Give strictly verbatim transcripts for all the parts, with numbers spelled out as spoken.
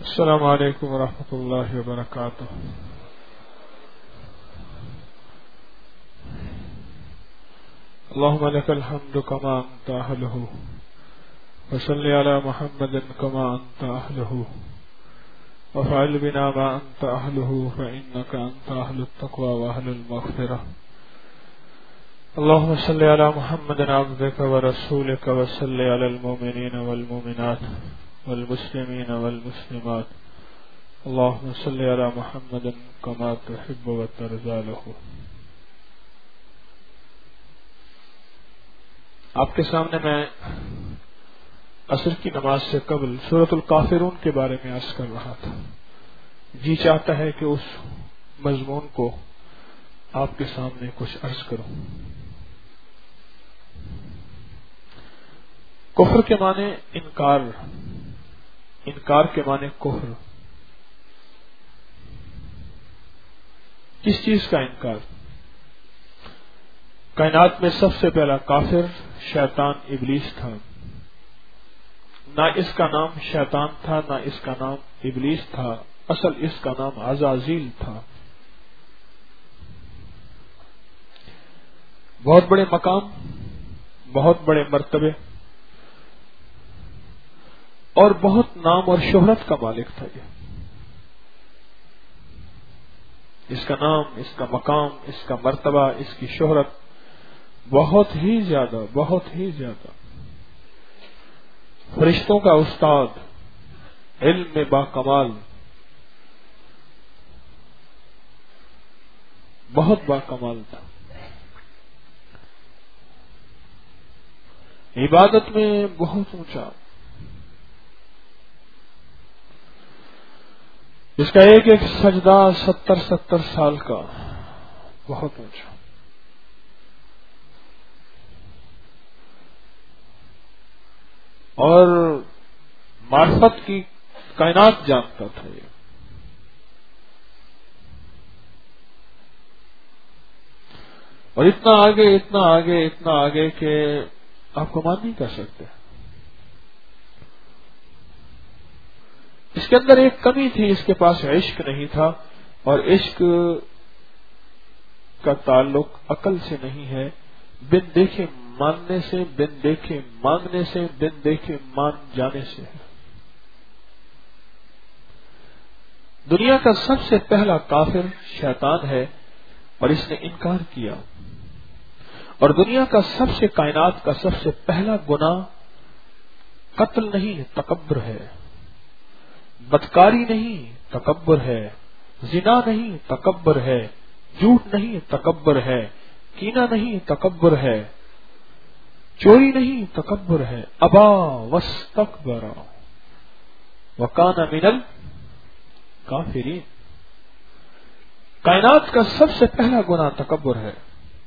السلام علیکم ورحمۃ اللہ وبرکاتہ. اللهم لك الحمد كما أنت أهله وصل على محمد كما أنت أهله وفعل بنا ما أنت أهله فإنك أنت أهل التقوى وأهل المغفرة. اللهم صل على محمد عبدك ورسولك وصل على المؤمنين والمؤمنات والمسلمين والمسلمات. اللهم صل على محمد كما تحب وترضى له. آپ کے سامنے میں عصر کی نماز سے قبل سورۃ الکافرون کے بارے میں عرض کر رہا تھا. جی چاہتا ہے کہ اس مضمون کو آپ کے سامنے کچھ عرض کروں. کفر کے معنی انکار، انکار کے معنی کفر. کس چیز کا انکار؟ کائنات میں سب سے پہلا کافر شیطان ابلیس تھا. نہ اس کا نام شیطان تھا نہ اس کا نام ابلیس تھا، اصل اس کا نام عزازیل تھا. بہت بڑے مقام، بہت بڑے مرتبے اور بہت نام اور شہرت کا مالک تھا. یہ اس کا نام، اس کا مقام، اس کا مرتبہ، اس کی شہرت بہت ہی زیادہ، بہت ہی زیادہ. فرشتوں کا استاد، علم میں با کمال، بہت با کمال تھا. عبادت میں بہت اونچا. اس کا ایک ایک سجدہ ستر ستر سال کا، بہت اونچا. اور معرفت کی کائنات جانتا تھا. یہ اور اتنا آگے، اتنا آگے، اتنا آگے کہ آپ کو مان نہیں کر سکتے. اس کے اندر ایک کمی تھی، اس کے پاس عشق نہیں تھا. اور عشق کا تعلق عقل سے نہیں ہے، بن دیکھے ماننے سے، بن دیکھے مانگنے سے، بن دیکھے مان جانے سے ہے. دنیا کا سب سے پہلا کافر شیطان ہے اور اس نے انکار کیا. اور دنیا کا سب سے، کائنات کا سب سے پہلا گناہ قتل نہیں، تکبر ہے. بدکاری نہیں، تکبر ہے. زنا نہیں، تکبر ہے. جھوٹ نہیں، تکبر ہے. کینہ نہیں، تکبر ہے. چوری نہیں، تکبر ہے. ابا واستکبر وکان من الکافرین. کائنات کا سب سے پہلا گناہ تکبر ہے.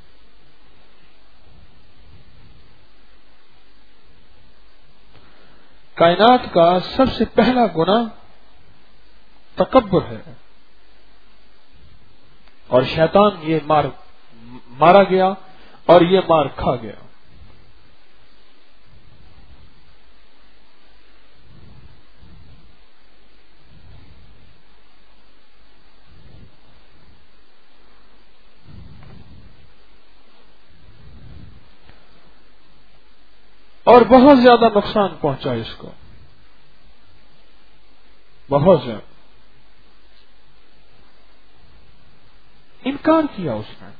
کائنات کا سب سے پہلا گناہ تکبر ہے. اور شیطان یہ مار مارا گیا اور یہ مار کھا گیا. اور بہت زیادہ نقصان پہنچا اس کو، بہت زیادہ. انکار کیا اس نے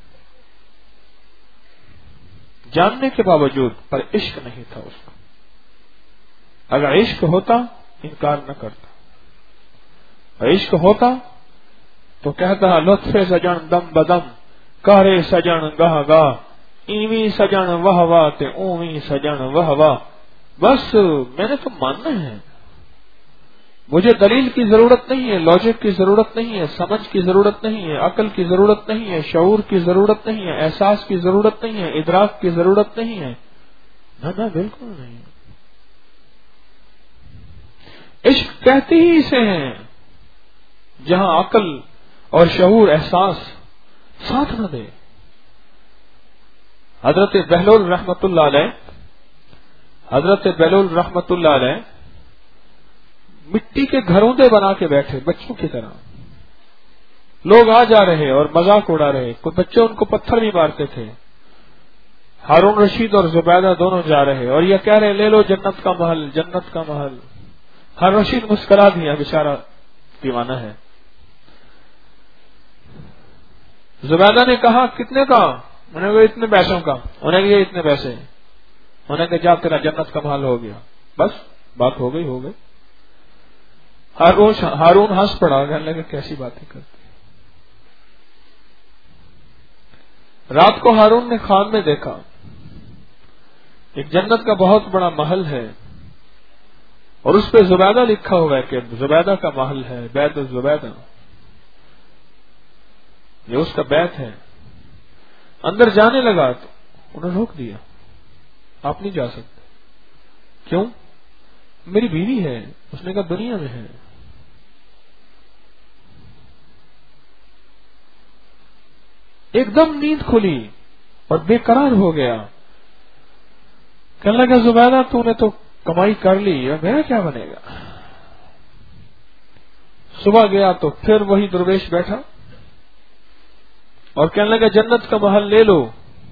جاننے کے باوجود، پر عشق نہیں تھا اس کو. اگر عشق ہوتا انکار نہ کرتا. اور عشق ہوتا تو کہتا لطف سجن دم بدم، کارے سجن گاہ گاہ، ایویں سجن واہ واہ تے اوویں سجن واہ واہ. بس میں نے تو ماننا ہے، مجھے دلیل کی ضرورت نہیں ہے، لاجک کی ضرورت نہیں ہے، سمجھ کی ضرورت نہیں ہے، عقل کی ضرورت نہیں ہے، شعور کی ضرورت نہیں ہے، احساس کی ضرورت نہیں ہے، ادراک کی ضرورت نہیں ہے. نہ نہ بالکل نہیں. عشق کہتے ہی اسے ہیں جہاں عقل اور شعور، احساس ساتھ نہ دے. حضرت بہلول رحمت اللہ علیہ حضرت بہلول رحمت اللہ علیہ مٹی کے گھروندے بنا کے بیٹھے بچوں کی طرح. لوگ آ جا رہے اور مذاق اڑا رہے. کوئی بچے ان کو پتھر بھی مارتے تھے. ہارون رشید اور زبیدہ دونوں جا رہے اور یہ کہہ رہے لے لو جنت کا محل جنت کا محل. ہارون رشید مسکرا دیا, بیچارہ دیوانہ ہے. زبیدہ نے کہا کتنے کا؟ انہوں نے کہا اتنے پیسوں کا. انہوں نے کہا اتنے پیسے. انہوں نے کہا جا تیرا جنت کا محل ہو گیا. بس بات ہو گئی ہو گئی. ہارون ہارون ہنس پڑا, کہنے لگا کیسی باتیں کرتی. رات کو ہارون نے خواب میں دیکھا ایک جنت کا بہت بڑا محل ہے اور اس پہ زبیدہ لکھا ہوا ہے کہ زبیدہ کا محل ہے, بیت الزبیدہ, یہ اس کا بیت ہے. اندر جانے لگا تو انہوں نے روک دیا, آپ نہیں جا سکتے. کیوں؟ میری بیوی ہے. اس نے کہا دنیا میں ہے. ایک دم نیند کھلی اور بے قرار ہو گیا. کہنے لگا زبیدہ تو نے تو کمائی کر لی, میرا کیا بنے گا؟ صبح گیا تو پھر وہی درویش بیٹھا اور کہنے لگا جنت کا محل لے لو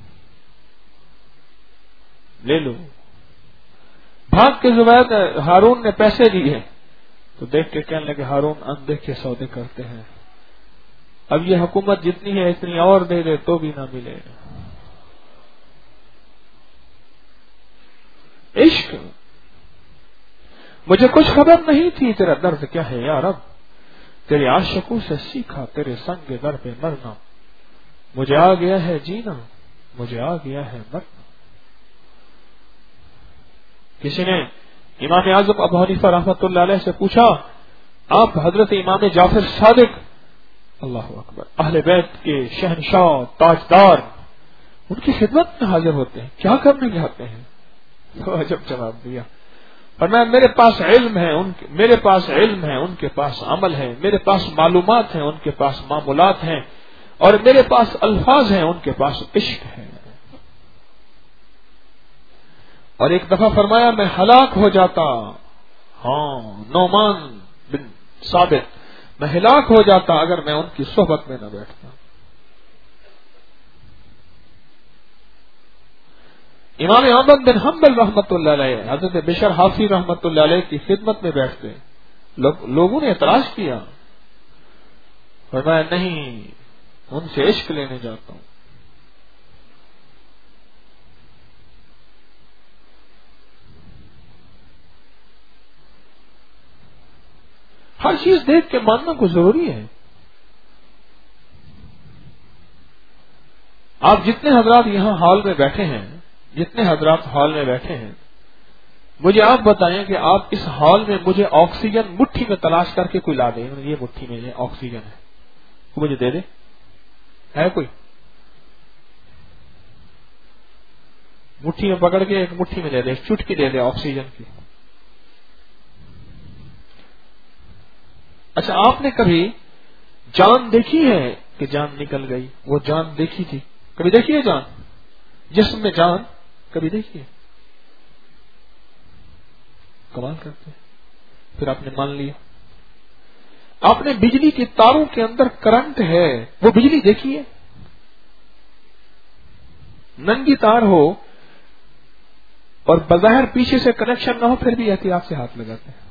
لے لو. بھاگ کے زبیدہ ہارون نے پیسے دیے تو دیکھ کے کہنے لگے ہارون اندیکھے سودے کرتے ہیں. اب یہ حکومت جتنی ہے اتنی اور دے دے تو بھی نہ ملے. عشق. مجھے کچھ خبر نہیں تھی تیرا درد کیا ہے یا رب, تیرے عاشقوں سے سیکھا تیرے سنگ در پہ مرنا. مجھے آ گیا ہے جینا, مجھے آ گیا ہے مرنا. کسی نے امام اعظم ابو حنیفہ رحمۃ اللہ علیہ سے پوچھا آپ حضرت امام جعفر صادق اللہ اکبر اہل بیت کے شہنشاہ تاجدار ان کی خدمت میں حاضر ہوتے ہیں, کیا کرنے جاتے ہیں؟ تو عجب جواب دیا. فرمایا میرے پاس علم ہے ان کے, میرے پاس علم ہے ان کے پاس عمل ہے, میرے پاس معلومات ہیں ان کے پاس معمولات ہیں, اور میرے پاس الفاظ ہیں ان کے پاس عشق ہے. اور ایک دفعہ فرمایا میں ہلاک ہو جاتا, ہاں نعمان بن ثابت, میں ہلاک ہو جاتا اگر میں ان کی صحبت میں نہ بیٹھتا. امام احمد بن حنبل رحمۃ اللہ علیہ حضرت بشر حافی رحمۃ اللہ علیہ کی خدمت میں بیٹھتے. لوگ, لوگوں نے اعتراض کیا, فرمایا نہیں ان سے عشق لینے جاتا ہوں. ہر چیز دیکھ کے ماننا کو ضروری ہے. آپ جتنے حضرات یہاں ہال میں بیٹھے ہیں, جتنے حضرات ہال میں بیٹھے ہیں, مجھے آپ بتائیں کہ آپ اس ہال میں مجھے آکسیجن مٹھی میں تلاش کر کے کوئی لا دے, یہ مٹھی میں یہ آکسیجن ہے, وہ مجھے دے دے. ہے کوئی؟ مٹھی میں پکڑ کے ایک مٹھی میں دے دے, چٹکی دے دے آکسیجن کی. اچھا آپ نے کبھی جان دیکھی ہے کہ جان نکل گئی؟ وہ جان دیکھی تھی, کبھی دیکھی ہے جان؟ جسم میں جان کبھی دیکھی ہے؟ کمال کرتے ہیں. پھر آپ نے مان لیا. آپ نے بجلی کی تاروں کے اندر کرنٹ ہے, وہ بجلی دیکھی ہے؟ ننگی تار ہو اور بظاہر پیچھے سے کنیکشن نہ ہو پھر بھی احتیاط سے ہاتھ لگاتے ہیں.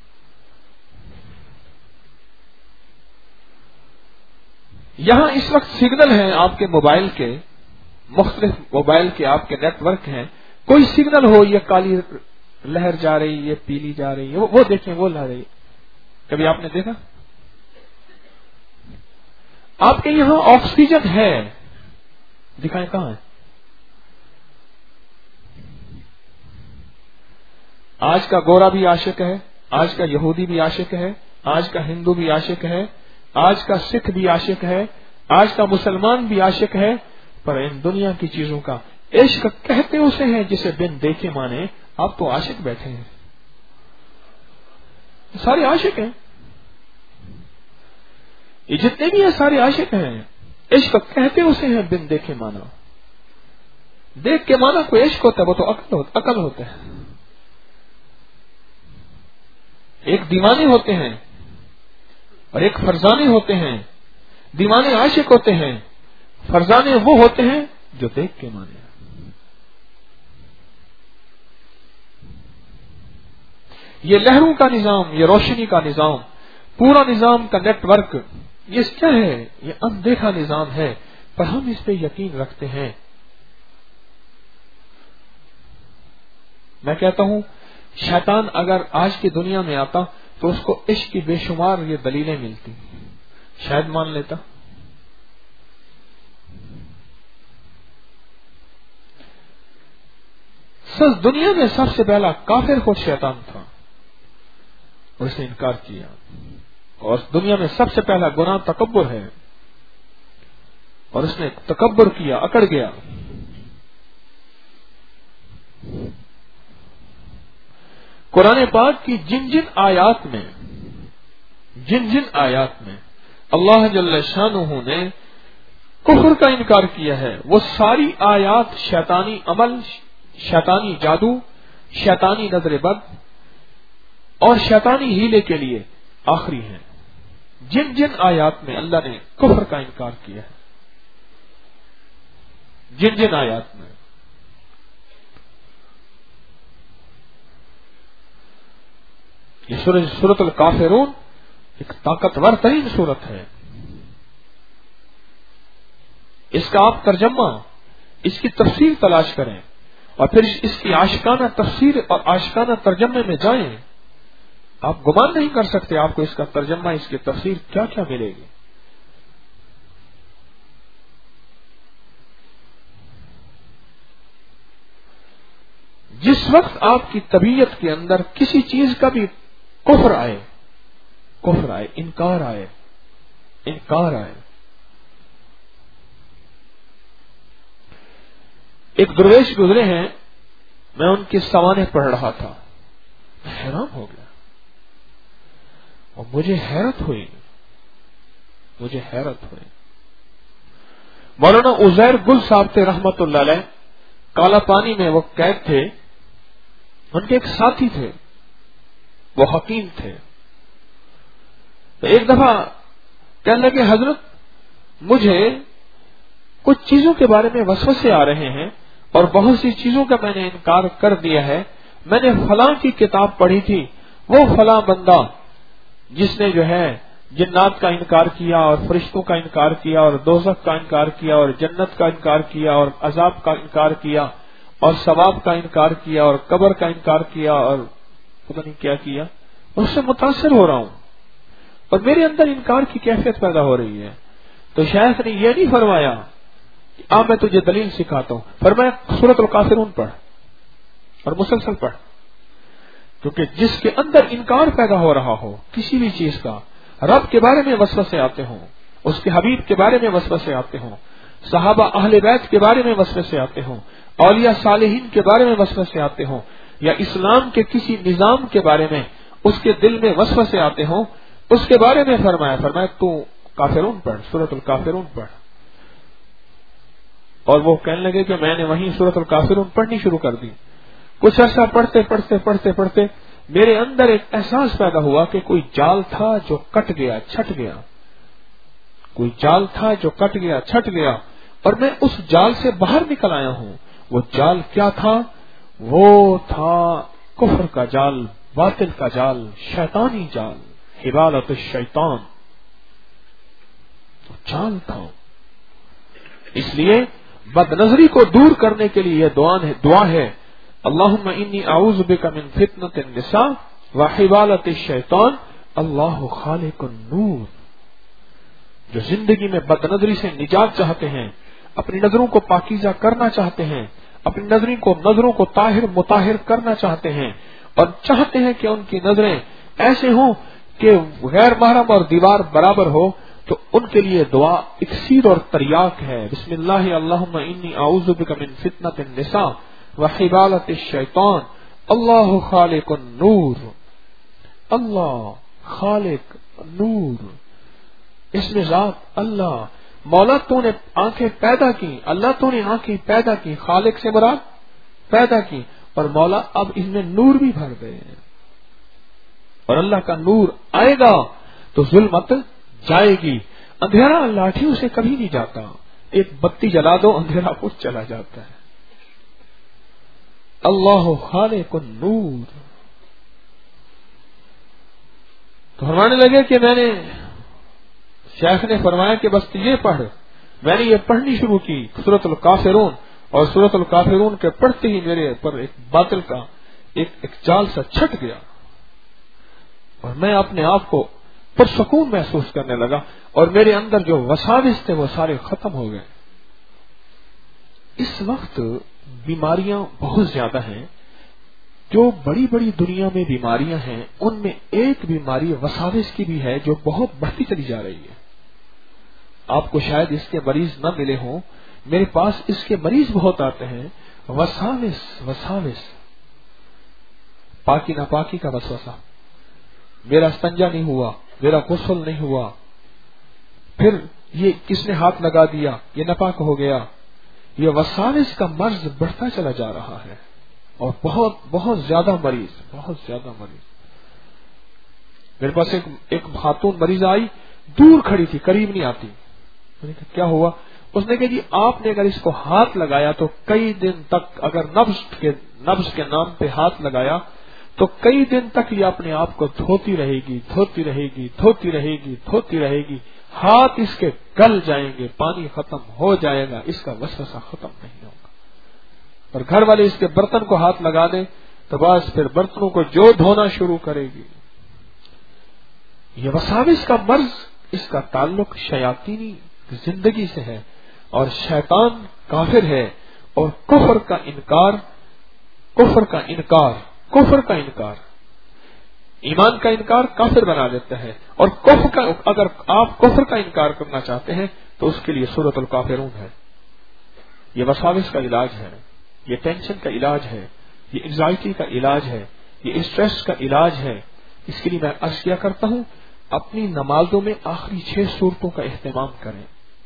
یہاں اس وقت سگنل ہیں آپ کے موبائل کے, مختلف موبائل کے آپ کے نیٹ ورک ہیں. کوئی سگنل ہو, یہ کالی لہر جا رہی, یہ پیلی جا رہی, وہ دیکھیں وہ لا رہی. کبھی آپ نے دیکھا؟ آپ کے یہاں آکسیجن ہے, دکھائیں کہاں ہے؟ آج کا گورا بھی عاشق ہے, آج کا یہودی بھی عاشق ہے, آج کا ہندو بھی عاشق ہے, آج کا سکھ بھی عاشق ہے, آج کا مسلمان بھی عاشق ہے, پر ان دنیا کی چیزوں کا عشق کہتے اسے ہیں جسے بن دیکھے مانے. آپ تو عاشق بیٹھے ہیں, سارے عاشق ہیں, یہ جتنے بھی ہیں سارے عاشق ہیں. عشق کہتے اسے ہیں بن دیکھے مانا. دیکھ کے مانا کوئی عشق ہوتا ہے, وہ تو عقل ہوتا, عقل ہوتا ہے. ایک دیوانے ہوتے ہیں اور ایک فرزانے ہوتے ہیں. دیوانے عاشق ہوتے ہیں, فرزانے وہ ہوتے ہیں جو دیکھ کے مانے. یہ لہروں کا نظام, یہ روشنی کا نظام, پورا نظام کا نیٹ ورک, یہ کیا ہے؟ یہ اندیکھا نظام ہے, پر ہم اس پہ یقین رکھتے ہیں. میں کہتا ہوں شیطان اگر آج کی دنیا میں آتا تو اس کو عشق کی بے شمار یہ دلیلیں ملتی, شاید مان لیتا. سب دنیا میں سب سے پہلا کافر خود شیطان تھا اور اس نے انکار کیا, اور دنیا میں سب سے پہلا گناہ تکبر ہے اور اس نے تکبر کیا, اکڑ گیا. قرآن پاک کی جن جن آیات میں جن جن آیات میں اللہ جل شانہ نے کفر کا انکار کیا ہے, وہ ساری آیات شیطانی عمل, شیطانی جادو, شیطانی نظر بد اور شیطانی ہیلے کے لیے آخری ہیں. جن جن آیات میں اللہ نے کفر کا انکار کیا ہے, جن جن آیات میں. یہ سورہ سورۃ الکافرون ایک طاقتور ترین سورت ہے. اس کا آپ ترجمہ, اس کی تفسیر تلاش کریں اور پھر اس کی عاشقانہ تفسیر اور عاشقانہ ترجمے میں جائیں. آپ گمان نہیں کر سکتے آپ کو اس کا ترجمہ, اس کی تفسیر کیا کیا ملے گی. جس وقت آپ کی طبیعت کے اندر کسی چیز کا بھی کفر آئے, کفر آئے, انکار آئے, انکار آئے. ایک درویش گزرے ہیں, میں ان کی سوانح پڑھ رہا تھا, میں حیران ہو گیا اور مجھے حیرت ہوئی, مجھے حیرت ہوئی. مولانا عزیر گل صاحب تھے رحمت اللہ علیہ, کالا پانی میں وہ قید تھے. ان کے ایک ساتھی تھے, وہ حکیم تھے. تو ایک دفعہ کہنے لگے حضرت مجھے کچھ چیزوں کے بارے میں وسوسے آ رہے ہیں اور بہت سی چیزوں کا میں نے انکار کر دیا ہے. میں نے فلاں کی کتاب پڑھی تھی, وہ فلاں بندہ جس نے جو ہے جنات کا انکار کیا اور فرشتوں کا انکار کیا اور دوزخ کا انکار کیا اور جنت کا انکار کیا اور عذاب کا انکار کیا اور ثواب کا انکار کیا اور قبر کا انکار کیا اور پتہ نہیں کیا کیا, اس سے متاثر ہو رہا ہوں اور میرے اندر انکار کی کیفیت پیدا ہو رہی ہے. تو شیخ نے یہ نہیں فرمایا کہ آ میں تجھے دلیل سکھاتا ہوں, فرمایا سورۃ الکافرون پڑھ اور مسلسل پڑھ. کیونکہ جس کے اندر انکار پیدا ہو رہا ہو کسی بھی چیز کا, رب کے بارے میں وسوسے آتے ہوں, اس کے حبیب کے بارے میں وسوسے آتے ہوں, صحابہ اہل بیت کے بارے میں وسوسے آتے ہوں, اولیاء صالحین کے بارے میں وسوسے آتے ہوں, یا اسلام کے کسی نظام کے بارے میں اس کے دل میں وسوسے آتے ہوں, اس کے بارے میں فرمایا فرمایا تو کافرون پڑھ, سورۃ الکافرون پڑھ. اور وہ کہنے لگے کہ میں نے وہیں سورۃ الکافرون پڑھنی شروع کر دی. کچھ عرصہ پڑھتے پڑھتے پڑھتے پڑھتے میرے اندر ایک احساس پیدا ہوا کہ کوئی جال تھا جو کٹ گیا, چھٹ گیا, کوئی جال تھا جو کٹ گیا, چھٹ گیا, اور میں اس جال سے باہر نکل آیا ہوں. وہ جال کیا تھا؟ وہ تھا کفر کا جال, باطل کا جال, شیطانی جال, حبالت الشیطان جال تھا. اس لیے بد نظری کو دور کرنے کے لیے یہ دعا ہے, دعا ہے اللہم انی اعوذ بک من فتنۃ النساء وحبالۃ الشیطان اللہ خالق النور. جو زندگی میں بد نظری سے نجات چاہتے ہیں, اپنی نظروں کو پاکیزہ کرنا چاہتے ہیں, اپنی نظروں کو نظروں کو طاہر مطہر کرنا چاہتے ہیں, اور چاہتے ہیں کہ ان کی نظریں ایسے ہوں کہ غیر محرم اور دیوار برابر ہو, تو ان کے لیے دعا اکسیر اور تریاک ہے. بسم اللہ اللہم انی اعوذ بک من فتنۃ النساء وحبالۃ الشیطان اللہ خالق النور. اللہ خالق نور, اس میں ذات اللہ. مولا تو نے آنکھیں پیدا کی, اللہ تو نے آنکھیں پیدا کی, خالق سے مراد پیدا کی, اور مولا اب اس میں نور بھی بھر دے. اور اللہ کا نور آئے گا تو ظلمت جائے گی. اندھیرا لاٹھیوں سے کبھی نہیں جاتا. ایک بتی جلا دو اندھیرا خود چلا جاتا ہے. اللہ خالق النور. تو فرمانے لگے کہ میں نے شیخ نے فرمایا کہ بس یہ پڑھ. میں نے یہ پڑھنی شروع کی سورۃ الکافرون, اور سورۃ الکافرون کے پڑھتے ہی میرے پر ایک باطل کا ایک, ایک جال سا چھٹ گیا اور میں اپنے آپ کو پرسکون محسوس کرنے لگا, اور میرے اندر جو وساوس تھے وہ سارے ختم ہو گئے. اس وقت بیماریاں بہت زیادہ ہیں. جو بڑی بڑی دنیا میں بیماریاں ہیں ان میں ایک بیماری وساوس کی بھی ہے جو بہت بڑھتی چلی جا رہی ہے. آپ کو شاید اس کے مریض نہ ملے ہوں, میرے پاس اس کے مریض بہت آتے ہیں. وساوس وساوس پاکی ناپاکی کا وسوسہ, میرا استنجا نہیں ہوا, میرا غسل نہیں ہوا, پھر یہ کس نے ہاتھ لگا دیا, یہ ناپاک ہو گیا. یہ وساوس کا مرض بڑھتا چلا جا رہا ہے, اور بہت بہت زیادہ مریض بہت زیادہ مریض. میرے پاس ایک ایک خاتون مریض آئی, دور کھڑی تھی, قریب نہیں آتی. میں نے کہا کیا ہوا؟ اس نے کہا جی آپ نے اگر اس کو ہاتھ لگایا تو کئی دن تک, اگر نبض کے نبض کے نام پہ ہاتھ لگایا تو کئی دن تک یہ اپنے آپ کو دھوتی رہے گی دھوتی رہے گی دھوتی رہے گی دھوتی رہے گی ہاتھ اس کے گل جائیں گے, پانی ختم ہو جائے گا, اس کا وسوسہ ختم نہیں ہوگا. اور گھر والے اس کے برتن کو ہاتھ لگا دیں تو بس پھر برتنوں کو جو دھونا شروع کرے گی. یہ وساوس کا مرض, اس کا تعلق شیاطینی زندگی سے ہے, اور شیطان کافر ہے, اور کفر کا انکار کفر کا انکار کفر کا انکار ایمان کا انکار کافر بنا دیتا ہے. اور کفر کا, اگر آپ کفر کا انکار کرنا چاہتے ہیں تو اس کے لیے سورۃ الکافرون ہے. یہ وساوس کا علاج ہے, یہ ٹینشن کا علاج ہے, یہ انزائٹی کا علاج ہے, یہ اسٹریس کا علاج ہے. اس کے لیے میں عرض کیا کرتا ہوں اپنی نمازوں میں آخری چھ صورتوں کا اہتمام کریں.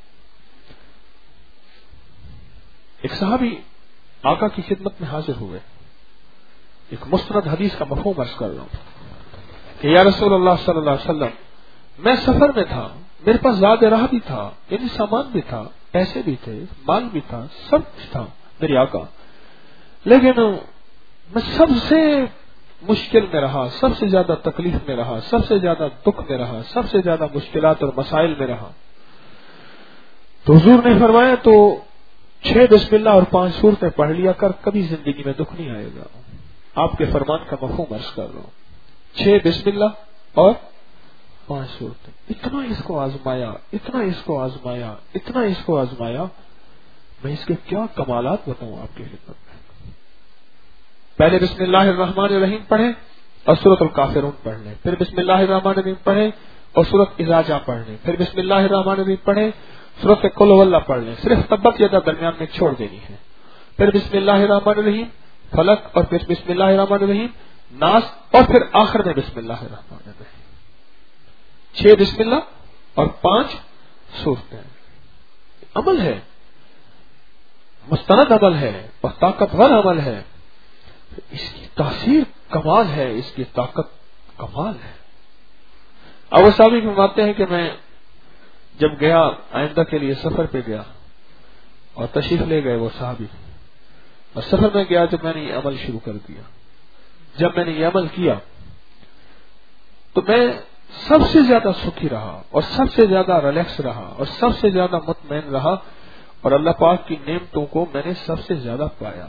ایک صحابی آقا کی خدمت میں حاضر ہوئے, ایک مستند حدیث کا مفہوم عرض کر رہا ہوں کہ یا رسول اللہ صلی اللہ علیہ وسلم, میں سفر میں تھا, میرے پاس زیادہ راہ بھی تھا, یعنی سامان بھی تھا, پیسے بھی تھے, مال بھی تھا, سب کچھ تھا میرے آقا, لیکن میں سب سے مشکل میں رہا, سب سے زیادہ تکلیف میں رہا, سب سے زیادہ دکھ میں رہا, سب سے زیادہ مشکلات اور مسائل میں رہا. تو حضور نے فرمایا تو چھ بسم اللہ اور پانچ صورتیں پڑھ لیا کر, کبھی زندگی میں دکھ نہیں آئے گا. آپ کے فرمان کا مفہوم عرض کر رہا ہوں, چھ بسم اللہ اور پانچ صورتیں. اتنا اس کو آزمایا اتنا اس کو آزمایا اتنا اس کو آزمایا, میں اس کے کیا کمالات بتاؤں آپ کی خدمت میں. پہلے بسم اللہ الرحمن الرحیم پڑھیں اور سورۃ الکافرون پڑھ لیں, پھر بسم اللہ الرحمن الرحیم پڑھیں اور سورۃ اذا جاء پڑھ لیں, پھر بسم اللہ الرحمن الرحیم پڑھیں, سورۃ قل هو اللہ پڑھ لیں, صرف تبت یدا درمیان میں چھوڑ دینی ہے, پھر بسم اللہ الرحمن الرحیم فلق, اور پھر بسم اللہ الرحمن الرحیم ناس, اور پھر آخر میں بسم اللہ الرحمن الرحیم. چھ بسم اللہ اور پانچ صورتیں. عمل ہے, مستند عمل ہے اور طاقتور عمل ہے. اس کی تاثیر کمال ہے, اس کی طاقت کمال ہے. ابو صاحب فرماتے ہیں کہ میں جب گیا آئندہ کے لیے سفر پہ گیا اور تشریف لے گئے وہ صحابی, اور سفر میں گیا جب میں نے یہ عمل شروع کر دیا. جب میں نے یہ عمل کیا تو میں سب سے زیادہ سکھی رہا اور سب سے زیادہ ریلیکس رہا اور سب سے زیادہ مطمئن رہا, اور اللہ پاک کی نعمتوں کو میں نے سب سے زیادہ پایا.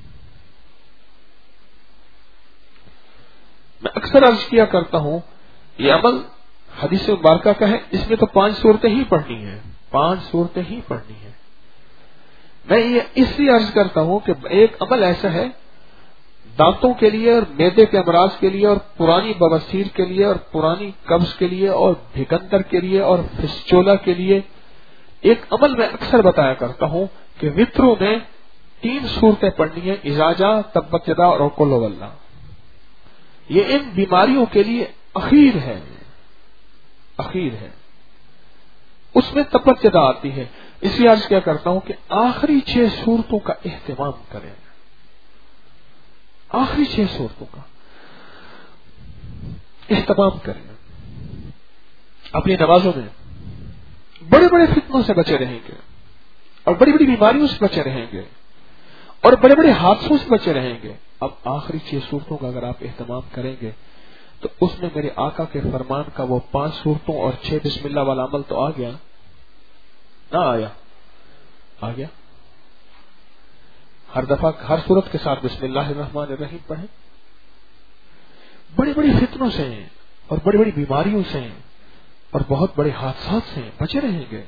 میں اکثر عرض کیا کرتا ہوں یہ عمل حدیث مبارکہ کا ہے, اس میں تو پانچ صورتیں ہی پڑھنی ہیں, پانچ صورتیں ہی پڑھنی ہیں. میں یہ اس لیے عرض کرتا ہوں کہ ایک عمل ایسا ہے دانتوں کے لیے اور معدے کے امراض کے لیے اور پرانی بواسیر کے لیے اور پرانی قبض کے لیے اور بھگندر کے لیے اور فسچولا کے لیے. ایک عمل میں اکثر بتایا کرتا ہوں کہ وطروں میں تین صورتیں پڑھنی ہیں, اذا جاء, تبت یدا اور قل هو اللہ. یہ ان بیماریوں کے لیے اخیر ہے, اخیر ہے. اس میں تبت یدا آتی ہے. اس لیے عرض کیا کرتا ہوں کہ آخری چھ صورتوں کا اہتمام کریں, آخری چھ صورتوں کا. اہتمام کریں. اپنی نمازوں میں بڑے بڑے فتنوں سے بچے رہیں گے اور بڑی بڑی بیماریوں سے بچے رہیں گے اور بڑے بڑے حادثوں سے بچے رہیں گے. اب آخری چھ صورتوں کا اگر آپ اہتمام کریں گے تو اس میں میرے آقا کے فرمان کا وہ پانچ صورتوں اور چھ بسم اللہ والا عمل تو آ گیا نہ آیا؟ آ گیا. ہر دفعہ ہر صورت کے ساتھ بسم اللہ الرحمن الرحیم پڑھیں. بڑی بڑی فتنوں سے اور بڑی بڑی بیماریوں سے اور بہت بڑے حادثات سے بچے رہیں گے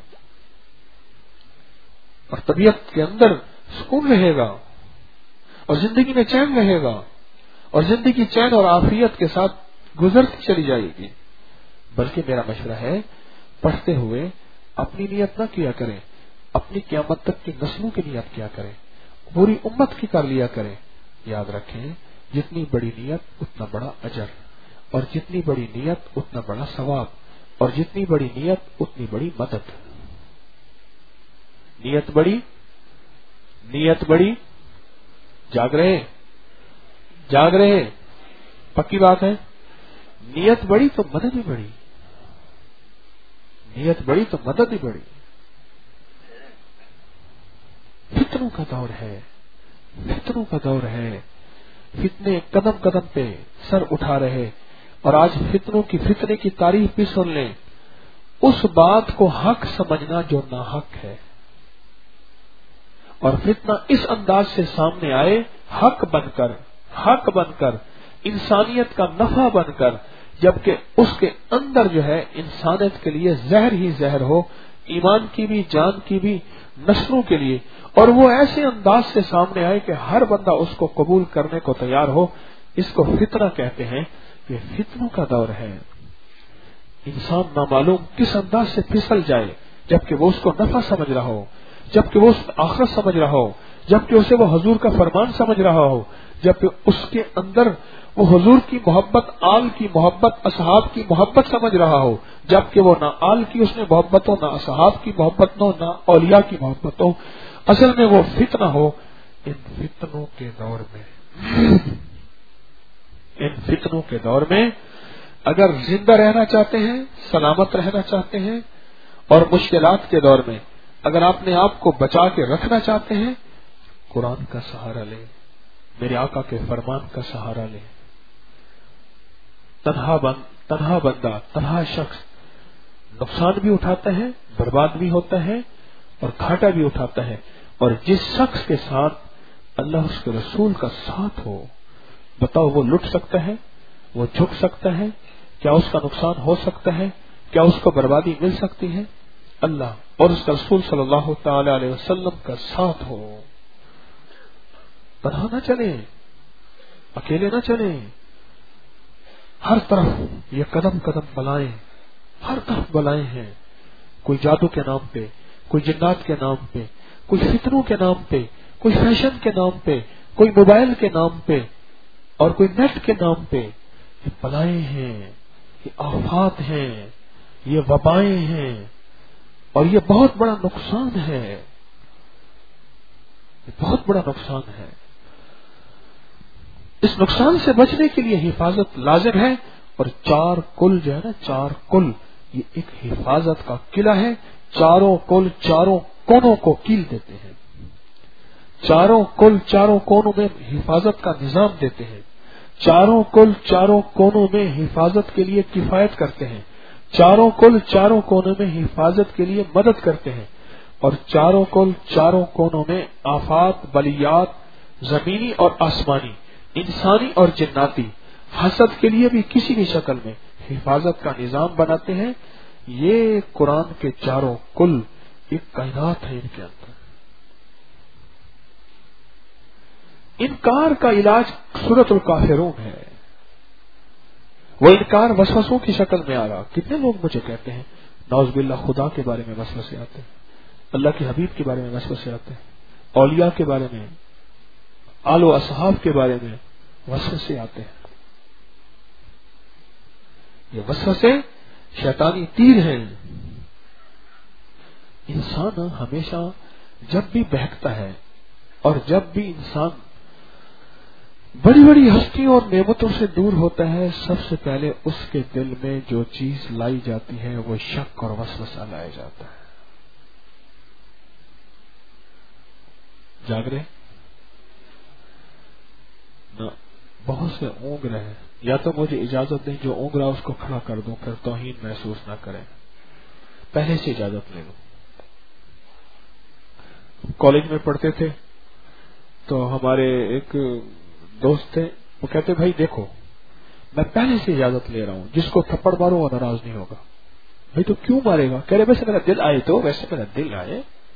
اور طبیعت کے اندر سکون رہے گا اور زندگی میں چین رہے گا اور زندگی چین اور عافیت کے ساتھ گزرتی چلی جائے گی. بلکہ میرا مشورہ ہے پڑھتے ہوئے اپنی نیت نہ کیا کریں, اپنی قیامت تک کی نسلوں کی نیت کیا کریں, پوری امت کی کر لیا کریں. یاد رکھیں جتنی بڑی نیت اتنا بڑا اجر اور جتنی بڑی نیت اتنا بڑا ثواب اور جتنی بڑی نیت اتنی بڑی مدد. نیت بڑی نیت بڑی جاگ رہے جاگ رہے پکی بات ہے. نیت بڑی تو مدد بھی بڑی, نیت بڑی تو مدد بھی بڑی. فتنوں کا دور ہے, فتنوں کا دور ہے. فتنے قدم قدم پہ سر اٹھا رہے اور آج فتنوں کی فتنے کی تعریف بھی سن لیں. اس بات کو حق سمجھنا جو ناحق ہے اور فتنہ اس انداز سے سامنے آئے حق بن کر حق بن کر انسانیت کا نفع بن کر, جبکہ اس کے اندر جو ہے انسانیت کے لیے زہر ہی زہر ہو, ایمان کی بھی جان کی بھی نسلوں کے لیے, اور وہ ایسے انداز سے سامنے آئے کہ ہر بندہ اس کو قبول کرنے کو تیار ہو. اس کو فتنہ کہتے ہیں. یہ فتنوں کا دور ہے. انسان نامعلوم کس انداز سے پھسل جائے جبکہ وہ اس کو نفع سمجھ رہا ہو, جبکہ وہ اس آخرت سمجھ رہا ہو, جبکہ اسے وہ حضور کا فرمان سمجھ رہا ہو, جبکہ اس کے اندر وہ حضور کی محبت, آل کی محبت, اصحاب کی محبت سمجھ رہا ہو, جبکہ وہ نہ آل کی اس میں محبت ہو, نہ اصحاب کی محبت ہو, نہ اولیاء کی محبت ہو. اصل میں وہ فتنہ ہو. ان فتنوں کے دور میں ان فتنوں کے دور میں اگر زندہ رہنا چاہتے ہیں, سلامت رہنا چاہتے ہیں, اور مشکلات کے دور میں اگر آپ نے آپ کو بچا کے رکھنا چاہتے ہیں, قرآن کا سہارا لیں, میرے آقا کے فرمان کا سہارا لیں. تنہا بند تنہا بندہ تنہا شخص نقصان بھی اٹھاتا ہے, برباد بھی ہوتا ہے اور گھاٹا بھی اٹھاتا ہے. اور جس شخص کے ساتھ اللہ اس کے رسول کا ساتھ ہو, بتاؤ وہ لٹ سکتا ہے, وہ جھک سکتا ہے, کیا اس کا نقصان ہو سکتا ہے, کیا اس کو بربادی مل سکتی ہے؟ اللہ اور اس کا رسول صلی اللہ تعالی علیہ وسلم کا ساتھ ہو. تنہا نہ چلیں, اکیلے نہ چلیں. ہر طرف یہ قدم قدم بلائیں, ہر طرف بلائیں ہیں. کوئی جادو کے نام پہ, کوئی جنات کے نام پہ, کوئی فتنوں کے نام پہ, کوئی فیشن کے نام پہ, کوئی موبائل کے نام پہ اور کوئی نیٹ کے نام پہ. یہ بلائیں ہیں, یہ آفات ہیں, یہ وبائیں ہیں اور یہ بہت بڑا نقصان ہے, یہ بہت بڑا نقصان ہے. اس نقصان سے بچنے کے لیے حفاظت لازم ہے. اور چار کل جو ہے نا, چار کل یہ ایک حفاظت کا قلعہ ہے. چاروں کل چاروں کونوں کو کیل دیتے ہیں, چاروں کل چاروں کونوں میں حفاظت کا نظام دیتے ہیں, چاروں کل چاروں کونوں میں حفاظت کے لیے کفایت کرتے ہیں, چاروں کل چاروں کونوں میں حفاظت کے لیے مدد کرتے ہیں, اور چاروں کل چاروں کونوں میں آفات بلیات زمینی اور آسمانی, انسانی اور جناتی, حسد کے لیے بھی کسی بھی شکل میں حفاظت کا نظام بناتے ہیں. یہ قرآن کے چاروں کل ایک کائنات ہے. ان کے اندر انکار کا علاج سورۃ الکافرون ہے. وہ انکار وسوسوں کی شکل میں آ رہا. کتنے لوگ مجھے کہتے ہیں نعوذ باللہ خدا کے بارے میں وسوسے آتے ہیں, اللہ کے حبیب کے بارے میں وسوسے آتے ہیں, اولیاء کے بارے میں, آل و اصحاب کے بارے میں وسوسے آتے ہیں. یہ وسوسے شیطانی تیر ہیں. انسان ہمیشہ جب بھی بہکتا ہے اور جب بھی انسان بڑی بڑی ہستیوں اور نعمتوں سے دور ہوتا ہے، سب سے پہلے اس کے دل میں جو چیز لائی جاتی ہے وہ شک اور وسوسہ لایا جاتا ہے. جاگ رہے نہ بہت سے اونگ رہے ہیں، یا تو مجھے اجازت دیں جو اونگ رہا اس کو کھڑا کر دوں، پھر توہین محسوس نہ کریں. پہلے سے اجازت لے لوں. کالج میں پڑھتے تھے تو ہمارے ایک دوست تھے، وہ کہتے بھائی دیکھو میں پہلے سے اجازت لے رہا ہوں، جس کو تھپڑ مارو وہ ناراض نہیں ہوگا. بھائی تو کیوں مارے گا؟ کہہ رہے ویسے میرا دل آئے تو ویسے میرا دل آئے.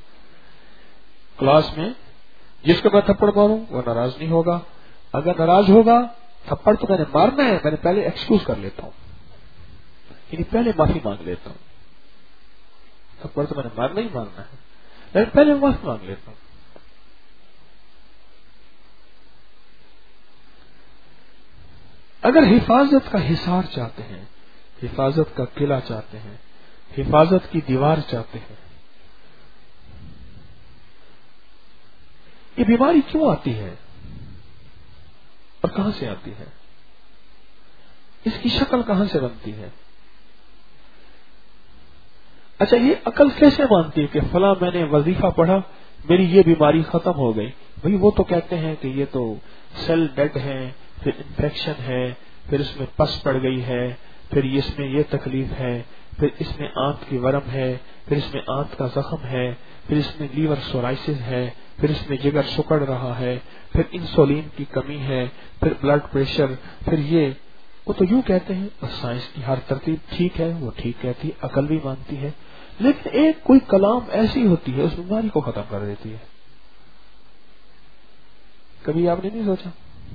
کلاس میں جس کو میں تھپڑ ماروں وہ ناراض نہیں ہوگا، اگر ناراض ہوگا تھپڑ تو میں نے مارنا ہے، میں نے پہلے ایکسکیوز کر لیتا ہوں، یعنی پہلے معافی مانگ لیتا ہوں. تھپڑ تو میں نے مارنا ہی مارنا ہے لیکن پہلے معافی مانگ لیتا ہوں. اگر حفاظت کا حصار چاہتے ہیں، حفاظت کا قلعہ چاہتے ہیں، حفاظت کی دیوار چاہتے ہیں، یہ بیماری کیوں آتی ہے اور کہاں سے آتی ہے؟ اس کی شکل کہاں سے بنتی ہے؟ اچھا یہ عقل کیسے مانتی ہے کہ فلاں میں نے وظیفہ پڑھا میری یہ بیماری ختم ہو گئی؟ بھئی وہ تو کہتے ہیں کہ یہ تو سیل ڈیڈ ہے، پھر انفیکشن ہے، پھر اس میں پس پڑ گئی ہے، پھر اس میں یہ تکلیف ہے، پھر اس میں آنت کی ورم ہے، پھر اس میں آنت کا زخم ہے، پھر اس میں لیور سورائسس ہے، پھر اس میں جگر سکڑ رہا ہے، پھر انسولین کی کمی ہے، پھر بلڈ پریشر، پھر یہ وہ تو یوں کہتے ہیں. اور سائنس کی ہر ترتیب ٹھیک ہے، وہ ٹھیک کہتی، عقل بھی مانتی ہے، لیکن ایک کوئی کلام ایسی ہوتی ہے اس بیماری کو ختم کر دیتی ہے. کبھی آپ نے نہیں سوچا؟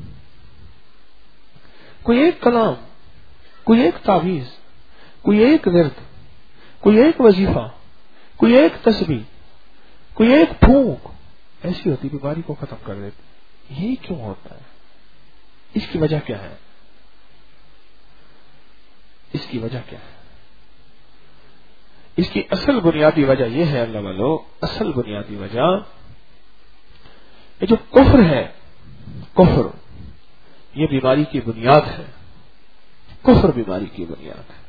کوئی ایک کلام، کوئی ایک تعویذ، کوئی ایک ورد، کوئی ایک وظیفہ، کوئی ایک تسبیح، کوئی ایک پھونک ایسی ہوتی بیماری کو ختم کر دیتی. یہ کیوں ہوتا ہے؟ اس کی وجہ کیا ہے؟ اس کی وجہ کیا ہے؟ اس کی اصل بنیادی وجہ یہ ہے اللہ والو، اصل بنیادی وجہ یہ جو کفر ہے، کفر یہ بیماری کی بنیاد ہے. کفر بیماری کی بنیاد ہے.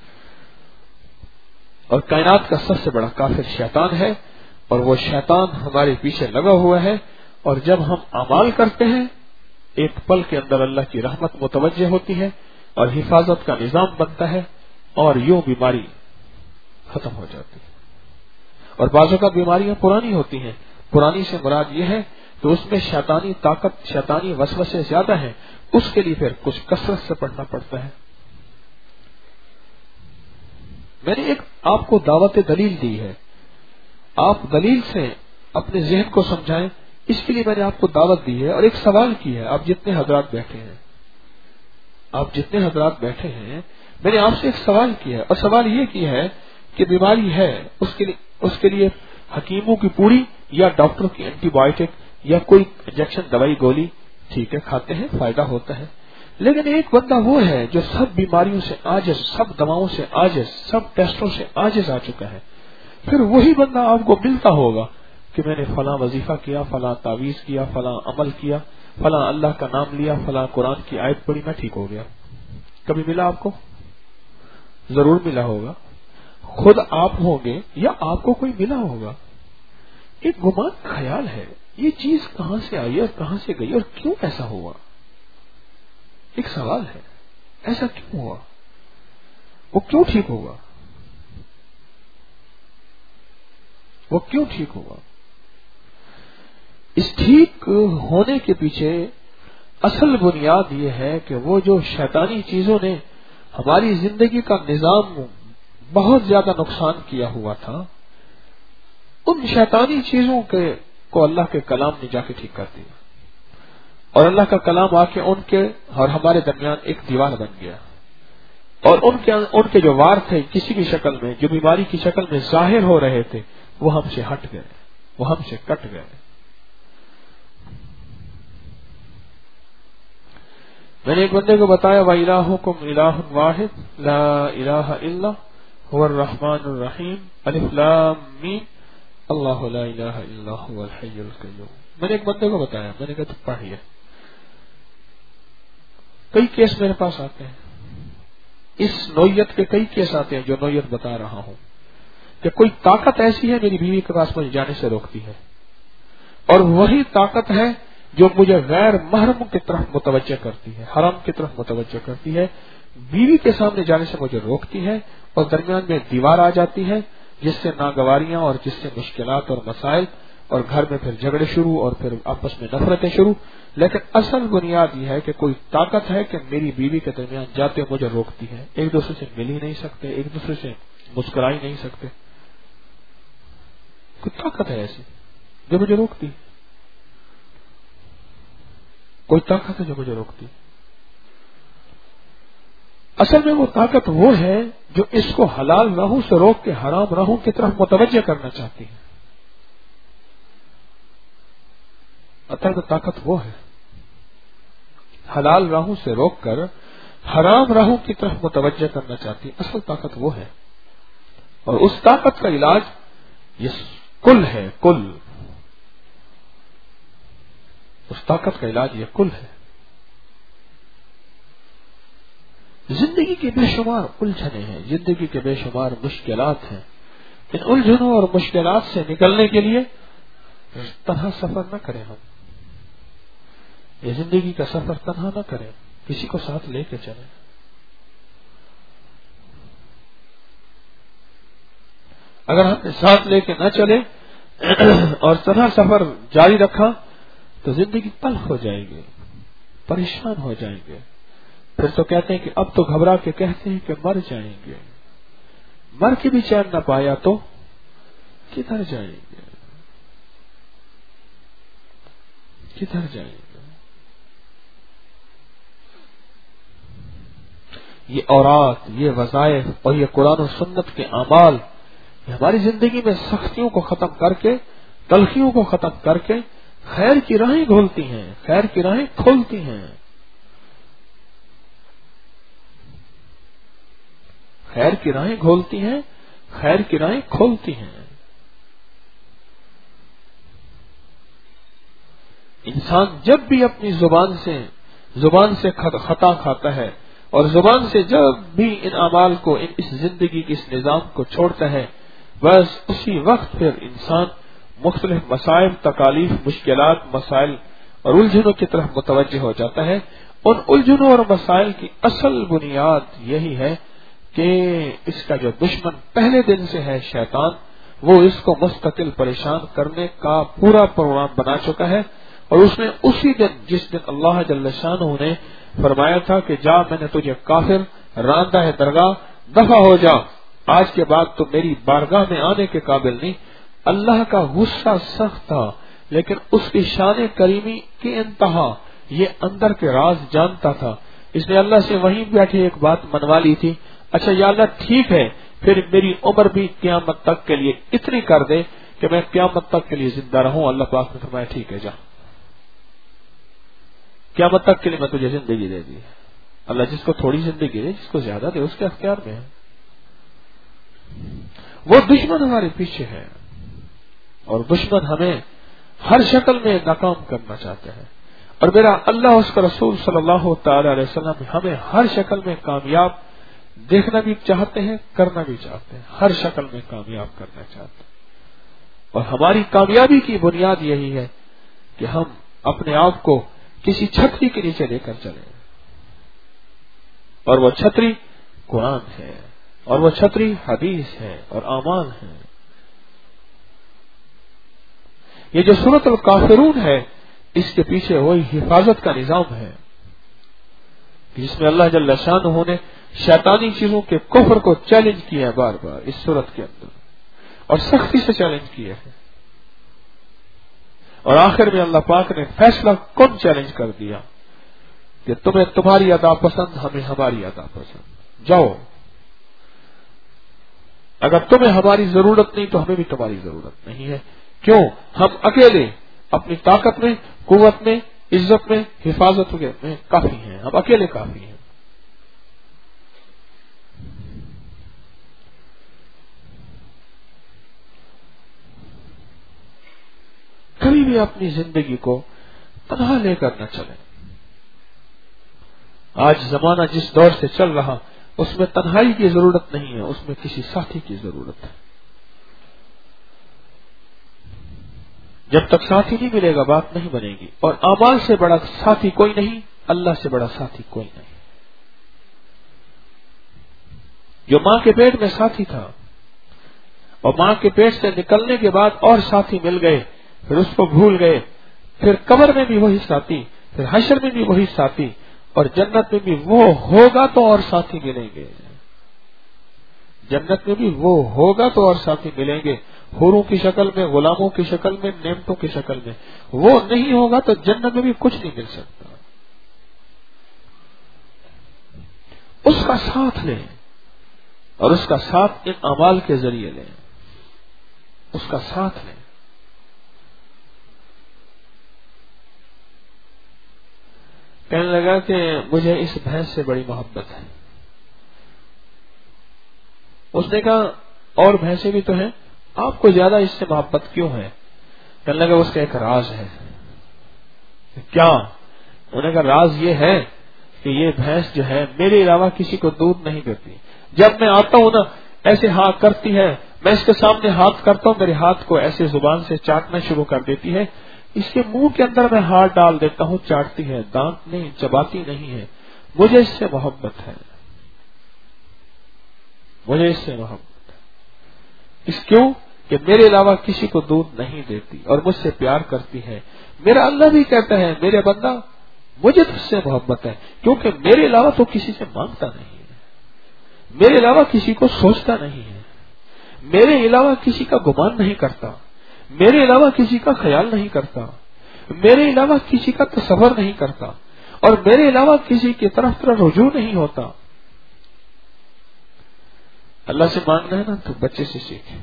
اور کائنات کا سب سے بڑا کافر شیطان ہے، اور وہ شیطان ہمارے پیچھے لگا ہوا ہے. اور جب ہم اعمال کرتے ہیں ایک پل کے اندر اللہ کی رحمت متوجہ ہوتی ہے اور حفاظت کا نظام بنتا ہے اور یوں بیماری ختم ہو جاتی ہے. اور بعضوں کا بیماریاں پرانی ہوتی ہیں. پرانی سے مراد یہ ہے کہ اس میں شیطانی طاقت، شیطانی وسوسے زیادہ ہیں، اس کے لیے پھر کچھ کثرت سے پڑھنا پڑتا ہے. میں نے ایک آپ کو دعوت دلیل دی ہے، آپ دلیل سے اپنے ذہن کو سمجھائیں، اس کے لیے میں نے آپ کو دعوت دی ہے. اور ایک سوال کی ہے، آپ جتنے حضرات بیٹھے ہیں آپ جتنے حضرات بیٹھے ہیں میں نے آپ سے ایک سوال کیا ہے، اور سوال یہ کیا ہے کہ بیماری ہے، اس کے لیے اس کے لیے حکیموں کی پوری یا ڈاکٹر کی اینٹی بایوٹک یا کوئی انجیکشن دوائی گولی ٹھیک ہے کھاتے ہیں، فائدہ ہوتا ہے. لیکن ایک بندہ وہ ہے جو سب بیماریوں سے عاجز، سب دواؤں سے عاجز، سب ٹیسٹوں سے عاجز آ چکا ہے. پھر وہی بندہ آپ کو ملتا ہوگا کہ میں نے فلاں وظیفہ کیا، فلاں تعویذ کیا، فلاں عمل کیا، فلاں اللہ کا نام لیا، فلاں قرآن کی آیت پڑھی، میں ٹھیک ہو گیا. کبھی ملا آپ کو؟ ضرور ملا ہوگا. خود آپ ہوں گے یا آپ کو کوئی ملا ہوگا. ایک گمان خیال ہے یہ چیز کہاں سے آئی اور کہاں سے گئی اور کیوں ایسا ہوا. ایک سوال ہے، ایسا کیوں ہوا، وہ کیوں ٹھیک ہوگا، وہ کیوں ٹھیک ہوگا. اس ٹھیک ہونے کے پیچھے اصل بنیاد یہ ہے کہ وہ جو شیطانی چیزوں نے ہماری زندگی کا نظام بہت زیادہ نقصان کیا ہوا تھا، ان شیطانی چیزوں کے کو اللہ کے کلام نے جا کے ٹھیک کر دیا. اور اللہ کا کلام آ کے ان کے اور ہمارے درمیان ایک دیوار بن گیا. اور ان کے ان کے جو وار تھے کسی بھی شکل میں، جو بیماری کی شکل میں ظاہر ہو رہے تھے، وہ ہم سے ہٹ گئے، وہ ہم سے کٹ گئے. میں نے ایک بندے کو بتایا وَإِلَٰهُكُمْ إِلَٰهٌ وَاحِدٌ لَا إِلَٰهَ إِلَّا هُوَ الرَّحْمَٰنُ الرَّحِيمُ أَلِف لام میم اللہ لا الہ الا هو الحی القیوم. میں نے ایک بندے کو بتایا، میں نے کہا تو پڑھیے. کئی کیس میرے پاس آتے ہیں، اس نوعیت کے کئی کیس آتے ہیں جو نوعیت بتا رہا ہوں کہ کوئی طاقت ایسی ہے میری بیوی کے پاس مجھے جانے سے روکتی ہے، اور وہی طاقت ہے جو مجھے غیر محرم کی طرف متوجہ کرتی ہے، حرام کی طرف متوجہ کرتی ہے، بیوی کے سامنے جانے سے مجھے روکتی ہے، اور درمیان میں دیوار آ جاتی ہے جس سے ناگواریاں اور جس سے مشکلات اور مسائل، اور گھر میں پھر جھگڑے شروع اور پھر آپس میں نفرتیں شروع۔ لیکن اصل بنیاد یہ ہے کہ کوئی طاقت ہے کہ میری بیوی کے درمیان جاتے مجھے روکتی ہے، ایک دوسرے سے مل ہی نہیں سکتے، ایک دوسرے سے مسکرا ہی نہیں سکتے، کوئی طاقت ہے ایسی جو مجھے روکتی، کوئی طاقت ہے جو مجھے روکتی۔ اصل میں وہ طاقت وہ ہے جو اس کو حلال راہوں سے روک کے حرام راہوں کی طرف متوجہ کرنا چاہتی ہے۔ اصل طاقت وہ ہے، حلال راہوں سے روک کر حرام راہوں کی طرف متوجہ کرنا چاہتی ہے، اصل طاقت وہ ہے، اور اس طاقت کا علاج یہ کل ہے، کل اس طاقت کا علاج یہ کل ہے۔ زندگی کے بے شمار الجھنیں ہیں، زندگی کے بے شمار مشکلات ہیں، ان الجھنوں اور مشکلات سے نکلنے کے لیے تنہا سفر نہ کریں، ہم یہ زندگی کا سفر تنہا نہ کریں، کسی کو ساتھ لے کے چلیں۔ اگر ہم نے ساتھ لے کے نہ چلے اور تنہا سفر جاری رکھا تو زندگی تلخ ہو جائے گی، پریشان ہو جائیں گے، پھر تو کہتے ہیں کہ اب تو گھبرا کے کہتے ہیں کہ مر جائیں گے، مر کے بھی چین نہ پایا تو کدھر جائیں گے، کدھر جائیں گے۔ یہ اورات، یہ وظائف اور یہ قرآن و سنت کے اعمال، یہ ہماری زندگی میں سختیوں کو ختم کر کے، تلخیوں کو ختم کر کے خیر کی راہیں کھولتی ہیں، خیر کی راہیں کھولتی ہیں، خیر کی راہیں کھولتی ہیں، خیر کی راہیں کھولتی ہیں۔ انسان جب بھی اپنی زبان سے زبان سے خطا کھاتا ہے اور زبان سے جب بھی ان اعمال کو، ان اس زندگی کے اس نظام کو چھوڑتا ہے، بس اسی وقت پھر انسان مختلف مسائل، تکالیف، مشکلات، مسائل اور الجھنوں کی طرف متوجہ ہو جاتا ہے۔ ان الجھنوں اور مسائل کی اصل بنیاد یہی ہے کہ اس کا جو دشمن پہلے دن سے ہے شیطان، وہ اس کو مستقل پریشان کرنے کا پورا پروگرام بنا چکا ہے، اور اس نے اسی دن، جس دن اللہ جل شانہ نے فرمایا تھا کہ جا میں نے تجھے کافر راندہ ہے درگاہ، دفع ہو جا، آج کے بعد تو میری بارگاہ میں آنے کے قابل نہیں۔ اللہ کا غصہ سخت تھا، لیکن اس کی شان کریمی کی انتہا یہ اندر کے راز جانتا تھا، اس نے اللہ سے وہیں بیٹھے ایک بات منوا لی تھی، اچھا یا اللہ ٹھیک ہے، پھر میری عمر بھی قیامت تک کے لیے اتنی کر دے کہ میں قیامت تک کے لیے زندہ رہوں۔ اللہ پاک نے فرمایا ٹھیک ہے، جا، قیامت تک کے لیے میں تجھے زندگی دے دی۔ اللہ جس کو تھوڑی زندگی دے، جس کو زیادہ دے، اس کے اختیار میں ہے۔ وہ دشمن ہمارے پیچھے ہے، اور دشمن ہمیں ہر شکل میں ناکام کرنا چاہتے ہیں، اور میرا اللہ اس کا رسول صلی اللہ تعالی علیہ وسلم ہمیں ہر شکل میں کامیاب دیکھنا بھی چاہتے ہیں، کرنا بھی چاہتے ہیں، ہر شکل میں کامیاب کرنا چاہتے ہیں۔ اور ہماری کامیابی کی بنیاد یہی ہے کہ ہم اپنے آپ کو کسی چھتری کے نیچے لے کر چلیں، اور وہ چھتری قرآن ہے، اور وہ چھتری حدیث ہے اور اعمال ہے۔ یہ جو سورۃ الکافرون ہے، اس کے پیچھے وہی حفاظت کا نظام ہے جس میں اللہ جل شانہ نے شیطانی چیزوں کے کفر کو چیلنج کیا ہے بار بار اس سورت کے اندر، اور سختی سے چیلنج کیا ہے، اور آخر میں اللہ پاک نے فیصلہ کن چیلنج کر دیا کہ تمہیں تمہاری ادا پسند، ہمیں ہماری ادا پسند، جاؤ، اگر تمہیں ہماری ضرورت نہیں تو ہمیں بھی تمہاری ضرورت نہیں ہے۔ کیوں؟ ہم اکیلے اپنی طاقت میں، قوت میں، عزت میں، حفاظت میں کافی ہیں، ہم اکیلے کافی ہیں۔ کبھی بھی اپنی زندگی کو تنہا لے کر نہ چلیں، آج زمانہ جس دور سے چل رہا اس میں تنہائی کی ضرورت نہیں ہے، اس میں کسی ساتھی کی ضرورت ہے. جب تک ساتھی نہیں ملے گا بات نہیں بنے گی. اور اعمال سے بڑا ساتھی کوئی نہیں، اللہ سے بڑا ساتھی کوئی نہیں. جو ماں کے پیٹ میں ساتھی تھا اور ماں کے پیٹ سے نکلنے کے بعد اور ساتھی مل گئے، پھر اس کو بھول گئے، پھر قبر میں بھی وہی ساتھی، پھر حشر میں بھی وہی ساتھی، اور جنت میں بھی وہ ہوگا تو اور ساتھی ملیں گے. جنت میں بھی وہ ہوگا تو اور ساتھی ملیں گے، حوروں کی شکل میں، غلاموں کی شکل میں، نعمتوں کی شکل میں. وہ نہیں ہوگا تو جنت میں بھی کچھ نہیں مل سکتا. اس کا ساتھ لیں اور اس کا ساتھ ان اعمال کے ذریعے لیں. اس کا ساتھ لیں. کہنے لگا کہ مجھے اس بھینس سے بڑی محبت ہے. اس نے کہا اور بھینسیں بھی تو ہیں، آپ کو زیادہ اس سے محبت کیوں ہے؟ کہنے لگا اس کا ایک راز ہے. کیا؟ انہوں نے کہا راز یہ ہے کہ یہ بھینس جو ہے میرے علاوہ کسی کو دودھ نہیں دیتی. جب میں آتا ہوں نا ایسے ہاتھ کرتی ہے، میں اس کے سامنے ہاتھ کرتا ہوں، میرے ہاتھ کو ایسے زبان سے چاٹنا شروع کر دیتی ہے. اس کے منہ کے اندر میں ہاتھ ڈال دیتا ہوں، چاٹتی ہے، دانت نہیں، چباتی نہیں ہے. مجھے اس سے محبت ہے، مجھے اس سے محبت ہے. اس کیوں کہ میرے علاوہ کسی کو دودھ نہیں دیتی اور مجھ سے پیار کرتی ہے. میرا اللہ بھی کہتا ہے میرے بندہ مجھے تجھ سے محبت ہے کیونکہ میرے علاوہ تو کسی سے مانگتا نہیں ہے، میرے علاوہ کسی کو سوچتا نہیں ہے، میرے علاوہ کسی کا گمان نہیں کرتا، میرے علاوہ کسی کا خیال نہیں کرتا، میرے علاوہ کسی کا تصور نہیں کرتا، اور میرے علاوہ کسی کی طرف طرف رجوع نہیں ہوتا. اللہ سے مانگنا ہے نا تو بچے سے سیکھے.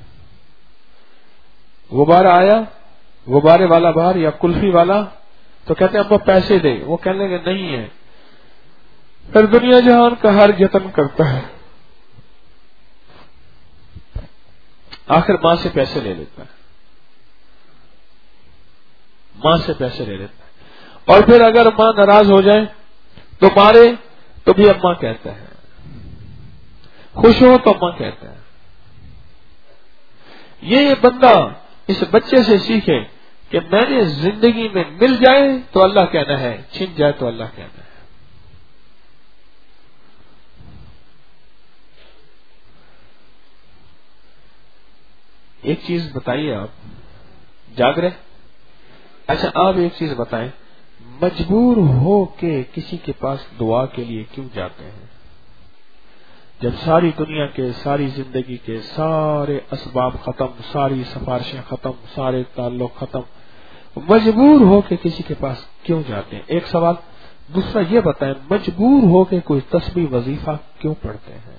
غبارہ آیا، غبارے والا بار یا کلفی والا، تو کہتے ہیں اب وہ پیسے دے. وہ کہنے لگے نہیں ہے. پھر دنیا جہان کا ہر یتن کرتا ہے، آخر ماں سے پیسے لے لیتا ہے، ماں سے پیسے لے لیتا ہے. اور پھر اگر ماں ناراض ہو جائے تو مارے تو بھی اماں کہتا ہے، خوش ہو تو اماں کہتا ہے. یہ بندہ اس بچے سے سیکھے کہ میں نے زندگی میں مل جائے تو اللہ کہنا ہے، چھن جائے تو اللہ کہنا ہے. ایک چیز بتائیے، آپ جاگ رہے؟ اچھا آپ ایک چیز بتائیں، مجبور ہو کے کسی کے پاس دعا کے لیے کیوں جاتے ہیں؟ جب ساری دنیا کے، ساری زندگی کے سارے اسباب ختم، ساری سفارشیں ختم، سارے تعلق ختم، مجبور ہو کے کسی کے پاس کیوں جاتے ہیں؟ ایک سوال. دوسرا یہ بتائیں، مجبور ہو کے کوئی تسبیح وظیفہ کیوں پڑھتے ہیں؟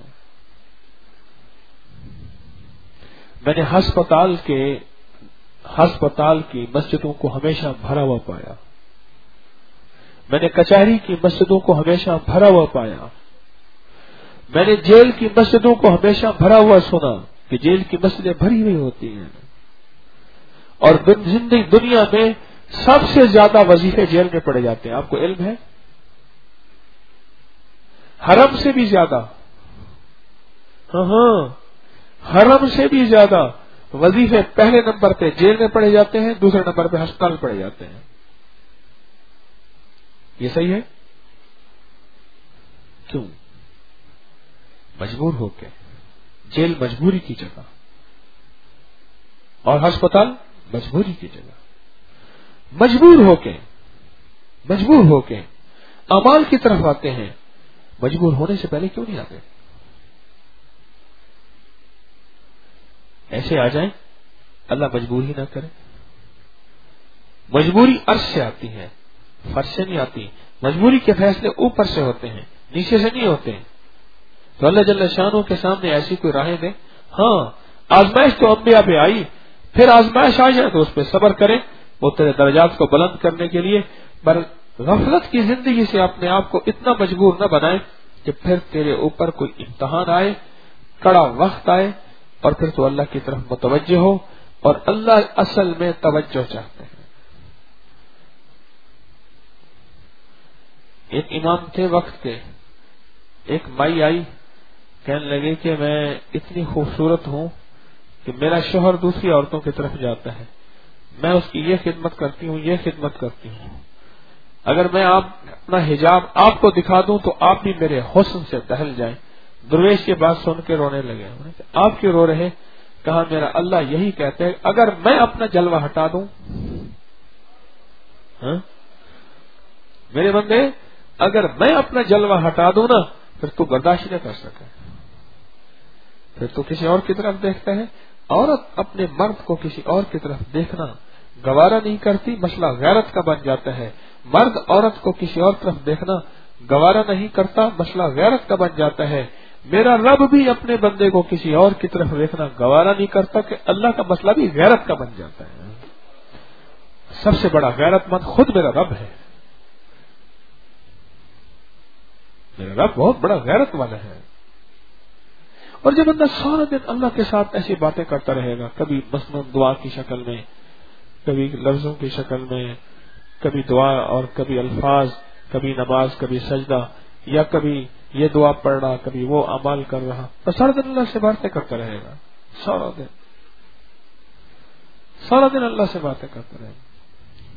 میں نے ہسپتال کے ہسپتال کی مسجدوں کو ہمیشہ بھرا ہوا پایا، میں نے کچہری کی مسجدوں کو ہمیشہ بھرا ہوا پایا، میں نے جیل کی مسجدوں کو ہمیشہ بھرا ہوا سنا کہ جیل کی مسجدیں بھری ہوئی ہوتی ہیں. اور زندگی دنیا میں سب سے زیادہ وظیفے جیل میں پڑے جاتے ہیں. آپ کو علم ہے؟ حرم سے بھی زیادہ، ہاں ہاں حرم سے بھی زیادہ وظیفے پہلے نمبر پہ جیل میں پڑے جاتے ہیں، دوسرے نمبر پہ ہسپتال میں پڑے جاتے ہیں. یہ صحیح ہے؟ کیوں؟ مجبور ہو کے. جیل مجبوری کی جگہ اور ہسپتال مجبوری کی جگہ. مجبور ہو کے مجبور ہو کے اعمال کی طرف آتے ہیں. مجبور ہونے سے پہلے کیوں نہیں آتے؟ ایسے آ جائیں، اللہ مجبور ہی نہ کرے. مجبوری عرش سے آتی ہے، فرش سے نہیں آتی. مجبوری کے فیصلے اوپر سے ہوتے ہیں، نیچے سے نہیں ہوتے. تو اللہ جل شانہ کے سامنے ایسی کوئی راہیں دیں. ہاں آزمائش تو انبیاء پہ آئی، پھر آزمائش آ جائے تو اس پہ صبر کریں، وہ تیرے درجات کو بلند کرنے کے لیے. پر غفلت کی زندگی سے اپنے آپ کو اتنا مجبور نہ بنائیں کہ پھر تیرے اوپر کوئی امتحان آئے، کڑا وقت آئے، اور پھر تو اللہ کی طرف متوجہ ہو. اور اللہ اصل میں توجہ چاہتے ہیں. ایک امام تھے وقت کے، ایک مائی آئی، کہنے لگے کہ میں اتنی خوبصورت ہوں کہ میرا شوہر دوسری عورتوں کی طرف جاتا ہے، میں اس کی یہ خدمت کرتی ہوں، یہ خدمت کرتی ہوں، اگر میں آپ اپنا حجاب آپ کو دکھا دوں تو آپ بھی میرے حسن سے دہل جائیں۔ درویش یہ بات سن کے رونے لگے، آپ کیوں رو رہے؟ کہا میرا اللہ یہی کہتے ہیں اگر میں اپنا جلوہ ہٹا دوں، ہاں میرے بندے، اگر میں اپنا جلوہ ہٹا دوں نا پھر تو برداشت نہ کر سکے، پھر تو کسی اور کی طرف دیکھتا ہے۔ عورت اپنے مرد کو کسی اور کی طرف دیکھنا گوارا نہیں کرتی، مسئلہ غیرت کا بن جاتا ہے۔ مرد عورت کو کسی اور طرف دیکھنا گوارا نہیں کرتا، مسئلہ غیرت کا بن جاتا ہے۔ میرا رب بھی اپنے بندے کو کسی اور کی طرف دیکھنا گوارا نہیں کرتا کہ اللہ کا مسئلہ بھی غیرت کا بن جاتا ہے۔ سب سے بڑا غیرت مند خود میرا رب ہے، میرا رب بہت بڑا غیرت والا ہے۔ اور جب بندہ سارا دن اللہ کے ساتھ ایسی باتیں کرتا رہے گا، کبھی مثلاً دعا کی شکل میں، کبھی لفظوں کی شکل میں، کبھی دعا اور کبھی الفاظ، کبھی نماز، کبھی سجدہ، یا کبھی یہ دعا پڑھ رہا، کبھی وہ اعمال کر رہا، تو سارا دن اللہ سے باتیں کرتا رہے گا، سارا دن سارا دن اللہ سے باتیں کرتا رہے گا۔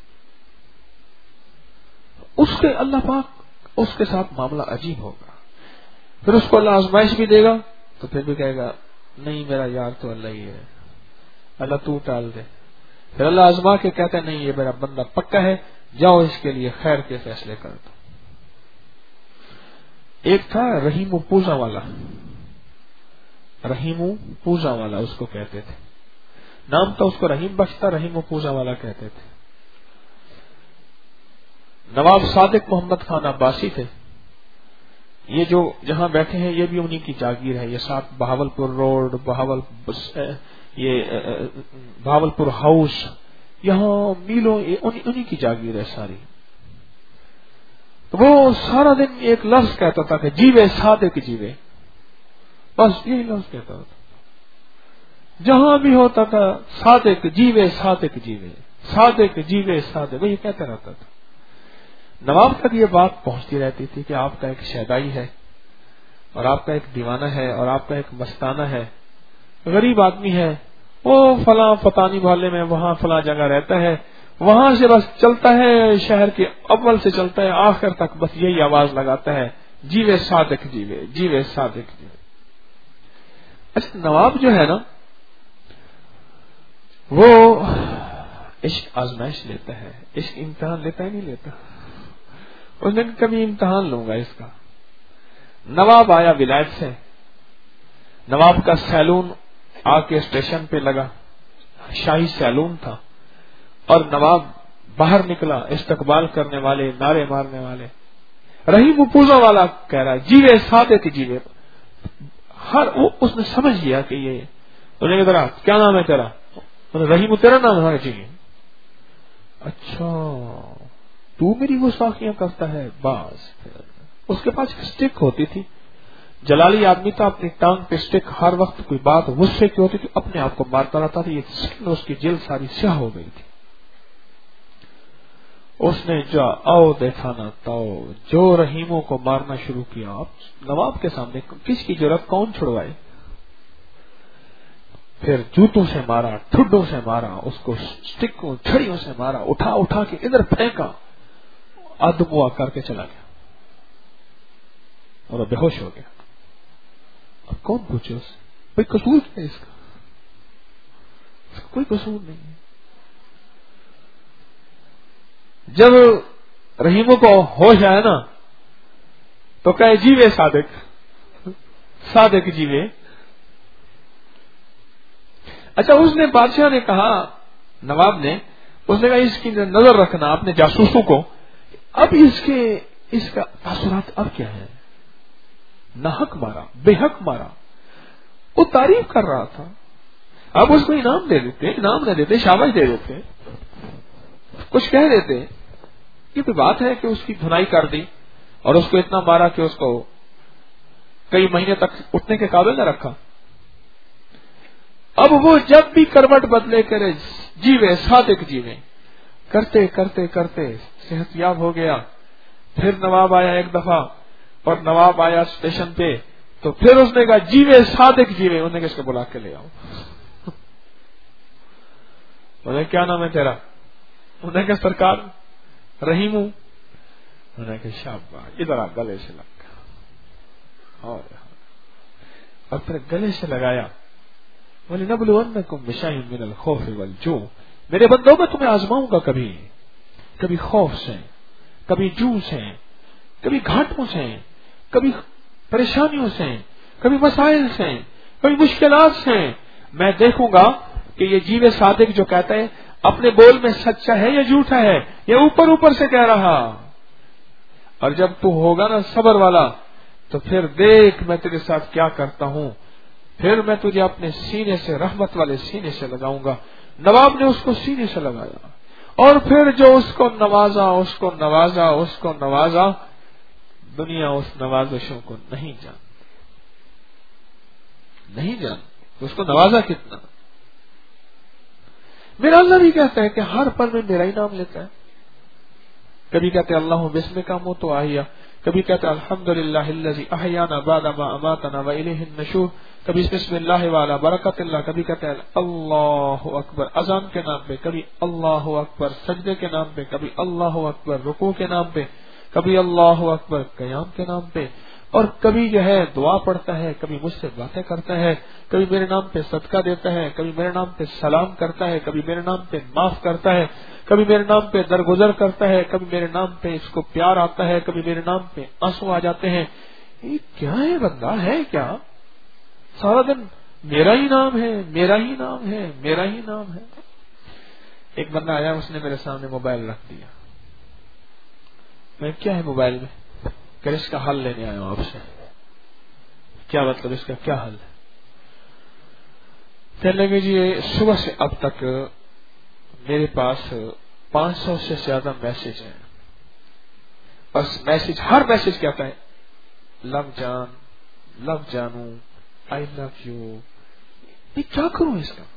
اس کے اللہ پاک اس کے ساتھ معاملہ عجیب ہوگا، پھر اس کو اللہ آزمائش بھی دے گا تو پھر بھی کہے گا نہیں میرا یار تو اللہ ہی ہے، اللہ تو ٹال دے۔ پھر اللہ آزما کے کہتا ہے نہیں یہ میرا بندہ پکا ہے، جاؤ اس کے لیے خیر کے فیصلے کر دو۔ ایک تھا رحیم و پوزا والا، رحیم و پوزا والا اس کو کہتے تھے، نام تھا اس کو رحیم بخشتا، رحیم و پوزا والا کہتے تھے۔ نواب صادق محمد خان عباسی تھے، یہ جو جہاں بیٹھے ہیں یہ بھی انہی کی جاگیر ہے، یہ ساتھ بہاول پور روڈ، بہاول یہ بہاول پور ہاؤس، یہاں میلوں انہی کی جاگیر ہے ساری۔ تو وہ سارا دن ایک لفظ کہتا تھا کہ جیوے صادق جیوے، بس یہی لفظ کہتا تھا، جہاں بھی ہوتا تھا صادق جیوے صادق جیوے صادق جیوے صادق، وہی کہتا رہتا تھا۔ نواب تک یہ بات پہنچتی رہتی تھی کہ آپ کا ایک شیدائی ہے اور آپ کا ایک دیوانہ ہے اور آپ کا ایک مستانہ ہے، غریب آدمی ہے، وہ فلاں فتانی محلے میں وہاں فلاں جگہ رہتا ہے، وہاں سے بس چلتا ہے، شہر کے اول سے چلتا ہے آخر تک بس یہی آواز لگاتا ہے جیوے صادق جیوے جیوے صادق جیوے۔ اچھا نواب جو ہے نا وہ عشق آزمائش لیتا ہے، عشق امتحان لیتا ہے نہیں لیتا، اس نے کبھی امتحان لوں گا اس کا۔ نواب آیا ولایت سے، نواب کا سیلون آ کے اسٹیشن پہ لگا، شاہی سیلون تھا، اور نواب باہر نکلا، استقبال کرنے والے، نعرے مارنے والے، رحیم پوزا والا کہہ رہا ہے جیوے صادق جیوے، ہر وہ اس نے سمجھ لیا کہ یہ انہوں نے کہا کیا نام ہے تیرا؟ رحیم تیرا نام ہے؟ جی اچھا تو میری گستاخیاں کرتا ہے، بس اس کے پاس اسٹک ہوتی تھی، جلالی آدمی تھا، اپنی ٹانگ پہ اسٹک، ہر وقت کوئی بات غصے کی ہوتی تھی اپنے آپ کو مارتا رہتا تھا، یہ سکن اس کی جلد ساری سیاہ ہو گئی تھی۔ اس نے جو آؤ دیکھا نہ تاؤ، جو رحیموں کو مارنا شروع کیا۔ اب نواب کے سامنے کس کی جرأت، کون چھڑوائے؟ پھر جوتوں سے مارا، ٹھڈوں سے مارا، اس کو اسٹک چھڑیوں سے مارا، اٹھا اٹھا کے ادھر پھینکا، آدموا کر کے چلا گیا اور وہ بے ہوش ہو گیا۔ اب کون پوچھے اس سے کوئی قصور ہے اس کا؟ اس کا کوئی قصور نہیں ہے۔ جب رحیموں کو ہوش آیا نا تو کہے جیوے صادق صادق جیوے۔ اچھا اس نے بادشاہ نے کہا، نواب نے اس نے کہا اس کی نظر رکھنا اپنے جاسوسوں کو، اب اس کے اس کا تاثرات اب کیا ہے؟ نہ حق مارا، بے حق مارا، وہ تعریف کر رہا تھا، اب اس کو انعام دے دیتے، انعام دے دیتے، شاباش دے دیتے، کچھ کہہ دیتے، یہ تو بات ہے کہ اس کی دھنائی کر دی اور اس کو اتنا مارا کہ اس کو کئی مہینے تک اٹھنے کے قابل نہ رکھا۔ اب وہ جب بھی کروٹ بدلے کرے جیوے صادق جیوے، کرتے کرتے کرتے صحت یاب ہو گیا، پھر نواب آیا ایک دفعہ، اور نواب آیا اسٹیشن پہ، تو پھر اس نے کہا جیوے صادق جیوے، انہوں نے کہا اس کو بلا کے لے آؤ. بولے کیا نام ہے تیرا؟ انہوں نے کہا سرکار رحیم ہوں. انہوں نے کہا شاباش، ادھر آ، گلے سے لگ گیا اور اور پھر گلے سے لگایا. بولے نبلونکم بشیء من الخوف والجوع، میرے بندوں میں تمہیں آزماؤں گا، کبھی کبھی خوف سے، کبھی جوع سے، کبھی گھاٹوں سے، کبھی پریشانیوں سے، کبھی مسائل سے، کبھی مشکلات سے. میں دیکھوں گا کہ یہ جیو صادق جو کہتا ہے اپنے بول میں سچا ہے یا جھوٹا ہے، یا اوپر اوپر سے کہہ رہا. اور جب تو ہوگا نا صبر والا، تو پھر دیکھ میں تیرے ساتھ کیا کرتا ہوں. پھر میں تجھے اپنے سینے سے، رحمت والے سینے سے لگاؤں گا. نواب نے اس کو سینے سے لگایا، اور پھر جو اس کو نوازا اس کو نوازا اس کو نوازا دنیا اس نوازشوں کو نہیں جان نہیں جان اس کو نوازا کتنا. میرا اللہ بھی کہتا ہے کہ ہر پل میں میرا ہی نام لیتا ہے. کبھی کہتے اللہ بسم کا منہ تو آہیا، کبھی کہتے الحمدللہ الذی احیانا بعد ما اماتنا والیہ النشور، کبھی بسم اللہ والا برکت اللہ، کبھی کہتے ہیں اللہ اکبر اذان کے نام پہ، کبھی اللہ اکبر سجدے کے نام پہ، کبھی اللہ اکبر رکوع کے نام پہ، کبھی اللہ اکبر قیام کے نام پہ، اور کبھی جو ہے دعا پڑھتا ہے، کبھی مجھ سے باتیں کرتا ہے، کبھی میرے نام پہ صدقہ دیتا ہے، کبھی میرے نام پہ سلام کرتا ہے، کبھی میرے نام پہ معاف کرتا ہے، کبھی میرے نام پہ درگزر کرتا ہے، کبھی میرے نام پہ اس کو پیار آتا ہے، کبھی میرے نام پہ آنسو آ جاتے ہیں. یہ کیا ہے بندہ ہے کیا؟ سارا دن میرا ہی نام ہے میرا ہی نام ہے میرا ہی نام ہے. ایک بندہ آیا، اس نے میرے سامنے موبائل رکھ دیا. میں کیا ہے موبائل میں؟ کہ اس کا حل لینے آیا ہوں آپ سے. کیا مطلب اس کا کیا حل ہے؟ کہنے لگے جی صبح سے اب تک میرے پاس پانچ سو سے زیادہ میسج ہیں. بس میسج، ہر میسج کہتا ہے لو جان، لو جانو، آئی لو یو. یہ کیا کروں اس کا؟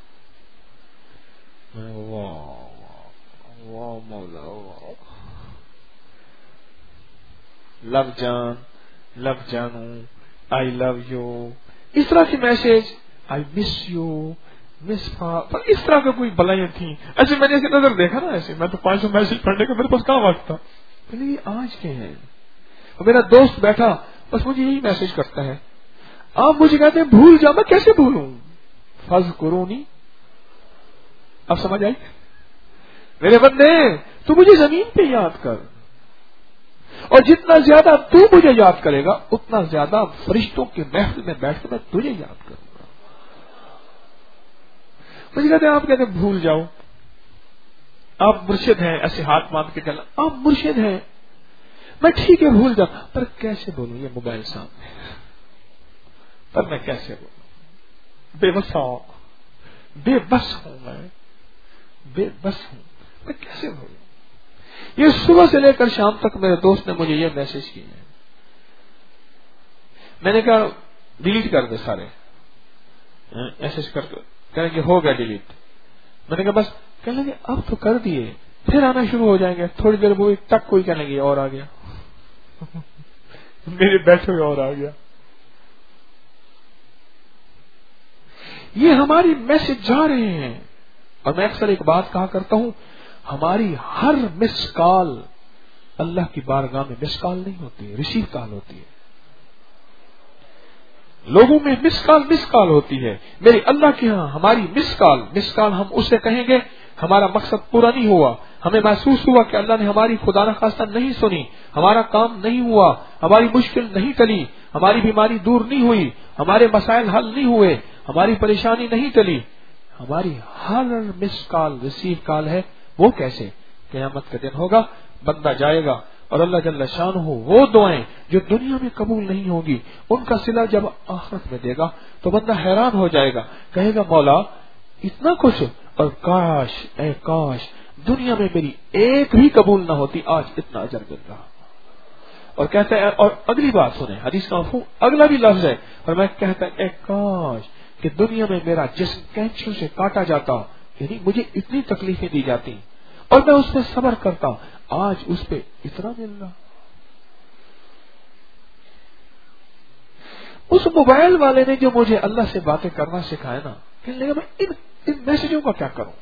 واہ واہ مولا واہ. لو جان، لو جانو، آئی لو یو، اس طرح کی میسج، آئی مس یو، مس پر اس طرح کا کوئی بلائیاں تھیں. ایسے میں نے ایسے نظر دیکھا نا، ایسے میں تو پانچ سو میسج پڑھنے کا میرے پاس کہاں وقت تھا. پہلے یہ آج کے ہیں. اور میرا دوست بیٹھا بس مجھے یہی میسج کرتا ہے. آپ مجھے کہتے ہیں بھول جا، میں کیسے بھولوں؟ فاذکرونی. اب سمجھ آئی؟ میرے بندے تو مجھے زمین پہ یاد کر، اور جتنا زیادہ تو مجھے یاد کرے گا اتنا زیادہ فرشتوں کے محفل میں بیٹھ کے میں تجھے یاد کروں گا. مجھے کہتے ہیں آپ کہتے ہیں بھول جاؤ، آپ مرشد ہیں، ایسے ہاتھ باندھ کے چلنا، آپ مرشد ہیں. میں ٹھیک ہے بھول جاؤں، پر کیسے بولوں؟ یہ موبائل سامنے، پر میں کیسے بولوں؟ بے بس ہوں، بے بس ہوں، میں بے بس ہوں، میں کیسے بولوں؟ یہ صبح سے لے کر شام تک میرے دوست نے مجھے یہ میسج کیے ہیں. میں نے کہا ڈیلیٹ کر دے سارے میسج، کر کہیں گے ہو گیا ڈیلیٹ. میں نے کہا بس، کہنے لگے اب تو کر دیے، پھر آنا شروع ہو جائیں گے. تھوڑی دیر وہ تک کوئی کہنے لگے اور آ گیا، میرے بیٹھے ہوئے اور آ گیا. یہ ہماری میسج جا رہے ہیں. اور میں اکثر ایک بات کہا کرتا ہوں، ہماری ہر مس کال اللہ کی بارگاہ میں مس کال نہیں ہوتی ہے، ریسیو کال ہوتی ہے. لوگوں میں مس کال مس کال ہوتی ہے، میرے اللہ کے ہاں ہماری مس کال مس کال ہم اسے کہیں گے ہمارا مقصد پورا نہیں ہوا، ہمیں محسوس ہوا کہ اللہ نے ہماری خدا نخواستہ نہیں سنی، ہمارا کام نہیں ہوا، ہماری مشکل نہیں ٹلی، ہماری بیماری دور نہیں ہوئی، ہمارے مسائل حل نہیں ہوئے، ہماری پریشانی نہیں ٹلی. ہماری ہر مس کال ریسیو کال ہے. وہ کیسے؟ قیامت کا دن ہوگا، بندہ جائے گا اور اللہ جل شانہ وہ دعائیں جو دنیا میں قبول نہیں ہوں گی ان کا صلہ جب آخرت میں دے گا تو بندہ حیران ہو جائے گا، کہے گا مولا اتنا کچھ، اور کاش اے کاش دنیا میں میری ایک بھی قبول نہ ہوتی، آج اتنا اجر مل رہا. اور کہتا ہے، اور اگلی بات سنیں، حدیث کا مفہوم اگلا بھی لفظ ہے، اور میں کہتا ہے اے کاش کہ دنیا میں میرا جسم کینچوں سے کاٹا جاتا، یعنی مجھے اتنی تکلیفیں دی جاتی اور میں اس پہ صبر کرتا، آج اس پہ اتنا مل رہا. اس موبائل والے نے جو مجھے اللہ سے باتیں کرنا سکھایا نا، کہنے لگا میں ان, ان میسجوں کا کیا کروں؟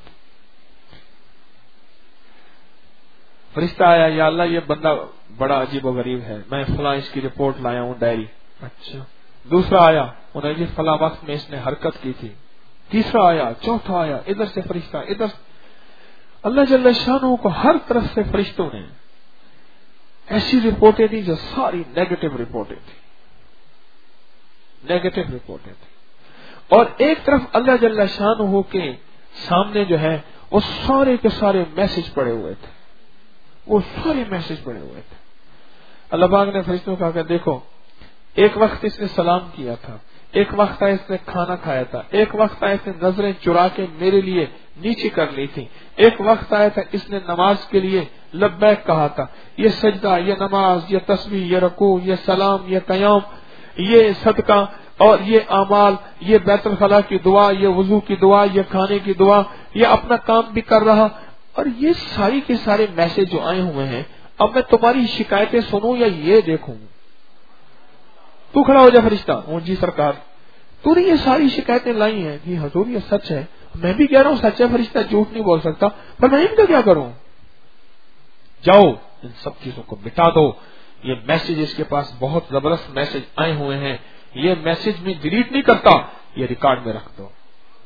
فرشتہ آیا، یا اللہ یہ بندہ بڑا عجیب و غریب ہے، میں فلاں اس کی رپورٹ لایا ہوں ڈائری. اچھا. دوسرا آیا، انہوں نے فلاں وقت میں اس نے حرکت کی تھی. تیسرا آیا، چوتھا آیا، ادھر سے فرشتہ ادھر سے. اللہ جل شانہ کو ہر طرف سے فرشتوں نے ایسی رپورٹیں دی جو ساری نیگیٹو رپورٹیں تھیں، نیگیٹو رپورٹیں تھیں. اور ایک طرف اللہ جل شانہ کے سامنے جو ہے وہ سارے کے سارے میسج پڑے ہوئے تھے، وہ سارے میسج پڑے ہوئے تھے. اللہ پاک نے فرشتوں کو کہا کہ دیکھو، ایک وقت اس نے سلام کیا تھا، ایک وقت آیا اس نے کھانا کھایا تھا، ایک وقت آیا اس نے نظریں چرا کے میرے لیے نیچے کر لی تھی، ایک وقت آیا تھا اس نے نماز کے لیے لبیک کہا تھا. یہ سجدہ، یہ نماز، یہ تسبیح، یہ رکوع، یہ سلام، یہ قیام، یہ صدقہ اور یہ اعمال، یہ بیت الخلاء کی دعا، یہ وضو کی دعا، یہ کھانے کی دعا، یہ اپنا کام بھی کر رہا. اور یہ ساری کے سارے میسج جو آئے ہوئے ہیں، اب میں تمہاری شکایتیں سنوں یا یہ دیکھوں؟ تو کھڑا ہو جا فرشتہ. وہ جی سرکار، تو نے یہ ساری شکایتیں لائی ہیں. جی حضور یہ سچ ہے، میں بھی کہہ رہا ہوں سچ ہے، فرشتہ جھوٹ نہیں بول سکتا، پر میں ان کا کیا کروں؟ جاؤ ان سب چیزوں کو مٹا دو. یہ میسج اس کے پاس بہت زبردست میسج آئے ہوئے ہیں، یہ میسج میں ڈیلیٹ نہیں کرتا، یہ ریکارڈ میں رکھ دو.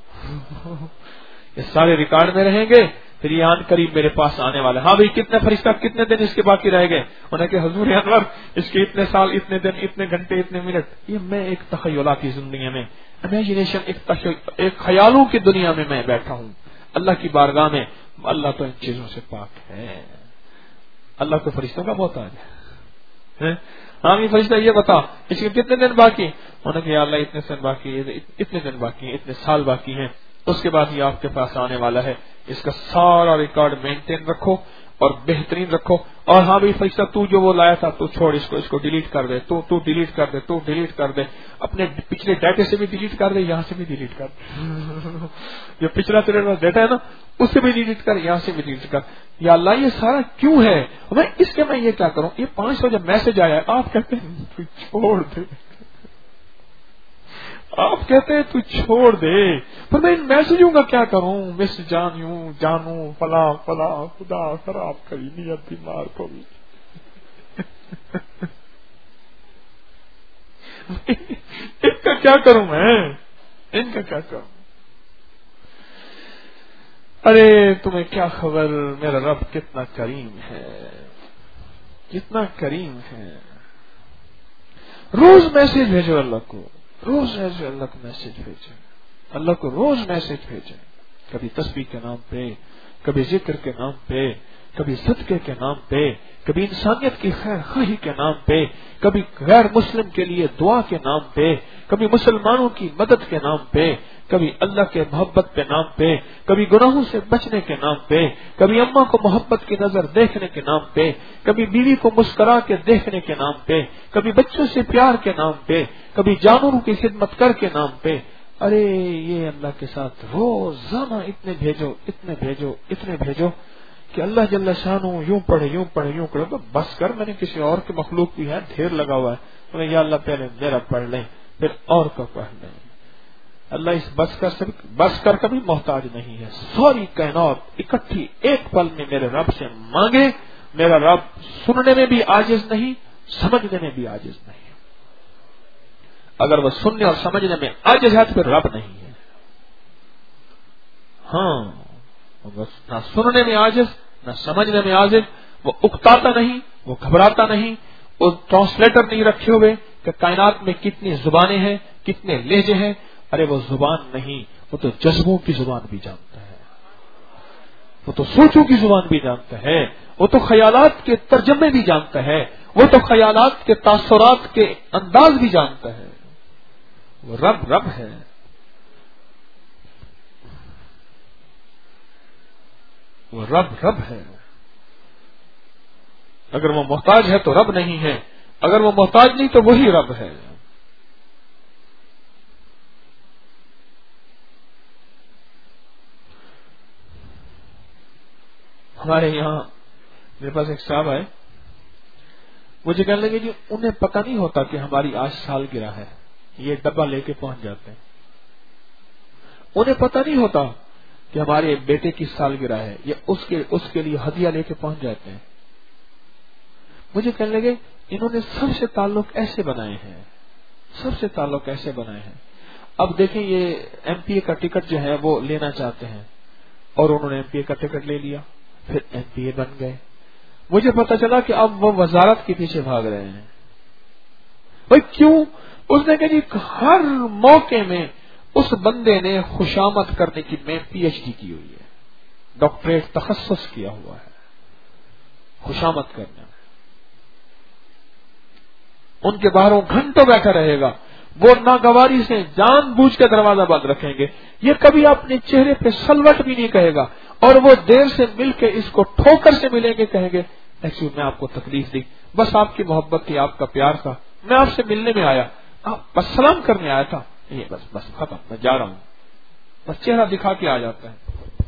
یہ سارے ریکارڈ میں رہیں گے، پھر یہ آن قریب میرے پاس آنے والا. ہاں بھائی کتنے فرشتہ کتنے دن اس کے باقی رہ گئے؟ انہیں کہ حضور انور اس کے اتنے سال، اتنے دن، اتنے گھنٹے، اتنے منٹ. یہ میں ایک تخیلاتی زندگی میں، امیجنیشن، ایک, ایک خیالوں کی دنیا میں میں بیٹھا ہوں. اللہ کی بارگاہ میں اللہ تو ان چیزوں سے پاک ہے. اللہ کو فرشتوں کا محتاج ہے. ہاں یہ فرشتہ یہ بتا اس کے کتنے دن باقی؟ انہوں نے کہ یا اللہ اتنے دن باقی، اتنے دن باقی ہیں، اتنے سال باقی ہیں، اس کے بعد یہ آپ کے پاس آنے والا ہے. اس کا سارا ریکارڈ مینٹین رکھو اور بہترین رکھو. اور ہاں بھائی فرشتہ تو جو وہ لایا تھا تو چھوڑ اس کو، اس کو ڈیلیٹ کر دے، تو تو ڈیلیٹ کر دے، تو ڈیلیٹ کر دے، اپنے پچھلے ڈیٹے سے بھی ڈیلیٹ کر دے، یہاں سے بھی ڈیلیٹ کر دے. جو پچھلا تیرا ڈیٹا ہے نا اس سے بھی ڈیلیٹ کر، یہاں سے بھی ڈیلیٹ کر. یا اللہ یہ سارا کیوں ہے؟ میں اس کے میں یہ کیا کروں؟ یہ پانچ سو جب میسج آیا ہے آپ کہتے ہیں تو چھوڑ دے، آپ کہتے ہیں تو چھوڑ دے، پر میں ان میسجوں کا کیا کروں؟ مس جانوں جانوں فلا فلا خدا خراب کری نیت بیمار کو بھی. ان کا کیا کروں میں؟ ان کا کیا کروں؟ ارے تمہیں کیا خبر، میرا رب کتنا کریم ہے، کتنا کریم ہے. روز میسج بھیجو اللہ کو، روز ایسے اللہ کو میسج بھیجے، اللہ کو روز میسج بھیجے. کبھی تسبیح کے نام پہ، کبھی ذکر کے نام پہ، کبھی صدقے کے نام پہ، کبھی انسانیت کی خیر خواہی کے نام پہ، کبھی غیر مسلم کے لیے دعا کے نام پہ، کبھی مسلمانوں کی مدد کے نام پہ، کبھی اللہ کے محبت کے نام پہ، کبھی گناہوں سے بچنے کے نام پہ، کبھی اماں کو محبت کی نظر دیکھنے کے نام پہ، کبھی بیوی کو مسکرا کے دیکھنے کے نام پہ، کبھی بچوں سے پیار کے نام پہ، کبھی جانوروں کی خدمت کر کے نام پہ. ارے یہ اللہ کے ساتھ روزانہ اتنے بھیجو، اتنے بھیجو، اتنے بھیجو کہ اللہ جل شانہ یوں پڑھے یوں پڑھے یوں پڑھے. بس کر، میں نے کسی اور کے مخلوق بھی ہے ڈھیر لگا ہوا ہے، یا اللہ پہلے میرا پڑھ لیں پھر اور کا پڑھ لیں. اللہ اس بس کر سے بس کر کبھی محتاج نہیں ہے. ساری کائنات اکٹھی ایک پل میں میرے رب سے مانگے، میرا رب سننے میں بھی عاجز نہیں، سمجھنے میں بھی عاجز نہیں. اگر وہ سننے اور سمجھنے میں عاجز ہے تو پھر رب نہیں ہے. ہاں نہ سننے میں عاجز نہ سمجھنے میں عاجز، وہ اکتاتا نہیں، وہ گھبراتا نہیں، وہ ٹرانسلیٹر نہیں رکھے ہوئے کہ کائنات میں کتنی زبانیں ہیں، کتنے لہجے ہیں. ارے وہ زبان نہیں، وہ تو جذبوں کی زبان بھی جانتا ہے، وہ تو سوچوں کی زبان بھی جانتا ہے، وہ تو خیالات کے ترجمے بھی جانتا ہے، وہ تو خیالات کے تاثرات کے انداز بھی جانتا ہے. وہ رب رب ہے. وہ رب رب ہے. اگر وہ محتاج ہے تو رب نہیں ہے، اگر وہ محتاج نہیں تو وہی رب ہے. ہمارے یہاں میرے پاس ایک صاحب ہے، مجھے کہنے لگے جی انہیں پتہ نہیں ہوتا کہ ہماری آج سالگرہ ہے. یہ ڈبہ لے کے پہنچ جاتے ہیں. انہیں پتہ نہیں ہوتا کہ ہمارے بیٹے کی سالگرہ ہے، یا اس کے اس کے لیے ہدیہ لے کے پہنچ جاتے ہیں. مجھے کہنے لگے انہوں نے سب سے تعلق ایسے بنائے ہیں، سب سے تعلق ایسے بنائے ہیں. اب دیکھیں یہ ایم پی اے کا ٹکٹ جو ہے وہ لینا چاہتے ہیں، اور انہوں نے ایم پی اے کا ٹکٹ لے لیا، پھر ایم پی اے بن گئے. مجھے پتا چلا کہ اب وہ وزارت کے پیچھے بھاگ رہے ہیں. بھائی کیوں؟ اس نے کہا جی ہر موقع میں اس بندے نے خوشامد کرنے کی، میں پی ایچ ڈی کی ہوئی ہے، ڈاکٹریٹ تخصص کیا ہوا ہے خوشامد کرنے میں. ان کے باہر وہ گھنٹوں بیٹھا رہے گا، وہ ناگواری سے جان بوجھ کے دروازہ بند رکھیں گے. یہ کبھی اپنے چہرے پہ سلوٹ بھی نہیں کہے گا، اور وہ دیر سے مل کے اس کو ٹھوکر سے ملیں گے، کہیں گے ایکچولی میں آپ کو تکلیف دی، بس آپ کی محبت تھی، آپ کا پیار تھا، میں آپ سے ملنے میں آیا، بس سلام کرنے آیا تھا، یہ بس بس ختم، میں جا رہا ہوں. بس چہرہ دکھا کے آ جاتا ہے،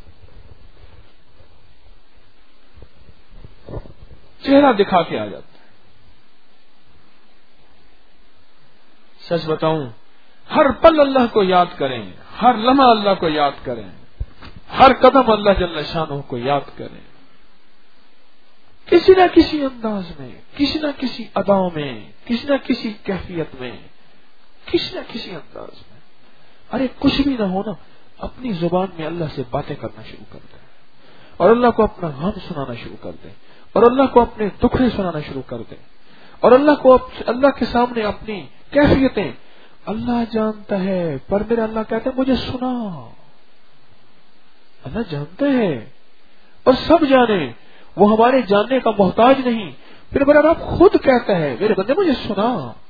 چہرہ دکھا کے آ جاتا ہے. سچ بتاؤں، ہر پل اللہ کو یاد کریں، ہر لمحہ اللہ کو یاد کریں، ہر قدم اللہ جل شانہ کو یاد کریں. کسی نہ کسی انداز میں، کسی نہ کسی اداؤں میں، کسی نہ کسی کیفیت میں، کسی نہ کسی انداز میں. ارے کچھ بھی نہ ہونا، اپنی زبان میں اللہ سے باتیں کرنا شروع کر دیں، اور اللہ کو اپنا غم سنانا شروع کر دیں، اور اللہ کو اپنے دکھڑے سنانا شروع کر دیں، اور اللہ کو اللہ کے سامنے اپنی کیفیتیں. اللہ جانتا ہے، پر میرا اللہ کہتا ہے مجھے سنا. اللہ جانتا ہے اور سب جانے، وہ ہمارے جاننے کا محتاج نہیں. پھر میرا رب خود کہتا ہے میرے بندے مجھے سنا،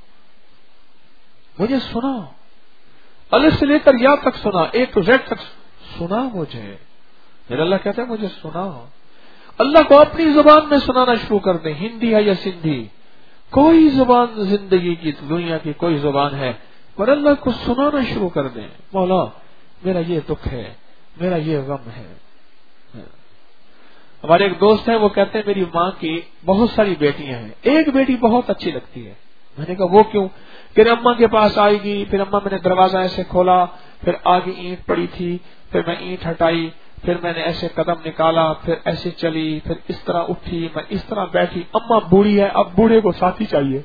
مجھے سنا، الف سے لے کر یا تک سنا، اے ٹو زیڈ تک سنا مجھے. میرا اللہ کہتا ہے مجھے سنا. اللہ کو اپنی زبان میں سنانا شروع کر دیں، ہندی ہے یا سندھی، کوئی زبان زندگی کی دنیا کی کوئی زبان ہے، پر اللہ کو سنانا شروع کر دیں. مولا میرا یہ دکھ ہے، میرا یہ غم ہے. ہمارے ایک دوست ہیں، وہ کہتے ہیں میری ماں کی بہت ساری بیٹیاں ہیں، ایک بیٹی بہت اچھی لگتی ہے. میں نے کہا وہ کیوں؟ کہ اماں کے پاس آئے گی، پھر اماں میں نے دروازہ ایسے کھولا، پھر آگے اینٹ پڑی تھی، پھر میں اینٹ ہٹائی، پھر میں نے ایسے قدم نکالا، پھر ایسے چلی، پھر اس طرح اٹھی، میں اس طرح بیٹھی. اماں بوڑھی ہے، اب بوڑھے کو ساتھی چاہیے.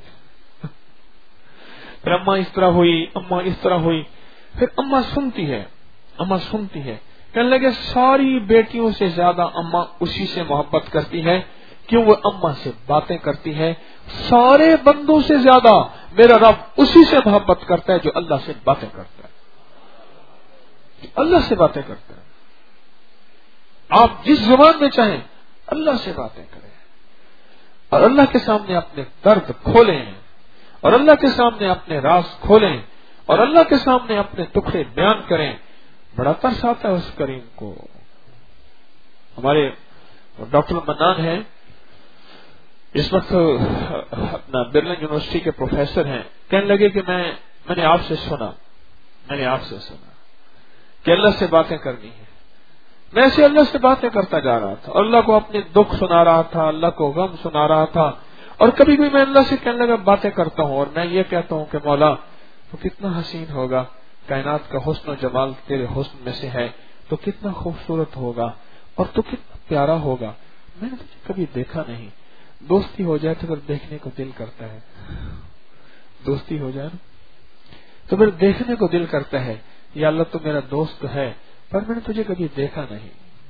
پھر اماں اس طرح ہوئی، اماں اس طرح ہوئی، پھر اماں سنتی ہے، اماں سنتی ہے. کہنے لگے ساری بیٹیوں سے زیادہ اماں اسی سے محبت کرتی ہے، کیوں؟ وہ اماں سے باتیں کرتی ہے. سارے بندوں سے زیادہ میرا رب اسی سے محبت کرتا ہے جو اللہ سے باتیں کرتا ہے، جو اللہ سے باتیں کرتا ہے. آپ جس زبان میں چاہیں اللہ سے باتیں کریں، اور اللہ کے سامنے اپنے درد کھولیں، اور اللہ کے سامنے اپنے راز کھولیں، اور اللہ کے سامنے اپنے ٹکڑے بیان کریں. بڑا ترس آتا ہے اس کریم کو. ہمارے ڈاکٹر منان ہیں، اس وقت اپنا برلن یونیورسٹی کے پروفیسر ہیں. کہنے لگے کہ میں میں نے آپ سے سنا میں نے آپ سے سنا کہ اللہ سے باتیں کرنی ہے. میں ایسے اللہ سے باتیں کرتا جا رہا تھا، اور اللہ کو اپنے دکھ سنا رہا تھا، اللہ کو غم سنا رہا تھا. اور کبھی کبھی میں اللہ سے کہنے لگا باتیں کرتا ہوں، اور میں یہ کہتا ہوں کہ مولا تو کتنا حسین ہوگا، کائنات کا حسن و جمال تیرے حسن میں سے ہے، تو کتنا خوبصورت ہوگا، اور تو کتنا پیارا ہوگا. میں نے تجھے کبھی دیکھا نہیں. دوستی ہو جائے تو پھر دیکھنے کو دل کرتا ہے، دوستی ہو جائے نا تو پھر دیکھنے کو دل کرتا ہے. یا اللہ تو میرا دوست ہے، پر میں نے تجھے کبھی دیکھا نہیں.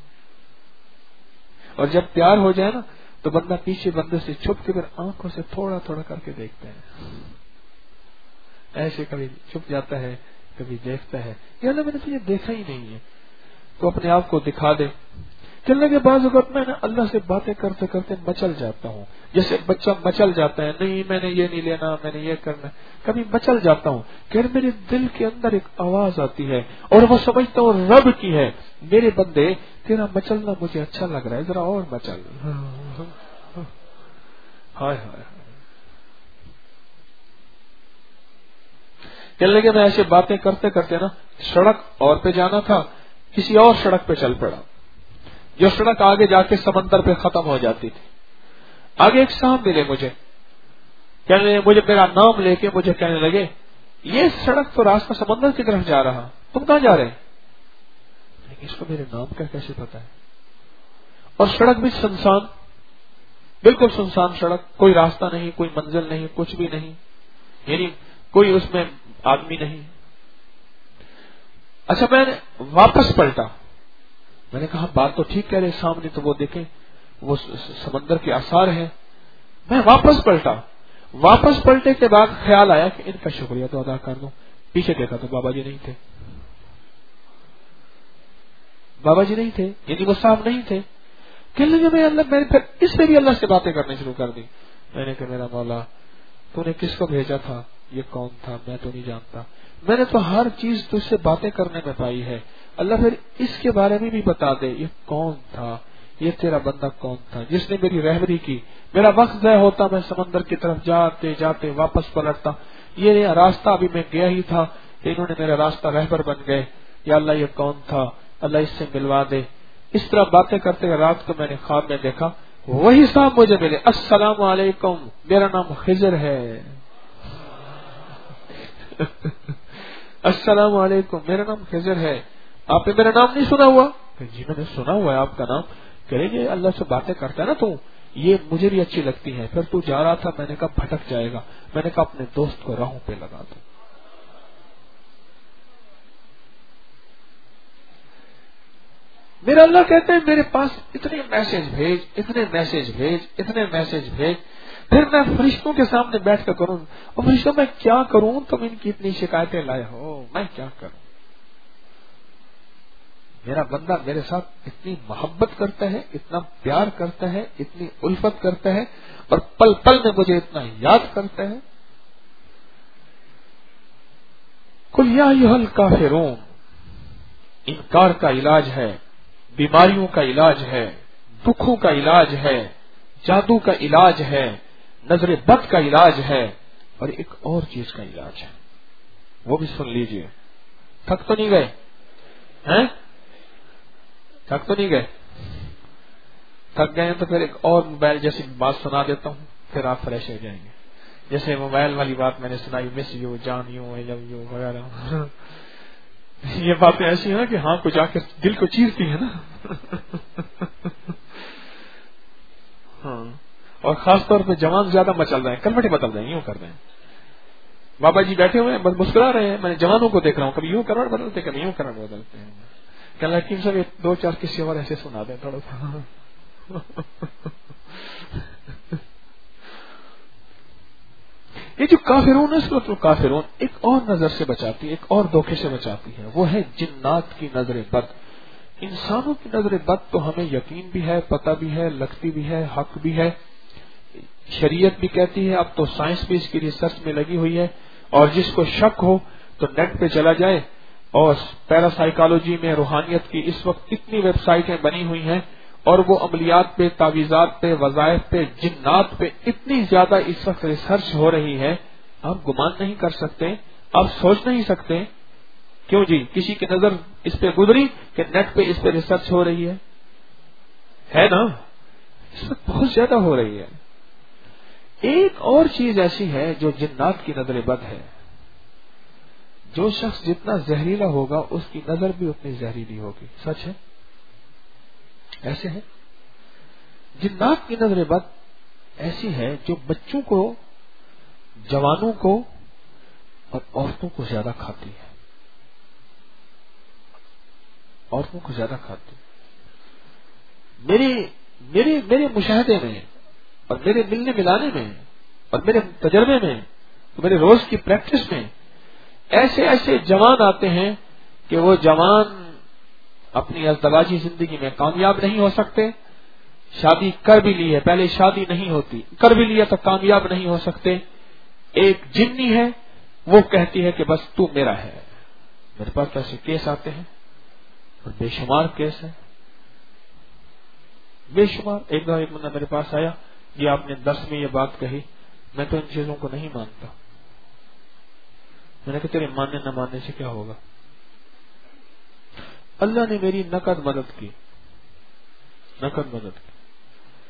اور جب پیار ہو جائے نا تو بندہ پیچھے بندے سے چھپ کے پھر آنکھوں سے تھوڑا تھوڑا کر کے دیکھتا ہے، ایسے کبھی چھپ جاتا ہے، کبھی دیکھتا ہے. یا اللہ میں نے تجھے دیکھا ہی نہیں ہے، تو اپنے آپ کو دکھا دے. چلنے کے بعد وقت میں نا اللہ سے باتیں کرتے کرتے مچل جاتا ہوں، جیسے بچہ مچل جاتا ہے، نہیں میں نے یہ نہیں لینا، میں نے یہ کرنا. کبھی مچل جاتا ہوں کہ میرے دل کے اندر ایک آواز آتی ہے، اور وہ سمجھتا ہوں رب کی ہے، میرے بندے تیرا مچلنا مجھے اچھا لگ رہا ہے، ذرا اور مچل. ہائے ہائے چلنے کے میں ایسے باتیں کرتے کرتے نا سڑک اور پہ جانا تھا، کسی اور سڑک پہ چل پڑا، جو سڑک آگے جا کے سمندر پہ ختم ہو جاتی تھی. آگے ایک صاحب ملے مجھے، کہنے لگے مجھے میرا نام لے کے مجھے کہنے لگے یہ سڑک تو راستہ سمندر کی طرف جا رہا، تم کہاں جا رہے؟ لیکن اس کو میرے نام کا کیسے پتا ہے؟ اور سڑک بھی سنسان، بالکل سنسان سڑک، کوئی راستہ نہیں، کوئی منزل نہیں، کچھ بھی نہیں، یعنی کوئی اس میں آدمی نہیں۔ اچھا میں نے واپس پلٹا، میں نے کہا بات تو ٹھیک کہہ رہے، سامنے تو وہ دیکھیں وہ سمندر کے آثار ہیں۔ میں واپس پلٹا، واپس پلٹے کے بعد خیال آیا کہ ان کا شکریہ تو ادا کر دوں۔ پیچھے دیکھا تو بابا جی نہیں تھے، بابا جی نہیں تھے، یعنی وہ صاحب نہیں تھے۔ کہنے لگے میں اللہ، میں نے پھر اس سے بھی اللہ سے باتیں کرنی شروع کر دی۔ میں نے کہا میرا مولا تو نے کس کو بھیجا تھا؟ یہ کون تھا؟ میں تو نہیں جانتا، میں نے تو ہر چیز تجھ سے باتیں کرنے میں پائی ہے، اللہ پھر اس کے بارے میں بھی بتا دے، یہ کون تھا، یہ تیرا بندہ کون تھا جس نے میری رہبری کی، میرا وقت ضائع ہوتا، میں سمندر کی طرف جاتے جاتے واپس پلٹتا، یہ راستہ ابھی میں گیا ہی تھا، انہوں نے میرا راستہ رہبر بن گئے، یا اللہ یہ کون تھا، اللہ اس سے ملوا دے۔ اس طرح باتیں کرتے ہوئے رات کو میں نے خواب میں دیکھا وہی صاحب مجھے ملے، السلام علیکم میرا نام خضر ہے، السلام علیکم میرا نام خضر ہے، آپ نے میرا نام نہیں سنا ہوا؟ جی میں نے سنا ہوا ہے آپ کا نام۔ کرے گے اللہ سے باتیں کرتا ہے نا تو یہ مجھے بھی اچھی لگتی ہے، پھر تو جا رہا تھا، میں نے کہا بھٹک جائے گا، میں نے کہا اپنے دوست کو راہوں پہ لگا دو۔ میرا اللہ کہتے ہیں میرے پاس اتنے میسج بھیج، اتنے میسج بھیج، اتنے میسج بھیج، پھر میں فرشتوں کے سامنے بیٹھ کر کروں، اور فرشتوں میں کیا کروں، تم ان کی اتنی شکایتیں لائے ہو، میں کیا کروں؟ میرا بندہ میرے ساتھ اتنی محبت کرتا ہے، اتنا پیار کرتا ہے، اتنی الفت کرتا ہے، اور پل پل میں مجھے اتنا یاد کرتا ہے۔ قل یا ایھا الکافرون، انکار کا علاج ہے، بیماریوں کا علاج ہے، دکھوں کا علاج ہے، جادو کا علاج ہے، نظر بد کا علاج ہے، اور ایک اور چیز کا علاج ہے، وہ بھی سن لیجئے۔ تھک تو نہیں گئے ہیں؟ تھک تو نہیں گئے؟ تھک گئے ہیں تو پھر ایک اور موبائل جیسی بات سنا دیتا ہوں، پھر آپ فریش ہو جائیں گے۔ جیسے موبائل والی بات میں نے سنائی، مس یو، جان یو، آئی لو یو وغیرہ، یہ باتیں ایسی ہیں کہ ہاں کو جا کے دل کو چیرتی ہیں نا۔ ہاں، اور خاص طور پہ جوان زیادہ مچل رہے ہیں، کلمٹے بدل رہے ہیں، یوں کر رہے ہیں۔ بابا جی بیٹھے ہوئے ہیں بس مسکرا رہے ہیں، میں نے جوانوں کو دیکھ رہا ہوں، کبھی یوں کروڑ بدلتے، کبھی یوں کروڑ بدلتے ہیں۔ کہ حکیم صاحب دو چار کسی اور ایسے سنا دیں تھوڑا سا۔ یہ جو کافرون ہے صورت الکافرون ایک اور نظر سے بچاتی ہے، ایک اور دھوکے سے بچاتی ہے، وہ ہے جنات کی نظر بد۔ انسانوں کی نظر بد تو ہمیں یقین بھی ہے، پتہ بھی ہے، لگتی بھی ہے، حق بھی ہے، شریعت بھی کہتی ہے، اب تو سائنس بھی اس کی ریسرچ میں لگی ہوئی ہے، اور جس کو شک ہو تو نیٹ پہ چلا جائے، اور پیرا سائیکالوجی میں روحانیت کی اس وقت اتنی ویب سائٹیں بنی ہوئی ہیں، اور وہ عملیات پہ، تعویذات پہ، وظائف پہ، جنات پہ اتنی زیادہ اس وقت ریسرچ ہو رہی ہے، آپ گمان نہیں کر سکتے، آپ سوچ نہیں سکتے۔ کیوں جی؟ کسی کی نظر اس پہ گزری کہ نیٹ پہ اس پہ ریسرچ ہو رہی ہے، ہے نا؟ اس وقت بہت زیادہ ہو رہی ہے۔ ایک اور چیز ایسی ہے جو جنات کی نظر بد ہے، جو شخص جتنا زہریلا ہوگا اس کی نظر بھی اتنی زہریلی ہوگی، سچ ہے، ایسے ہے۔ جنات کی نظر بد ایسی ہے جو بچوں کو، جوانوں کو اور عورتوں کو زیادہ کھاتی ہے، عورتوں کو زیادہ کھاتی ہے۔ میرے میرے میرے مشاہدے میں اور میرے ملنے ملانے میں اور میرے تجربے میں، میرے روز کی پریکٹس میں ایسے ایسے جوان آتے ہیں کہ وہ جوان اپنی ازدواجی زندگی میں کامیاب نہیں ہو سکتے، شادی کر بھی لی ہے، پہلے شادی نہیں ہوتی، کر بھی لیا تو کامیاب نہیں ہو سکتے۔ ایک جنی ہے، وہ کہتی ہے کہ بس تو میرا ہے۔ میرے پاس ایسے کیس آتے ہیں، اور بے شمار کیس ہیں، بے شمار۔ ایک دفعہ ایک بندہ میرے پاس آیا، جی آپ نے درس میں یہ بات کہی، میں تو ان چیزوں کو نہیں مانتا۔ میں نے کہا تیرے ماننے نہ ماننے سے کیا ہوگا؟ اللہ نے میری نقد مدد کی، نقد مدد کی۔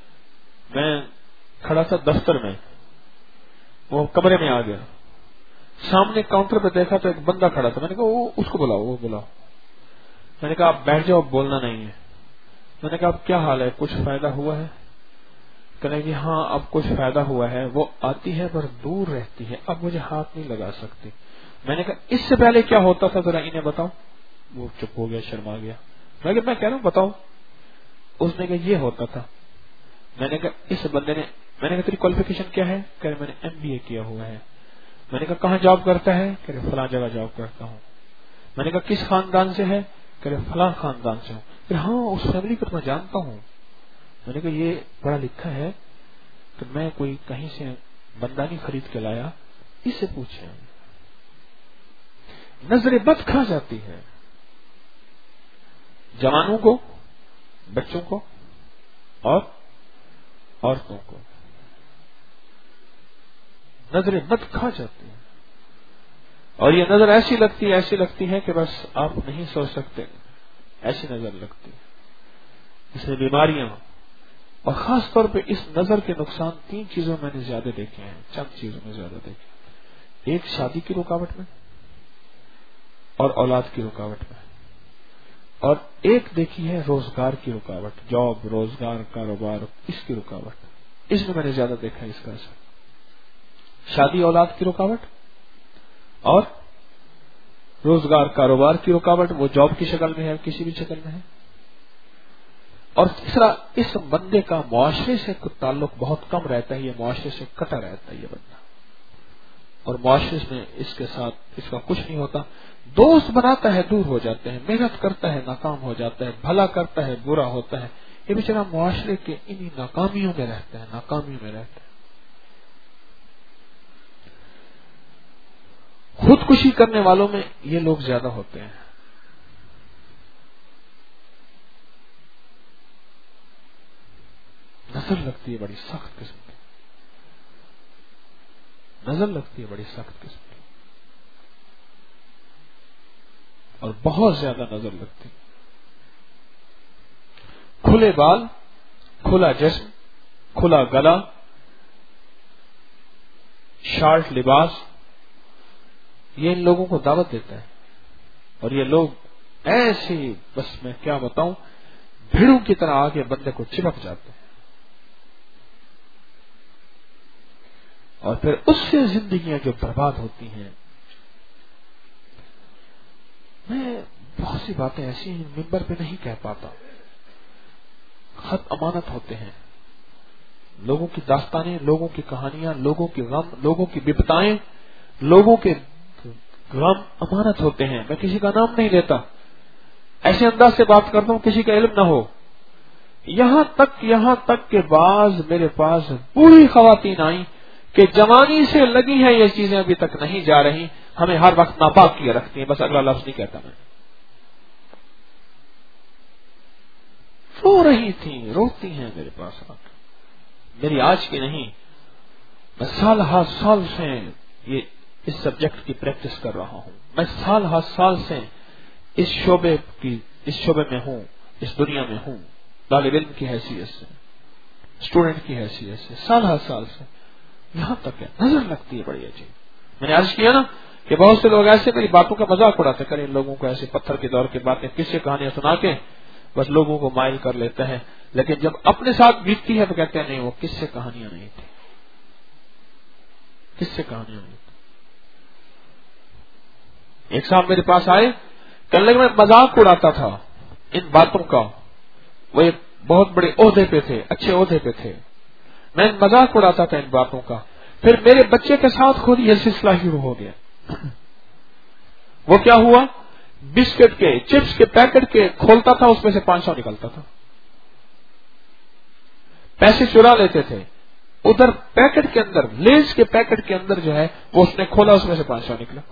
میں کھڑا تھا دفتر میں، وہ کمرے میں آ گیا، سامنے کاؤنٹر پہ دیکھا تو ایک بندہ کھڑا تھا. میں نے کہا وہ اس کو بلاؤ, وہ بلاؤ. میں نے کہا آپ بیٹھ جاؤ, بولنا نہیں ہے. میں نے کہا اب کیا حال ہے, کچھ فائدہ ہوا ہے؟ کہنے کہ ہاں اب کچھ فائدہ ہوا ہے, وہ آتی ہے پر دور رہتی ہے, اب مجھے ہاتھ نہیں لگا سکتی. میں نے کہا اس سے پہلے کیا ہوتا تھا ذرا انہیں بتاؤ. وہ چپ ہو گیا, شرما گیا. میں کہ میں کہہ رہا ہوں بتاؤ. اس نے کہا یہ ہوتا تھا. میں نے کہا اس بندے نے, میں نے کہا تیری کوالیفیکیشن کیا ہے؟ کہ میں نے ایم بی اے کیا ہوا ہے. میں نے کہا کہاں جاب کرتا ہے؟ کہ فلاں جگہ جاب کرتا ہوں. میں نے کہا کس خاندان سے ہے؟ کہ فلاں خاندان سے ہوں. کہ ہاں اس فیملی کو میں جانتا ہوں. میں نے کہا یہ پڑھا لکھا ہے کہ میں کوئی کہیں سے بندہ نہیں خرید کے لایا, اس سے پوچھیں. نظر بد کھا جاتی ہے جوانوں کو, بچوں کو اور عورتوں کو. نظر بد کھا جاتی ہے, اور یہ نظر ایسی لگتی ہے ایسی لگتی ہے کہ بس آپ نہیں سوچ سکتے, ایسی نظر لگتی ہے. اس میں بیماریاں, اور خاص طور پہ اس نظر کے نقصان تین چیزوں میں نے زیادہ دیکھے ہیں, چند چیزوں میں زیادہ دیکھے. ایک شادی کی رکاوٹ میں, اور اولاد کی رکاوٹ میں, اور ایک دیکھی ہے روزگار کی رکاوٹ, جاب, روزگار, کاروبار, اس کی رکاوٹ. اس میں میں نے زیادہ دیکھا ہے اس کا اثر. شادی اولاد کی رکاوٹ اور روزگار کاروبار کی رکاوٹ, وہ جاب کی شکل میں ہے, کسی بھی شکل میں ہے. اور تیسرا, اس بندے کا معاشرے سے تعلق بہت کم رہتا ہے, یہ معاشرے سے کٹا رہتا ہے یہ بندہ, اور معاشرے میں اس کے ساتھ اس کا کچھ نہیں ہوتا. دوست بناتا ہے دور ہو جاتے ہیں, محنت کرتا ہے ناکام ہو جاتا ہے, بھلا کرتا ہے برا ہوتا ہے. یہ بیچارہ معاشرے کے انہی ناکامیوں میں رہتا ہے, ناکامیوں میں رہتا ہے. خودکشی کرنے والوں میں یہ لوگ زیادہ ہوتے ہیں. نظر لگتی ہے بڑی سخت قسم کی, نظر لگتی ہے بڑی سخت قسم کی, اور بہت زیادہ نظر لگتی. کھلے بال, کھلا جسم, کھلا گلا, شارٹ لباس, یہ ان لوگوں کو دعوت دیتا ہے. اور یہ لوگ ایسے, بس میں کیا بتاؤں, بھیڑوں کی طرح آگے بندے کو چپک جاتے ہیں, اور پھر اس سے زندگیاں جو برباد ہوتی ہیں. میں بہت سی باتیں ایسی ہیں ممبر پہ نہیں کہہ پاتا. خط امانت ہوتے ہیں, لوگوں کی داستانیں, لوگوں کی کہانیاں, لوگوں کے غم, لوگوں کی بپتائیں, لوگوں کے غم امانت ہوتے ہیں. میں کسی کا نام نہیں لیتا, ایسے انداز سے بات کرتا ہوں کسی کا علم نہ ہو. یہاں تک یہاں تک کہ بعض میرے پاس بوڑھی خواتین آئیں کہ جوانی سے لگی ہیں یہ چیزیں ابھی تک نہیں جا رہی, ہمیں ہر وقت ناپاک کیے رکھتی ہیں, بس اگلا لفظ نہیں کہتا. میں رو رہی تھی, روتی ہیں میرے پاس آ کر. میری آج کی نہیں, میں سال ہر سال سے یہ اس سبجیکٹ کی پریکٹس کر رہا ہوں. میں سال ہر سال سے اس شعبے کی اس شعبے میں ہوں, اس دنیا میں ہوں, طالب علم کی حیثیت سے, اسٹوڈنٹ کی حیثیت سے, سال ہر سال سے. یہاں تک ہے نظر لگتی ہے بڑی عجیب. میں نے عرض کیا نا کہ بہت سے لوگ ایسے میری باتوں کا مذاق اڑاتے کریں, لوگوں کو ایسے پتھر کے دور کی باتیں, قصے کہانیاں سنا کے بس لوگوں کو مائل کر لیتا ہے. لیکن جب اپنے ساتھ بیتتی ہے تو کہتے ہیں نہیں وہ کس سے کہانیاں نہیں تھی, کس سے کہانیاں نہیں تھی. ایک صاحب میرے پاس آئے, کہنے لگے میں مذاق اڑاتا تھا ان باتوں کا. وہ ایک بہت بڑے عہدے پہ تھے, اچھے عہدے پہ تھے, میں مذاق اڑاتا تھا ان باتوں کا. پھر میرے بچے کے ساتھ خود یہ سلسلہ شروع ہو گیا. وہ کیا ہوا, بسکٹ کے, چپس کے پیکٹ کے کھولتا تھا, اس میں سے پانچ سو نکلتا تھا. پیسے چرا لیتے تھے. ادھر پیکٹ کے اندر, لیز کے پیکٹ کے اندر جو ہے وہ اس نے کھولا, اس میں سے پانچ سو نکلا.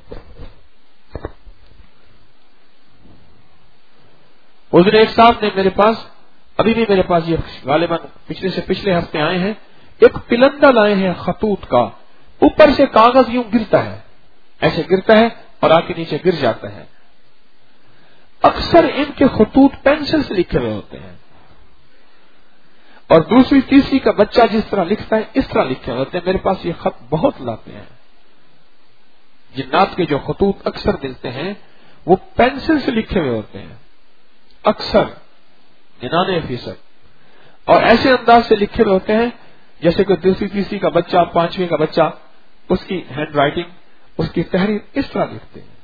اس دن ایک صاحب نے میرے پاس, ابھی بھی میرے پاس یہ غالباً پچھلے سے پچھلے ہفتے آئے ہیں, ایک پلندہ لائے ہیں خطوط کا, اوپر سے کاغذ یوں گرتا ہے, ایسے گرتا ہے اور آ کے نیچے گر جاتا ہے. اکثر ان کے خطوط پینسل سے لکھے ہوئے ہوتے ہیں, اور دوسری تیسری کا بچہ جس طرح لکھتا ہے اس طرح لکھے ہوئے ہوتے ہیں. میرے پاس یہ خط بہت لاتے ہیں. جنات کے جو خطوط اکثر ملتے ہیں وہ پینسل سے لکھے ہوئے ہوتے ہیں، اکثر ننانوے فیصد، اور ایسے انداز سے لکھے ہوئے ہوتے ہیں جیسے کہ دوسری تیسری کا بچہ، پانچویں کا بچہ، اس کی ہینڈ رائٹنگ، اس کی تحریر اس طرح لکھتے ہیں.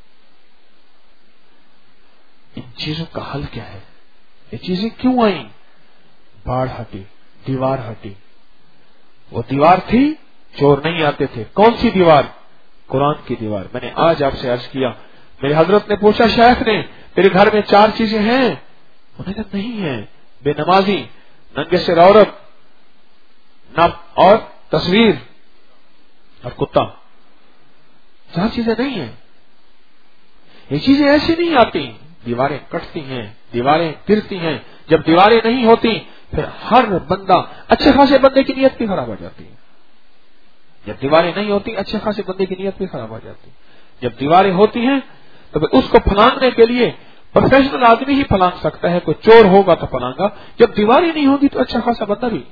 ان چیزوں کا حل کیا ہے؟ یہ چیزیں کیوں آئیں؟ باڑھ ہٹی، دیوار ہٹی. وہ دیوار تھی، چور نہیں آتے تھے. کون سی دیوار؟ قرآن کی دیوار. میں نے آج آپ سے عرض کیا، میرے حضرت نے پوچھا شیخ نے تیرے گھر میں چار چیزیں ہیں؟ انہوں نے کہا نہیں ہے. بے نمازی، ننگے سر عورت، نب اور تصویر اور کتا. چار چیزیں نہیں ہیں. یہ چیزیں ایسی نہیں آتی. دیواریں کٹتی ہیں، دیواریں گرتی ہیں. جب دیواریں نہیں ہوتی پھر ہر بندہ، اچھے خاصے بندے کی نیت بھی خراب ہو جاتی ہے. جب دیواریں نہیں ہوتی اچھے خاصے بندے کی نیت بھی خراب ہو جاتی. جب دیواریں ہوتی ہیں تو پھر اس کو پھلانگنے کے لیے پروفیشنل آدمی ہی پھلانگ سکتا ہے. کوئی چور ہوگا تو پھلانگا. جب دیواریں نہیں ہوگی تو اچھا خاصا بندہ بھی.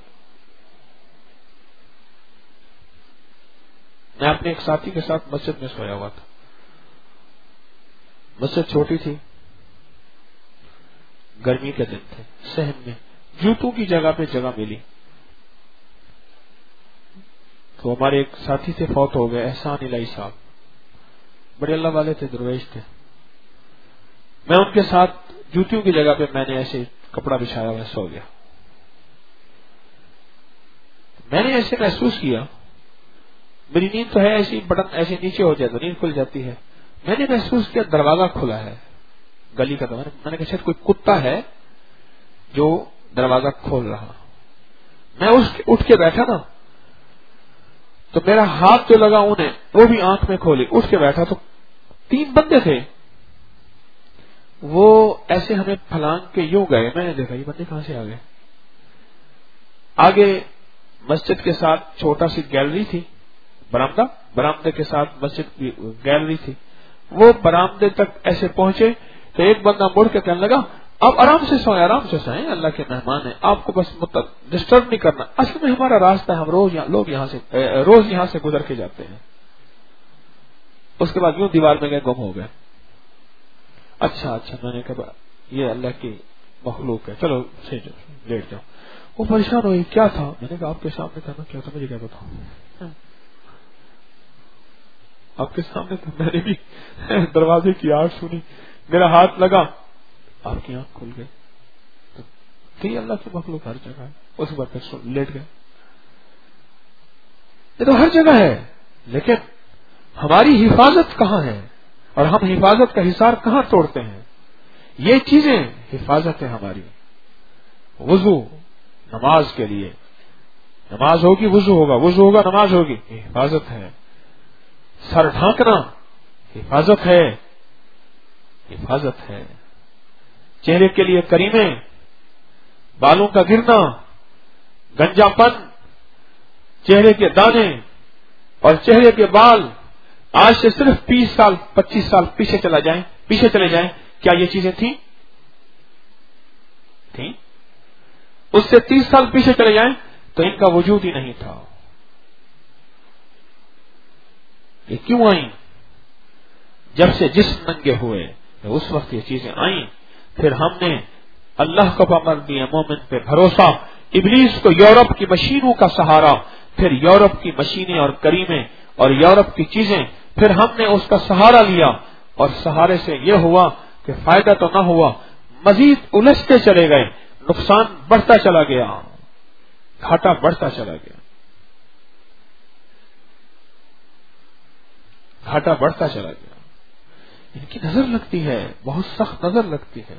میں اپنے ایک ساتھی کے ساتھ مسجد میں سویا ہوا تھا. مسجد چھوٹی تھی، گرمی کے دن تھے، صحن میں جوتوں کی جگہ پہ جگہ ملی. تو ہمارے ایک ساتھی سے فوت ہو گئے، احسان الہی صاحب، بڑے اللہ والے تھے، درویش تھے. میں ان کے ساتھ جوتیوں کی جگہ پہ میں نے ایسے کپڑا بچھایا ہوا سو گیا. میں نے ایسے محسوس کیا، میری نیند تو ہے ایسی، بٹن ایسے نیچے ہو جائے تو نیند کھل جاتی ہے. میں نے محسوس کیا دروازہ کھلا ہے گلی کا. میں نے کہا شاید کوئی کتا ہے جو دروازہ کھول رہا. میں اٹھ کے بیٹھا نا تو میرا ہاتھ جو لگا انہیں، وہ بھی آنکھ میں کھولی. اٹھ کے بیٹھا تو تین بندے تھے، وہ ایسے ہمیں پھلانگ کے یوں گئے. میں نے دیکھا یہ بندے کہاں سے آ گئے. آگے مسجد کے ساتھ چھوٹا سی گیلری تھی، برآمدہ، برآمدے کے ساتھ مسجد کی گیلری تھی. وہ برآمدے تک ایسے پہنچے تو ایک بندہ مڑ کے کہنے لگا آپ آرام سے سوئیں، آرام سے سوئیں، اللہ کے مہمان ہیں، آپ کو بس ڈسٹرب نہیں کرنا. اصل میں ہمارا راستہ ہے، ہم روز یہاں لوگ یہاں سے روز یہاں سے گزر کے جاتے ہیں. اس کے بعد یوں دیوار میں گئے، گم ہو گئے. اچھا اچھا میں نے کہا یہ اللہ کی مخلوق ہے، چلو لیٹ جاؤ. وہ پریشان ہوئی، کیا تھا؟ میں نے کہا آپ کے سامنے تھا نا. کیا تھا؟ مجھے کیا بتاؤں، آپ کے سامنے تھا. میں نے بھی دروازے کی آواز سنی، میرا ہاتھ لگا، آپ کی آنکھ کھل گئی. تھی اللہ کی مخلوق ہر جگہ ہے. اس کے بعد پھر لیٹ گئے. یہ تو ہر جگہ ہے، لیکن ہماری حفاظت کہاں ہے اور ہم حفاظت کا حصار کہاں توڑتے ہیں؟ یہ چیزیں حفاظت ہے ہماری. وضو نماز کے لیے، نماز ہوگی وضو ہوگا، وضو ہوگا نماز ہوگی، یہ حفاظت ہے. سر ڈھانکنا حفاظت ہے، حفاظت ہے. چہرے کے لیے کریمیں، بالوں کا گرنا، گنجا پن، چہرے کے دانے اور چہرے کے بال آج سے صرف بیس سال پچیس سال پیچھے چلا جائیں پیچھے چلے جائیں، کیا یہ چیزیں تھیں؟ تھیں. اس سے تیس سال پیچھے چلے جائیں تو ان کا وجود ہی نہیں تھا. یہ کیوں آئیں؟ جب سے جسم ننگے ہوئے اس وقت یہ چیزیں آئیں. پھر ہم نے اللہ کو پامر دیا، مومن پہ بھروسہ، ابلیس کو یورپ کی مشینوں کا سہارا، پھر یورپ کی مشینیں اور کریمیں اور یورپ کی چیزیں، پھر ہم نے اس کا سہارا لیا اور سہارے سے یہ ہوا کہ فائدہ تو نہ ہوا، مزید الجھتے چلے گئے، نقصان بڑھتا چلا گیا، گھاٹا بڑھتا چلا گیا، گھاٹا بڑھتا چلا گیا. ان کی نظر لگتی ہے، بہت سخت نظر لگتی ہے،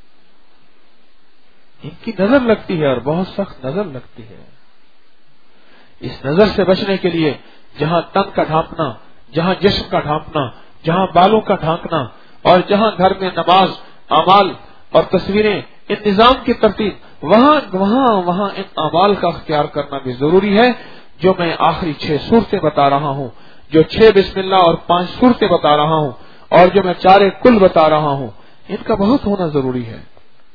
ان کی نظر لگتی ہے اور بہت سخت نظر لگتی ہے. اس نظر سے بچنے کے لیے جہاں تن کا ڈھانپنا، جہاں جسم کا ڈھانپنا، جہاں بالوں کا ڈھانکنا، اور جہاں گھر میں نماز، اعمال اور تصویریں، ان نظام کی ترتیب، وہاں وہاں وہاں ان اعمال کا اختیار کرنا بھی ضروری ہے. جو میں آخری چھ صورتیں بتا رہا ہوں، جو چھ بسم اللہ اور پانچ صورتیں بتا رہا ہوں، اور جو میں چارے کل بتا رہا ہوں، ان کا بہت ہونا ضروری ہے،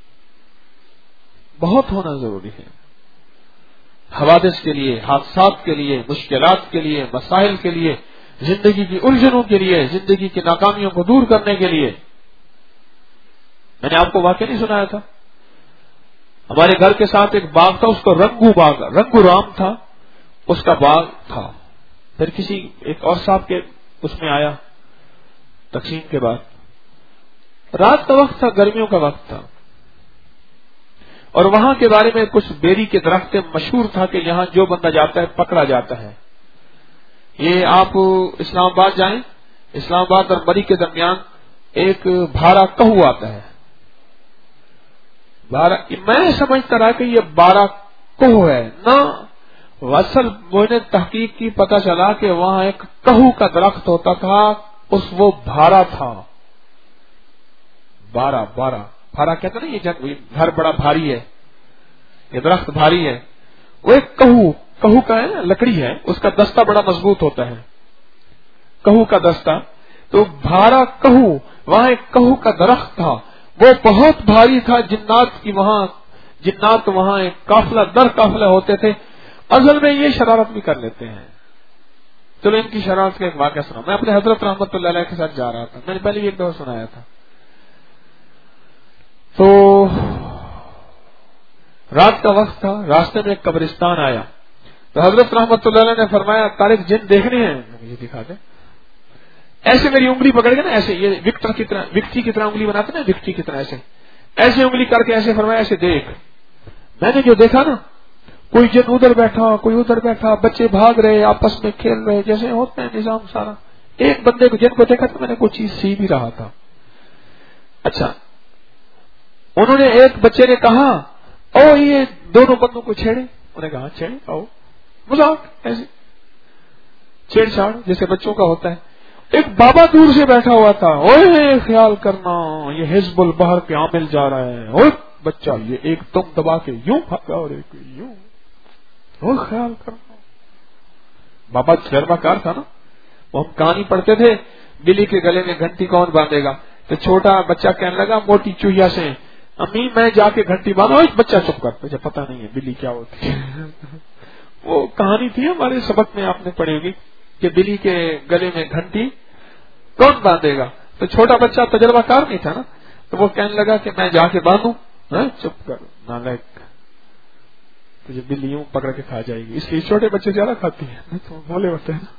بہت ہونا ضروری ہے. حوادث کے لیے، حادثات کے لیے، مشکلات کے لیے، مسائل کے لیے زندگی کی الجھنوں کے لیے، زندگی کی ناکامیوں کو دور کرنے کے لیے. میں نے آپ کو واقعہ نہیں سنایا تھا؟ ہمارے گھر کے ساتھ ایک باغ تھا، اس کو رنگو باغ، رنگو رام تھا اس کا باغ تھا. پھر کسی ایک اور صاحب کے اس میں آیا تقسیم کے بعد. رات کا وقت تھا، گرمیوں کا وقت تھا، اور وہاں کے بارے میں کچھ بیری کے درخت مشہور تھا کہ یہاں جو بندہ جاتا ہے پکڑا جاتا ہے. یہ آپ اسلام آباد جائیں، اسلام آباد اور بری کے درمیان ایک بھارا کہو آتا ہے. بارہ میں سمجھتا رہا کہ یہ بارہ کہو ہے نہ، اصل مجھے تحقیق کی پتہ چلا کہ وہاں ایک کہو کا درخت ہوتا تھا، اس وہ بھارا تھا. بارہ بارہ بھارا کہتے نا، یہ گھر بڑا بھاری ہے، یہ درخت بھاری ہے. وہ ایک کہو کہو کا ہے، لکڑی ہے، اس کا دستہ بڑا مضبوط ہوتا ہے، کہو کا دستہ. تو بھارا کہو، وہاں ایک کہو کا درخت تھا، وہ بہت بھاری تھا. جنات کی وہاں جنات وہاں ایک قافلہ در قافلہ ہوتے تھے. اصل میں یہ شرارت بھی کر لیتے ہیں. چلو ان کی شرارت کا ایک واقعہ سنا. میں اپنے حضرت رحمت اللہ علیہ کے ساتھ جا رہا تھا، میں نے پہلے بھی ایک دفعہ سنایا تھا. تو رات کا وقت تھا، راستے میں ایک قبرستان آیا. تو حضرت رحمت اللہ علیہ نے فرمایا طارق جن دیکھنے ہیں؟ یہ دکھا دیں. ایسے میری انگلی پکڑ کے نا، ایسے یہ وکٹر کی طرح، وکٹی کی طرح انگلی بناتے نا، وکٹی کی طرح ایسے ایسے انگلی کر کے ایسے فرمایا ایسے دیکھ. میں نے جو دیکھا نا، کوئی جن ادھر بیٹھا، کوئی ادھر بیٹھا، بچے بھاگ رہے، آپس میں کھیل رہے، جیسے ہوتے ہیں نظام سارا. ایک بندے کو جن کو دیکھا تو میں نے کوئی چیز سی بھی رہا تھا. اچھا، انہوں نے ایک بچے نے کہا او یہ دونوں بندوں کو چھیڑے. انہوں نے کہا چھیڑے، آؤ، مذاق ایسے چھیڑ چھاڑ جیسے بچوں کا ہوتا ہے. ایک بابا دور سے بیٹھا ہوا تھا، اوے خیال کرنا یہ حزب البحر کے عامل جا رہا ہے، اوے بچہ یہ ایک دم دبا کے یوں بھاگا اور ایک یوں، او خیال کرنا. بابا تجربہ کار تھا نا. وہ ہم کہانی پڑھتے تھے، بلی کے گلے میں گھنٹی کون باندھے گا؟ تو چھوٹا بچہ کہنے لگا موٹی چوہیا سے، امی میں جا کے گھنٹی باندھا. بچہ چپ کر، مجھے پتا نہیں ہے بلی کیا ہوتی ہے. وہ کہانی تھی ہمارے سبق میں، آپ نے پڑھی ہوگی کہ بلی کے گلے میں گھنٹی کون باندھے گا. تو چھوٹا بچہ تجربہ کار نہیں تھا نا، تو وہ کہنے لگا کہ میں جا کے باندھوں. چپ کر نالائق، تجھے بلی یوں پکڑ کے کھا جائے گی. اس لیے چھوٹے بچے زیادہ کھاتی ہیں، تو بولے ہوتے ہیں نا.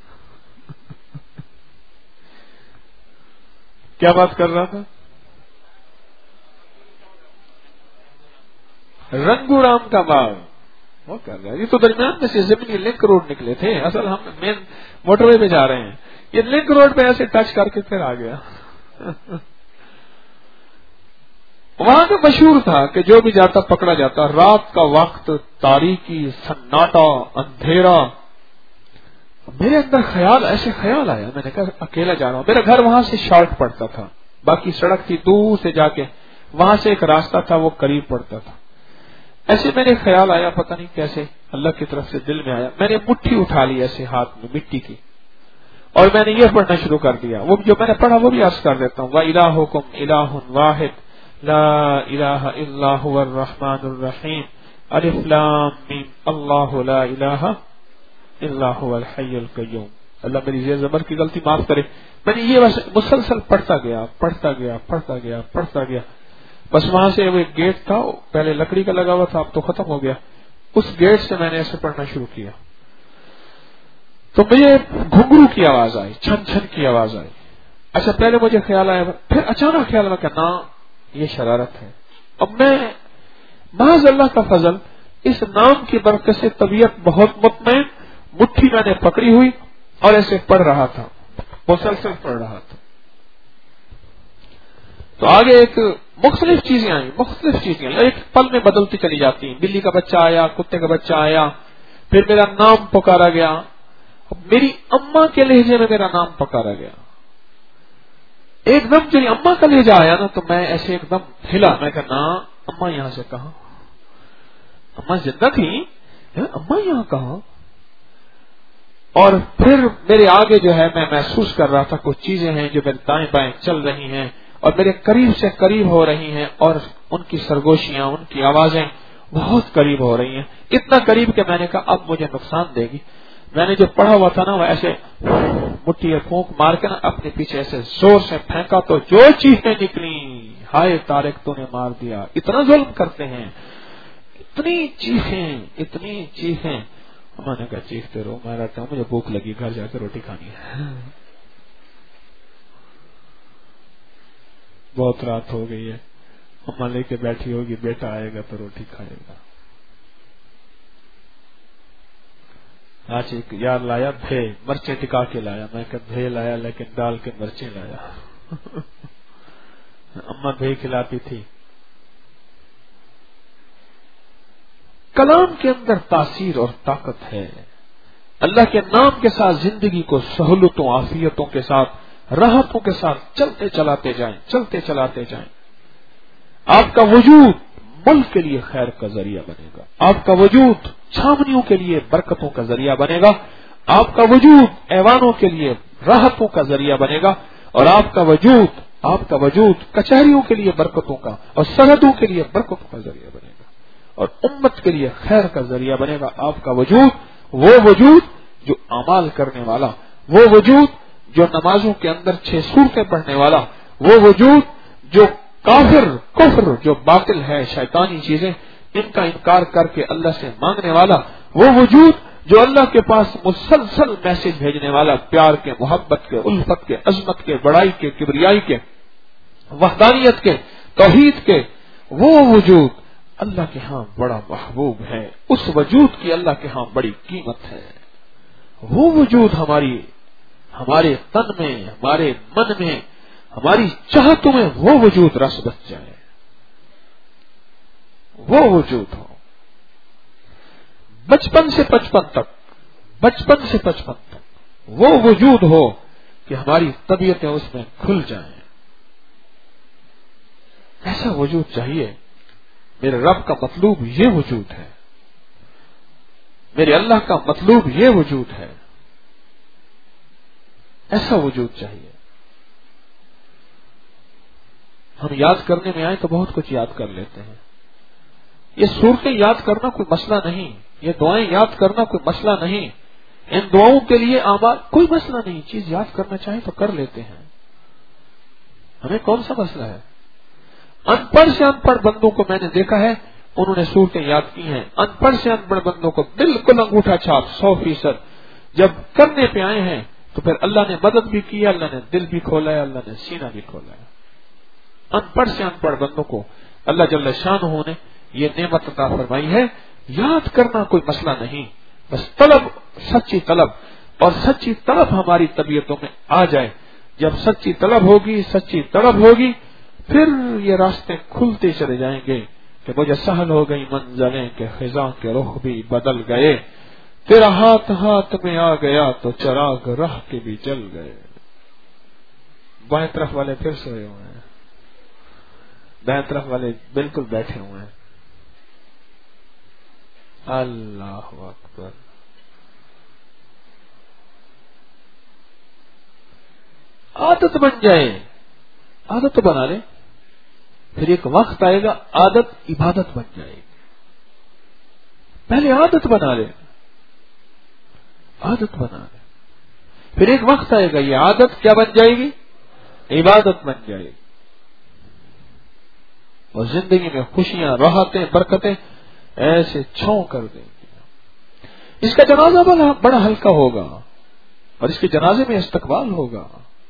کیا بات کر رہا تھا؟ رنگو رام کا باغ وہ کر رہا ہے. یہ تو درمیان میں سے زمینی لنک روڈ نکلے تھے، اصل ہم مین موٹر وے پہ جا رہے ہیں. یہ لنک روڈ پہ ایسے ٹچ کر کے پھر آ گیا. وہاں کا مشہور تھا کہ جو بھی جاتا پکڑا جاتا. رات کا وقت، تاریکی، سناٹا، اندھیرا. میرے اندر خیال ایسے خیال آیا، میں نے کہا اکیلا جا رہا ہوں. میرا گھر وہاں سے شارٹ پڑتا تھا، باقی سڑک تھی دور سے جا کے، وہاں سے ایک راستہ تھا وہ قریب پڑتا تھا. ایسے میرے خیال آیا، پتہ نہیں کیسے اللہ کی طرف سے دل میں آیا. میں نے مٹھی اٹھا لی ایسے ہاتھ میں مٹی کی، اور میں نے یہ پڑھنا شروع کر دیا. وہ جو میں نے پڑھا وہ بھی عرض کر دیتا ہوں. وَإِلَٰهُكُمْ إِلَٰهٌ وَاحِدٌ لَا إِلَٰهَ إِلَّا هُوَ الرَّحْمَٰنُ الرَّحِيمُ الف لام میم اللہ لا الہ الا هو الحی القیوم. اللہ میری زیر زبر کی غلطی معاف کرے. میں نے یہ بس مسلسل پڑھتا گیا پڑھتا گیا پڑھتا گیا پڑھتا گیا. بس وہاں سے وہ ایک گیٹ تھا، پہلے لکڑی کا لگا ہوا تھا، اب تو ختم ہو گیا. اس گیٹ سے میں نے ایسے پڑھنا شروع کیا تو مجھے گھنگرو کی آواز آئی، چھن چھن کی آواز آئی. اچھا پہلے مجھے خیال آیا، پھر اچانک خیال آیا کہ نا یہ شرارت ہے. اب میں محض اللہ کا فضل اس نام کی برکت سے طبیعت بہت مطمئن، مٹھی میں نے پکڑی ہوئی اور ایسے پڑھ رہا تھا، مسلسل پڑھ رہا تھا. تو آگے ایک مختلف چیزیں آئیں مختلف چیزیں ایک پل میں بدلتی چلی جاتی ہیں. بلی کا بچہ آیا، کتے کا بچہ آیا، پھر میرا نام پکارا گیا. میری اماں کے لہجے میں میرا نام پکارا گیا. ایک دم جب اماں کا لہجہ آیا نا تو میں ایسے ایک دم ہلا. میں کہا نا اماں یہاں سے کہاں، اماں زندہ تھی، اماں یہاں کہاں. اور پھر میرے آگے جو ہے میں محسوس کر رہا تھا کچھ چیزیں ہیں جو میرے دائیں بائیں چل رہی ہیں اور میرے قریب سے قریب ہو رہی ہیں، اور ان کی سرگوشیاں، ان کی آوازیں بہت قریب ہو رہی ہیں. اتنا قریب کہ میں نے کہا اب مجھے نقصان دے گی. میں نے جو پڑھا ہوا تھا نا وہ ایسے مٹھی یا پھونک مار کے نا اپنے پیچھے ایسے زور سے پھینکا تو جو چیخیں نکلی، ہائے طارق تو نے مار دیا، اتنا ظلم کرتے ہیں، اتنی چیخیں اتنی چیخیں۔ میں نے کہا چیختے رہو، میں رہتا ہوں، مجھے بھوک لگی، گھر جا کے روٹی کھانی ہے، بہت رات ہو گئی ہے، اماں لے کے بیٹھی ہوگی، بیٹا آئے گا تو روٹی کھائے گا۔ آج ایک یار لایا بھے، مرچیں ٹکا کے لایا، میں کہ بھے لایا لیکن ڈال کے مرچیں لایا۔ اماں بھے کھلاتی تھی۔ کلام کے اندر تاثیر اور طاقت ہے۔ اللہ کے نام کے ساتھ زندگی کو سہولتوں عافیتوں کے ساتھ راحتوں کے ساتھ چلتے چلاتے جائیں، چلتے چلاتے جائیں۔ آپ کا وجود ملک کے لیے خیر کا ذریعہ بنے گا، آپ کا وجود چھاونیوں کے لیے برکتوں کا ذریعہ بنے گا، آپ کا وجود ایوانوں کے لیے راحتوں کا ذریعہ بنے گا، اور آپ کا وجود آپ کا وجود کچہریوں کے لیے برکتوں کا اور سرحدوں کے لیے برکتوں کا ذریعہ بنے گا، اور امت کے لیے خیر کا ذریعہ بنے گا۔ آپ کا وجود وہ وجود جو اعمال کرنے والا، وہ وجود جو نمازوں کے اندر چھ سورتیں پڑھنے والا، وہ وجود جو کافر کفر جو باطل ہے شیطانی چیزیں ان کا انکار کر کے اللہ سے مانگنے والا، وہ وجود جو اللہ کے پاس مسلسل میسج بھیجنے والا، پیار کے، محبت کے، الفت کے، عظمت کے، بڑائی کے، کبریائی کے، وحدانیت کے، توحید کے، وہ وجود اللہ کے ہاں بڑا محبوب ہے، اس وجود کی اللہ کے ہاں بڑی قیمت ہے۔ وہ وجود ہماری ہمارے تن میں، ہمارے من میں، ہماری چاہتوں میں وہ وجود رس بس جائے، وہ وجود ہو بچپن سے بچپن تک، بچپن سے بچپن تک وہ وجود ہو کہ ہماری طبیعتیں اس میں کھل جائیں۔ ایسا وجود چاہیے۔ میرے رب کا مطلوب یہ وجود ہے، میرے اللہ کا مطلوب یہ وجود ہے، ایسا وجود چاہیے۔ ہم یاد کرنے میں آئے تو بہت کچھ یاد کر لیتے ہیں۔ یہ صورتیں یاد کرنا کوئی مسئلہ نہیں، یہ دعائیں یاد کرنا کوئی مسئلہ نہیں، ان دعاؤں کے لیے اعمال کوئی مسئلہ نہیں، چیز یاد کرنا چاہیں تو کر لیتے ہیں، ہمیں کون سا مسئلہ ہے؟ ان پڑھ سے ان پڑھ بندوں کو میں نے دیکھا ہے، انہوں نے صورتیں یاد کی ہیں، ان پڑھ سے ان پڑھ بندوں کو بالکل انگوٹھا چھاپ سو فیصد جب کرنے پہ آئے ہیں تو پھر اللہ نے مدد بھی کی ہے، اللہ نے دل بھی کھولا ہے، اللہ نے سینہ بھی کھولا ہے۔ ان پڑھ سے ان پڑھ بندوں کو اللہ جل شانہ نے یہ نعمت عطا فرمائی ہے۔ یاد کرنا کوئی مسئلہ نہیں، بس طلب، سچی طلب، اور سچی طلب ہماری طبیعتوں میں آ جائے۔ جب سچی طلب ہوگی، سچی طلب ہوگی، پھر یہ راستے کھلتے چلے جائیں گے کہ مجھے سہل ہو گئی منزلیں کہ خزاں کے رخ بھی بدل گئے، تیرا ہاتھ ہاتھ میں آ گیا تو چراغ راہ کے بھی جل گئے۔ بائیں طرف والے پھر سوئے ہوئے ہیں، دائیں طرف والے بالکل بیٹھے ہوئے ہیں۔ اللہ اکبر۔ عادت بن جائے، عادت تو بنا لے، پھر ایک وقت آئے گا عادت عبادت بن جائے گی۔ پہلے عادت بنا لے، عادت بنا لے، پھر ایک وقت آئے گا یہ عادت کیا بن جائے گی؟ عبادت بن جائے گی، اور زندگی میں خوشیاں، راحتیں، برکتیں ایسے چھاؤں کر دیں گی۔ اس کا جنازہ بڑا بڑا ہلکا ہوگا، اور اس کے جنازے میں استقبال ہوگا۔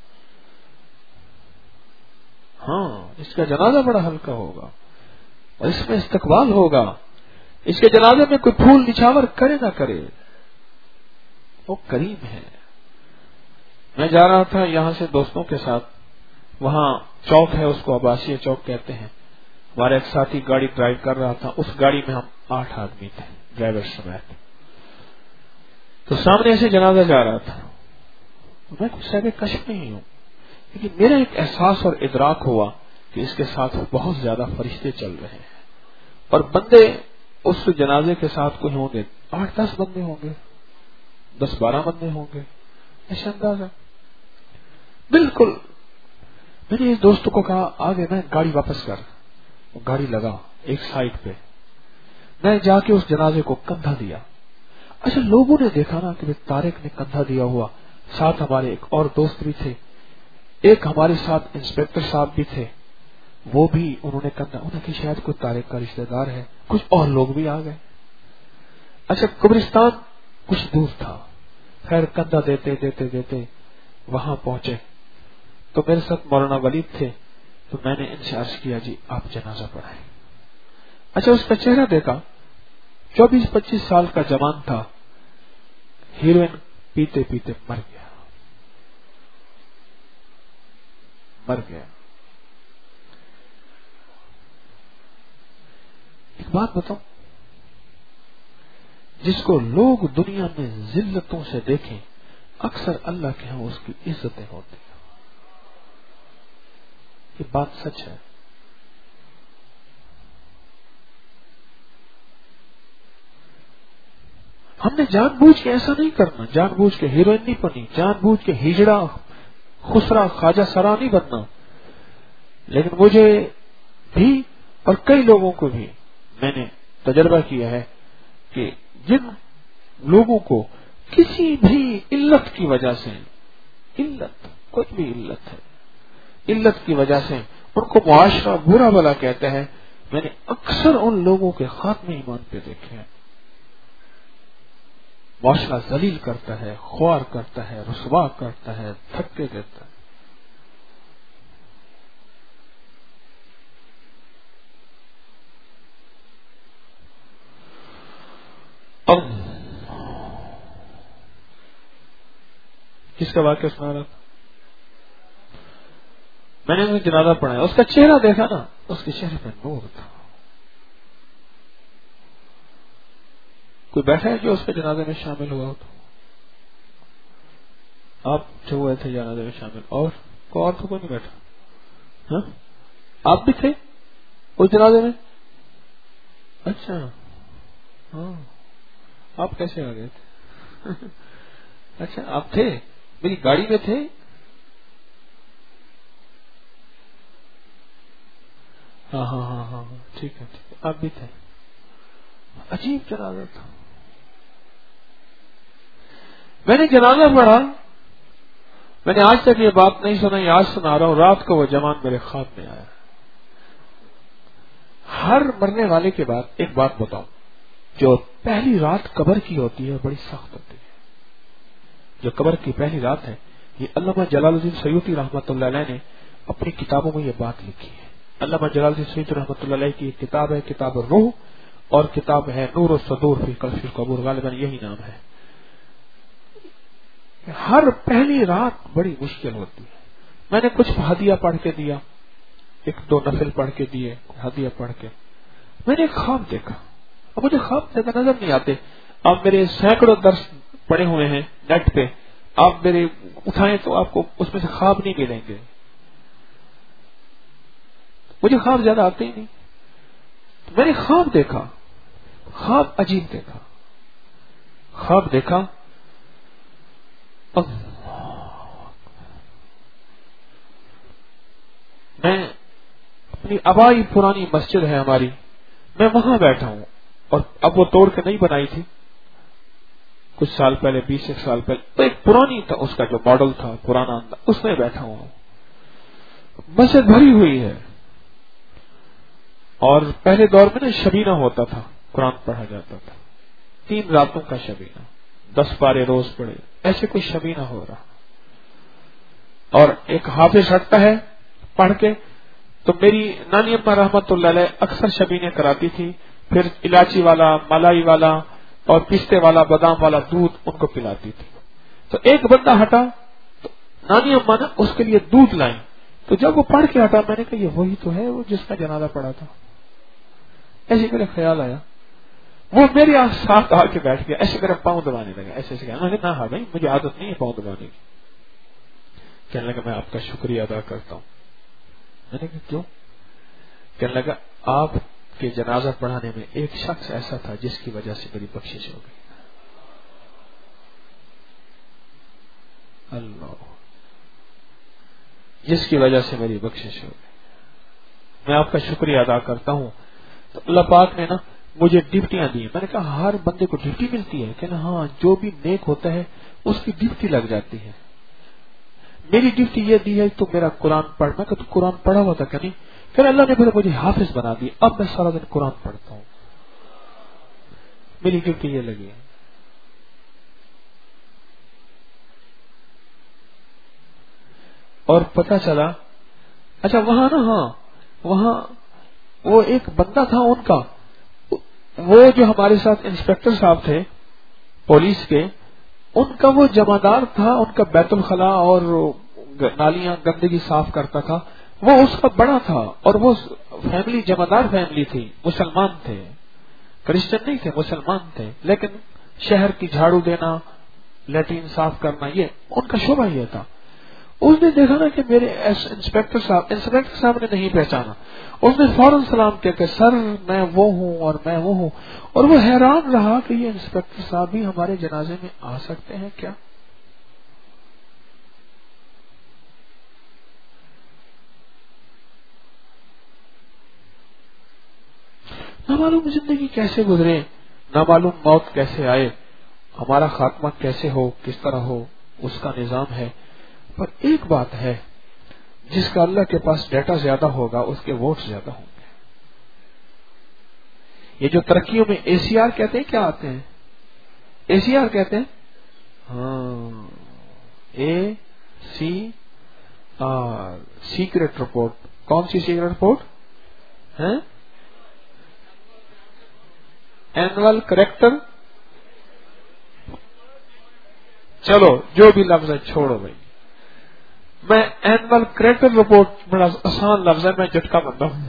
ہاں، اس کا جنازہ بڑا ہلکا ہوگا اور اس میں استقبال ہوگا۔ اس کے جنازے میں کوئی پھول نچھاور کرے نہ کرے، وہ کریم ہے۔ میں جا رہا تھا یہاں سے دوستوں کے ساتھ، وہاں چوک ہے، اس کو عباسیہ چوک کہتے ہیں، ہمارا ایک ساتھی گاڑی ڈرائیو کر رہا تھا، اس گاڑی میں ہم آٹھ آدمی تھے ڈرائیور سمیت، تو سامنے سے جنازہ جا رہا تھا۔ میں کچھ صاحب کشف نہیں ہوں، لیکن میرا ایک احساس اور ادراک ہوا کہ اس کے ساتھ بہت زیادہ فرشتے چل رہے ہیں، اور بندے اس جنازے کے ساتھ کوئی ہوں گے، آٹھ دس بندے ہوں گے، دس بارہ بندے ہوں گے، ایسا اندازہ۔ بالکل میں نے اس دوست کو کہا آگے میں گاڑی واپس کر، گاڑی لگا ایک سائڈ پہ، میں جا کے اس جنازے کو کندھا دیا، اچھا لوگوں نے دیکھا نا کہ طارق نے کندھا دیا ہوا، ساتھ ہمارے ایک اور دوست بھی تھے، ایک ہمارے ساتھ انسپیکٹر صاحب بھی تھے، وہ بھی انہوں نے کندھا، انہوں نے شاید کوئی طارق کا رشتہ دار ہے، کچھ اور لوگ بھی آ گئے. اچھا قبرستان کچھ دور تھا، خیر کندھا دیتے دیتے دیتے وہاں پہنچے تو میرے ساتھ مولانا ولید تھے، تو میں نے ان سے عرض کیا جی آپ جنازہ پڑھائیں. اچھا اس کا چہرہ دیکھا، چوبیس پچیس سال کا جوان تھا، ہیروئن پیتے پیتے مر گیا مر گیا ایک بات بتاؤں، جس کو لوگ دنیا میں ذلتوں سے دیکھیں اکثر اللہ کے ہاں اس کی عزتیں ہوتی ہیں. یہ بات سچ ہے. ہم نے جان بوجھ کے ایسا نہیں کرنا، جان بوجھ کے ہیروئن نہیں بنی، جان بوجھ کے ہجڑا خسرا خواجہ سرا نہیں بننا. لیکن مجھے بھی اور کئی لوگوں کو بھی میں نے تجربہ کیا ہے کہ جن لوگوں کو کسی بھی علت کی وجہ سے، علت کوئی بھی علت ہے، علت کی وجہ سے ان کو معاشرہ برا بلا کہتا ہے، میں نے اکثر ان لوگوں کے خاتمے ایمان پہ دیکھے ہیں. معاشرہ ذلیل کرتا ہے، خوار کرتا ہے، رسوا کرتا ہے، دھکے دیتا ہے. اب کس کا واقعہ سنا رہا تھا؟ میں نے انہیں جنازہ پڑھایا، اس کا چہرہ دیکھا نا، اس کے چہرے پہ نور تھا. کوئی بیٹھا ہے جو اس کے جنازے میں شامل ہوا ہو؟ تو آپ جو ہوئے تھے جنازے میں شامل، اور کوئی اور تو کوئی نہیں بیٹھا؟ ہاں آپ بھی تھے اس جنازے میں؟ اچھا ہاں، آپ کیسے آ گئے تھے؟ اچھا آپ تھے، میری گاڑی میں تھے؟ ہاں ہاں ہاں ہاں ٹھیک ہے ٹھیک ہے، آپ بھی تھے. عجیب جنازہ تھا. میں نے جنازہ پڑھا، میں نے آج تک یہ بات نہیں سنا، آج سنا رہا ہوں. رات کو وہ جوان میرے خواب میں آیا. ہر مرنے والے کے بعد ایک بات بتاؤں، جو پہلی رات قبر کی ہوتی ہے بڑی سخت ہوتی ہے. جو قبر کی پہلی رات ہے، یہ علامہ جلال الدین سیوطی رحمۃ اللہ علیہ نے اپنی کتابوں میں یہ بات لکھی ہے. علامہ جلال الدین سیوطی رحمۃ اللہ علیہ کی ایک کتاب ہے کتاب الروح، اور کتاب ہے نور الصدور فی کشف القبور، غالباً یہی نام ہے. ہر پہلی رات بڑی مشکل ہوتی ہے. میں نے کچھ ہدیہ پڑھ کے دیا، ایک دو نفل پڑھ کے دیے، ہدیہ پڑھ کے. میں نے ایک خواب دیکھا، اب مجھے خواب زیادہ نظر نہیں آتے. اب میرے سینکڑوں درس پڑے ہوئے ہیں نیٹ پہ، آپ میرے اٹھائیں تو آپ کو اس میں سے خواب نہیں ملیں گے. مجھے خواب زیادہ آتے ہی نہیں. میں نے خواب دیکھا، خواب عجیب دیکھا. خواب دیکھا میں اپنی آبائی پرانی مسجد ہے ہماری، میں وہاں بیٹھا ہوں، اور اب وہ توڑ کے نہیں بنائی تھی، کچھ سال پہلے، بیس ایک سال پہلے، تو ایک پرانی تھا اس کا جو ماڈل تھا پرانا، اس میں بیٹھا ہوں. مسجد بھری ہوئی ہے، اور پہلے دور میں نا شبینہ ہوتا تھا، قرآن پڑھا جاتا تھا، تین راتوں کا شبینہ، دس پارے روز پڑے، ایسے کوئی شبینہ ہو رہا. اور ایک حافظ ہٹتا ہے پڑھ کے، تو میری نانی اماں رحمت اللہ علیہ اکثر شبینے کراتی تھی، پھر الائچی والا، ملائی والا اور پستے والا، بادام والا دودھ ان کو پلاتی تھی. تو ایک بندہ ہٹا تو نانی اماں نے اس کے لیے دودھ لائیں، تو جب وہ پڑھ کے ہٹا میں نے کہا یہ وہی تو ہے وہ جس کا جنازہ پڑا تھا. ایسے میرے خیال آیا، وہ میرے ساتھ آ کے بیٹھ گیا، ایسے میرا پاؤں دبانے لگا، ایسے ایسے کہا. میں نے کہا ہاں بھائی مجھے عادت نہیں ہے پاؤں دبانے کی. کہنے لگا میں آپ کا شکریہ ادا کرتا ہوں. میں نے کہا کیوں؟ کہنے لگا آپ کے جنازہ پڑھانے میں ایک شخص ایسا تھا جس کی وجہ سے میری بخشش ہو گئی. اللہ، جس کی وجہ سے میری بخشش ہو گئی. میں آپ کا شکریہ ادا کرتا ہوں. تو اللہ پاک نے نا مجھے ڈپٹیاں دی. میں نے کہا ہر بندے کو ڈپٹی ملتی ہے؟ کہنا ہاں جو بھی نیک ہوتا ہے اس کی ڈپٹی لگ جاتی ہے. میری ڈپٹی یہ دی ہے تو میرا قرآن پڑھ. میں کہ تو قرآن پڑھا ہوا تھا کہ نہیں؟ پھر اللہ نے پھر مجھے حافظ بنا دی. اب میں سارا دن قرآن پڑھتا ہوں. میری ڈپٹی یہ لگی ہے. اور پتہ چلا اچھا وہاں نا ہاں وہاں وہ ایک بندہ تھا ان کا، وہ جو ہمارے ساتھ انسپیکٹر صاحب تھے پولیس کے، ان کا وہ جمعدار تھا. ان کا بیت الخلا اور نالیاں گندگی صاف کرتا تھا. وہ اس کا بڑا تھا اور وہ فیملی جمعدار فیملی تھی. مسلمان تھے، کرسچن نہیں تھے، مسلمان تھے. لیکن شہر کی جھاڑو دینا، لیٹرین صاف کرنا، یہ ان کا شعبہ یہ تھا. اس نے دیکھا نا کہ میرے انسپیکٹر صاحب انسپیکٹر صاحب نے نہیں پہچانا. اس نے فوراً سلام کیا کہ سر میں وہ ہوں اور میں وہ ہوں. اور وہ حیران رہا کہ یہ انسپیکٹر صاحب بھی ہمارے جنازے میں آ سکتے ہیں کیا؟ نہ معلوم زندگی کیسے گزرے، نہ معلوم موت کیسے آئے، ہمارا خاتمہ کیسے ہو، کس طرح ہو، اس کا نظام ہے. پر ایک بات ہے، جس کا اللہ کے پاس ڈیٹا زیادہ ہوگا اس کے ووٹ زیادہ ہوں گے. یہ جو ترقیوں میں اے سی آر کہتے ہیں، کیا آتے ہیں؟ اے سی آر کہتے ہیں، ہاں A C R, secret report. کون سی سیکرٹ رپورٹ ہے؟ Annual character. چلو جو بھی لفظ ہے چھوڑو بھائی. میں اینول کریکٹر رپورٹ بڑا آسان لفظ ہے، میں جھٹکا بنتا ہوں.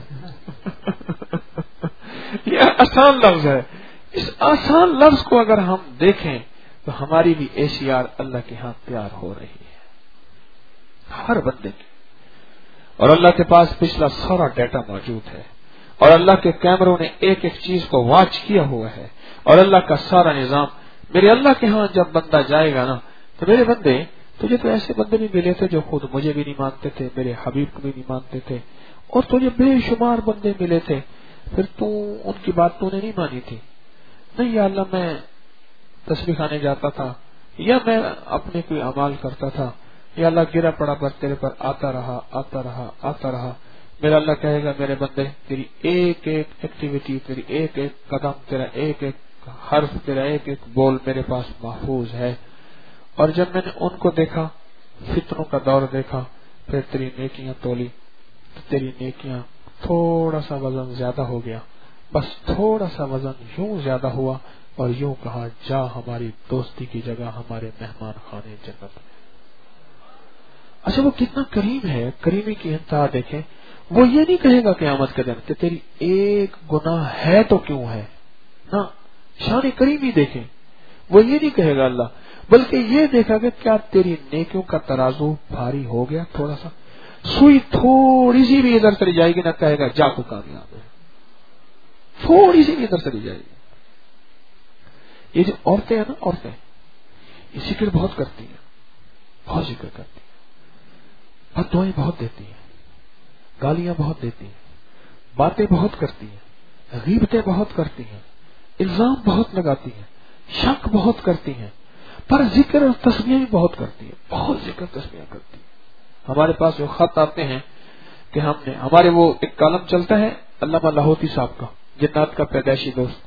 یہ آسان لفظ ہے. اس آسان لفظ کو اگر ہم دیکھیں تو ہماری بھی اے سی آر اللہ کے ہاں تیار ہو رہی ہے، ہر بندے کی. اور اللہ کے پاس پچھلا سارا ڈیٹا موجود ہے، اور اللہ کے کیمروں نے ایک ایک چیز کو واچ کیا ہوا ہے، اور اللہ کا سارا نظام. میرے اللہ کے ہاں جب بندہ جائے گا نا تو میرے بندے، تجھے تو ایسے بندے بھی ملے تھے جو خود مجھے بھی نہیں مانتے تھے، میرے حبیب کو بھی نہیں مانتے تھے، اور تجھے بے شمار بندے ملے تھے، پھر تو ان کی بات تو نے نہیں مانی تھی. نہیں یا اللہ میں تسبیح خانے جاتا تھا، یا میں اپنے کوئی اعمال کرتا تھا، یا اللہ گرا پڑا پر تیرے پر آتا رہا آتا رہا آتا رہا. میرا اللہ کہے گا میرے بندے تیری ایک ایک ایکٹیویٹی، تیری ایک ایک قدم، تیرا ایک ایک حرف، تیرا ایک ایک بول میرے پاس محفوظ ہے. اور جب میں نے ان کو دیکھا، فتنوں کا دور دیکھا، پھر تیری نیکیاں تولی تو تیری نیکیاں تھوڑا سا وزن زیادہ ہو گیا، بس تھوڑا سا وزن یوں زیادہ ہوا، اور یوں کہا جا ہماری دوستی کی جگہ ہمارے مہمان خانے جنت میں. اچھا وہ کتنا کریم ہے، کریمی کی انتہا دیکھیں. وہ یہ نہیں کہے گا قیامت کے دن کہ تیری ایک گناہ ہے تو کیوں ہے، نہ شان کریمی دیکھیں. وہ یہ نہیں کہے گا اللہ، بلکہ یہ دیکھا کہ کیا تیری نیکیوں کا ترازو بھاری ہو گیا. تھوڑا سا سوئی تھوڑی سی بھی ادھر چلی جائے گی، نہ کہے گا جا کو کامیاب ہے، تھوڑی سی بھی ادھر چلی جائے گی. یہ جو عورتیں ہیں نا، عورتیں یہ ذکر بہت کرتی ہیں، بہت ذکر کرتی ہیں، بد دعائیں بہت دیتی ہیں، گالیاں بہت دیتی ہیں، باتیں بہت کرتی ہیں، غیبتیں بہت کرتی ہیں، الزام بہت لگاتی ہیں، شک بہت کرتی ہیں، پر ذکر اور تسبیح بھی بہت کرتی ہیں، بہت ذکر تسبیح کرتی ہیں. ہمارے پاس جو خط آتے ہیں کہ ہم نے، ہمارے وہ ایک کالم چلتا ہے علامہ لاہوتی صاحب کا، جنات کا پیدائشی دوست،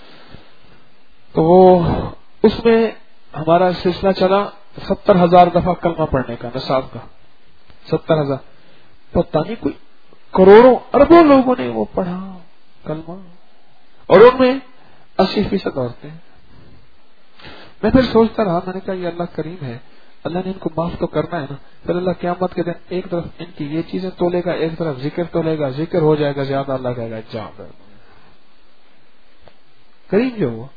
تو وہ اس میں ہمارا سلسلہ چلا ستر ہزار دفعہ کلمہ پڑھنے کا، نصاب کا ستر ہزار. پتہ نہیں کوئی کروڑوں اربوں لوگوں نے وہ پڑھا کلمہ، اور ان میں اسی فیصد عورتیں. میں پھر سوچتا رہا، میں نے کہا یہ اللہ کریم ہے، اللہ نے ان کو معاف تو کرنا ہے نا. پھر اللہ قیامت کے دن ایک طرف ان کی یہ چیزیں تولے گا، ایک طرف ذکر تولے گا، ذکر ہو جائے گا زیادہ، اللہ کہے گا جا کر. کریم جو ہوا.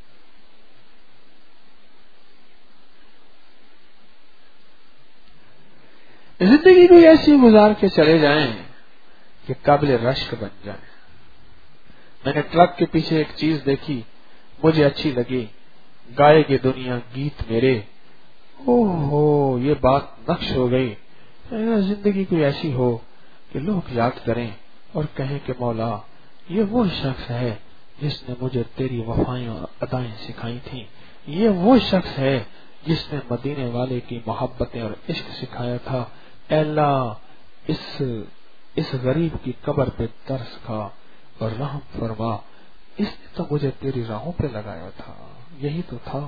زندگی کو ایسی گزار کے چلے جائیں کہ قابل رشک بن جائیں. میں نے ٹرک کے پیچھے ایک چیز دیکھی، مجھے اچھی لگی، گائے گی دنیا گیت میرے، او ہو یہ بات نقش ہو گئی. زندگی کوئی ایسی ہو کہ لوگ یاد کریں اور کہیں کہ مولا یہ وہ شخص ہے جس نے مجھے تیری وفائیں اور ادائیں سکھائی تھیں. یہ وہ شخص ہے جس نے مدینے والے کی محبتیں اور عشق سکھایا تھا. اے اللہ اس اس غریب کی قبر پہ ترس کھا اور رحم فرما. اس نے تو مجھے تیری راہوں پہ لگایا تھا. یہی تو تھا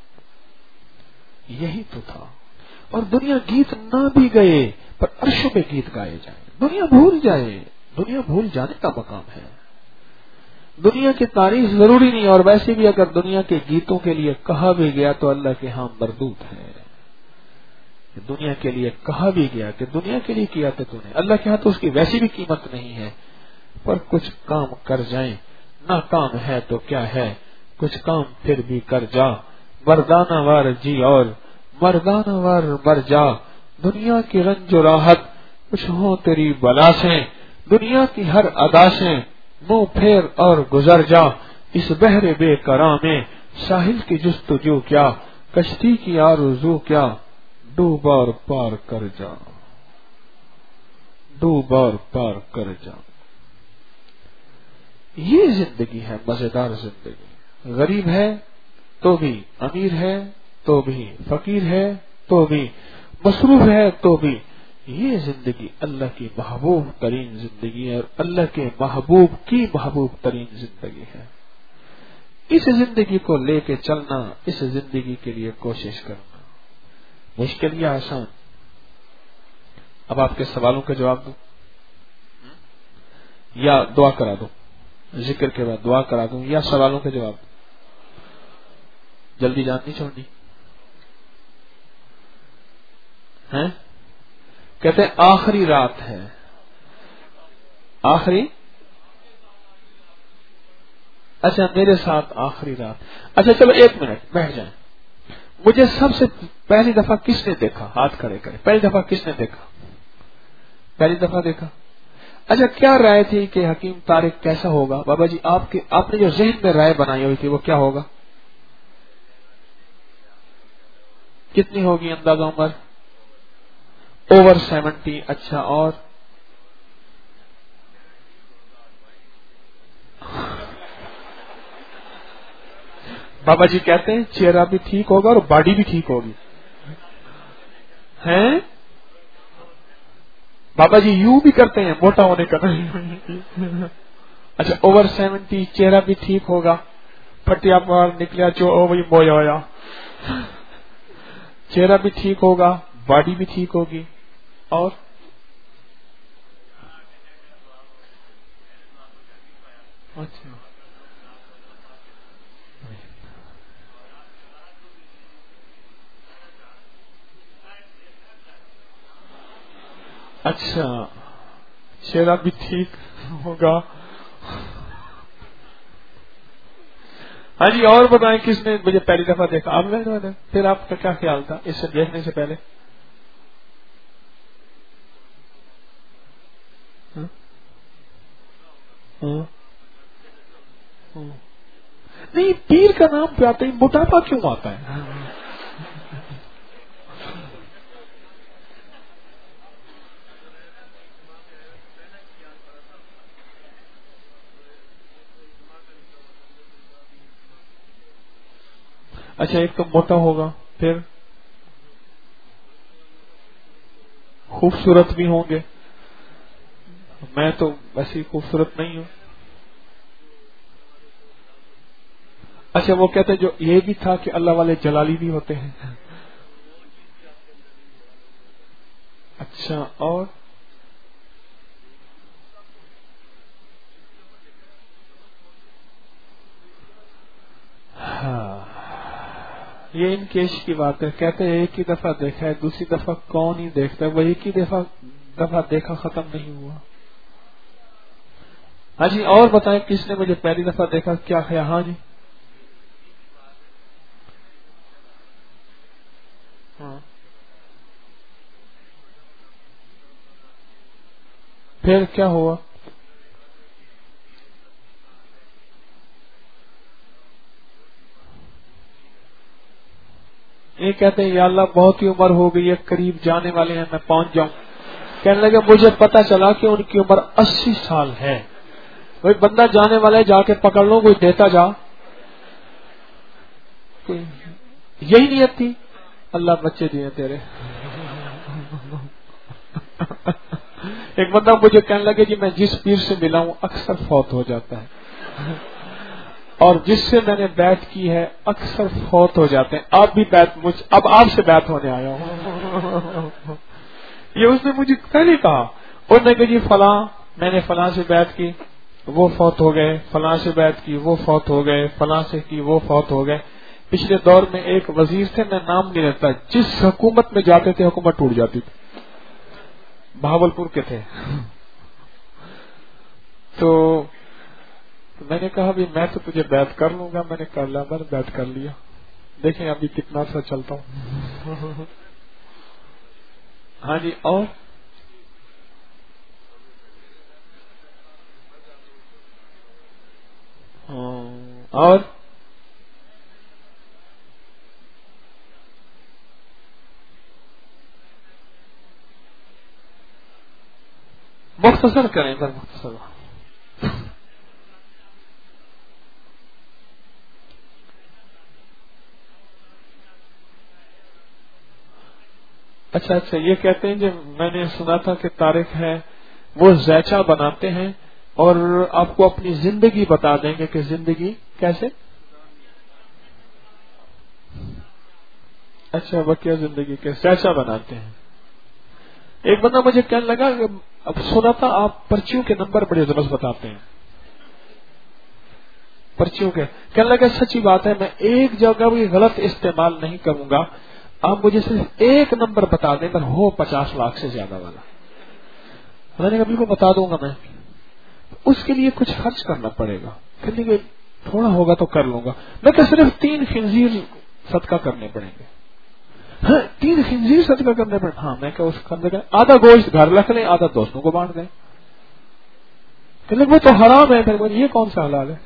یہی تو تھا. اور دنیا گیت نہ بھی گئے پر عرشوں پہ گیت گائے جائیں. دنیا بھول جائے, دنیا بھول جانے کا مقام ہے. دنیا کی تعریف ضروری نہیں, اور ویسے بھی اگر دنیا کے گیتوں کے لیے کہا بھی گیا تو اللہ کے ہاں مردود ہے. دنیا کے لیے کہا بھی گیا کہ دنیا کے لیے کیا تو نے, اللہ کے ہاں تو اس کی ویسی بھی قیمت نہیں ہے. پر کچھ کام کر جائیں, نہ کام ہے تو کیا ہے, کچھ کام پھر بھی کر جا. مردانہ وار جی اور مردانہ وار مر جا. دنیا کی رنج و راحت کچھ ہو تیری بلا سے. دنیا کی ہر ادا سے منہ پھیر اور گزر جا. اس بحر بے قرار میں ساحل کی جستجو کیا, کشتی کی آرزو کیا, ڈوب اور پار کر جا, ڈوب اور پار کر جا. یہ زندگی ہے, مزیدار زندگی. غریب ہے تو بھی, امیر ہے تو بھی, فقیر ہے تو بھی, مصروف ہے تو بھی, یہ زندگی اللہ کی محبوب ترین زندگی ہے, اور اللہ کے محبوب کی محبوب ترین زندگی ہے. اس زندگی کو لے کے چلنا, اس زندگی کے لیے کوشش کرنا, مشکل یا آسان. اب آپ کے سوالوں کا جواب دو یا دعا کرا دو, ذکر کے بعد دعا کرا دوں یا سوالوں کے جواب دو. جلدی جان نہیں چھوڑنی ہے. کہتے ہیں آخری رات ہے, آخری, اچھا میرے ساتھ آخری رات. اچھا چلو ایک منٹ بیٹھ جائیں. مجھے سب سے پہلی دفعہ کس نے دیکھا, ہاتھ کھڑے کرے, پہلی دفعہ کس نے دیکھا, پہلی دفعہ دیکھا. اچھا کیا رائے تھی کہ حکیم طارق کیسا ہوگا؟ بابا جی آپ کے آپ نے جو ذہن میں رائے بنائی ہوئی تھی وہ کیا ہوگا؟ کتنی ہوگی اندازہ عمر؟ Over seventy. اچھا اور بابا جی کہتے ہیں چہرہ بھی ٹھیک ہوگا اور باڈی بھی ٹھیک ہوگی. ہیں بابا جی یوں بھی کرتے ہیں, موٹا ہونے کا نہیں. اچھا اوور سیونٹی, چہرہ بھی ٹھیک ہوگا, پھٹیا پار نکلیا جو وہی مویا ہویا, چہرہ بھی ٹھیک ہوگا, باڈی بھی ٹھیک ہوگی, اور اچھا اچھا چہرہ بھی ٹھیک ہوگا. ہاں جی اور بتائیں کس نے مجھے پہلی دفعہ دیکھا؟ آپ نے, پھر آپ کا کیا خیال تھا اس سے دیکھنے سے پہلے؟ نہیں پیر کا نام پہ آتا ہی موٹاپا کیوں آتا ہے؟ اچھا ایک تو موٹا ہوگا, پھر خوبصورت بھی ہوں گے. میں تو ویسے ہی خوبصورت نہیں ہوں. اچھا وہ کہتے ہیں جو یہ بھی تھا کہ اللہ والے جلالی بھی ہوتے ہیں. اچھا اور ہاں یہ ان کیش کی بات ہے. کہتے ہیں ایک ہی دفعہ دیکھا ہے, دوسری دفعہ کون ہی دیکھتا ہے, وہ ایک ہی دفعہ دفعہ دیکھا ختم نہیں ہوا. ہاں جی اور بتائیں کس نے مجھے پہلی دفعہ دیکھا, کیا خیال؟ ہاں جی ہاں پھر کیا ہوا؟ یہ کہتے ہیں یا اللہ بہت ہی عمر ہو گئی ہے, قریب جانے والے ہیں, میں پہنچ جاؤں. کہنے لگے مجھے پتا چلا کہ ان کی عمر اسی سال ہے. کوئی بندہ جانے والا ہے، جا کے پکڑ لو، کوئی دیتا جا، یہی نیت تھی. اللہ بچے دیے تیرے. ایک بندہ مجھے کہنے لگے جی میں جس پیر سے ملا ہوں اکثر فوت ہو جاتا ہے، اور جس سے میں نے بیعت کی ہے اکثر فوت ہو جاتے ہیں. آپ بھی بیعت مجھ اب آپ سے بیعت ہونے آیا ہوں. یہ اس نے مجھے پہلے کہا. انہوں نے کہا جی فلاں میں نے فلاں سے بیعت کی وہ فوت ہو گئے، فلاں سے بیعت کی وہ فوت ہو گئے، فلاں سے کی وہ فوت ہو گئے. پچھلے دور میں ایک وزیر تھے، میں نام نہیں لیتا، جس حکومت میں جاتے تھے حکومت ٹوٹ جاتی تھی. بہاولپور کے تھے. تو میں نے کہا بھی میں تو تجھے بیعت کر لوں گا. میں نے کر لیا، میں نے بیعت کر لیا. دیکھیں ابھی کتنا عرصہ چلتا ہوں. ہاں جی. اور اور مختصر کریں سر، مختصر. اچھا اچھا یہ کہتے ہیں جو میں نے سنا تھا کہ طارق ہے وہ زیچہ بناتے ہیں اور آپ کو اپنی زندگی بتا دیں گے کہ زندگی کیسے. اچھا بقیہ زندگی کے زیچہ بناتے ہیں. ایک بندہ مجھے کہنے لگا کہ اب سنا تھا آپ پرچیوں کے نمبر بڑے زبردست بتاتے ہیں. پرچیوں کے کہنے لگا سچی بات ہے، میں ایک جگہ بھی غلط استعمال نہیں کروں گا. آپ مجھے صرف ایک نمبر بتا دیں پر ہو پچاس لاکھ سے زیادہ والا. میں نے کہا بالکل بتا دوں گا. میں اس کے لیے کچھ خرچ کرنا پڑے گا، کہنے کہ تھوڑا ہوگا تو کر لوں گا. میں کہ صرف تین خنزیر صدقہ کرنے پڑیں گے. ہاں تین خنزیر صدقہ کرنے پڑے. ہاں میں کہ اس کرنے کا آدھا گوشت گھر رکھ لیں، آدھا دوستوں کو بانٹ دیں. کہنے وہ تو حرام ہے. پھر یہ کون سا حلال ہے؟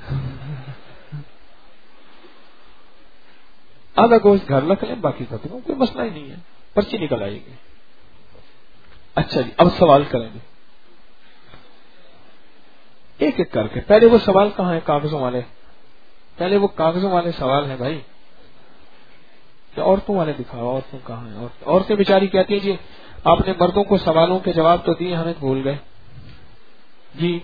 آدھا گوشت گھر رکھ لیں، باقی کر دوں، کوئی مسئلہ ہی نہیں ہے. پرچی نکل آئے گی. اچھا جی اب سوال کریں گے ایک ایک کر کے. پہلے وہ سوال کہاں ہے کاغذوں والے؟ پہلے وہ کاغذوں والے سوال ہیں بھائی. کہ عورتوں والے دکھاؤ. عورتوں کہاں ہیں؟ عورتیں بیچاری کہتی ہیں جی آپ نے مردوں کو سوالوں کے جواب تو دیے، ہمیں بھول گئے. جی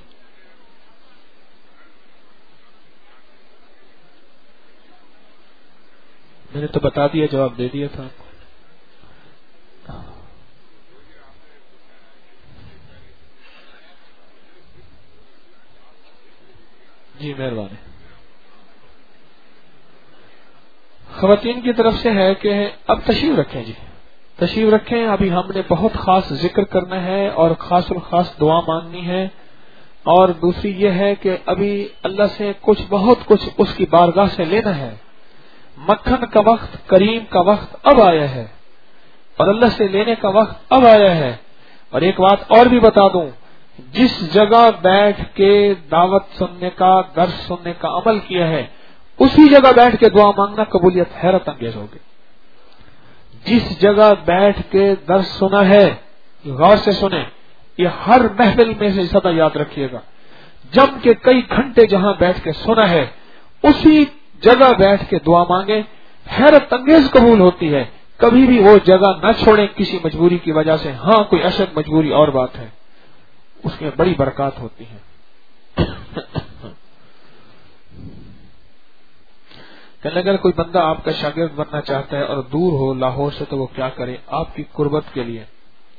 میں نے تو بتا دیا، جواب دے دیا تھا. جی مہربانی. خواتین کی طرف سے ہے کہ اب تشریف رکھیں. جی تشریف رکھیں. ابھی ہم نے بہت خاص ذکر کرنا ہے اور خاص الخاص دعا مانگنی ہے. اور دوسری یہ ہے کہ ابھی اللہ سے کچھ بہت کچھ اس کی بارگاہ سے لینا ہے. مکھن کا وقت، کریم کا وقت اب آیا ہے اور اللہ سے لینے کا وقت اب آیا ہے. اور ایک بات اور بھی بتا دوں، جس جگہ بیٹھ کے دعوت سننے کا، درس سننے کا عمل کیا ہے، اسی جگہ بیٹھ کے دعا مانگنا قبولیت حیرت انگیز ہوگی. جس جگہ بیٹھ کے درس سنا ہے، غور سے سنیں، یہ ہر محفل میں سے سدا یاد رکھیے گا. جم کے کئی گھنٹے جہاں بیٹھ کے سنا ہے، اسی جگہ بیٹھ کے دعا مانگے، حیرت انگیز قبول ہوتی ہے. کبھی بھی وہ جگہ نہ چھوڑیں کسی مجبوری کی وجہ سے. ہاں کوئی اشد مجبوری اور بات ہے، اس میں بڑی برکات ہوتی ہیں. کہ اگر کوئی بندہ آپ کا شاگرد بننا چاہتا ہے اور دور ہو لاہور سے تو وہ کیا کرے آپ کی قربت کے لیے؟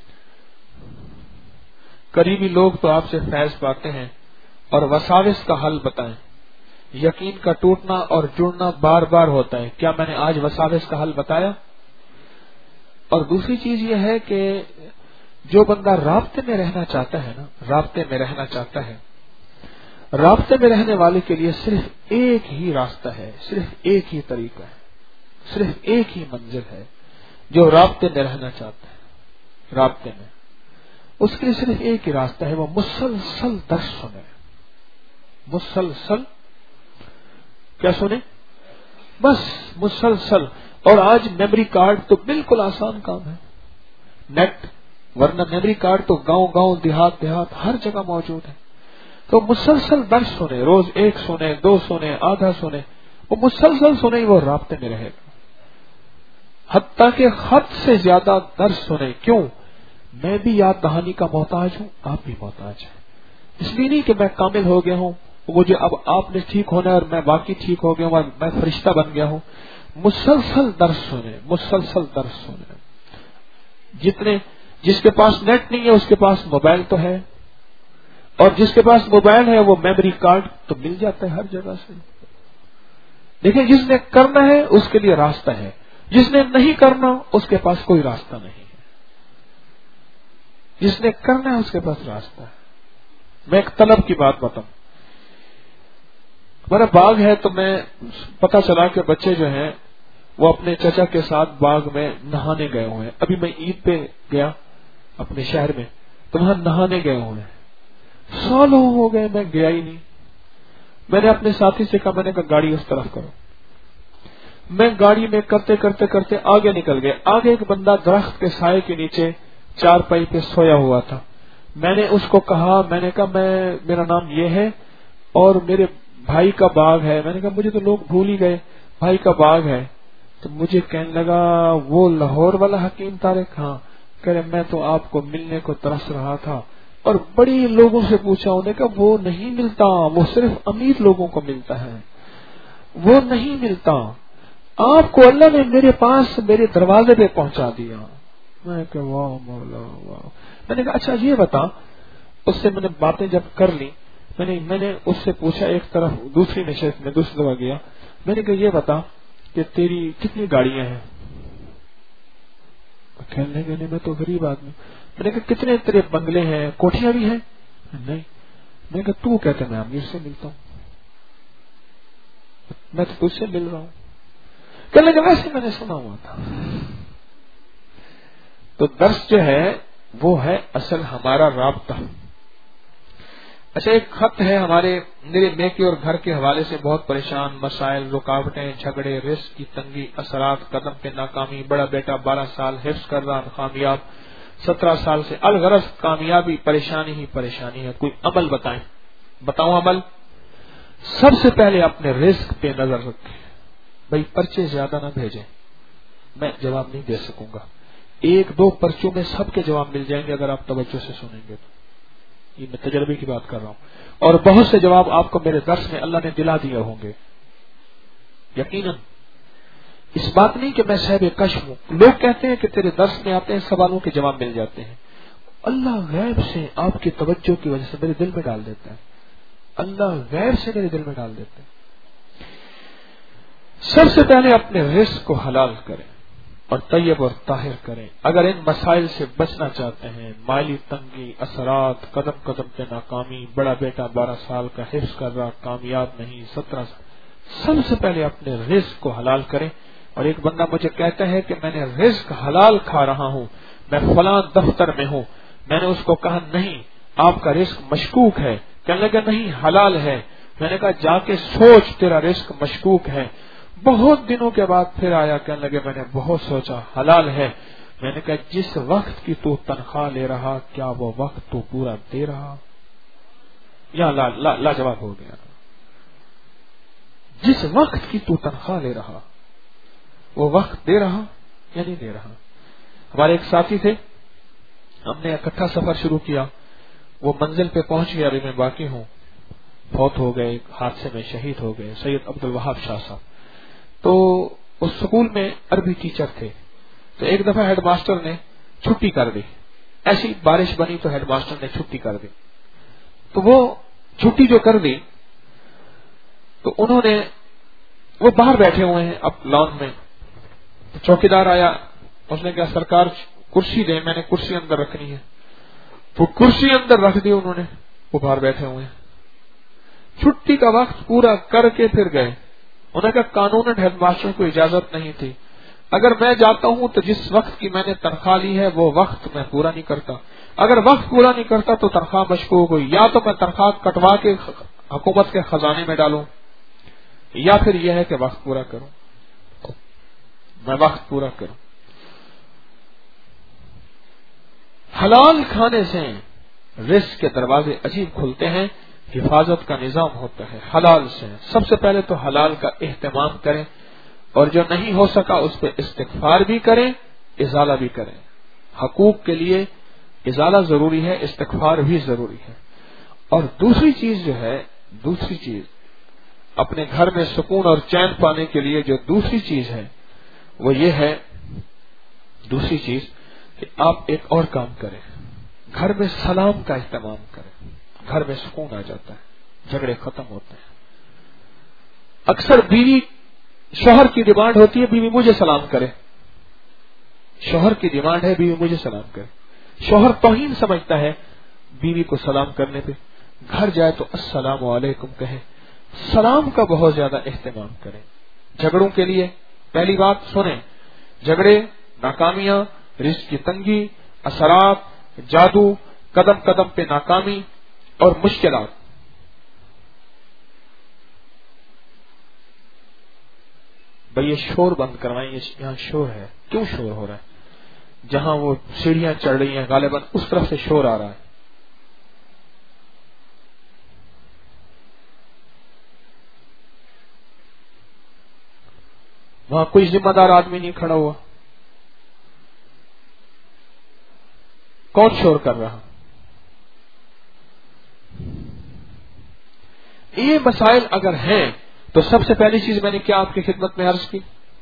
قریبی لوگ تو آپ سے فیض پاتے ہیں اور وساوس کا حل بتائیں. یقین کا ٹوٹنا اور جڑنا بار بار ہوتا ہے. کیا میں نے آج وساوس کا حل بتایا؟ اور دوسری چیز یہ ہے کہ جو بندہ رابطے میں رہنا چاہتا ہے نا، رابطے میں رہنا چاہتا ہے، رابطے میں رہنے والے کے لیے صرف ایک ہی راستہ ہے، صرف ایک ہی طریقہ ہے، صرف ایک ہی منزل ہے. جو رابطے میں رہنا چاہتا ہے، رابطے میں، اس کے لیے صرف ایک ہی راستہ ہے، وہ مسلسل درس سنے. مسلسل کیا سنے؟ بس مسلسل. اور آج میموری کارڈ تو بالکل آسان کام ہے، نیٹ. ورنہ میموری کارڈ تو گاؤں گاؤں، دیہات دیہات، ہر جگہ موجود ہے. تو مسلسل درس سنے، روز ایک سنے، دو سنے، آدھا سنے، وہ مسلسل سنے، وہ رابطے میں رہے گا، حتیٰ کہ خط سے زیادہ درس سنے. کیوں؟ میں بھی یاد دہانی کا محتاج ہوں، آپ بھی محتاج ہیں. اس لیے نہیں کہ میں کامل ہو گیا ہوں، مجھے اب آپ نے ٹھیک ہونا ہے اور میں باقی ٹھیک ہو گیا ہوں اور میں فرشتہ بن گیا ہوں. مسلسل درس سنے، مسلسل درس سنے. جتنے جس کے پاس نیٹ نہیں ہے اس کے پاس موبائل تو ہے، اور جس کے پاس موبائل ہے وہ میموری کارڈ تو مل جاتا ہے ہر جگہ سے. لیکن جس نے کرنا ہے اس کے لیے راستہ ہے، جس نے نہیں کرنا اس کے پاس کوئی راستہ نہیں ہے. جس نے کرنا ہے اس کے پاس راستہ ہے. میں ایک طلب کی بات بتاؤں. ہمارا باغ ہے تو میں پتہ چلا کہ بچے جو ہیں وہ اپنے چچا کے ساتھ باغ میں نہانے گئے ہوئے ہیں. ابھی میں عید پہ گیا اپنے شہر میں تو وہاں نہانے گئے ہوئے ہیں. سالوں ہو گئے میں گیا ہی نہیں. میں نے اپنے ساتھی سے کہا، میں نے کہا گاڑی اس طرف کرو. میں گاڑی میں کرتے کرتے کرتے آگے نکل گئے. آگے ایک بندہ درخت کے سائے کے نیچے چار پائی پہ سویا ہوا تھا. میں نے اس کو کہا، میں نے کہا میں میرا نام یہ ہے اور میرے بھائی کا باغ ہے. میں نے کہا مجھے تو لوگ بھول ہی گئے، بھائی کا باغ ہے. تو مجھے کہنے لگا وہ لاہور والا حکیم طارق؟ ہاں. کہہ رہے میں تو آپ کو ملنے کو ترس رہا تھا اور بڑی لوگوں سے پوچھا، انہوں نے کہا وہ نہیں ملتا، وہ صرف امیر لوگوں کو ملتا ہے، وہ نہیں ملتا. آپ کو اللہ نے میرے پاس میرے دروازے پہ پہنچا دیا. میں کہ واہ مولا واہ. میں نے کہا اچھا یہ بتا. اس سے میں نے باتیں جب کر لی، میں نے میں نے اس سے پوچھا ایک طرف دوسری نشست میں دوسری دفعہ گیا. میں نے کہا یہ بتا کہ تیری کتنی گاڑیاں ہیں؟ کہنے لگے نہیں میں تو غریب آدمی. میں نے کہا کتنے تیرے بنگلے ہیں، کوٹھیاں بھی ہیں؟ نہیں. میں نے کہا تو کہتے میں امیر سے ملتا ہوں، میں تو تجھ سے مل رہا ہوں. کہنے لگا ویسے میں نے سنا ہوا تھا. تو درس جو ہے وہ ہے اصل ہمارا رابطہ. اچھا ایک خط ہے ہمارے میرے میکے اور گھر کے حوالے سے بہت پریشان، مسائل، رکاوٹیں، جھگڑے، رزق کی تنگی، اثرات، قدم پہ ناکامی، بڑا بیٹا بارہ سال حفظ کر رہا کامیاب، سترہ سال سے الغرض کامیابی، پریشانی ہی پریشانی ہے. کوئی عمل بتائیں. بتاؤں عمل؟ سب سے پہلے اپنے رزق پہ نظر رکھیں. بھائی پرچے زیادہ نہ بھیجیں، میں جواب نہیں دے سکوں گا. ایک دو پرچوں میں سب کے جواب مل جائیں گے اگر آپ توجہ سے سنیں گے تو. یہ میں تجربے کی بات کر رہا ہوں. اور بہت سے جواب آپ کو میرے درس میں اللہ نے دلا دیے ہوں گے یقیناً. اس بات نہیں کہ میں صاحب کشف ہوں. لوگ کہتے ہیں کہ تیرے درس میں آتے ہیں سوالوں کے جواب مل جاتے ہیں. اللہ غیب سے آپ کی توجہ کی وجہ سے میرے دل میں ڈال دیتا ہے. اللہ غیب سے میرے دل میں ڈال دیتے ہیں. سب سے پہلے اپنے رزق کو حلال کریں اور طیب اور طاہر کریں. اگر ان مسائل سے بچنا چاہتے ہیں، مالی تنگی، اثرات، قدم قدم پہ ناکامی، بڑا بیٹا بارہ سال کا حفظ کر رہا کامیاب نہیں، سترہ سال، سب سے پہلے اپنے رزق کو حلال کریں. اور ایک بندہ مجھے کہتا ہے کہ میں نے رزق حلال کھا رہا ہوں، میں فلاں دفتر میں ہوں. میں نے اس کو کہا نہیں آپ کا رزق مشکوک ہے. کہنے لگا نہیں حلال ہے. میں نے کہا جا کے سوچ تیرا رزق مشکوک ہے. بہت دنوں کے بعد پھر آیا، کہنے لگے میں نے بہت سوچا حلال ہے. میں نے کہا جس وقت کی تو تنخواہ لے رہا کیا وہ وقت تو پورا دے رہا؟ یا لا لا لاجواب ہو گیا. جس وقت کی تو تنخواہ لے رہا وہ وقت دے رہا یا نہیں دے رہا؟ ہمارے ایک ساتھی تھے، ہم نے اکٹھا سفر شروع کیا. وہ منزل پہ پہنچ گیا، ابھی میں باقی ہوں. فوت ہو گئے، حادثے میں شہید ہو گئے، سید عبد الوہاب شاہ صاحب. تو اس سکول میں عربی ٹیچر تھے. تو ایک دفعہ ہیڈ ماسٹر نے چھٹی کر دی. ایسی بارش بنی تو ہیڈ ماسٹر نے چھٹی کر دی. تو وہ چھٹی جو کر دی تو انہوں نے وہ باہر بیٹھے ہوئے ہیں اب لان میں. چوکیدار آیا، اس نے کہا سرکار کرسی دیں، میں نے کرسی اندر رکھنی ہے. وہ کرسی اندر رکھ دی انہوں نے. وہ باہر بیٹھے ہوئے ہیں. چھٹی کا وقت پورا کر کے پھر گئے. انہوں نے کہا قانوناً ہیڈ ماسٹر کو اجازت نہیں تھی. اگر میں جاتا ہوں تو جس وقت کی میں نے تنخواہ لی ہے وہ وقت میں پورا نہیں کرتا. اگر وقت پورا نہیں کرتا تو تنخواہ مشکوک ہوئی. یا تو میں تنخواہ کٹوا کے حکومت کے خزانے میں ڈالوں یا پھر یہ ہے کہ وقت پورا کروں. میں وقت پورا کروں. حلال کھانے سے رزق کے دروازے عجیب کھلتے ہیں. حفاظت کا نظام ہوتا ہے حلال سے. سب سے پہلے تو حلال کا اہتمام کریں, اور جو نہیں ہو سکا اس پہ استغفار بھی کریں, ازالہ بھی کریں. حقوق کے لیے ازالہ ضروری ہے, استغفار بھی ضروری ہے. اور دوسری چیز جو ہے, دوسری چیز اپنے گھر میں سکون اور چین پانے کے لیے جو دوسری چیز ہے وہ یہ ہے, دوسری چیز کہ آپ ایک اور کام کریں, گھر میں سلام کا اہتمام کریں. گھر میں سکون آ جاتا ہے, جھگڑے ختم ہوتے ہیں. اکثر بیوی شوہر کی ڈیمانڈ ہوتی ہے بیوی مجھے سلام کرے, شوہر کی ڈیمانڈ ہے بیوی مجھے سلام کرے. شوہر توہین سمجھتا ہے بیوی کو سلام کرنے پہ. گھر جائے تو السلام علیکم کہے, سلام کا بہت زیادہ اہتمام کریں. جھگڑوں کے لیے پہلی بات سنیں, جھگڑے, ناکامیاں, رزق کی تنگی, اثرات, جادو, قدم قدم پہ ناکامی اور مشکلات. بھئی یہ شور بند کروائیں, یہاں شور ہے. کیوں شور ہو رہا ہے؟ جہاں وہ سیڑھیاں چڑھ رہی ہیں غالباً اس طرف سے شور آ رہا ہے. وہاں کوئی ذمہ دار آدمی نہیں کھڑا ہوا. کون شور کر رہا؟ یہ مسائل اگر ہیں تو سب سے پہلی چیز میں نے کیا آپ کی خدمت میں عرض کی,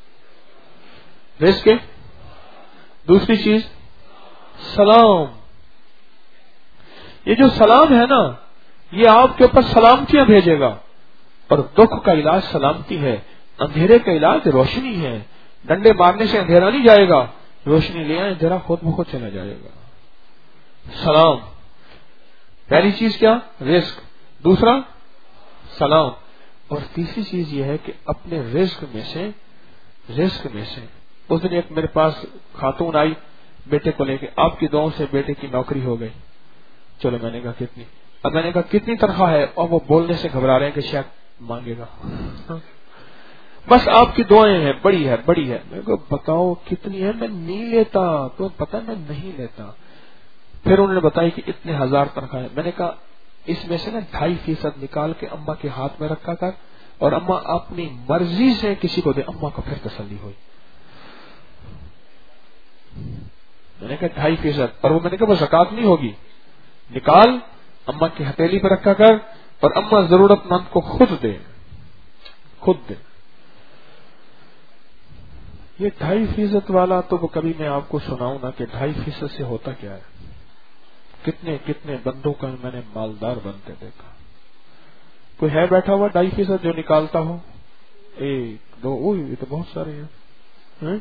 رزق. دوسری چیز سلام. یہ جو سلام ہے نا یہ آپ کے اوپر سلامتیاں بھیجے گا, اور دکھ کا علاج سلامتی ہے, اندھیرے کا علاج روشنی ہے. ڈنڈے مارنے سے اندھیرا نہیں جائے گا, روشنی لے آئے اندھیرا خود بخود چلا جائے گا. سلام پہلی چیز کیا, رزق. دوسرا سلام. اور تیسری چیز یہ ہے کہ اپنے رزق میں سے, رزق میں سے اس دن ایک میرے پاس خاتون آئی بیٹے کو لے کے, آپ کی دعاؤں سے بیٹے کی نوکری ہو گئی. چلو میں نے کہا کتنی, اب میں نے کہا کتنی تنخواہ ہے, اور وہ بولنے سے گھبرا رہے ہیں کہ شاید مانگے گا. بس آپ کی دعائیں ہیں, بڑی ہے بڑی ہے. میں کو بتاؤ کتنی ہے, میں نہیں لیتا, تو پتہ میں نہیں لیتا. پھر انہوں نے بتائی کہ اتنے ہزار تنخواہ ہے. میں نے کہا اس میں سے نا ڈھائی فیصد نکال کے اماں کے ہاتھ میں رکھا کر, اور اماں اپنی مرضی سے کسی کو دے. اماں کو پھر تسلی ہوئی. میں نے کہا ڈھائی فیصد, اور وہ میں نے کہا وہ زکات نہیں ہوگی, نکال اماں کی ہتھیلی پہ رکھا کر, اور اماں ضرورت مند کو خود دے, خود دے. یہ ڈھائی فیصد والا تو وہ کبھی میں آپ کو سناؤں نا کہ ڈھائی فیصد سے ہوتا کیا ہے. کتنے کتنے بندوں کا میں نے مالدار بنتے دیکھا. کوئی ہے بیٹھا ہوا ڈھائی فیصد جو نکالتا ہو؟ ایک دو, او یہ تو بہت سارے ہیں.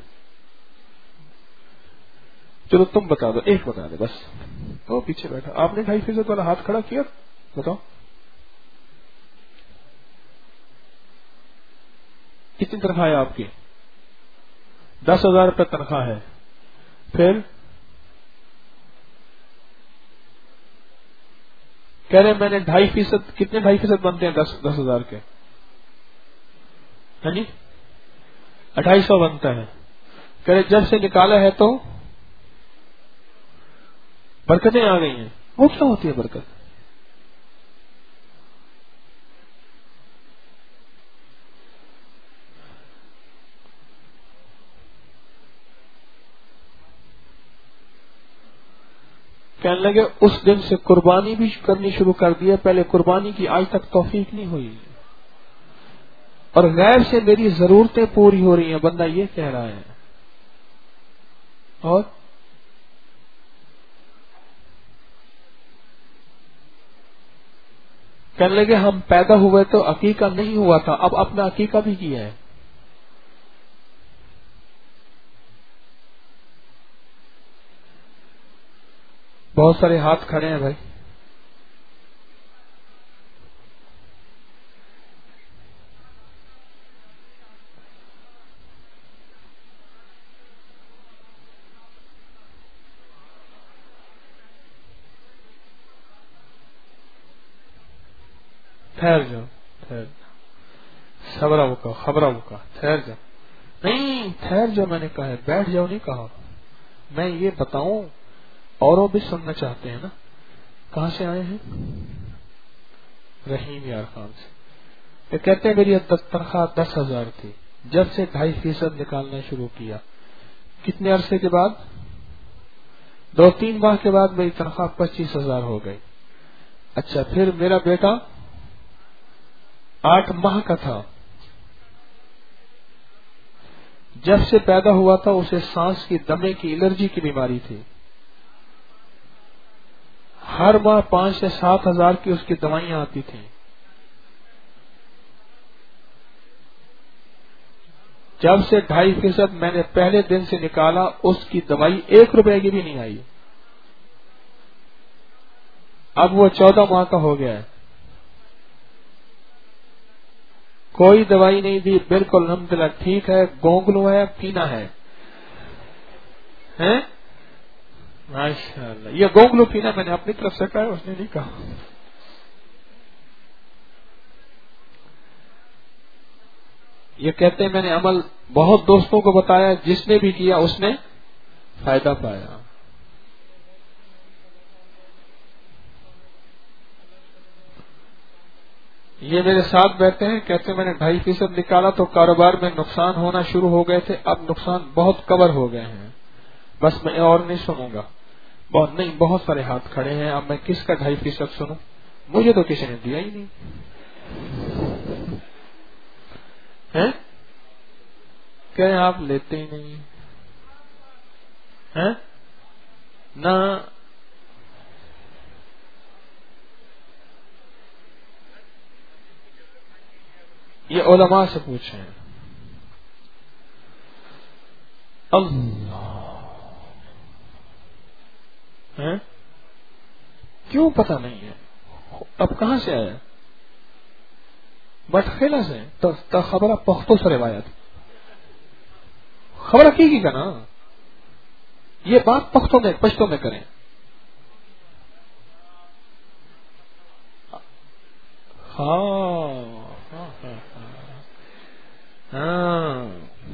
چلو تم بتا دو, ایک بتا دے بس. وہ پیچھے بیٹھا, آپ نے ڈھائی فیصد والا ہاتھ کھڑا کیا, بتاؤ کتنی تنخواہ ہے آپ کی؟ دس ہزار روپے تنخواہ ہے. پھر کہہ رہے میں نے ڈھائی فیصد, کتنے ڈھائی فیصد بنتے ہیں دس دس ہزار کے؟ ہاں جی اٹھائی سو بنتا ہے. کہہ رہے جب سے نکالا ہے تو برکتیں آ گئی ہیں. وہ کیا ہوتی ہے برکت؟ کہنے لگے اس دن سے قربانی بھی کرنی شروع کر دی ہے, پہلے قربانی کی آج تک توفیق نہیں ہوئی, اور غیر سے میری ضرورتیں پوری ہو رہی ہیں. بندہ یہ کہہ رہا ہے. اور کہنے لگے ہم پیدا ہوئے تو عقیقہ نہیں ہوا تھا, اب اپنا عقیقہ بھی کیا ہے. بہت سارے ہاتھ کھڑے ہیں بھائی. ٹھہر جاؤ, ٹھہر جاؤ, صبرا وہ کا خبرا وہ کا, ٹھہر جاؤ. نہیں ٹھہر جاؤ میں نے کہا ہے, بیٹھ جاؤ نہیں کہا. میں یہ بتاؤں اوروں بھی سننا چاہتے ہیں نا. کہاں سے آئے ہیں؟ رحیم یار خان سے. یہ کہتے ہیں میری تنخواہ دس ہزار تھی، جب سے ڈھائی فیصد نکالنا شروع کیا، کتنے عرصے کے بعد، دو تین ماہ کے بعد میری تنخواہ پچیس ہزار ہو گئی. اچھا پھر میرا بیٹا آٹھ ماہ کا تھا، جب سے پیدا ہوا تھا اسے سانس کی دمے کی الرجی کی بیماری تھی، ہر ماہ پانچ سے سات ہزار کی اس کی دوائیاں آتی تھیں. جب سے ڈھائی فیصد میں نے پہلے دن سے نکالا اس کی دوائی ایک روپے کی بھی نہیں آئی. اب وہ چودہ ماہ کا ہو گیا ہے، کوئی دوائی نہیں دی، بالکل الحمدللہ ٹھیک ہے، گونگلو ہے، پینا ہے. ماشاء اللہ، یہ گونگلو پینا میں نے اپنی طرف سے کہا، اس نے نہیں کہا. یہ کہتے ہیں میں نے عمل بہت دوستوں کو بتایا، جس نے بھی کیا اس نے فائدہ پایا. یہ میرے ساتھ بیٹھے ہیں، کہتے ہیں میں نے ڈھائی فیصد نکالا تو کاروبار میں نقصان ہونا شروع ہو گئے تھے، اب نقصان بہت کور ہو گئے ہیں، بس میں اور نہیں سنوں گا. بہت نہیں، بہت سارے ہاتھ کھڑے ہیں، اب میں کس کا ڈھائی فیصد سنوں؟ مجھے تو کسی نے دیا ہی نہیں ہے. کہ آپ لیتے ہی نہیں ہیں نہ. یہ علماء سے پوچھیں. اللہ ہے کیوں پتہ نہیں ہے، اب کہاں سے آیا؟ بٹ خیلا سے تو خبر پختوں سے روایت خبر کی کی کا نا، یہ بات پختوں میں پشتوں میں کریں. ہاں ہاں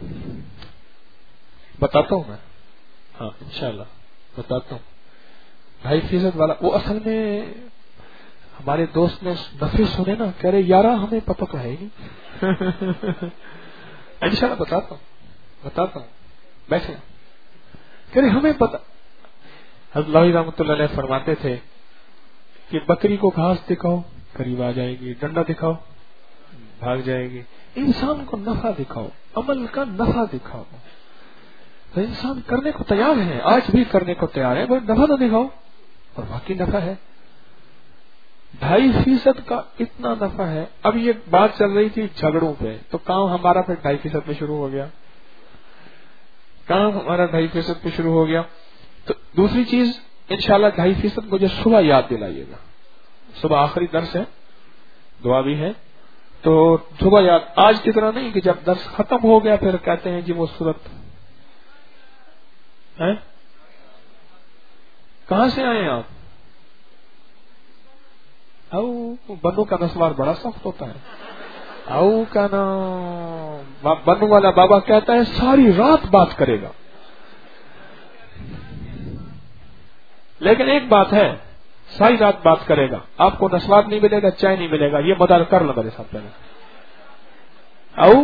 بتاتا ہوں میں، ہاں انشاءاللہ بتاتا ہوں. ڈھائی فیصد والا وہ اصل میں ہمارے دوست نے نفے سنے نا، کہہ رہے یارہ ہمیں پتہ تو ہے ہی نہیں. انشاءاللہ بتاتا ہوں بتاتا ہوں بیٹھے. کہہ رہے ہمیں پتہ. حضرت لاہوری رحمۃ اللہ علیہ فرماتے تھے کہ بکری کو گھاس دکھاؤ قریب آ جائے گی، ڈنڈا دکھاؤ بھاگ جائے گی. انسان کو نفع دکھاؤ، عمل کا نفع دکھاؤ، تو انسان کرنے کو تیار ہے، آج بھی کرنے کو تیار ہے، بس نفع تو دکھاؤ. اور باقی نفع ہے، ڈھائی فیصد کا اتنا نفع ہے. اب یہ بات چل رہی تھی جھگڑوں پہ، تو کام ہمارا پھر ڈھائی فیصد میں شروع ہو گیا، کام ہمارا ڈھائی فیصد پہ شروع ہو گیا. تو دوسری چیز انشاءاللہ ڈھائی فیصد مجھے صبح یاد دلائیے گا، صبح آخری درس ہے، دعا بھی ہے، تو صبح یاد. آج کی طرح نہیں کہ جب درس ختم ہو گیا پھر کہتے ہیں جی وہ صورت ہے. کہاں سے آئے آپ؟ او بنو کا نسوار بڑا سخت ہوتا ہے. او کا نام بنو والا بابا کہتا ہے ساری رات بات کرے گا، لیکن ایک بات ہے، ساری رات بات کرے گا، آپ کو نسوار نہیں ملے گا، چائے نہیں ملے گا. یہ مدار کر لو میرے ساتھ پہلے. او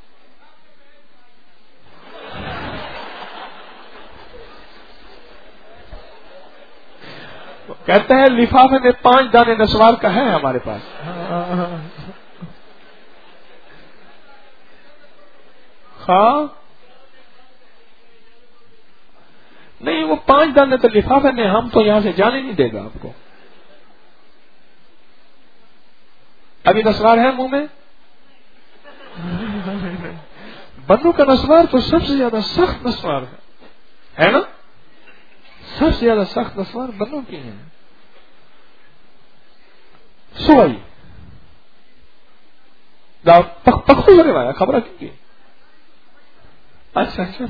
کہتے ہیں لفافے میں پانچ دانے نسوار کا ہے ہمارے پاس. ہاں نہیں، وہ پانچ دانے تو لفافے میں، ہم تو یہاں سے جانے نہیں دے گا آپ کو. ابھی نسوار ہے منہ میں؟ بنو کا نسوار تو سب سے زیادہ سخت نسوار ہے، ہے نا؟ سب سے زیادہ سخت نسوار بنو کی ہے. سوئی پختوں سے روایت خبر کی. اچھا اچھا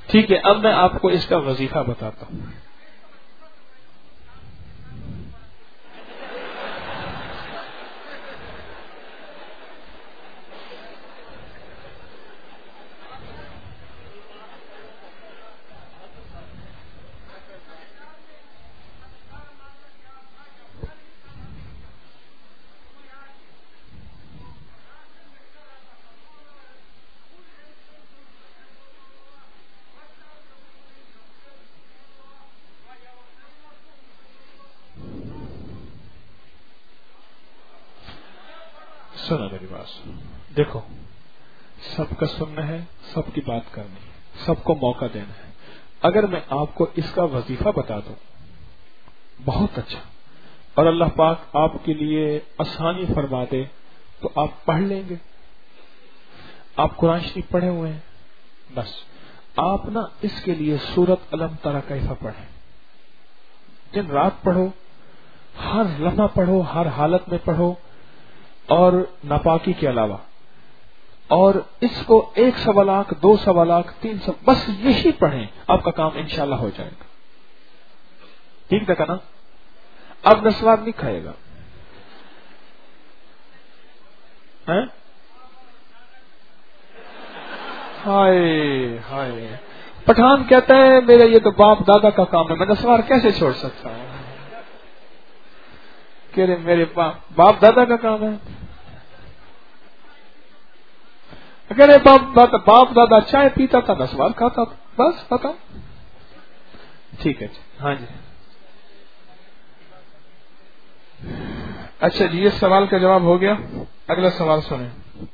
ٹھیک ہے، اب میں آپ کو اس کا وظیفہ بتاتا ہوں. سنو میری بات، دیکھو سب کا سننا ہے، سب کی بات کرنی ہے، سب کو موقع دینا ہے. اگر میں آپ کو اس کا وظیفہ بتا دوں بہت اچھا، اور اللہ پاک آپ کے لیے آسانی فرما دے تو آپ پڑھ لیں گے. آپ قرآن شریف پڑھے ہوئے ہیں، بس آپ نا اس کے لیے سورت الم تری کیف پڑھیں، دن رات پڑھو، ہر لمحہ پڑھو، ہر حالت میں پڑھو، اور ناپاکی کے علاوہ. اور اس کو ایک سوا لاکھ، دو سوا لاکھ، تین سو، بس یہی پڑھیں، آپ کا کام انشاءاللہ ہو جائے گا. ٹھیک تھا نا؟ اب نسوار نہیں کھائے گا. ہائے ہائے، پٹھان کہتا ہے میرا یہ تو باپ دادا کا کام ہے، میں نسوار کیسے چھوڑ سکتا ہوں؟ کہ رے میرے باپ باپ دادا کا کام ہے. اگر باپ دادا باپ دادا چائے پیتا تھا، نسوار کھاتا تھا، بس بتاؤ. ٹھیک ہے جی، ہاں جی. اچھا جی، اس سوال کا جواب ہو گیا. اگلا سوال سنیں.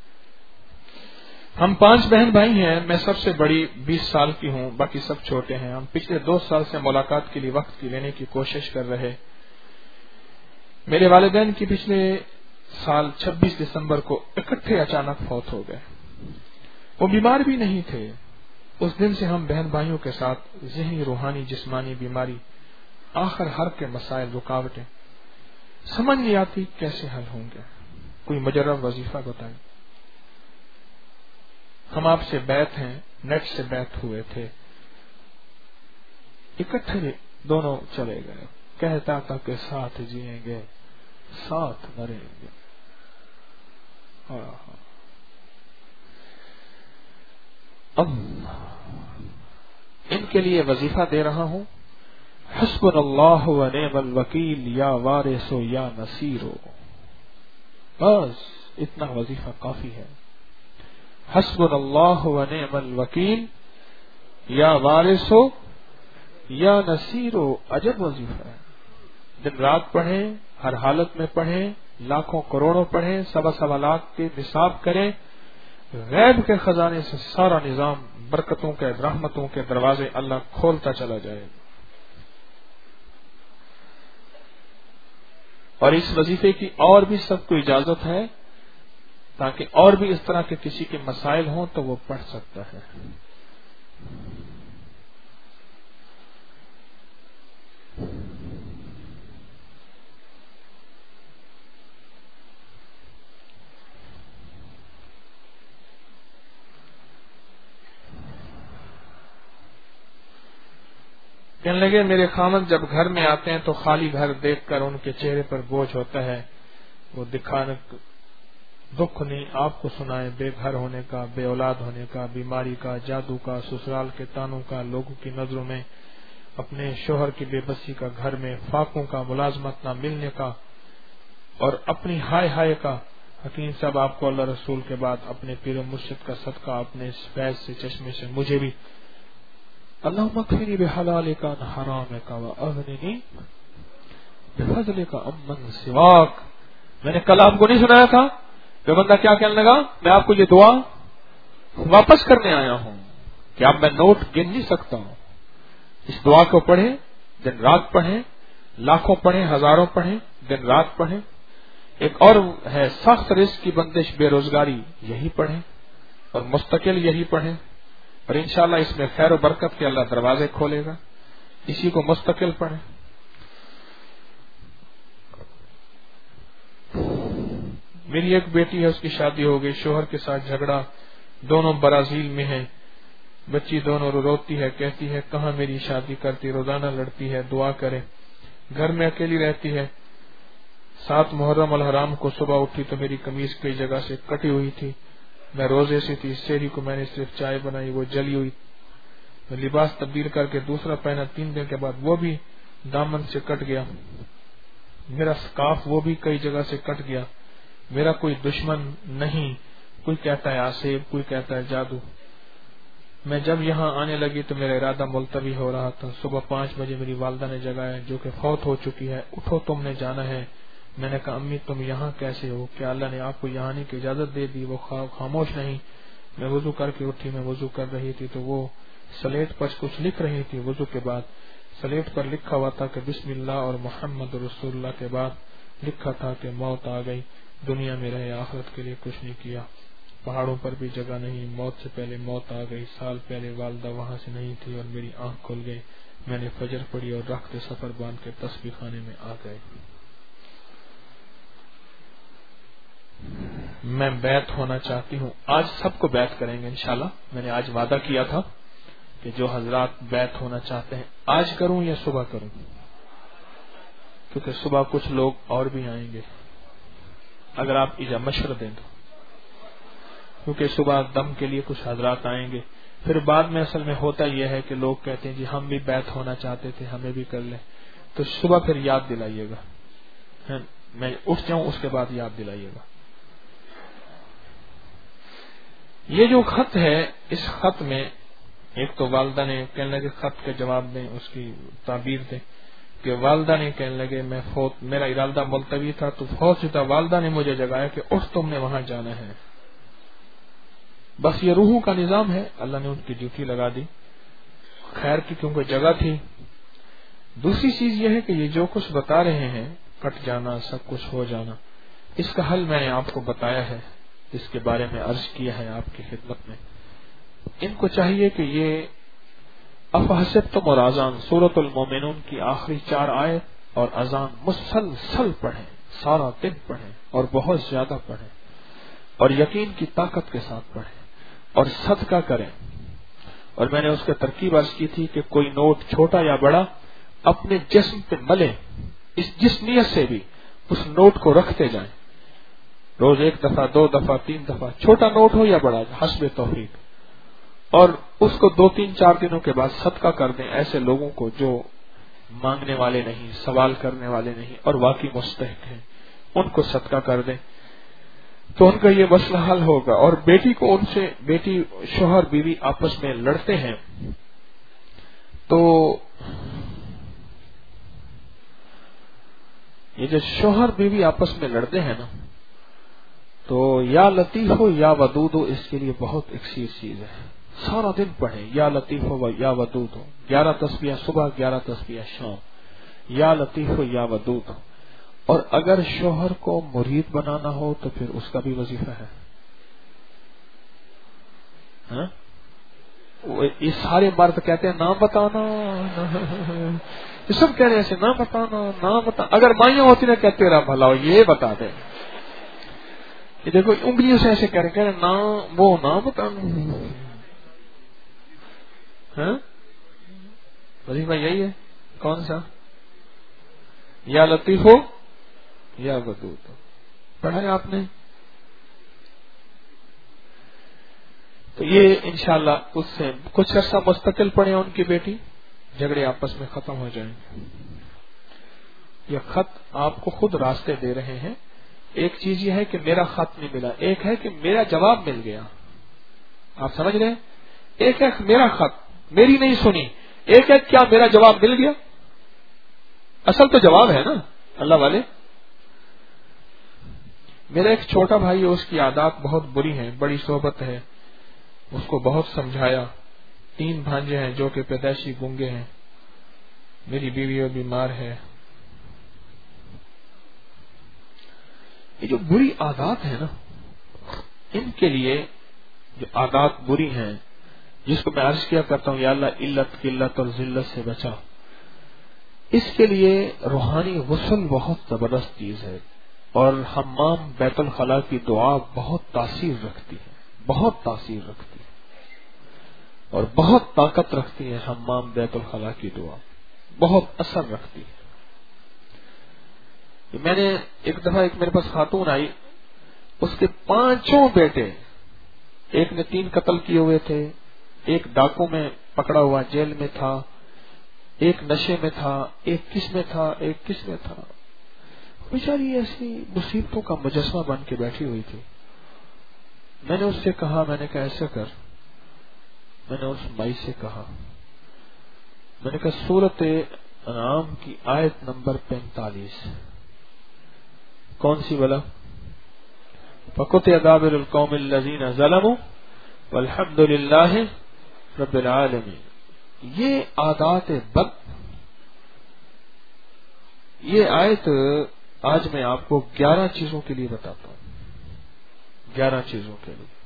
ہم پانچ بہن بھائی ہیں، میں سب سے بڑی، بیس سال کی ہوں، باقی سب چھوٹے ہیں. ہم پچھلے دو سال سے ملاقات کے لیے وقت کی لینے کی کوشش کر رہے. میرے والدین کی پچھلے سال چھبیس دسمبر کو اکٹھے اچانک فوت ہو گئے. وہ بیمار بھی نہیں تھے. اس دن سے ہم بہن بھائیوں کے ساتھ ذہنی، روحانی، جسمانی بیماری، آخر ہر کے مسائل، رکاوٹیں سمجھ نہیں آتی کیسے حل ہوں گے. کوئی مجرب وظیفہ بتائیں. ہم آپ سے بیعت ہیں، نیٹ سے بیعت ہوئے تھے، اکٹھے دونوں چلے گئے. کہتا تھا کہ ساتھ جئیں گے، ساتھ مریں گے. اب ان کے لیے وظیفہ دے رہا ہوں. حسبنا اللہ و نعم الوکیل یا وارث یا نصیر. بس اتنا وظیفہ کافی ہے. حسبنا اللہ و نعم الوکیل یا وارث یا نصیر. عجب وظیفہ ہے. دن رات پڑھیں، ہر حالت میں پڑھیں، لاکھوں کروڑوں پڑھیں، سوا سوا لاکھ کے نصاب کریں. غیب کے خزانے سے سارا نظام، برکتوں کے، رحمتوں کے دروازے اللہ کھولتا چلا جائے. اور اس وظیفے کی اور بھی سب کو اجازت ہے، تاکہ اور بھی اس طرح کے کسی کے مسائل ہوں تو وہ پڑھ سکتا ہے. کہنے لگے میرے خامد جب گھر میں آتے ہیں تو خالی گھر دیکھ کر ان کے چہرے پر بوجھ ہوتا ہے. وہ دکھانے دکھ نہیں آپ کو سنائے، بے گھر ہونے کا، بے اولاد ہونے کا، بیماری کا، جادو کا، سسرال کے تانوں کا، لوگوں کی نظروں میں، اپنے شوہر کی بے بسی کا، گھر میں فاقوں کا، ملازمت نہ ملنے کا، اور اپنی ہائے ہائے کا. حکیم صاحب آپ کو اللہ رسول کے بعد اپنے پیر و مرشد کا صدقہ، اپنے اس فیض سے، چشمے سے مجھے بھی اللہم اکفنی بحلالک عن حرامک واغننی بفضلک عمن سواک. میں نے کل آپ کو نہیں سنایا تھا کہ بندہ کیا کہنے لگا؟ میں آپ کو یہ دعا واپس کرنے آیا ہوں کہ اب میں نوٹ گن نہیں سکتا ہوں. اس دعا کو پڑھیں، دن رات پڑھیں، لاکھوں پڑھیں، ہزاروں پڑھیں، دن رات پڑھیں. ایک اور ہے سخت رزق کی بندش، بے روزگاری، یہی پڑھیں اور مستقل یہی پڑھیں. اور انشاءاللہ اس میں خیر و برکت کے اللہ دروازے کھولے گا. اسی کو مستقل پڑھیں. میری ایک بیٹی ہے، اس کی شادی ہو گئی، شوہر کے ساتھ جھگڑا، دونوں برازیل میں ہیں. بچی دونوں روتی ہے، کہتی ہے کہاں میری شادی کرتی، روزانہ لڑتی ہے، دعا کرے، گھر میں اکیلی رہتی ہے۔ سات محرم الحرام کو صبح اٹھی تو میری قمیض کئی جگہ سے کٹی ہوئی تھی، میں روزے سے تھی، سحری کو میں نے صرف چائے بنائی، وہ جلی ہوئی، میں لباس تبدیل کر کے دوسرا پہنا، تین دن کے بعد وہ بھی دامن سے کٹ گیا، میرا سکارف وہ بھی کئی جگہ سے کٹ گیا، میرا کوئی دشمن نہیں، کوئی کہتا ہے آسیب، کوئی کہتا ہے جادو۔ میں جب یہاں آنے لگی تو میرا ارادہ ملتوی ہو رہا تھا۔ صبح پانچ بجے میری والدہ نے جگایا جو کہ فوت ہو چکی ہے، اٹھو تم نے جانا ہے۔ میں نے کہا امی تم یہاں کیسے ہو؟ کیا اللہ نے آپ کو یہاں آنے کی اجازت دے دی؟ وہ خاموش نہیں۔ میں وضو کر کے اٹھی، میں وضو کر رہی تھی تو وہ سلیٹ پر کچھ لکھ رہی تھی۔ وضو کے بعد سلیٹ پر لکھا ہوا تھا کہ بسم اللہ اور محمد رسول اللہ کے بعد لکھا تھا کہ موت آ گئی، دنیا میں رہے، آخرت کے لیے کچھ نہیں کیا، پہاڑوں پر بھی جگہ نہیں، موت سے پہلے موت آ گئی، سال پہلے والدہ وہاں سے نہیں تھی اور میری آنکھ کھل گئی، میں نے فجر پڑھی اور رخت سفر باندھ کے تسبیح خانے میں آ گئے۔ میں بیعت ہونا چاہتی ہوں، آج سب کو بیعت کریں گے انشاءاللہ۔ میں نے آج وعدہ کیا تھا کہ جو حضرات بیعت ہونا چاہتے ہیں آج کروں یا صبح کروں، کیونکہ صبح کچھ لوگ اور بھی آئیں گے، اگر آپ اجازت مشورہ دیں تو، کیونکہ صبح دم کے لیے کچھ حضرات آئیں گے۔ پھر بعد میں اصل میں ہوتا یہ ہے کہ لوگ کہتے ہیں جی ہم بھی بیعت ہونا چاہتے تھے، ہمیں بھی کر لیں، تو صبح پھر یاد دلائیے گا، میں اٹھ جاؤں اس کے بعد یاد دلائیے گا۔ یہ جو خط ہے، اس خط میں ایک تو والدہ نے کہنے لگے خط کے جواب دیں، اس کی تعبیر دیں کہ والدہ نے کہنے لگے میں فوت، میرا ارادہ ملتوی تھا تو فوت ہوتا، والدہ نے مجھے جگایا کہ اٹھ تم نے وہاں جانا ہے۔ بس یہ روحوں کا نظام ہے، اللہ نے ان کی ڈیوٹی لگا دی، خیر کی کیونکہ جگہ تھی۔ دوسری چیز یہ ہے کہ یہ جو کچھ بتا رہے ہیں، کٹ جانا، سب کچھ ہو جانا، اس کا حل میں نے آپ کو بتایا ہے، اس کے بارے میں عرض کیا ہے آپ کی خدمت میں۔ ان کو چاہیے کہ یہ افحسبتم اور اذان سورۃ المومنون کی آخری چار آیت اور اذان مسلسل پڑھیں، سارا دن پڑھیں اور بہت زیادہ پڑھیں اور یقین کی طاقت کے ساتھ پڑھیں اور صدقہ کریں۔ اور میں نے اس کا ترکیب عرض کی تھی کہ کوئی نوٹ چھوٹا یا بڑا اپنے جسم پہ ملے، اس جس نیت سے بھی اس نوٹ کو رکھتے جائیں، روز ایک دفعہ، دو دفعہ، تین دفعہ، چھوٹا نوٹ ہو یا بڑا، حسب توفیق، اور اس کو دو تین چار دنوں کے بعد صدقہ کر دیں ایسے لوگوں کو جو مانگنے والے نہیں، سوال کرنے والے نہیں اور واقعی مستحق ہیں، ان کو صدقہ کر دیں تو ان کا یہ مسئلہ حل ہوگا۔ اور بیٹی کو ان سے، بیٹی شوہر بیوی آپس میں لڑتے ہیں تو یہ جو شوہر بیوی آپس میں لڑتے ہیں نا، تو یا لطیف ہو یا ودود ہو، اس کے لیے بہت اکثیر چیز ہے، سارا دن پڑھیں یا لطیف ہو یا ودود ہو، گیارہ تسبیح صبح، گیارہ تسبیح شام، یا لطیف ہو یا ودود ہو۔ اور اگر شوہر کو مرید بنانا ہو تو پھر اس کا بھی وظیفہ ہے۔ ہاں؟ یہ سارے مرد کہتے ہیں نام بتانا، یہ سب کہہ رہے ہیں ایسے نام بتانا، نام بتا، اگر مائیاں ہوتی نا کہتے رہا بھلا یہ بتا دیں، یہ دیکھو انگلیوں سے ایسے کہہ رہے ہیں نام، وہ نام بتانا، ہاں وظیفہ یہی ہے، کون سا؟ یا لطیف ہو یا ودود ہو، پڑھا ہے آپ نے؟ تو یہ انشاءاللہ اس سے کچھ عرصہ مستقل پڑھیں، ان کی بیٹی، جھگڑے آپس میں ختم ہو جائیں گے۔ یہ خط آپ کو خود راستے دے رہے ہیں۔ ایک چیز یہ ہے کہ میرا خط نہیں ملا، ایک ہے کہ میرا جواب مل گیا، آپ سمجھ رہے ہیں؟ ایک ہے میرا خط، میری نہیں سنی، ایک ہے کیا میرا جواب مل گیا؟ اصل تو جواب ہے نا اللہ والے۔ میرا ایک چھوٹا بھائی ہے، اس کی عادات بہت بری ہیں، بڑی صحبت ہے، اس کو بہت سمجھایا، تین بھانجے ہیں جو کہ پیدائشی گونگے ہیں، میری بیوی اور بیمار ہے۔ یہ جو بری عادات ہیں نا، ان کے لیے جو عادات بری ہیں، جس کو میں عرض کیا کرتا ہوں یا اللہ علت قلت اور ذلت سے بچا، اس کے لیے روحانی غسل بہت زبردست چیز ہے، اور حمام بیت الخلاء کی دعا بہت تاثیر رکھتی ہے، بہت تاثیر رکھتی ہے۔ اور بہت طاقت رکھتی ہے حمام بیت الخلا کی دعا، بہت اثر رکھتی ہے. میں نے ایک دفعہ ایک میرے پاس خاتون آئی، اس کے پانچوں بیٹے، ایک نے تین قتل کیے ہوئے تھے، ایک ڈاکو میں پکڑا ہوا جیل میں تھا، ایک نشے میں تھا، ایک کس میں تھا، ایک کس میں تھا. بیچاری ایسی مصیبتوں کا مجسمہ بن کے بیٹھی ہوئی تھی. میں نے اس سے کہا، میں نے کہا ایسا کر، میں نے اس مائی سے کہا، میں نے کہا سورۃ انعام کی آیت نمبر پینتالیس کون سی بلا؟ فَقُطِعَ دَابِرُ الْقَوْمِ الَّذِينَ ظَلَمُوا وَالْحَمْدُ لِلَّهِ رَبِّ الْعَالَمِينَ. یہ عادات بد، یہ آیت آج میں آپ کو گیارہ چیزوں کے لیے بتاتا ہوں، گیارہ چیزوں کے لیے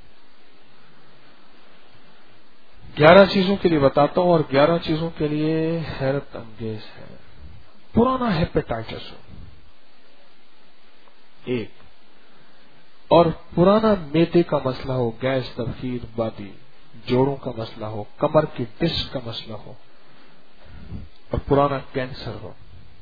گیارہ چیزوں کے لیے بتاتا ہوں اور گیارہ چیزوں کے لیے حیرت انگیز ہے. پرانا ہیپیٹائٹس ہو ایک، اور پرانا میدے کا مسئلہ ہو، گیس، تبخیر، بادی، جوڑوں کا مسئلہ ہو، کمر کی ڈسک کا مسئلہ ہو، اور پرانا کینسر ہو.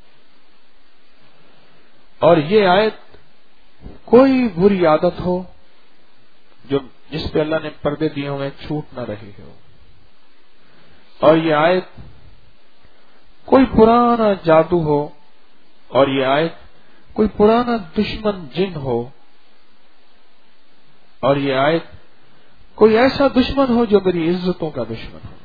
اور یہ آیت کوئی بری عادت ہو جو جس پہ اللہ نے پردے دیے ہوئے چھوٹ نہ رہی ہو. اور یہ آیت کوئی پرانا جادو ہو، اور یہ آیت کوئی پرانا دشمن جن ہو، اور یہ آیت کوئی ایسا دشمن ہو جو میری عزتوں کا دشمن ہو،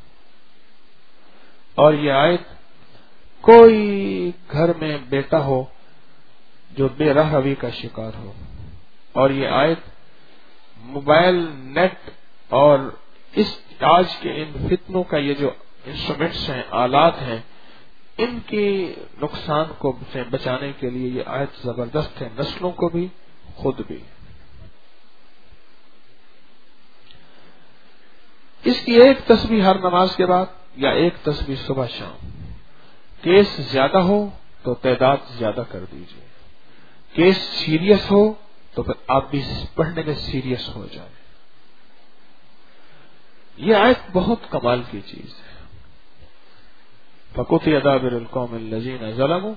اور یہ آیت کوئی گھر میں بیٹا ہو جو بے راہ روی کا شکار ہو، اور یہ آیت موبائل، نیٹ اور اس آج کے ان فتنوں کا یہ جو انسٹرومنٹس ہیں، آلات ہیں، ان کی نقصان کو سے بچانے کے لیے یہ آیت زبردست ہے، نسلوں کو بھی خود بھی. اس کی ایک تسبیح ہر نماز کے بعد یا ایک تسبیح صبح شام. کیس زیادہ ہو تو تعداد زیادہ کر دیجیے، کیس سیریس ہو تو پھر آپ بھی پڑھنے میں سیریس ہو جائیں. یہ آیت بہت کمال کی چیز ہے. فَقُطِعَ دَابِرُ الْقَوْمِ الَّذِينَ ظَلَمُوا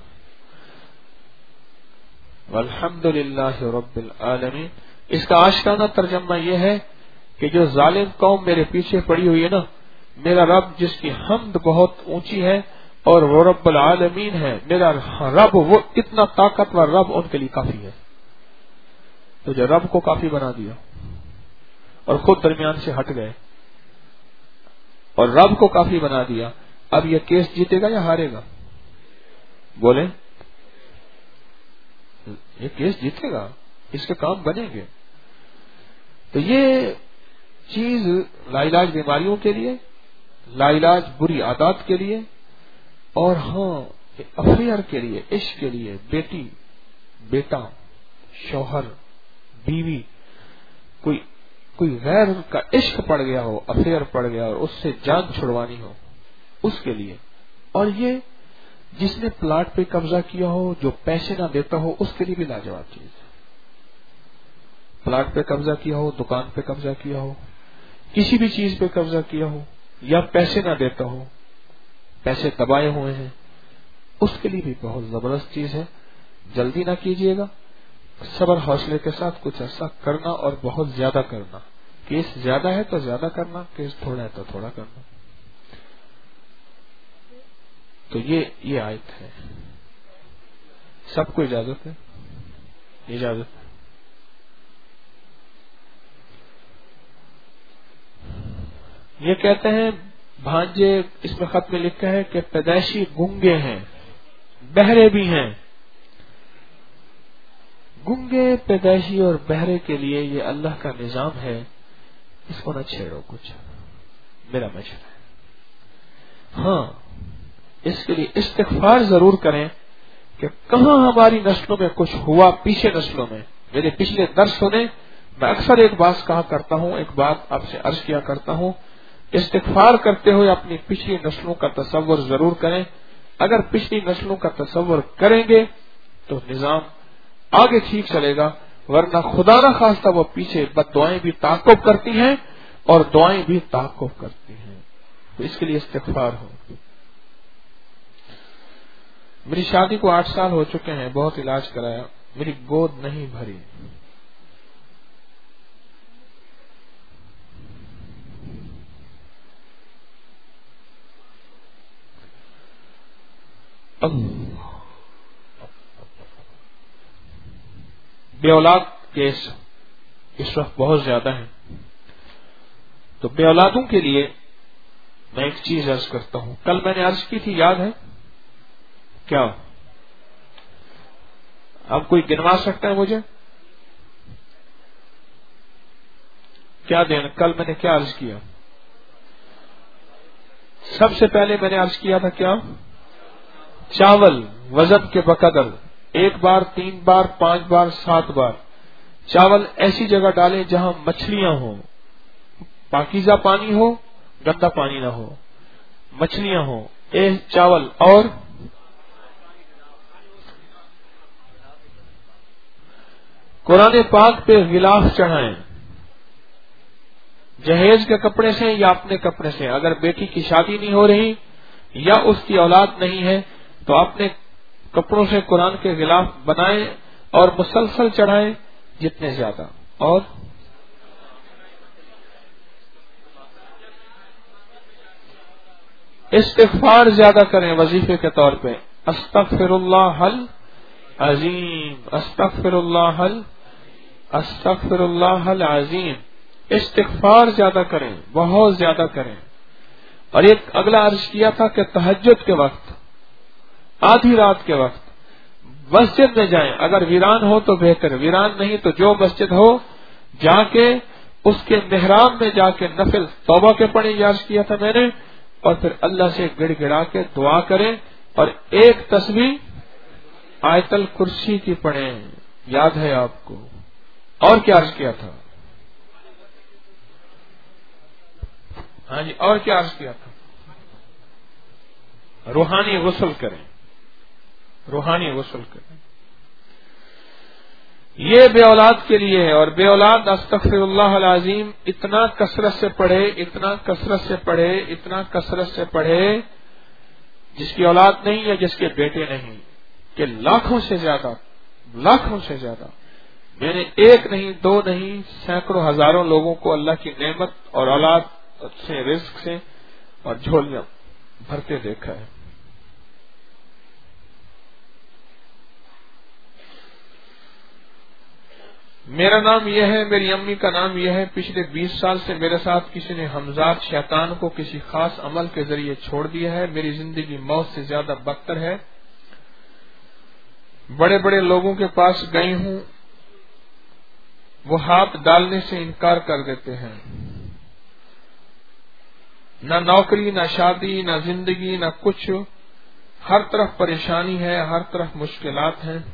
وَالْحَمْدُ لِلَّهِ رَبِّ الْعَالَمِينَ. اس کا عاشقانہ ترجمہ یہ ہے کہ جو ظالم قوم میرے پیچھے پڑی ہوئی ہے نا، میرا رب جس کی حمد بہت اونچی ہے اور وہ رب العالمین ہے، میرا رب وہ اتنا طاقتور رب ان کے لیے کافی ہے. تو جو رب کو کافی بنا دیا اور خود درمیان سے ہٹ گئے اور رب کو کافی بنا دیا، اب یہ کیس جیتے گا یا ہارے گا؟ بولیں، یہ کیس جیتے گا، اس کے کام بنیں گے. تو یہ چیز لا علاج بیماریوں کے لیے، لا علاج بری عادات کے لیے، اور ہاں افیئر کے لیے، عشق کے لیے، بیٹی، بیٹا، شوہر، بیوی، کوئی کوئی غیر کا عشق پڑ گیا ہو، افیئر پڑ گیا اور اس سے جان چھڑوانی ہو، اس کے لیے. اور یہ جس نے پلاٹ پہ قبضہ کیا ہو، جو پیسے نہ دیتا ہو، اس کے لیے بھی لاجواب چیز ہے. پلاٹ پہ قبضہ کیا ہو، دکان پہ قبضہ کیا ہو، کسی بھی چیز پہ قبضہ کیا ہو، یا پیسے نہ دیتا ہو، پیسے دبائے ہوئے ہیں، اس کے لیے بھی بہت زبردست چیز ہے. جلدی نہ کیجیے گا، صبر حوصلے کے ساتھ کچھ عرصہ کرنا اور بہت زیادہ کرنا. کیس زیادہ ہے تو زیادہ کرنا، کیس تھوڑا ہے تو تھوڑا کرنا. تو یہ یہ آیت ہے. سب کو اجازت ہے، اجازت ہے. یہ کہتے ہیں بھانجے، اس میں خط میں لکھا ہے کہ پیدائشی گنگے ہیں، بہرے بھی ہیں. گنگے، پیدائشی اور بہرے کے لیے یہ اللہ کا نظام ہے، اس کو نہ چھیڑو کچھ، میرا مشورہ ہے. ہاں اس کے لیے استغفار ضرور کریں کہ کہاں ہماری نسلوں میں کچھ ہوا، پیچھے نسلوں میں. میرے پچھلے درس سنیں، میں اکثر ایک بات کہا کرتا ہوں، ایک بات آپ سے عرض کیا کرتا ہوں، استغفار کرتے ہوئے اپنی پچھلی نسلوں کا تصور ضرور کریں. اگر پچھلی نسلوں کا تصور کریں گے تو نظام آگے ٹھیک چلے گا، ورنہ خدا نہ خواستہ وہ پیچھے بد دعائیں بھی تعاقب کرتی ہیں اور دعائیں بھی تعاقب کرتی ہیں. تو اس کے لیے استغفار ہو. میری شادی کو آٹھ سال ہو چکے ہیں, بہت علاج کرایا, میری گود نہیں بھری. بے اولاد کیس اس وقت بہت زیادہ ہیں. تو بے اولادوں کے لیے میں ایک چیز عرض کرتا ہوں. کل میں نے عرض کی تھی, یاد ہے کیا؟ اب کوئی گنوا سکتا ہے مجھے کیا دینا؟ کل میں نے کیا عرض کیا؟ سب سے پہلے میں نے عرض کیا تھا کیا؟ چاول وزن کے بقدر, ایک بار, تین بار, پانچ بار, سات بار. چاول ایسی جگہ ڈالیں جہاں مچھلیاں ہوں, پاکیزہ پانی ہو, گندا پانی نہ ہو, مچھلیاں ہوں. ایک چاول اور قرآن پاک پہ غلاف چڑھائیں, جہیز کے کپڑے سے یا اپنے کپڑے سے. اگر بیٹی کی شادی نہیں ہو رہی یا اس کی اولاد نہیں ہے تو اپنے کپڑوں سے قرآن کے غلاف بنائیں اور مسلسل چڑھائیں جتنے زیادہ. اور استغفار زیادہ کریں وظیفے کے طور پہ. استغفر اللہ العظیم, استغفر اللہ ال استغفر اللہ العظیم. استغفار زیادہ کریں, بہت زیادہ کریں. اور ایک اگلا عرض کیا تھا کہ تہجد کے وقت, آدھی رات کے وقت مسجد میں جائیں. اگر ویران ہو تو بہتر, ویران نہیں تو جو مسجد ہو جا کے اس کے محراب میں جا کے نفل توبہ کے پڑھیں, یاد کیا تھا میں نے, اور پھر اللہ سے گڑ گڑا کے دعا کریں اور ایک تسبیح آیت الکرسی کی پڑھیں. یاد ہے آپ کو؟ اور کیا عرض کیا تھا؟ ہاں جی, اور کیا عرض کیا تھا؟ روحانی غسل کریں, روحانی غسل کریں. یہ بے اولاد کے لیے ہے. اور بے اولاد استغفر اللہ العظیم اتنا کثرت سے پڑھے, اتنا کثرت سے پڑھے, اتنا کثرت سے پڑھے جس کی اولاد نہیں ہے, جس کے بیٹے نہیں, کہ لاکھوں سے زیادہ, لاکھوں سے زیادہ. میں نے ایک نہیں, دو نہیں, سینکڑوں ہزاروں لوگوں کو اللہ کی نعمت اور اولاد سے, رزق سے اور جھولیاں بھرتے دیکھا ہے. میرا نام یہ ہے, میری امی کا نام یہ ہے. پچھلے بیس سال سے میرے ساتھ کسی نے ہمزاد شیطان کو کسی خاص عمل کے ذریعے چھوڑ دیا ہے. میری زندگی موت سے زیادہ بدتر ہے. بڑے بڑے لوگوں کے پاس گئی ہوں, وہ ہاتھ ڈالنے سے انکار کر دیتے ہیں. نہ نوکری, نہ شادی, نہ زندگی, نہ کچھ. ہر طرف پریشانی ہے, ہر طرف مشکلات ہیں.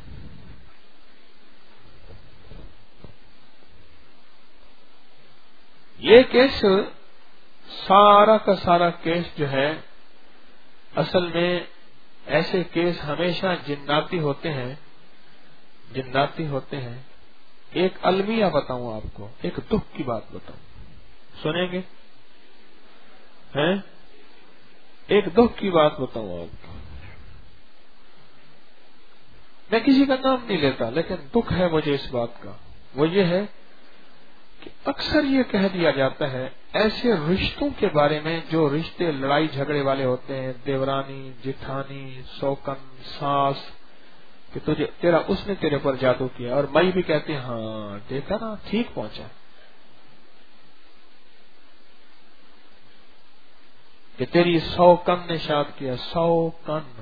یہ کیس, سارا کا سارا کیس جو ہے, اصل میں ایسے کیس ہمیشہ جناتی ہوتے ہیں, جناتی ہوتے ہیں. ایک المیہ بتاؤں آپ کو, ایک دکھ کی بات بتاؤں, سنیں گے؟ ہیں, ایک دکھ کی بات بتاؤں آپ کو. میں کسی کا نام نہیں لیتا, لیکن دکھ ہے مجھے اس بات کا. وہ یہ ہے کہ اکثر یہ کہہ دیا جاتا ہے ایسے رشتوں کے بارے میں جو رشتے لڑائی جھگڑے والے ہوتے ہیں, دیورانی, جٹھانی, سوکن, ساس, کہ تجھے تیرا اس نے تیرے پر جادو کیا. اور مئی بھی کہتے ہیں ہاں دیکھا نا, ٹھیک پہنچا. کہ تیری سو کن نے شاد کیا, سو کن,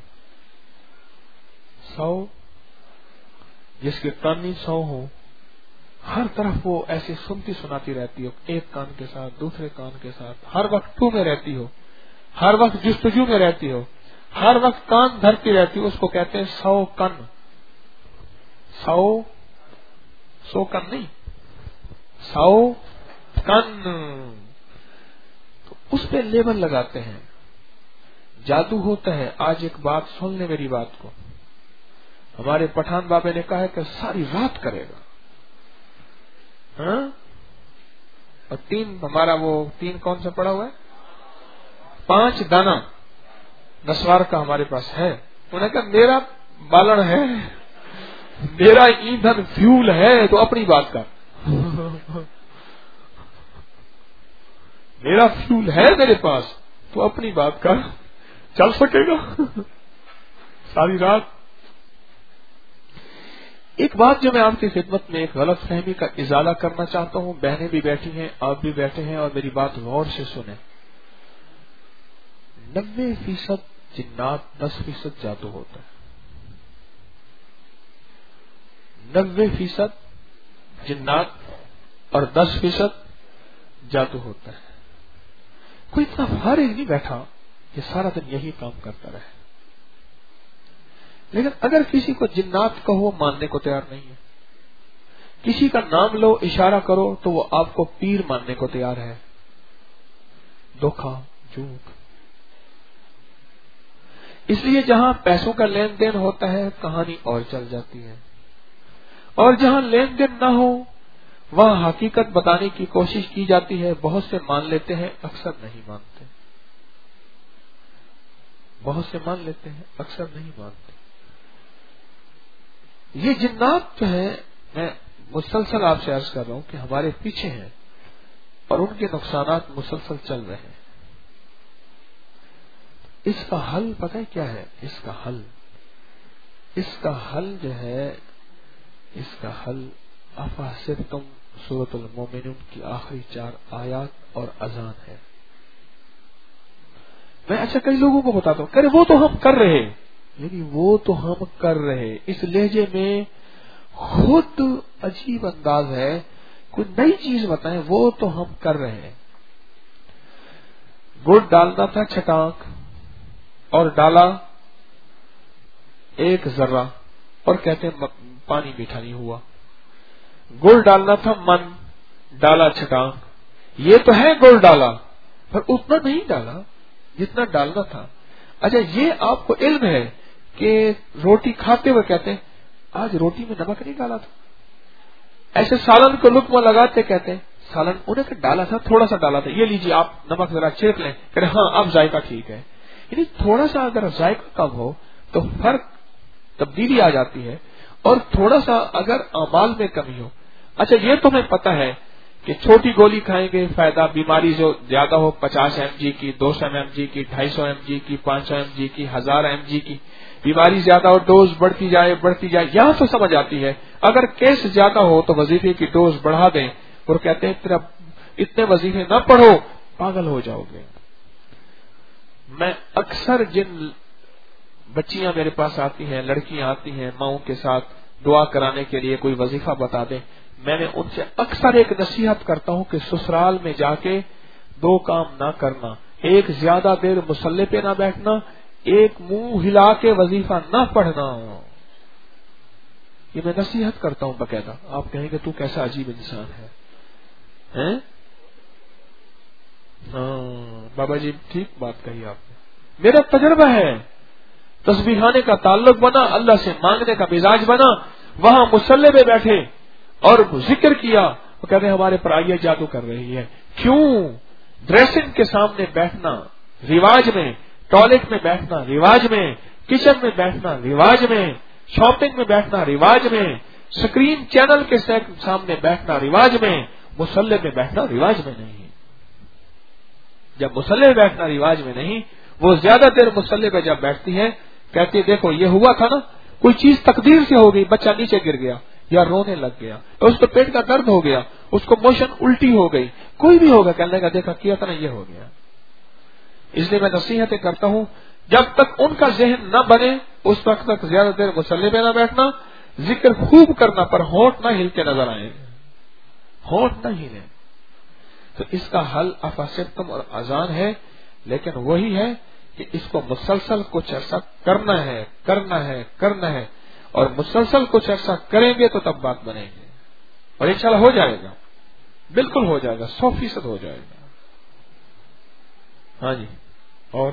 سو, جس کے کن ہی سو ہوں, ہر طرف وہ ایسی سنتی سناتی رہتی ہو, ایک کان کے ساتھ, دوسرے کان کے ساتھ, ہر وقت تو میں رہتی ہو, ہر وقت جستجو میں رہتی ہو, ہر وقت کان دھرتی رہتی ہو. اس کو کہتے ہیں سو کن. سو, سو کن نہیں, سو کن. تو اس پہ لیبل لگاتے ہیں, جادو ہوتا ہے. آج ایک بات سن لے میری بات کو. ہمارے پٹھان بابے نے کہا ہے کہ ساری رات کرے گا. ہاں, اور تین ہمارا وہ تین کون سا پڑا ہوا ہے؟ پانچ دانا نسوار کا ہمارے پاس ہے. انہوں نے کہا میرا بالن ہے، میرا ایندھن فیول ہے، تو اپنی بات کر. میرا فیول ہے میرے پاس تو اپنی بات کر، چل سکے گا ساری رات. ایک بات جو میں آپ کی خدمت میں ایک غلط فہمی کا ازالہ کرنا چاہتا ہوں، بہنیں بھی بیٹھی ہیں، آپ بھی بیٹھے ہیں، اور میری بات غور سے سنیں. نبے فیصد جنات، دس فیصد جادو ہوتا ہے. نبے فیصد جنات اور دس فیصد جادو ہوتا ہے. کوئی اتنا فارغ نہیں بیٹھا کہ سارا دن یہی کام کرتا رہے. لیکن اگر کسی کو جنات کہو ماننے کو تیار نہیں ہے، کسی کا نام لو اشارہ کرو تو وہ آپ کو پیر ماننے کو تیار ہے. دھوکہ، جھوٹ. اس لیے جہاں پیسوں کا لین دین ہوتا ہے کہانی اور چل جاتی ہے، اور جہاں لین دین نہ ہو وہاں حقیقت بتانے کی کوشش کی جاتی ہے. بہت سے مان لیتے ہیں، اکثر نہیں مانتے. بہت سے مان لیتے ہیں، اکثر نہیں مانتے. یہ جنات جو ہیں، میں مسلسل آپ سے عرض کر رہا ہوں کہ ہمارے پیچھے ہیں اور ان کے نقصانات مسلسل چل رہے ہیں. اس کا حل پتہ ہے کیا ہے؟ اس کا حل اس کا حل جو ہے اس کا حل افحسبتم سورۃ المومنون کی آخری چار آیات اور اذان ہے. میں اچھا کئی لوگوں کو بتاتا ہوں، کرے وہ تو ہم کر رہے، یعنی وہ تو ہم کر رہے اس لہجے میں خود عجیب انداز ہے. کوئی نئی چیز بتائیں، وہ تو ہم کر رہے ہیں. گڑ ڈالنا تھا چھٹانک اور ڈالا ایک ذرہ، اور کہتے ہیں پانی میٹھا نہیں ہوا. گڑ ڈالنا تھا من، ڈالا چھٹانک. یہ تو ہے گڑ ڈالا پر اتنا نہیں ڈالا جتنا ڈالنا تھا. اچھا یہ آپ کو علم ہے کہ روٹی کھاتے ہوئے کہتے ہیں آج روٹی میں نمک نہیں ڈالا تھا. ایسے سالن کو لقمہ لگاتے کہتے ہیں سالن انہیں ڈالا تھا، تھوڑا سا ڈالا تھا، یہ لیجیے آپ نمک ذرا چیک لیں، کہ ہاں اب ذائقہ ٹھیک ہے. یعنی تھوڑا سا اگر ذائقہ کم ہو تو فرق تبدیلی آ جاتی ہے، اور تھوڑا سا اگر اعمال میں کمی ہو. اچھا یہ تمہیں پتہ ہے کہ چھوٹی گولی کھائیں گے فائدہ، بیماری جو زیادہ ہو پچاس ایم جی کی، دو سو ایم جی کی، ڈھائی سو ایم جی کی، پانچ سو ایم جی کی، ہزار ایم جی کی بیماری زیادہ ہو، ڈوز بڑھتی جائے بڑھتی جائے. یہاں تو سمجھ آتی ہے. اگر کیس زیادہ ہو تو وظیفے کی ڈوز بڑھا دیں، اور کہتے ہیں تیرا اتنے وظیفے نہ پڑھو پاگل ہو جاؤ گے. میں اکثر جن بچیاں میرے پاس آتی ہیں، لڑکیاں آتی ہیں ماؤں کے ساتھ دعا کرانے کے لیے کوئی وظیفہ بتا دیں، میں نے ان سے اکثر ایک نصیحت کرتا ہوں کہ سسرال میں جا کے دو کام نہ کرنا. ایک زیادہ دیر مصلی پہ نہ بیٹھنا، ایک منہ ہلا کے وظیفہ نہ پڑھنا. یہ میں نصیحت کرتا ہوں باقاعدہ. آپ کہیں گے تو کیسا عجیب انسان ہے. ہاں بابا جی ٹھیک بات کہی آپ نے، میرا تجربہ ہے. تسبیحانے کا تعلق بنا، اللہ سے مانگنے کا مزاج بنا، وہاں مصلی پہ بیٹھے اور ذکر کیا، وہ کہتے ہیں ہمارے پر آئیے جادو کر رہی ہے. کیوں؟ ڈریسنگ کے سامنے بیٹھنا رواج میں، ٹوائلٹ میں بیٹھنا رواج میں، کچن میں بیٹھنا رواج میں، شاپنگ میں بیٹھنا رواج میں، اسکرین چینل کے سامنے بیٹھنا رواج میں، مصلی میں بیٹھنا رواج میں نہیں. جب مصلی میں بیٹھنا رواج میں نہیں، وہ زیادہ دیر مصلی پہ جب بیٹھتی ہے کہتی ہے دیکھو یہ ہوا تھا نا، کوئی چیز تقدیر سے ہو گئی، بچہ نیچے گر گیا یا رونے لگ گیا، اس کو پیٹ کا درد ہو گیا، اس کو موشن الٹی ہو گئی، کوئی بھی ہوگا کہنے کا دیکھا کیا تھا نا یہ ہو گیا. اس لیے میں نصیحتیں کرتا ہوں جب تک ان کا ذہن نہ بنے اس وقت تک زیادہ دیر مصلی پہ نہ بیٹھنا. ذکر خوب کرنا پر ہونٹ نہ ہل کے نظر آئے، ہونٹ نہ ہلے. تو اس کا حل افحسبتم اور اذان ہے، لیکن وہی ہے کہ اس کو مسلسل کچھ عرصہ کرنا ہے کرنا ہے کرنا ہے اور مسلسل کچھ عرصہ کریں گے تو تب بات بنے گی، اور انشاءاللہ ہو جائے گا، بالکل ہو جائے گا، سو فیصد ہو جائے گا. ہاں جی. اور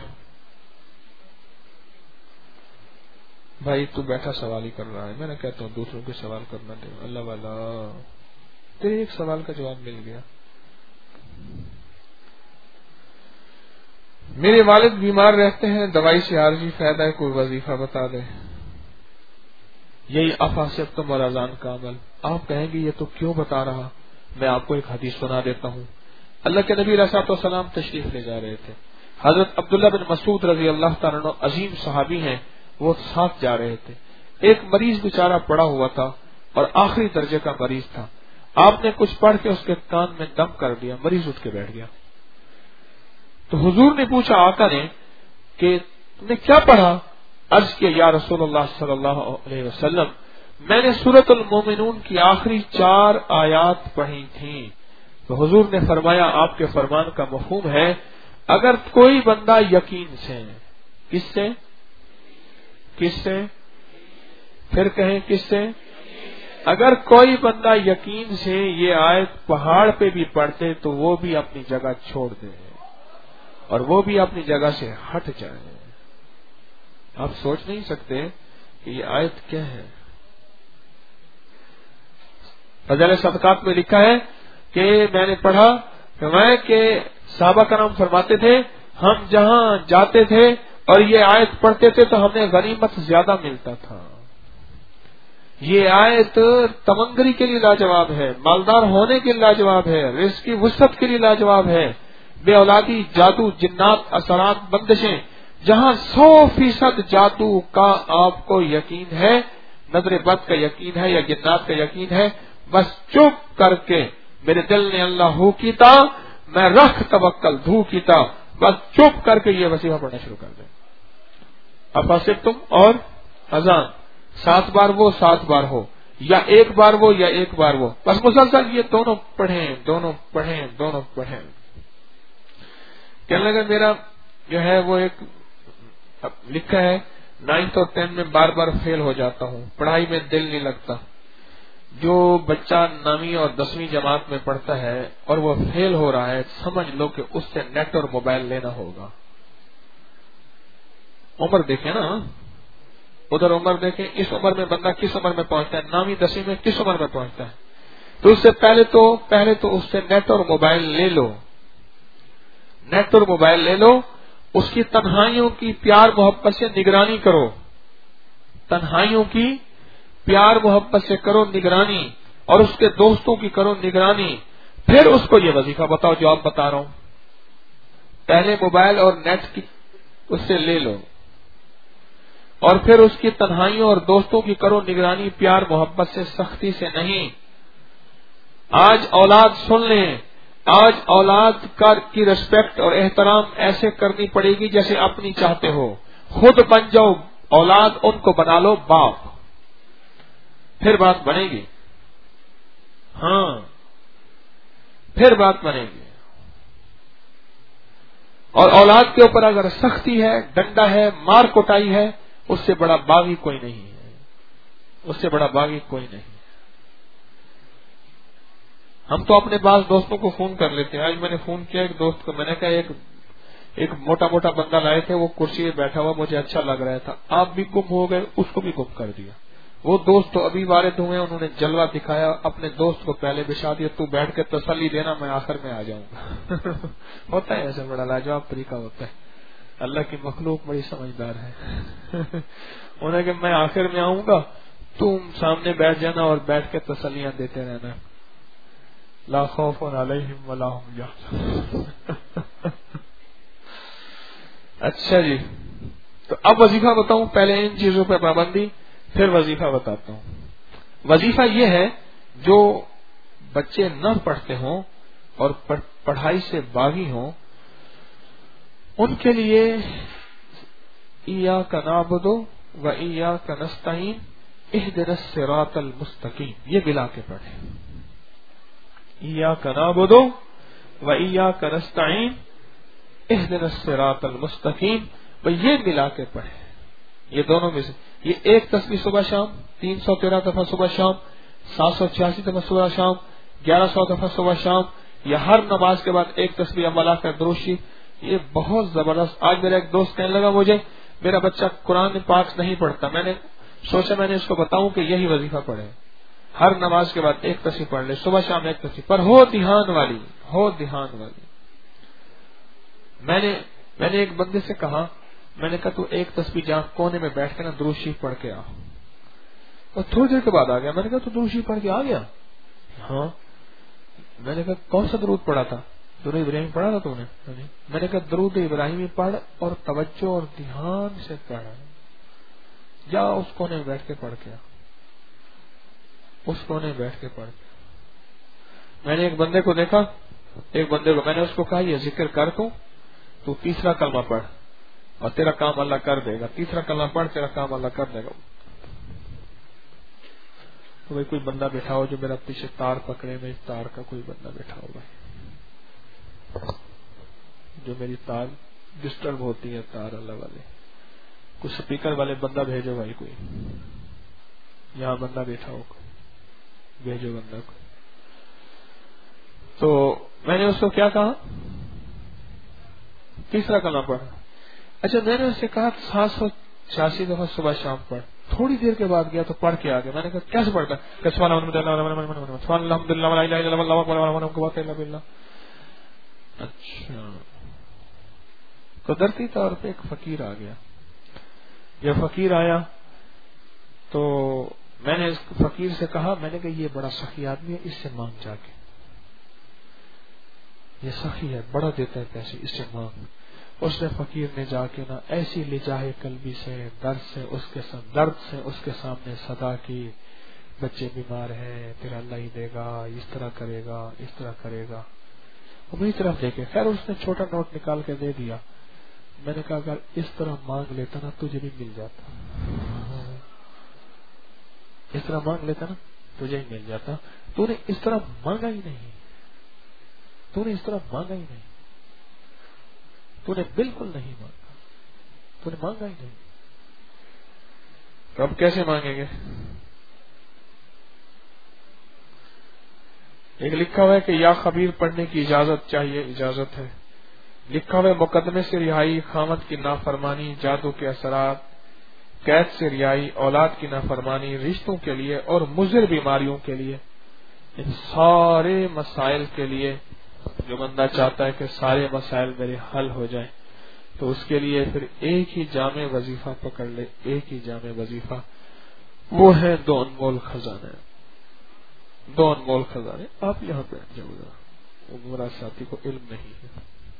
بھائی تو بیٹھا سوال ہی کر رہا ہے، میں نے کہتا ہوں دوسروں کے سوال کرنا دے. اللہ والا تیرے ایک سوال کا جواب مل گیا. میرے والد بیمار رہتے ہیں، دوائی سے عارضی فائدہ ہے، کوئی وظیفہ بتا دے. یہی افاسبتم والاذان کا عمل. آپ کہیں گے یہ تو کیوں بتا رہا؟ میں آپ کو ایک حدیث سنا دیتا ہوں. اللہ کے نبی علیہ الصلوۃ والسلام تشریف لے جا رہے تھے. حضرت عبداللہ بن مسعود رضی اللہ تعالیٰ عنہ عظیم صحابی ہیں، وہ ساتھ جا رہے تھے. ایک مریض بیچارہ پڑا ہوا تھا اور آخری درجے کا مریض تھا. آپ نے کچھ پڑھ کے اس کے کان میں دم کر دیا، مریض اٹھ کے بیٹھ گیا. تو حضور نے پوچھا آقا نے کہ تم نے کیا پڑھا؟ عرض کیا یا رسول اللہ صلی اللہ علیہ وسلم میں نے سورۃ المومنون کی آخری چار آیات پڑھی تھیں. تو حضور نے فرمایا آپ کے فرمان کا مفہوم ہے اگر کوئی بندہ یقین سے، کس سے کس سے پھر کہیں کس سے اگر کوئی بندہ یقین سے یہ آیت پہاڑ پہ بھی پڑھتے تو وہ بھی اپنی جگہ چھوڑ دے اور وہ بھی اپنی جگہ سے ہٹ جائے. آپ سوچ نہیں سکتے کہ یہ آیت کیا ہے. فضائل صدقات میں لکھا ہے کہ میں نے پڑھا کہ صحابہ کرام فرماتے تھے ہم جہاں جاتے تھے اور یہ آیت پڑھتے تھے تو ہمیں غنیمت زیادہ ملتا تھا. یہ آیت تمنگری کے لیے لاجواب ہے، مالدار ہونے کے لیے لاجواب ہے، رزق کی وسعت کے لیے لاجواب ہے. بے اولادی، جادو، جنات، اثرات، بندشیں، جہاں سو فیصد جادو کا آپ کو یقین ہے، نظر بد کا یقین ہے یا جنات کا یقین ہے، بس چپ کر کے میرے دل نے اللہ ہو کیتا، میں رکھ توکل دھو کیتا، بس چپ کر کے یہ وظیفہ پڑھنا شروع کر دیں. افاسبتم اور اذان سات بار وہ سات بار ہو یا ایک بار وہ یا ایک بار وہ، بس مسلسل یہ دونوں پڑھیں دونوں پڑھیں دونوں پڑھیں. کہنے لگا میرا جو ہے وہ ایک لکھا ہے نائنتھ اور ٹینتھ میں بار بار فیل ہو جاتا ہوں، پڑھائی میں دل نہیں لگتا. جو بچہ نویں اور دسویں جماعت میں پڑھتا ہے اور وہ فیل ہو رہا ہے سمجھ لو کہ اس سے نیٹ اور موبائل لینا ہوگا. عمر دیکھیں نا، ادھر عمر دیکھیں، اس عمر میں بندہ کس عمر میں پہنچتا ہے، نویں دسویں میں کس عمر میں پہنچتا ہے. تو اس سے پہلے تو پہلے تو اس سے نیٹ اور موبائل لے لو، نیٹ اور موبائل لے لو، اس کی تنہائیوں کی پیار محبت سے نگرانی کرو، تنہائیوں کی پیار محبت سے کرو نگرانی، اور اس کے دوستوں کی کرو نگرانی. پھر اس کو یہ وظیفہ بتاؤ جو آپ بتا رہا ہوں. پہلے موبائل اور نیٹ کی اس سے لے لو اور پھر اس کی تنہائیوں اور دوستوں کی کرو نگرانی پیار محبت سے، سختی سے نہیں. آج اولاد سن لیں، آج اولاد کا کی ریسپیکٹ اور احترام ایسے کرنی پڑے گی جیسے اپنی چاہتے ہو. خود بن جاؤ اولاد، ان کو بنا لو باپ، پھر بات بنے گی. ہاں پھر بات بنے گی. اور اولاد کے اوپر اگر سختی ہے، ڈنڈا ہے، مار کوٹائی ہے، اس سے بڑا باغی کوئی نہیں ہے، اس سے بڑا باغی کوئی نہیں. ہم تو اپنے بعض دوستوں کو فون کر لیتے ہیں. آج میں نے فون کیا ایک دوست کو، میں نے کہا ایک ایک موٹا موٹا بندہ لائے تھے، وہ کرسی پہ بیٹھا ہوا مجھے اچھا لگ رہا تھا، آپ بھی گم ہو گئے، اس کو بھی گم کر دیا. وہ دوست تو ابھی وارد ہوئے، انہوں نے جلوہ دکھایا، اپنے دوست کو پہلے بچھا دیا، تو بیٹھ کے تسلی دینا، میں آخر میں آ جاؤں گا. ہوتا ہے ایسا، بڑا لاجواب طریقہ ہوتا ہے. اللہ کی مخلوق بڑی سمجھدار ہے. انہیں کہ میں آخر میں آؤں گا، تم سامنے بیٹھ جانا اور بیٹھ کے تسلیاں دیتے رہنا. لا خوف علیہم ولا هم یحزنون. اچھا جی، تو اب وظیفہ بتاؤں. پہلے ان چیزوں پہ پابندی، پھر وظیفہ بتاتا ہوں. وظیفہ یہ ہے جو بچے نہ پڑھتے ہوں اور پڑھائی سے باغی ہوں، ان کے لیے ایاک نعبد و ایاک نستعین اہدنا الصراط المستقیم، یہ ملا کے پڑھیں. ایاک نعبد و ایاک نستعین اہدنا الصراط المستقیم، یہ ملا کے پڑھیں. یہ دونوں میں سے یہ ایک تسبیح صبح شام، تین سو تیرہ دفعہ صبح شام، سات سو چھیاسی دفعہ صبح شام، گیارہ سو دفعہ صبح شام، یا ہر نماز کے بعد ایک تسبیح املا کر دروشی. یہ بہت زبردست. آج میرا ایک دوست کہنے لگا مجھے میرا بچہ قرآن پاک نہیں پڑھتا. میں نے سوچا میں نے اس کو بتاؤں کہ یہی وظیفہ پڑھے. ہر نماز کے بعد ایک تسبیح پڑھ لے، صبح شام ایک تسبیح، پر ہو دھیان والی، ہو دھیان والی۔ میں نے میں نے ایک بندے سے کہا، میں نے کہا تو ایک تسبیح جہاں کونے میں بیٹھ کے نا درود شریف پڑھ کے آ، اور تھوڑی دیر کے بعد آ گیا۔ میں نے کہا تو درود شریف پڑھ کے آ گیا؟ ہاں۔ میں نے کہا کون سا درود پڑھا تھا؟ درود ابراہیم پڑھا تھا تو نے؟ میں نے کہا درود ابراہیمی پڑھ اور توجہ اور دھیان سے پڑھ، جا اس کونے میں بیٹھ کے پڑھ کے آ، اس کونے میں بیٹھ کے پڑھ کے۔ میں نے ایک بندے کو دیکھا، ایک بندے کو میں نے اس کو کہا یہ ذکر کر تو تو تیسرا کلمہ پڑھ اور تیرا کام اللہ کر دے گا، تیسرا کلمہ پڑھ تیرا کام اللہ کر دے گا۔ تو بھائی کوئی بندہ بیٹھا ہو جو میرا پیچھے تار پکڑے، میں تار کا کوئی بندہ بیٹھا ہو بھائی، جو میری تار ڈسٹرب ہوتی ہے، تار اللہ والے، کوئی سپیکر والے بندہ بھیجو بھائی، کوئی یہاں بندہ بیٹھا ہو بھیجو بندہ کو۔ تو میں نے اس کو کیا کہا؟ تیسرا کلمہ پڑھ۔ اچھا میں نے اس سے کہا سات سو چھیاسی دفعہ صبح شام پڑھ۔ تھوڑی دیر کے بعد گیا تو پڑھ کے آ گیا۔ میں نے کہا کیسے پڑھتا ہے؟ سبحان الحمد للہ ولا الہ الا اللہ واللہ اکبر الا باللہ۔ اچھا، قدرتی طور پہ ایک فقیر آ گیا۔ جب فقیر آیا تو میں نے اس فقیر سے کہا، میں نے کہا یہ بڑا سخی آدمی ہے، اس سے مانگ جا کے، یہ سخی ہے، بڑا دیتا ہے پیسے، اس سے مانگ۔ اس نے فقیر نے جا کے نا ایسی لجاہ قلبی سے، درد سے اس کے ساتھ درد سے اس کے سامنے صدا کی، بچے بیمار ہیں، تیرا اللہ ہی دے گا، اس طرح کرے گا، اس طرح کرے گا۔ وہ میری طرف دیکھے، خیر اس نے چھوٹا نوٹ نکال کے دے دیا۔ میں نے کہا اگر اس طرح مانگ لیتا نا تجھے بھی مل جاتا، اس طرح مانگ لیتا نا تجھے ہی مل جاتا۔ تو نے اس طرح مانگا ہی نہیں، تو نے اس طرح مانگا ہی نہیں، تو نے بالکل نہیں مانگا، تو نے مانگا ہی نہیں۔ تو اب کیسے مانگیں گے؟ ایک لکھا ہوا ہے کہ یا خبیر پڑھنے کی اجازت چاہیے، اجازت ہے۔ لکھا ہوا ہے مقدمے سے رہائی، خامد کی نافرمانی، جادو کے اثرات، قید سے رہائی، اولاد کی نافرمانی، رشتوں کے لیے اور مضر بیماریوں کے لیے، ان سارے مسائل کے لیے جو بندہ چاہتا ہے کہ سارے مسائل میرے حل ہو جائیں، تو اس کے لیے پھر ایک ہی جامع وظیفہ پکڑ لے، ایک ہی جامع وظیفہ، وہ ہے دو انمول خزانے، دو انمول خزانے۔ آپ یہاں پہ جاؤ گا، میرا ساتھی کو علم نہیں ہے،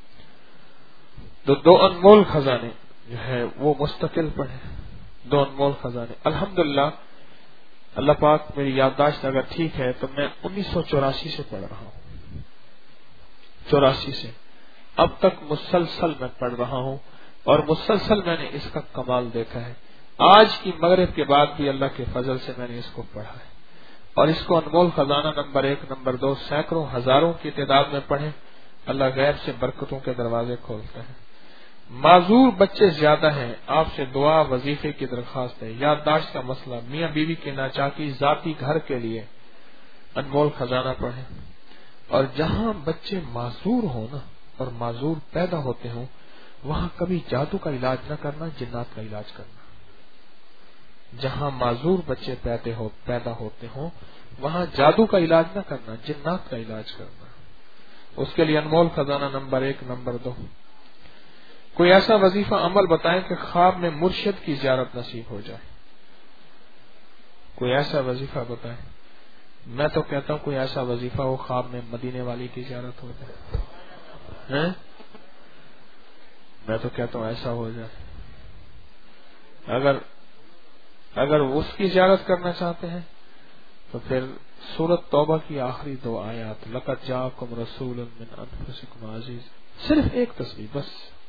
تو دو انمول خزانے جو ہے وہ مستقل پڑھیں، دو انمول خزانے۔ الحمدللہ اللہ پاک میری یادداشت اگر ٹھیک ہے تو میں انیس سو چوراسی سے پڑھ رہا ہوں، چوراسی سے اب تک مسلسل میں پڑھ رہا ہوں، اور مسلسل میں نے اس کا کمال دیکھا ہے۔ آج کی مغرب کے بعد بھی اللہ کے فضل سے میں نے اس کو پڑھا ہے، اور اس کو انمول خزانہ نمبر ایک، نمبر دو، سینکڑوں ہزاروں کی تعداد میں پڑھیں، اللہ غیب سے برکتوں کے دروازے کھولتے ہیں۔ معذور بچے زیادہ ہیں، آپ سے دعا وظیفے کی درخواست ہے۔ یادداشت کا مسئلہ، میاں بیوی کی ناچاکی، ذاتی گھر کے لیے انمول خزانہ پڑھیں۔ اور جہاں بچے معذور ہوں نا اور معذور پیدا ہوتے ہوں، وہاں کبھی جادو کا علاج نہ کرنا، جنات کا علاج کرنا۔ جہاں معذور بچے پیدا ہوتے ہوں وہاں جادو کا علاج نہ کرنا، جنات کا علاج کرنا۔ اس کے لیے انمول خزانہ نمبر ایک، نمبر دو، کوئی ایسا وظیفہ عمل بتائیں کہ خواب میں مرشد کی زیارت نصیب ہو جائے۔ کوئی ایسا وظیفہ بتائیں۔ میں تو کہتا ہوں کوئی ایسا وظیفہ ہو خواب میں مدینے والی کی زیارت ہو جائے، میں تو کہتا ہوں ایسا ہو جائے۔ اگر اگر اس کی زیارت کرنا چاہتے ہیں تو پھر سورۃ توبہ کی آخری دو آیات، لقد جاءکم رسول من انفسکم عزیز، صرف ایک تسبیح بس،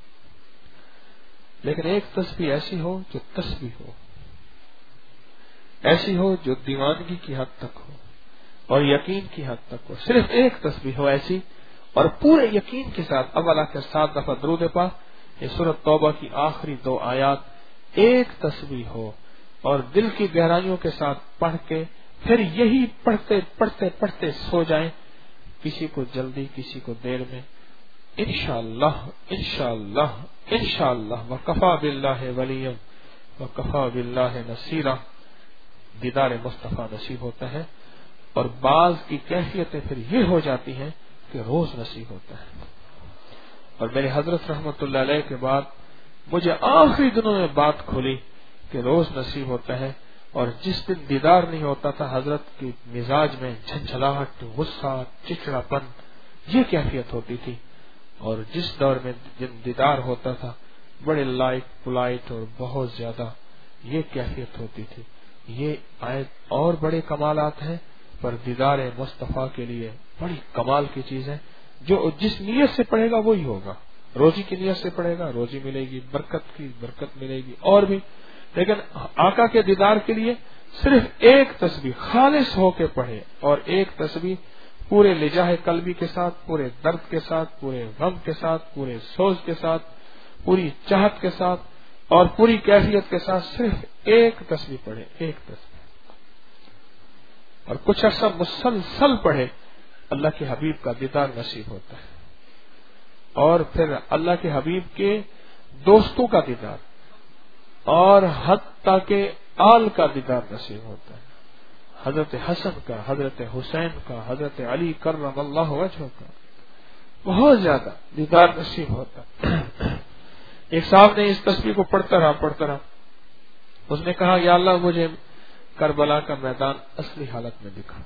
لیکن ایک تسبیح ایسی ہو جو تسبیح ہو، ایسی ہو جو دیوانگی کی حد تک ہو اور یقین کی حد تک ہو، صرف ایک تسبیح ہو ایسی، اور پورے یقین کے ساتھ اولا کے ساتھ دفعہ درود پاک، یہ سورۃ توبہ کی آخری دو آیات ایک تسبیح ہو، اور دل کی گہرائیوں کے ساتھ پڑھ کے پھر یہی پڑھتے پڑھتے پڑھتے سو جائیں، کسی کو جلدی کسی کو دیر میں، انشاءاللہ انشاءاللہ انشاءاللہ وکفا باللہ ولیا وکفا باللہ نصیرا، دیدار مصطفیٰ نصیب ہوتا ہے۔ اور بعض کی کیفیتیں پھر یہ ہو جاتی ہیں کہ روز نصیب ہوتا ہے. اور میرے حضرت رحمت اللہ علیہ کے بعد مجھے آخری دنوں میں بات کھلی کہ روز نصیب ہوتا ہے. اور جس دن دیدار نہیں ہوتا تھا حضرت کی مزاج میں جھنجھلاہٹ، غصہ، چچڑاپن، یہ کیفیت ہوتی تھی. اور جس دور میں جن دیدار ہوتا تھا بڑے لائٹ پلائٹ اور بہت زیادہ یہ کیفیت ہوتی تھی. یہ آیت اور بڑے کمالات ہیں، پر دیدار مصطفیٰ کے لیے بڑی کمال کی چیز ہے. جو جس نیت سے پڑھے گا وہی ہوگا. روزی کی نیت سے پڑھے گا روزی ملے گی، برکت کی برکت ملے گی اور بھی. لیکن آقا کے دیدار کے لیے صرف ایک تسبیح خالص ہو کے پڑھے، اور ایک تسبیح پورے لجاہ قلبی کے ساتھ، پورے درد کے ساتھ، پورے غم کے ساتھ، پورے سوز کے ساتھ، پوری چاہت کے ساتھ اور پوری کیفیت کے ساتھ صرف ایک تسبیح پڑھے، ایک تسبیح، اور کچھ عرصہ مسلسل پڑھے. اللہ کے حبیب کا دیدار نصیب ہوتا ہے. اور پھر اللہ کے حبیب کے دوستوں کا دیدار اور حتیٰ کہ آل کا دیدار نصیب ہوتا ہے. حضرت حسن کا، حضرت حسین کا، حضرت علی کرم اللہ وجہہ کا بہت زیادہ دیدار نصیب ہوتا ہے. ایک صاحب نے اس تصویر کو پڑھتا رہا پڑھتا رہا اس نے کہا یا اللہ مجھے کربلا کا میدان اصلی حالت میں دکھا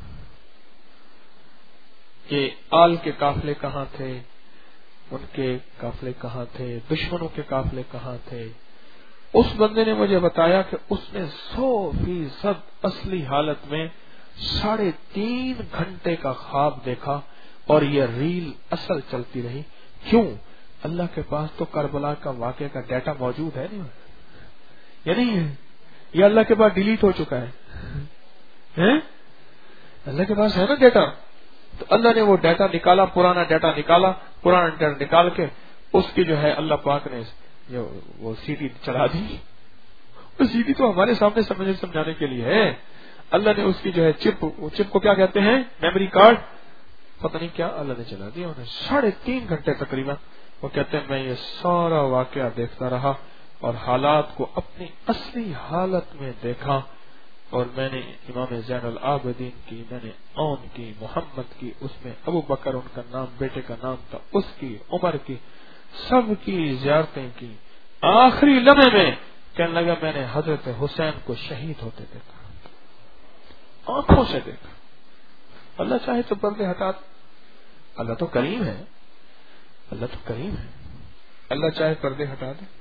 کہ آل کے قافلے کہاں تھے، ان کے قافلے کہاں تھے، دشمنوں کے قافلے کہاں تھے. اس بندے نے مجھے بتایا کہ اس نے سو فیصد اصلی حالت میں ساڑھے تین گھنٹے کا خواب دیکھا اور یہ ریل اصل چلتی رہی. کیوں؟ اللہ کے پاس تو کربلا کا واقعے کا ڈیٹا موجود ہے نہیں، یا نہیں ہے؟ یہ اللہ کے پاس ڈیلیٹ ہو چکا ہے. اللہ کے پاس ہے نا ڈیٹا، تو اللہ نے وہ ڈیٹا نکالا، پرانا ڈیٹا نکالا، پرانا ڈیٹا نکال کے اس کی جو ہے اللہ پاک نے وہ سی ڈی چلا دی. وہ سی ڈی تو ہمارے سامنے سمجھنے سمجھانے کے لیے ہے. اللہ نے اس کی جو ہے چپ، چپ کو کیا کہتے ہیں، میموری کارڈ، پتہ نہیں کیا اللہ نے چلا دیا. انہیں ساڑھے تین گھنٹے تقریباً وہ کہتے ہیں میں یہ سارا واقعہ دیکھتا رہا اور حالات کو اپنی اصلی حالت میں دیکھا. اور میں نے امام زین العابدین کی، میں نے اون کی، محمد کی، اس میں ابو بکر ان کا نام بیٹے کا نام تھا، اس کی، عمر کی، سب کی زیارتیں کی. آخری لمحے میں کہنے لگا میں نے حضرت حسین کو شہید ہوتے دیکھا، آنکھوں سے دیکھا. اللہ چاہے تو پردے ہٹا دے. اللہ تو کریم ہے، اللہ تو کریم ہے. اللہ چاہے پردے ہٹا دے.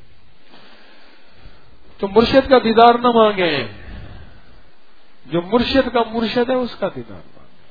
تو مرشد کا دیدار نہ مانگے، جو مرشد کا مرشد ہے اس کا دیدار مانگے.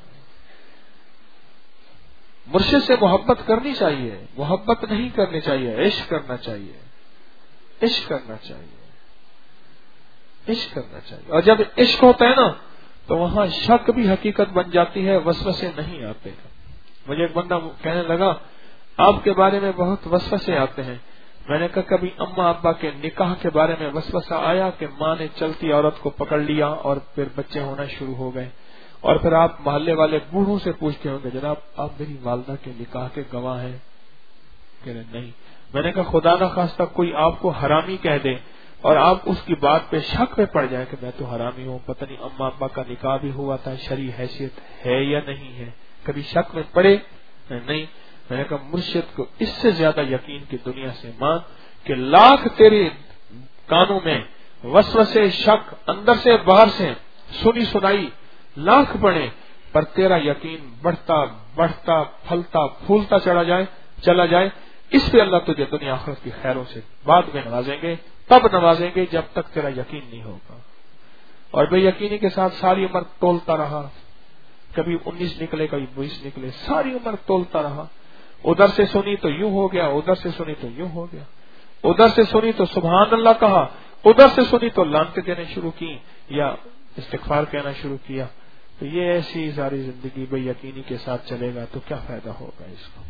مرشد سے محبت کرنی چاہیے، محبت نہیں کرنی چاہیے، عشق کرنا چاہیے، عشق کرنا چاہیے، عشق کرنا چاہیے. اور جب عشق ہوتا ہے نا تو وہاں شک بھی حقیقت بن جاتی ہے، وسوسے نہیں آتے. مجھے ایک بندہ کہنے لگا آپ کے بارے میں بہت وسوسے آتے ہیں. میں نے کہا کبھی اماں ابا کے نکاح کے بارے میں وسوسہ آیا کہ ماں نے چلتی عورت کو پکڑ لیا اور پھر بچے ہونا شروع ہو گئے، اور پھر آپ محلے والے بوڑھوں سے پوچھتے ہوں گے جناب آپ میری والدہ کے نکاح کے گواہ ہیں؟ کہ نہیں. میں نے کہا خدا نہ خواستہ کوئی آپ کو حرامی کہہ دے اور آپ اس کی بات پہ شک میں پڑ جائے کہ میں تو حرامی ہوں، پتہ نہیں اماں ابا کا نکاح بھی ہوا تھا، شرعی حیثیت ہے یا نہیں ہے، کبھی شک میں پڑے نہیں. میں نے کہا مرشد کو اس سے زیادہ یقین کی دنیا سے مان کہ لاکھ تیرے کانوں میں وسوسے، شک، اندر سے باہر سے سنی سنائی لاکھ پڑے، پر تیرا یقین بڑھتا بڑھتا پھلتا پھولتا چلا جائے چلا جائے اس پہ اللہ تجھے دنیا آخرت کی خیروں سے بعد میں نوازیں گے. تب نوازیں گے جب تک تیرا یقین نہیں ہوگا. اور بے یقینی کے ساتھ ساری عمر تولتا رہا، کبھی انیس نکلے کبھی بیس نکلے، ساری عمر تولتا رہا. ادھر سے سنی تو یوں ہو گیا، ادھر سے سنی تو یوں ہو گیا، ادھر سے سنی تو سبحان اللہ کہا، ادھر سے سنی تو لعنتیں دینے شروع کی یا استغفار کہنا شروع کیا. تو یہ ایسی ساری زندگی بے یقینی کے ساتھ چلے گا تو کیا فائدہ ہوگا اس کو.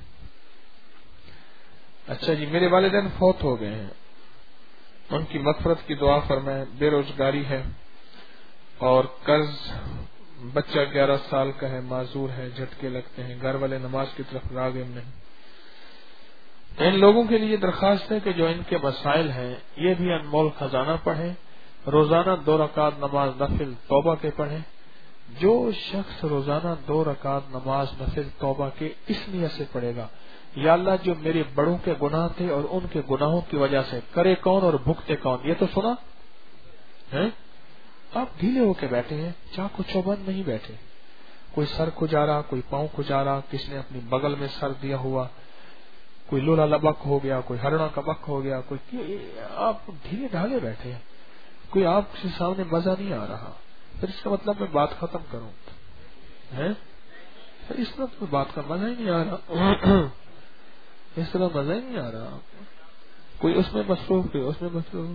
اچھا جی، میرے والدین فوت ہو گئے ہیں، ان کی مغفرت کی دعا فرمائیں. بے روزگاری ہے اور قرض، بچہ گیارہ سال کا ہے، معذور ہے، جھٹکے لگتے ہیں، گھر والے نماز کی طرف راغب نہیں. ان لوگوں کے لیے درخواست ہے کہ جو ان کے مسائل ہیں یہ بھی انمول خزانہ پڑھیں، روزانہ دو رکعت نماز نفل توبہ کے پڑھیں، جو شخص روزانہ دو رکعت نماز نفل توبہ کے اس نیت سے پڑھے گا، یا اللہ جو میرے بڑوں کے گناہ تھے اور ان کے گناہوں کی وجہ سے کرے کون اور بھگتے کون، یہ تو سنا ہے؟ آپ ڈھیلے ہو کے بیٹھے ہیں، چاقو چوبند نہیں بیٹھے، کوئی سر کھجا رہا، کوئی پاؤں کھجا رہا، کس نے اپنی بغل میں سر دیا ہوا، کوئی لولا لبک ہو گیا، کوئی ہرنا کبک ہو گیا، کوئی، آپ ڈھیلے ڈھالے بیٹھے ہیں، کوئی آپ کے سامنے مزہ نہیں آ رہا، پھر اس کا مطلب میں بات ختم کروں ہے؟ اس طرح تو بات کا مزہ ہی نہیں آ رہا، اس طرح مزہ ہی نہیں آ رہا، کوئی اس میں مصروف، کوئی اس میں مصروف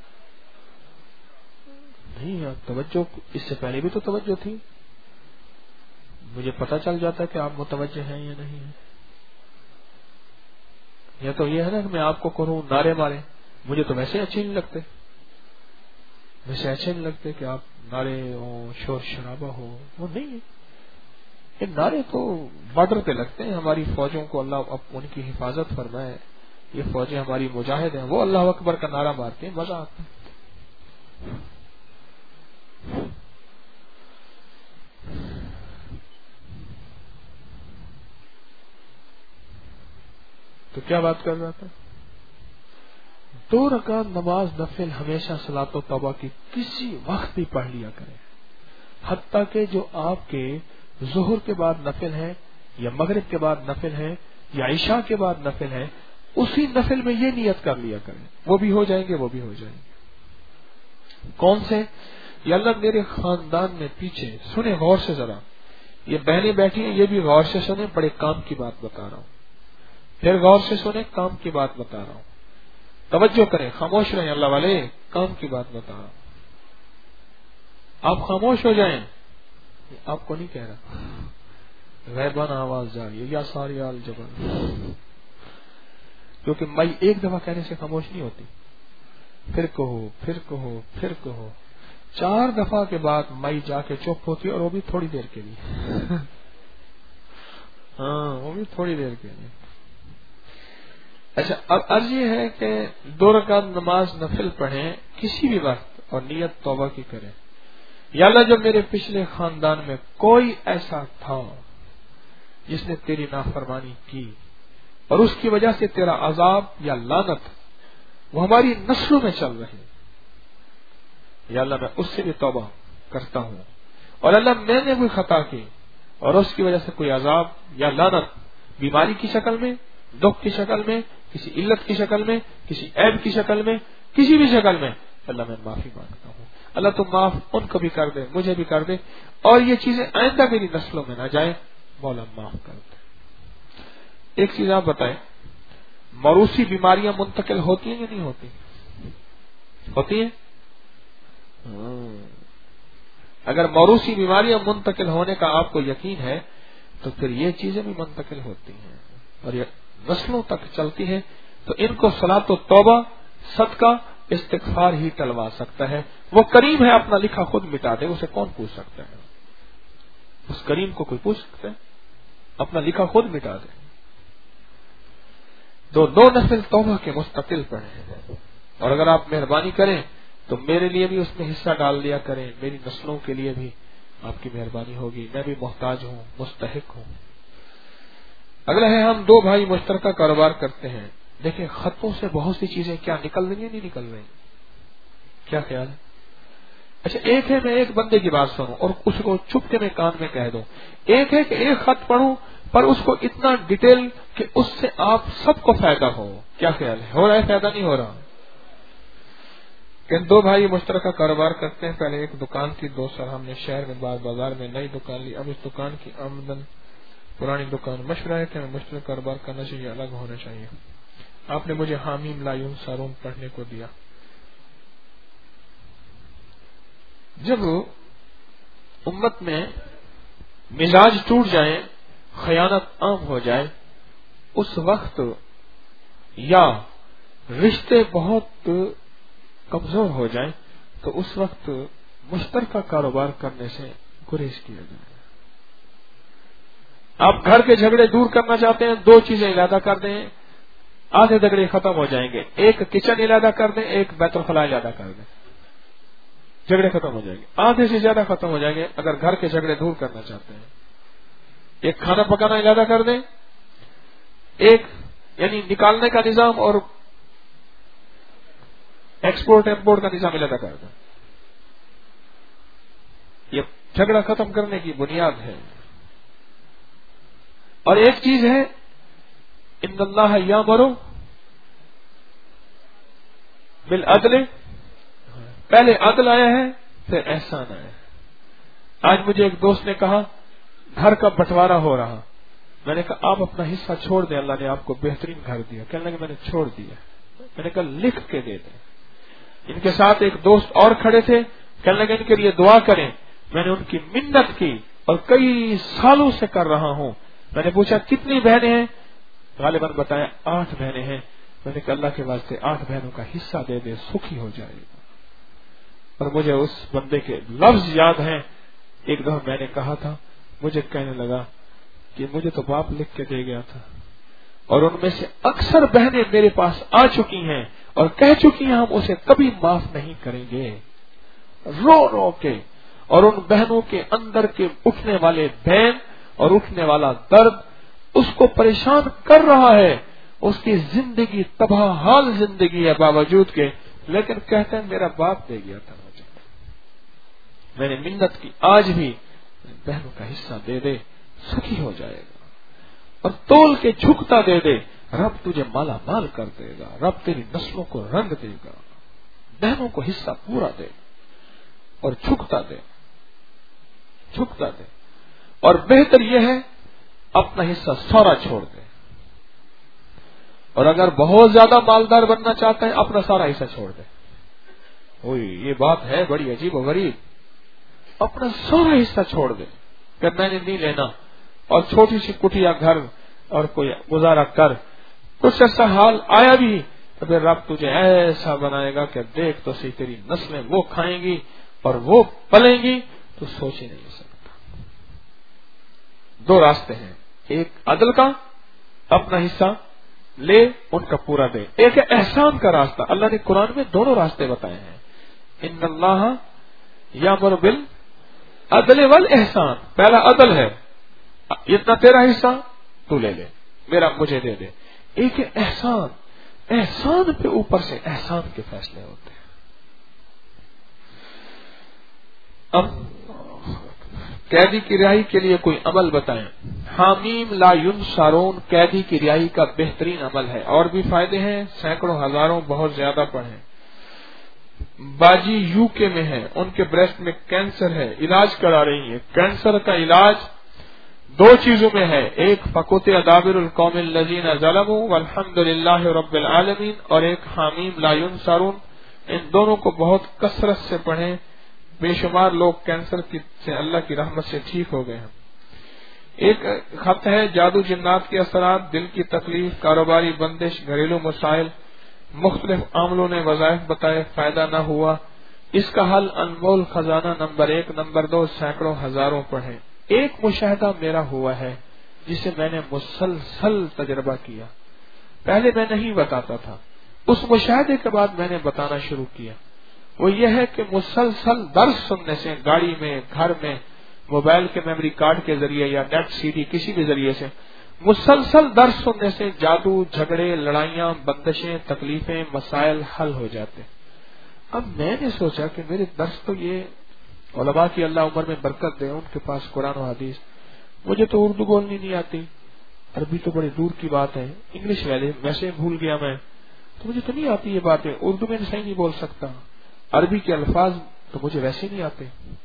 نہیں. آپ توجہ، اس سے پہلے بھی تو توجہ تھی، مجھے پتہ چل جاتا ہے کہ آپ متوجہ ہیں یا نہیں ہیں. یا تو یہ ہے نا کہ میں آپ کو کروں نعرے مارے، مجھے تو ویسے اچھے نہیں لگتے، ویسے اچھے نہیں لگتے کہ آپ نعرے ہو، شور شرابہ ہو، وہ نہیں ہے. یہ نعرے تو بارڈر پہ لگتے ہیں، ہماری فوجوں کو اللہ ان کی حفاظت فرمائے، یہ فوجیں ہماری مجاہد ہیں، وہ اللہ اکبر کا نعرہ مارتے ہیں، مزہ آتا ہے. تو کیا بات کر رہا تھا؟ دو رکعت نماز نفل ہمیشہ صلاۃ و توبہ کی کسی وقت بھی پڑھ لیا کریں، حتیٰ کہ جو آپ کے ظہر کے بعد نفل ہے، یا مغرب کے بعد نفل ہے، یا عشاء کے بعد نفل ہے، اسی نفل میں یہ نیت کر لیا کریں، وہ بھی ہو جائیں گے، وہ بھی ہو جائیں گے. کون سے؟ یا اللہ میرے خاندان میں پیچھے سنیں غور سے، ذرا یہ بہنیں بیٹھی ہیں، یہ بھی غور سے سنیں، بڑے کام کی بات بتا رہا ہوں، پھر غور سے سنیں، کام کی بات بتا رہا ہوں، توجہ کریں، خاموش رہیں اللہ والے، کام کی بات بتا رہا ہوں. آپ خاموش ہو جائیں، آپ کو نہیں کہہ رہا، غیبانہ آواز جا رہی ہے، یا ساری آل جبل، کیونکہ میں ایک دفعہ کہنے سے خاموش نہیں ہوتی، پھر کہو پھر کہو پھر کہو، چار دفعہ کے بعد مئی جا کے چپ ہوتی ہے، اور وہ بھی تھوڑی دیر کے لیے. ہاں وہ بھی تھوڑی دیر کے لیے. اچھا، اب عرض یہ ہے کہ دو رکعت نماز نفل پڑھیں کسی بھی وقت، اور نیت توبہ کی کریں. یا اللہ جو میرے پچھلے خاندان میں کوئی ایسا تھا جس نے تیری نافرمانی کی، اور اس کی وجہ سے تیرا عذاب یا لعنت وہ ہماری نسلوں میں چل رہے، یا اللہ میں اس سے بھی توبہ کرتا ہوں. اور اللہ میں نے کوئی خطا کی اور اس کی وجہ سے کوئی عذاب یا لعنت بیماری کی شکل میں، دکھ کی شکل میں، کسی علت کی شکل میں، کسی عیب کی شکل میں، کسی بھی شکل میں، اللہ میں معافی مانگتا ہوں. اللہ تم معاف ان کو بھی کر دے، مجھے بھی کر دے، اور یہ چیزیں آئندہ میری نسلوں میں نہ جائیں، مولا معاف کر دے. ایک چیز آپ بتائیں، موروثی بیماریاں منتقل ہوتی ہیں یا نہیں ہوتی؟ ہوتی ہیں. اگر موروثی بیماریاں منتقل ہونے کا آپ کو یقین ہے تو پھر یہ چیزیں بھی منتقل ہوتی ہیں اور یہ نسلوں تک چلتی ہیں. تو ان کو صلاۃ و توبہ، صدقہ، استغفار ہی ٹلوا سکتا ہے. وہ کریم ہے، اپنا لکھا خود مٹا دے، اسے کون پوچھ سکتا ہے؟ اس کریم کو کوئی پوچھ سکتا ہے؟ اپنا لکھا خود مٹا دے. دو دو نفل توبہ کے مستقل پڑھیں، اور اگر آپ مہربانی کریں تو میرے لیے بھی اس میں حصہ ڈال دیا کریں، میری نسلوں کے لیے بھی آپ کی مہربانی ہوگی. میں بھی محتاج ہوں، مستحق ہوں. اگلا ہے، ہم دو بھائی مشترکہ کاروبار کرتے ہیں. دیکھیں خطوں سے بہت سی چیزیں کیا نکل رہی ہیں، نہیں نکل رہی، کیا خیال ہے؟ اچھا، ایک ہے میں ایک بندے کی بات سنوں اور اس کو چپکے میں کان میں کہہ دوں. ایک ہے کہ ایک خط پڑھوں پر اس کو اتنا ڈیٹیل کہ اس سے آپ سب کو فائدہ ہو. کیا خیال ہے؟ ہو رہا ہے فائدہ؟ نہیں ہو رہا؟ کہ دو بھائی مشترکہ کاروبار کرتے ہیں. پہلے ایک دکان تھی، دو سال ہم نے شہر میں بعد بازار میں نئی دکان لی. اب اس دکان کی آمدن پرانی دکان، مشورہ ہے کہ ہمیں مشترکہ کاروبار کرنا چاہیے، الگ ہونا چاہیے. آپ نے مجھے حامیم لایون سارون پڑھنے کو دیا. جب امت میں مزاج ٹوٹ جائیں، خیانت عام ہو جائے، اس وقت یا رشتے بہت کمزور ہو جائیں تو اس وقت مشترکہ کاروبار کرنے سے گریز کیا جائے. آپ گھر کے جھگڑے دور کرنا چاہتے ہیں، دو چیزیں علیحدہ کر دیں، آدھے جھگڑے ختم ہو جائیں گے. ایک کچن علیحدہ کر دیں، ایک بیت الخلاء علیحدہ کر دیں. جھگڑے ختم ہو جائیں گے، آدھے سے زیادہ ختم ہو جائیں گے اگر گھر کے جھگڑے دور کرنا چاہتے ہیں۔ ایک کھانا پکانا زیادہ کر دیں، ایک یعنی نکالنے کا نظام اور ایکسپورٹ امپورٹ کا نظام زیادہ کر دیں، یہ جھگڑا ختم کرنے کی بنیاد ہے۔ اور ایک چیز ہے، ان اللہ یامر بالعدل، پہلے عدل آیا ہے پھر احسان آیا ہے۔ آج مجھے ایک دوست نے کہا گھر کا بٹوارا ہو رہا، میں نے کہا آپ اپنا حصہ چھوڑ دیں، اللہ نے آپ کو بہترین گھر دیا۔ کہنے لگے میں نے چھوڑ دیا، میں نے کہا لکھ کے دے دیں۔ ان کے ساتھ ایک دوست اور کھڑے تھے، کہنے لگے ان کے لیے دعا کریں، میں نے ان کی منت کی اور کئی سالوں سے کر رہا ہوں۔ میں نے پوچھا کتنی بہنیں ہیں، غالباً بتایا آٹھ بہنیں ہیں۔ میں نے کہا اللہ کے واسطے آٹھ بہنوں کا حصہ دے دے، سکھی ہو جائے گا۔ اور مجھے اس بندے کے لفظ یاد ہیں، ایک دفعہ میں نے کہا تھا، مجھے کہنے لگا کہ مجھے تو باپ لکھ کے دے گیا تھا، اور ان میں سے اکثر بہنیں میرے پاس آ چکی ہیں اور کہہ چکی ہیں ہم اسے کبھی معاف نہیں کریں گے، رو رو کے۔ اور ان بہنوں کے اندر کے اٹھنے والے بین اور اٹھنے والا درد اس کو پریشان کر رہا ہے، اس کی زندگی تباہ حال زندگی ہے باوجود کے، لیکن کہتے ہیں میرا باپ دے گیا تھا مجھے۔ میں نے منت کی، آج بھی بہنوں کا حصہ دے دے، سکھی ہو جائے گا۔ اور تول کے جھکتا دے دے، رب تجھے مالا مال کر دے گا، رب تیری نسلوں کو رنگ دے گا۔ بہنوں کو حصہ پورا دے اور جھکتا دے، جھکتا دے۔ اور بہتر یہ ہے اپنا حصہ سارا چھوڑ دے، اور اگر بہت زیادہ مالدار بننا چاہتا ہے اپنا سارا حصہ چھوڑ دے۔ اوہ یہ بات ہے بڑی عجیب و غریب، اپنا سارا حصہ چھوڑ دے کہ میں نے نہیں لینا، اور چھوٹی سی کٹیا گھر اور کوئی گزارا کر، کچھ ایسا حال آیا بھی تو پھر رب تجھے ایسا بنائے گا کہ دیکھ تو صحیح تیری نسلیں وہ کھائیں گی اور وہ پلیں گی، تو سوچ ہی نہیں سکتا۔ دو راستے ہیں، ایک عدل کا، اپنا حصہ لے ان کا پورا دے، ایک ہے احسان کا راستہ۔ اللہ نے قرآن میں دونوں راستے بتائے ہیں، ان اللہ یامر بالعدل والاحسان۔ پہلا عدل ہے، اتنا تیرا حصہ تو لے لے، میرا مجھے دے دے۔ ایک ہے احسان، احسان پہ اوپر سے احسان کے فیصلے ہوتے ہیں۔ اب قیدی کی رہائی کے لیے کوئی عمل بتائیں۔ حامیم لا ینصرون قیدی کی رہائی کا بہترین عمل ہے، اور بھی فائدے ہیں سینکڑوں ہزاروں، بہت زیادہ پڑھیں۔ باجی یو کے میں ہے، ان کے بریسٹ میں کینسر ہے، علاج کرا رہی ہے۔ کینسر کا علاج دو چیزوں میں ہے، ایک فقط ادابر القوم الذین ظلموا والحمد للہ رب العالمین، اور ایک حامیم لا ینصرون۔ ان دونوں کو بہت کثرت سے پڑھیں، بے شمار لوگ کینسر کی سے اللہ کی رحمت سے ٹھیک ہو گئے ہیں۔ ایک خط ہے جادو جنات کے اثرات، دل کی تکلیف، کاروباری بندش، گھریلو مسائل، مختلف عاملوں نے وظائف بتائے، فائدہ نہ ہوا، اس کا حل انمول خزانہ نمبر ایک، نمبر دو سینکڑوں ہزاروں پڑھیں۔ ایک مشاہدہ میرا ہوا ہے جسے میں نے مسلسل تجربہ کیا، پہلے میں نہیں بتاتا تھا، اس مشاہدے کے بعد میں نے بتانا شروع کیا۔ وہ یہ ہے کہ مسلسل درس سننے سے، گاڑی میں، گھر میں، موبائل کے میموری کارڈ کے ذریعے یا نیٹ سی ڈی کسی بھی ذریعے سے مسلسل درس سننے سے جادو، جھگڑے، لڑائیاں، بندشیں، تکلیفیں، مسائل حل ہو جاتے۔ اب میں نے سوچا کہ میرے درس تو یہ علماء کی اللہ عمر میں برکت دے، ان کے پاس قرآن و حدیث، مجھے تو اردو بولنی نہیں آتی، عربی تو بڑی دور کی بات ہے، انگلش ویسے بھول گیا میں، تو مجھے تو نہیں آتی یہ باتیں، اردو میں صحیح نہیں بول سکتا، عربی کے الفاظ تو مجھے ویسے نہیں آتے۔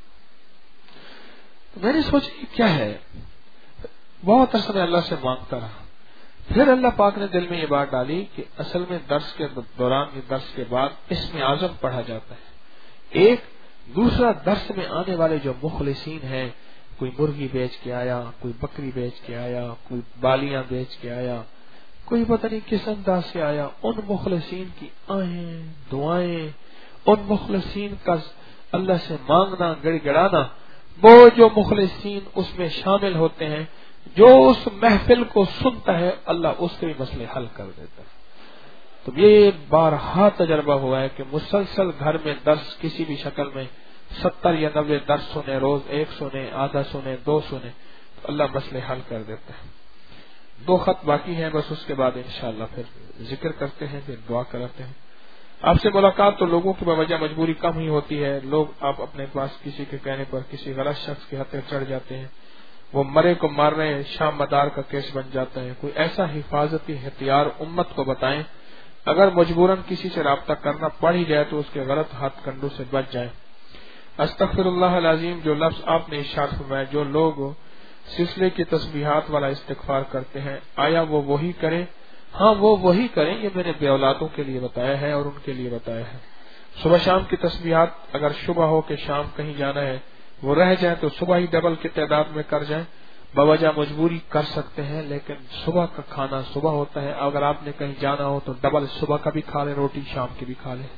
تو میں نے سوچا یہ کیا ہے، بہت عرصہ میں اللہ سے مانگتا رہا۔ پھر اللہ پاک نے دل میں یہ بات ڈالی کہ اصل میں درس کے دوران یا درس کے بعد اسم اعظم پڑھا جاتا ہے۔ ایک دوسرا درس میں آنے والے جو مخلصین ہیں، کوئی مرغی بیچ کے آیا، کوئی بکری بیچ کے آیا، کوئی بالیاں بیچ کے آیا، کوئی پتہ نہیں کس انداز سے آیا، ان مخلصین کی آہیں، دعائیں، ان مخلصین کا اللہ سے مانگنا، گڑ گڑانا، وہ جو مخلصین اس میں شامل ہوتے ہیں، جو اس محفل کو سنتا ہے، اللہ اس کے بھی مسئلے حل کر دیتا ہے۔ تو یہ بارہا تجربہ ہوا ہے کہ مسلسل گھر میں درس کسی بھی شکل میں ستر یا نوے درس سنے، روز ایک سنے، آدھا سنے، دو سنے، تو اللہ مسئلے حل کر دیتے ہیں. دو خط باقی ہیں بس، اس کے بعد انشاءاللہ پھر ذکر کرتے ہیں، پھر دعا کرتے ہیں. آپ سے ملاقات تو لوگوں کی بوجہ مجبوری کم ہی ہوتی ہے. لوگ آپ اپنے پاس کسی کے کہنے پر کسی غلط شخص کے ہتھے چڑھ جاتے ہیں، وہ مرے کو مار رہے ہیں، شام مدار کا کیس بن جاتا ہے. کوئی ایسا حفاظتی ہتھیار امت کو بتائیں، اگر مجبوراً کسی سے رابطہ کرنا پڑ ہی جائے تو اس کے غلط ہاتھ کنڈوں سے بچ جائیں. استغفر اللہ العظیم جو لفظ آپ نے ارشاد فرمایا، جو لوگ سلسلے کی تسبیحات والا استغفار کرتے ہیں، آیا وہ وہی کریں؟ ہاں وہ وہی کریں. یہ میں نے بے اولادوں کے لیے بتایا ہے اور ان کے لیے بتایا ہے. صبح شام کی تسبیحات اگر صبح ہو کہ شام کہیں جانا ہے وہ رہ جائیں تو صبح ہی ڈبل کی تعداد میں کر جائیں. بوجہ مجبوری کر سکتے ہیں، لیکن صبح کا کھانا صبح ہوتا ہے. اگر آپ نے کہیں جانا ہو تو ڈبل صبح کا بھی کھا لیں، روٹی شام کی بھی کھا لیں.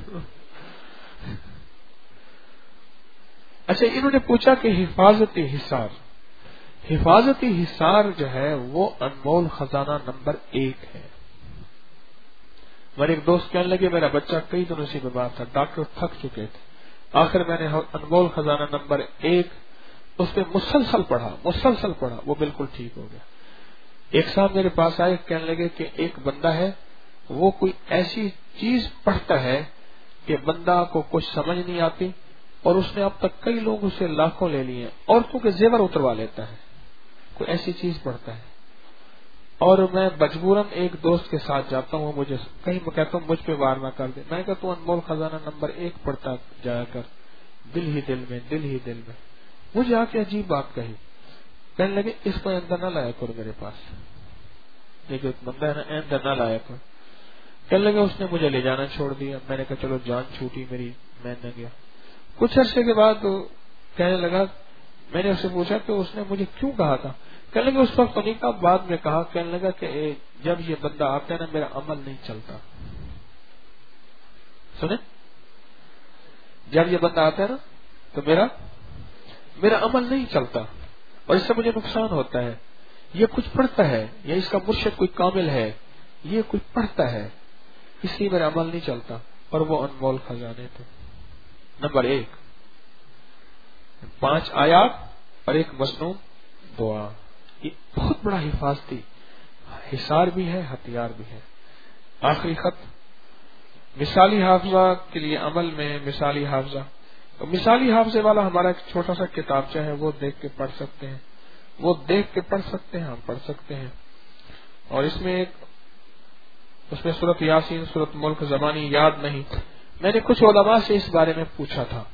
اچھا، انہوں نے پوچھا کہ حفاظتی حصار، حفاظتی حصار جو ہے وہ انمول خزانہ نمبر ایک ہے. میرے ایک دوست کہنے لگے میرا بچہ کئی دنوں سے بیمار تھا، ڈاکٹر تھک چکے تھے، آخر میں نے انمول خزانہ نمبر ایک اس پہ مسلسل پڑھا مسلسل پڑھا وہ بالکل ٹھیک ہو گیا. ایک صاحب میرے پاس آئے، کہنے لگے کہ ایک بندہ ہے وہ کوئی ایسی چیز پڑھتا ہے کہ بندہ کو کچھ سمجھ نہیں آتی، اور اس نے اب تک کئی لوگوں سے لاکھوں لے لیے، عورتوں کے زیور اتروا لیتا ہے، کوئی ایسی چیز پڑھتا ہے. اور میں مجبوراً ایک دوست کے ساتھ جاتا ہوں، مجھے کہیں میں کہتا ہوں مجھ پہ وار نہ کر دے. میں کہتا ہوں انمول خزانہ نمبر ایک پڑھتا جایا کر، دل ہی دل میں دل ہی دل میں. مجھے آ کے عجیب بات کہی، کہنے لگے اس کو آئندہ نہ لایا کرو میرے پاس، یہ جو بندہ ہے نا آئندہ نہ لایا کرو. کہنے لگے اس نے مجھے لے جانا چھوڑ دیا. میں نے کہا چلو جان چھوٹی میری، میں نہ گیا. کچھ عرصے کے بعد کہنے لگا، میں نے اس سے پوچھا کہ اس نے مجھے کیوں کہا تھا؟ کہنے لگا اس وقت تو نہیں کہا، بعد میں کہا. کہنے لگا کہ جب یہ بندہ آتا ہے نا میرا عمل نہیں چلتا. سنیں، جب یہ بندہ آتا ہے نا تو میرا میرا عمل نہیں چلتا اور اس سے مجھے نقصان ہوتا ہے. یہ کچھ پڑھتا ہے یا اس کا مرشد کوئی کامل ہے، یہ کچھ پڑھتا ہے، اس لیے میرا عمل نہیں چلتا. اور وہ انمول خزانے تھے. نمبر ایک، پانچ آیات اور ایک مصنون دعا. یہ بہت بڑا حفاظتی حصار بھی ہے، ہتھیار بھی ہے. آخری خط، مثالی حافظہ کے لیے عمل میں مثالی حافظہ. تو مثالی حافظے والا ہمارا ایک چھوٹا سا کتابچہ ہے، وہ دیکھ کے پڑھ سکتے ہیں، وہ دیکھ کے پڑھ سکتے ہیں، ہم پڑھ سکتے ہیں. اور اس میں ایک اس میں سورۃ یاسین، سورۃ ملک زبانی یاد نہیں. میں نے کچھ علماء سے اس بارے میں پوچھا تھا،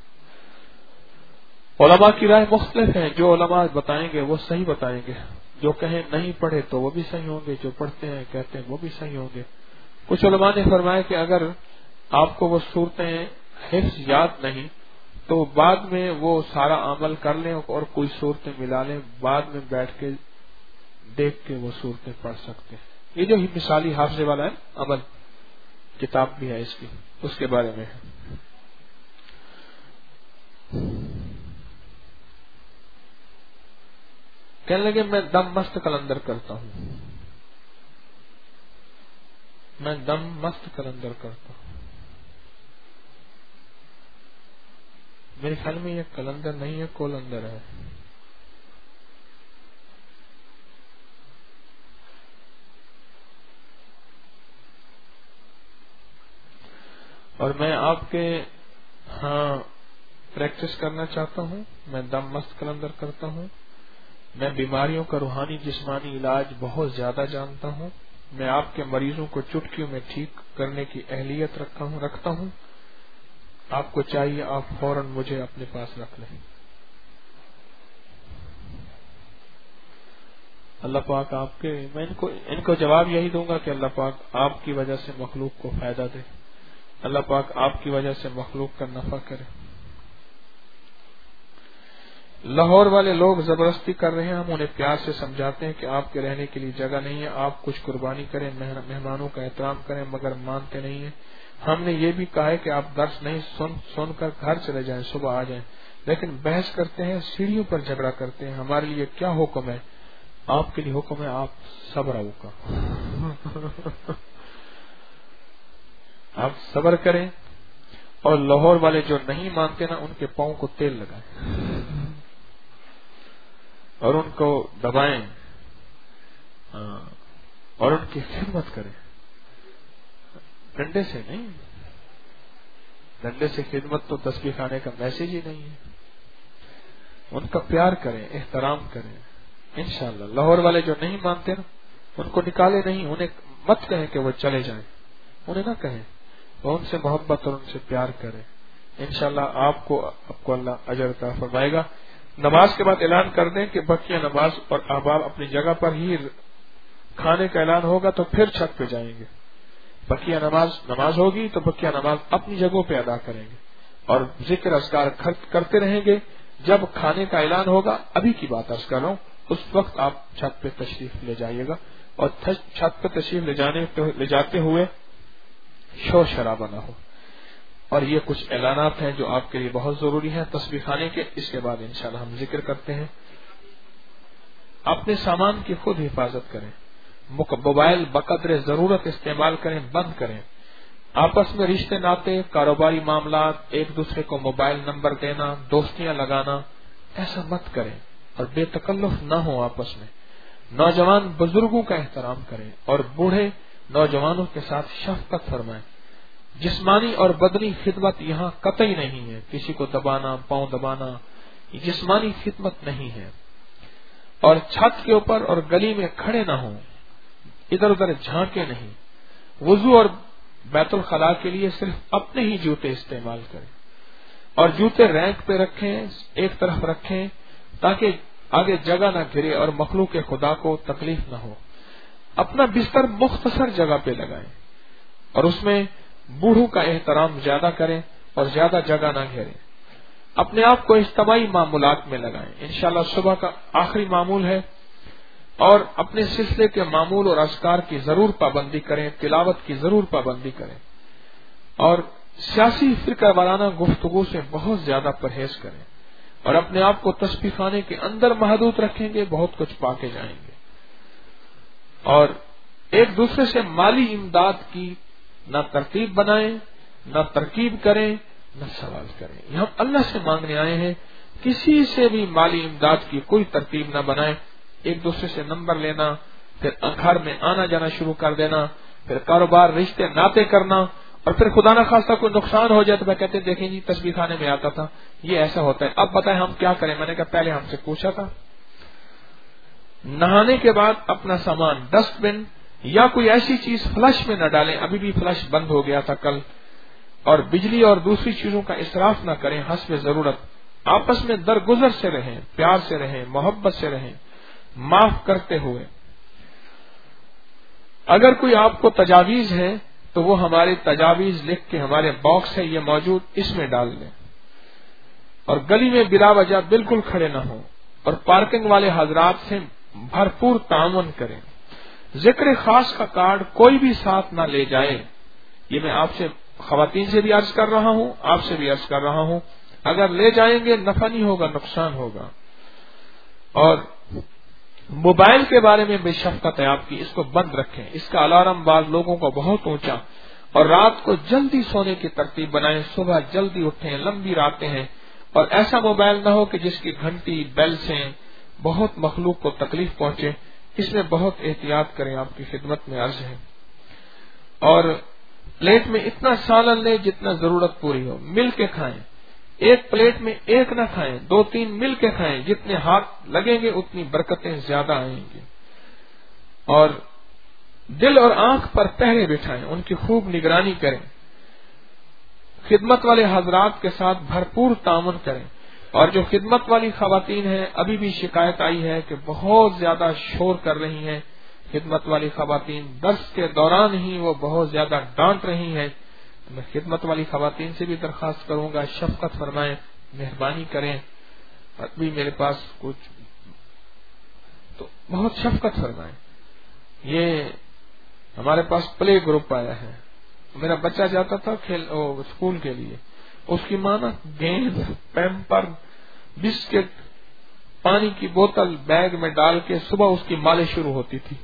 علماء کی رائے مختلف ہے. جو علماء بتائیں گے وہ صحیح بتائیں گے، جو کہیں نہیں پڑھے تو وہ بھی صحیح ہوں گے، جو پڑھتے ہیں کہتے ہیں وہ بھی صحیح ہوں گے. کچھ علماء نے فرمایا کہ اگر آپ کو وہ صورتیں حفظ یاد نہیں تو بعد میں وہ سارا عمل کر لیں اور کوئی صورتیں ملا لیں، بعد میں بیٹھ کے دیکھ کے وہ صورتیں پڑھ سکتے ہیں. یہ جو مثالی حافظے والا ہے عمل، کتاب بھی ہے اس کی، اس کے بارے میں ہے. کہنے لگے میں دم مست کلندر کرتا ہوں، میں دم مست کلندر کرتا ہوں. میرے خیال میں یہ کلندر نہیں ہے، کولندر ہے. اور میں آپ کے ہاں پریکٹس کرنا چاہتا ہوں. میں دم مست کلندر کرتا ہوں. میں بیماریوں کا روحانی جسمانی علاج بہت زیادہ جانتا ہوں. میں آپ کے مریضوں کو چٹکیوں میں ٹھیک کرنے کی اہلیت رکھتا ہوں رکھتا ہوں آپ کو چاہیے آپ فوراً مجھے اپنے پاس رکھ لیں. اللہ پاک آپ کے میں ان کو ان کو جواب یہی دوں گا کہ اللہ پاک آپ کی وجہ سے مخلوق کو فائدہ دے. اللہ پاک آپ کی وجہ سے مخلوق کا نفع کرے. لاہور والے لوگ زبردستی کر رہے ہیں، ہم انہیں پیار سے سمجھاتے ہیں کہ آپ کے رہنے کے لیے جگہ نہیں ہے، آپ کچھ قربانی کریں، مہمانوں کا احترام کریں، مگر مانتے نہیں ہیں. ہم نے یہ بھی کہا ہے کہ آپ درس نہیں سن سن کر گھر چلے جائیں، صبح آ جائیں، لیکن بحث کرتے ہیں، سیڑھیوں پر جھگڑا کرتے ہیں. ہمارے لیے کیا حکم ہے؟ آپ کے لیے حکم ہے آپ صبر کا آپ صبر کریں اور لاہور والے جو نہیں مانتے نا ان کے پاؤں کو تیل لگائیں اور ان کو دبائیں اور ان کی خدمت کریں. ڈنڈے سے نہیں، ڈنڈے سے خدمت تو تسبیح خانے کا میسج ہی نہیں ہے. ان کا پیار کریں، احترام کریں. انشاءاللہ لاہور والے جو نہیں مانتے نا ان کو نکالے نہیں، انہیں مت کہیں کہ وہ چلے جائیں، انہیں نہ کہیں، وہ ان سے محبت اور ان سے پیار کریں. انشاءاللہ آپ کو آپ کو اللہ اجر عطا فرمائے گا. نماز کے بعد اعلان کر دیں کہ بقیہ نماز اور احباب اپنی جگہ پر ہی کھانے کا اعلان ہوگا تو پھر چھت پہ جائیں گے. بقیہ نماز نماز ہوگی تو بقیہ نماز اپنی جگہوں پہ ادا کریں گے اور ذکر اذکار کرتے رہیں گے. جب کھانے کا اعلان ہوگا، ابھی کی بات عرض کر رہا ہوں، اس وقت آپ چھت پہ تشریف لے جائیے گا اور چھت پہ تشریف لے جانے لے جاتے ہوئے شور شرابہ نہ ہو. اور یہ کچھ اعلانات ہیں جو آپ کے لیے بہت ضروری ہیں تسبیح خانے کے. اس کے بعد انشاءاللہ ہم ذکر کرتے ہیں. اپنے سامان کی خود حفاظت کریں. موبائل بقدر ضرورت استعمال کریں، بند کریں. آپس میں رشتے ناتے، کاروباری معاملات، ایک دوسرے کو موبائل نمبر دینا، دوستیاں لگانا، ایسا مت کریں اور بے تکلف نہ ہو آپس میں. نوجوان بزرگوں کا احترام کریں اور بوڑھے نوجوانوں کے ساتھ شفقت فرمائیں. جسمانی اور بدنی خدمت یہاں قطعی نہیں ہے. کسی کو دبانا، پاؤں دبانا، یہ جسمانی خدمت نہیں ہے. اور چھت کے اوپر اور گلی میں کھڑے نہ ہوں، ادھر ادھر جھانکے نہیں. وضو اور بیت الخلاء کے لیے صرف اپنے ہی جوتے استعمال کریں اور جوتے رینک پہ رکھیں، ایک طرف رکھیں تاکہ آگے جگہ نہ گرے اور مخلوق خدا کو تکلیف نہ ہو. اپنا بستر مختصر جگہ پہ لگائیں اور اس میں بوڑھوں کا احترام زیادہ کریں اور زیادہ جگہ نہ گھیریں. اپنے آپ کو اجتماعی معمولات میں لگائیں. انشاءاللہ صبح کا آخری معمول ہے اور اپنے سلسلے کے معمول اور اذکار کی ضرور پابندی کریں، تلاوت کی ضرور پابندی کریں اور سیاسی فرقہ وارانہ گفتگو سے بہت زیادہ پرہیز کریں اور اپنے آپ کو تسبیح خانے کے اندر محدود رکھیں گے، بہت کچھ پا کے جائیں گے. اور ایک دوسرے سے مالی امداد کی نہ ترتیب بنائیں، نہ ترکیب کریں، نہ سوال کریں. یہ ہم اللہ سے مانگنے آئے ہیں. کسی سے بھی مالی امداد کی کوئی ترتیب نہ بنائیں. ایک دوسرے سے نمبر لینا، پھر گھر میں آنا جانا شروع کر دینا، پھر کاروبار رشتے ناطے کرنا اور پھر خدا نہ خواستہ کوئی نقصان ہو جائے تو میں کہتے ہیں دیکھیں جی تسبیح خانے میں آتا تھا، یہ ایسا ہوتا ہے. اب بتائیں ہم کیا کریں؟ میں نے کہا پہلے ہم سے پوچھا تھا. نہانے کے بعد اپنا سامان ڈسٹ بن یا کوئی ایسی چیز فلش میں نہ ڈالیں. ابھی بھی فلش بند ہو گیا تھا کل. اور بجلی اور دوسری چیزوں کا اسراف نہ کریں حسب ضرورت. آپس میں درگزر سے رہیں، پیار سے رہیں، محبت سے رہیں، معاف کرتے ہوئے. اگر کوئی آپ کو تجاویز ہے تو وہ ہمارے تجاویز لکھ کے ہمارے باکس ہے یہ موجود، اس میں ڈال دیں. اور گلی میں بلا وجہ بالکل کھڑے نہ ہوں اور پارکنگ والے حضرات سے بھرپور تعاون کریں. ذکر خاص کا کارڈ کوئی بھی ساتھ نہ لے جائے. یہ میں آپ سے خواتین سے بھی عرض کر رہا ہوں، آپ سے بھی عرض کر رہا ہوں. اگر لے جائیں گے نفع نہیں ہوگا، نقصان ہوگا. اور موبائل کے بارے میں بے شفقت ہے آپ کی، اس کو بند رکھیں. اس کا الارم بعض لوگوں کو بہت اونچا. اور رات کو جلدی سونے کی ترتیب بنائیں، صبح جلدی اٹھیں. لمبی راتیں ہیں اور ایسا موبائل نہ ہو کہ جس کی گھنٹی بیل سے بہت مخلوق کو تکلیف پہنچے. اس میں بہت احتیاط کریں، آپ کی خدمت میں عرض ہے. اور پلیٹ میں اتنا سالن لیں جتنا ضرورت پوری ہو. مل کے کھائیں. ایک پلیٹ میں ایک نہ کھائیں، دو تین مل کے کھائیں. جتنے ہاتھ لگیں گے اتنی برکتیں زیادہ آئیں گی. اور دل اور آنکھ پر پہرے بٹھائیں، ان کی خوب نگرانی کریں. خدمت والے حضرات کے ساتھ بھرپور تعاون کریں. اور جو خدمت والی خواتین ہیں، ابھی بھی شکایت آئی ہے کہ بہت زیادہ شور کر رہی ہیں. خدمت والی خواتین درس کے دوران ہی وہ بہت زیادہ ڈانٹ رہی ہیں. میں خدمت والی خواتین سے بھی درخواست کروں گا شفقت فرمائیں، مہربانی کریں. ابھی میرے پاس کچھ تو بہت شفقت فرمائیں. یہ ہمارے پاس پلے گروپ آیا ہے. میرا بچہ جاتا تھا کھیل اسکول کے لیے، اس کی ماں نا گیند، پیمپر، بسکٹ، پانی کی بوتل بیگ میں ڈال کے صبح اس کی مالش شروع ہوتی تھی.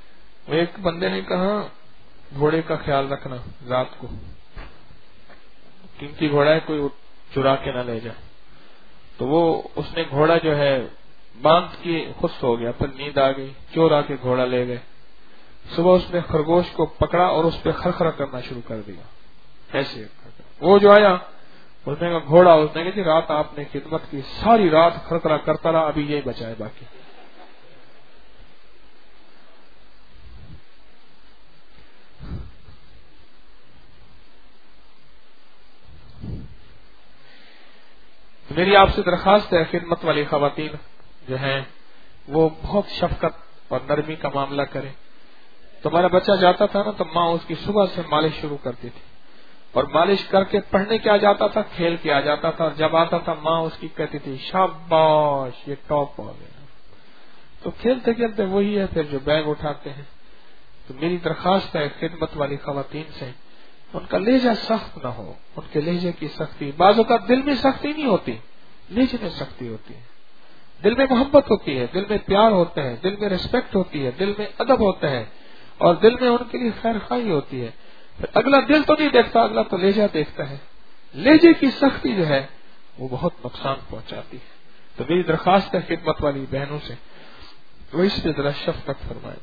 ایک بندے نے کہا گھوڑے کا خیال رکھنا رات کو. قیمتی گھوڑا ہے، کوئی چرا کے نہ لے جائے. تو وہ اس نے گھوڑا جو ہے باندھ کے خود سو گیا، پھر نیند آ گئی، چور آ کے گھوڑا لے گئے. صبح اس نے خرگوش کو پکڑا اور اس پہ خرخرا کرنا شروع کر دیا. ایسے وہ جو آیا اس نے کہا گھوڑا، اس نے کہا جی رات آپ نے خدمت کی، ساری رات خرخرا کرتا رہا، ابھی یہی بچا ہے باقی. میری آپ سے درخواست ہے، خدمت والی خواتین جو ہیں وہ بہت شفقت اور نرمی کا معاملہ کریں. تمہارا بچہ جاتا تھا نا تو ماں اس کی صبح سے مالش شروع کرتی تھی، اور مالش کر کے پڑھنے کے آ جاتا تھا، کھیل کے آ جاتا تھا، اور جب آتا تھا ماں اس کی کہتی تھی شاباش یہ ٹاپ ہو گیا. تو کھیلتے کھیلتے وہی ہے پھر جو بیگ اٹھاتے ہیں. تو میری درخواست ہے خدمت والی خواتین سے، ان کا لہجہ سخت نہ ہو. ان کے لہجے کی سختی، بعض اوقات دل میں سختی نہیں ہوتی، لہجے میں سختی ہوتی ہے. دل میں محبت ہوتی ہے، دل میں پیار ہوتا ہے، دل میں ریسپیکٹ ہوتی ہے، دل میں ادب ہوتا ہے، اور دل میں ان کے لیے خیر خواہی ہوتی ہے. اگلا دل تو نہیں دیکھتا، اگلا تو لہجہ دیکھتا ہے. لہجے کی سختی جو ہے وہ بہت نقصان پہنچاتی ہے. تو میری درخواست ہے خدمت والی بہنوں سے، وہ اس پہ ذرا شفقت فرمائیں.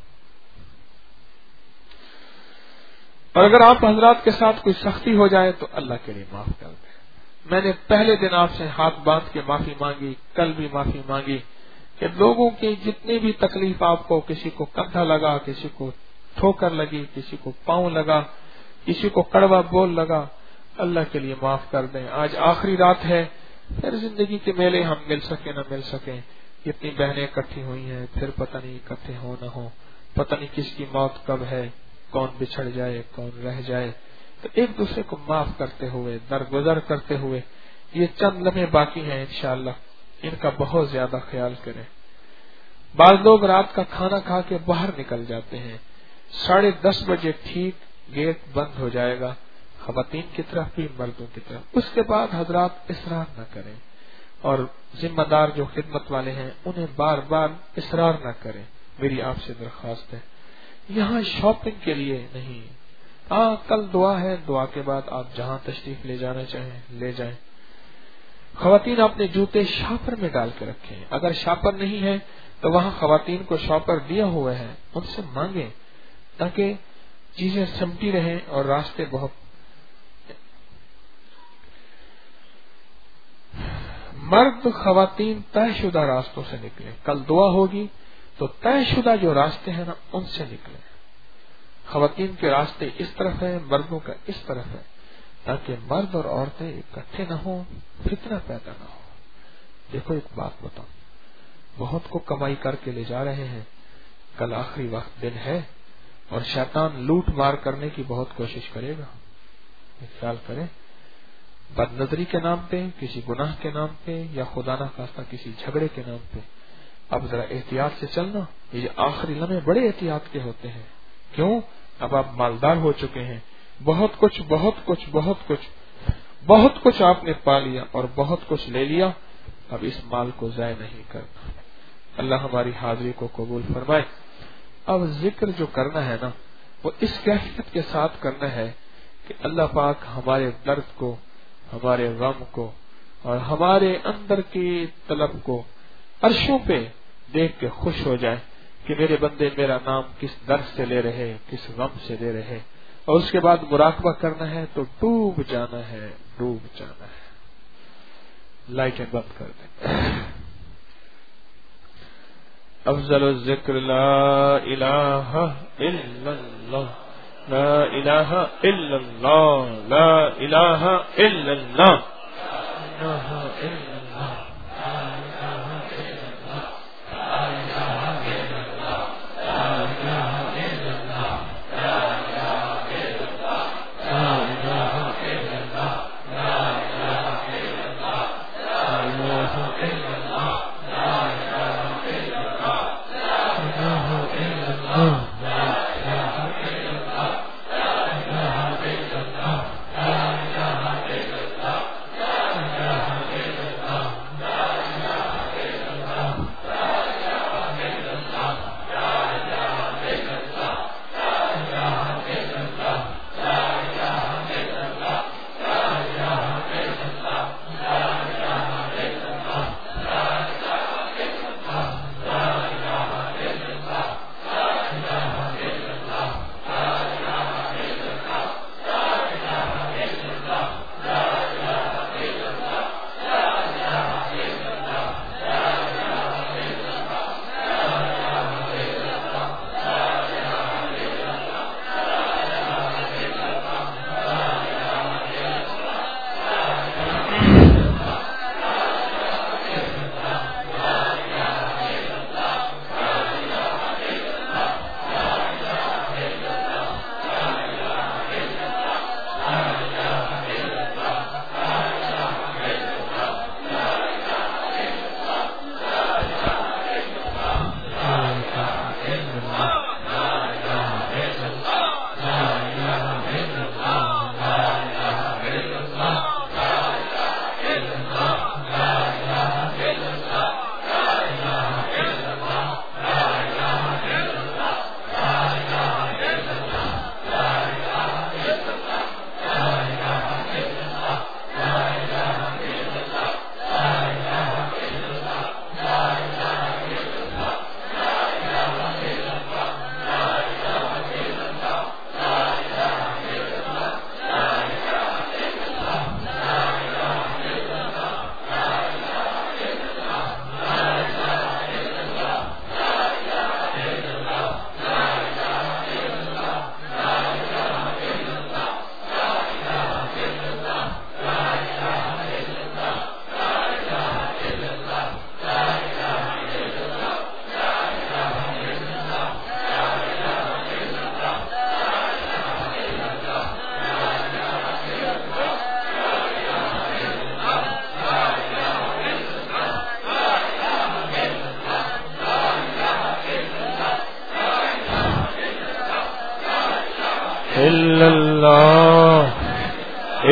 اور اگر آپ حضرات کے ساتھ کوئی سختی ہو جائے تو اللہ کے لیے معاف کر دیں. میں نے پہلے دن آپ سے ہاتھ باندھ کے معافی مانگی، کل بھی معافی مانگی کہ لوگوں کی جتنی بھی تکلیف آپ کو، کسی کو کندھا لگا، کسی کو ٹھوکر لگی، کسی کو پاؤں لگا، کسی کو کڑوا بول لگا، اللہ کے لیے معاف کر دیں. آج آخری رات ہے، پھر زندگی کے میلے ہم مل سکیں نہ مل سکیں. کتنی بہنیں اکٹھی ہوئی ہیں، پھر پتہ نہیں اکٹھے ہو نہ ہو، پتہ نہیں کس کی موت کب ہے، کون بچھڑ جائے کون رہ جائے. تو ایک دوسرے کو معاف کرتے ہوئے، درگزر کرتے ہوئے، یہ چند لمحے باقی ہیں انشاءاللہ، ان کا بہت زیادہ خیال کریں. بعض لوگ رات کا کھانا کھا کے باہر نکل جاتے ہیں، ساڑھے دس بجے ٹھیک گیٹ بند ہو جائے گا، خواتین کی طرف بھی مردوں کی طرف. اس کے بعد حضرات اصرار نہ کریں، اور ذمہ دار جو خدمت والے ہیں انہیں بار بار اصرار نہ کریں. میری آپ سے درخواست ہے، یہاں شاپنگ کے لیے نہیں. ہاں کل دعا ہے، دعا کے بعد آپ جہاں تشریف لے جانا چاہیں لے جائیں. خواتین اپنے جوتے شاپر میں ڈال کے رکھیں. اگر شاپر نہیں ہے تو وہاں خواتین کو شاپر دیا ہوا ہے، ان سے مانگیں تاکہ چیزیں سمٹی رہیں اور راستے بہت. مرد خواتین طے شدہ راستوں سے نکلیں. کل دعا ہوگی تو طے شدہ جو راستے ہیں نا ان سے نکلیں. خواتین کے راستے اس طرف ہیں، مردوں کا اس طرف ہے، تاکہ مرد اور عورتیں اکٹھے نہ ہوں، فتنہ پیدا نہ ہو. دیکھو ایک بات بتاؤں، بہت کو کمائی کر کے لے جا رہے ہیں، کل آخری وقت دن ہے اور شیطان لوٹ مار کرنے کی بہت کوشش کرے گا. خیال کریں، بد نظری کے نام پہ، کسی گناہ کے نام پہ، یا خدا نہ خواستہ کسی جھگڑے کے نام پہ. اب ذرا احتیاط سے چلنا. یہ آخری لمحے بڑے احتیاط کے ہوتے ہیں. کیوں؟ اب آپ مالدار ہو چکے ہیں، بہت کچھ بہت کچھ بہت کچھ بہت کچھ آپ نے پا لیا اور بہت کچھ لے لیا. اب اس مال کو ضائع نہیں کرنا. اللہ ہماری حاضری کو قبول فرمائے. اب ذکر جو کرنا ہے نا وہ اس کیفیت کے ساتھ کرنا ہے کہ اللہ پاک ہمارے درد کو، ہمارے غم کو اور ہمارے اندر کی طلب کو عرشوں پہ دیکھ کے خوش ہو جائے کہ میرے بندے میرا نام کس درد سے لے رہے، کس غم سے لے رہے. اور اس کے بعد مراقبہ کرنا ہے تو ڈوب جانا ہے، ڈوب جانا ہے. لائٹیں بند کر دیں. افضل الذکر لا الہ الا اللہ، لا الہ الا اللہ، لا الہ الا اللہ، لا الہ الا اللہ.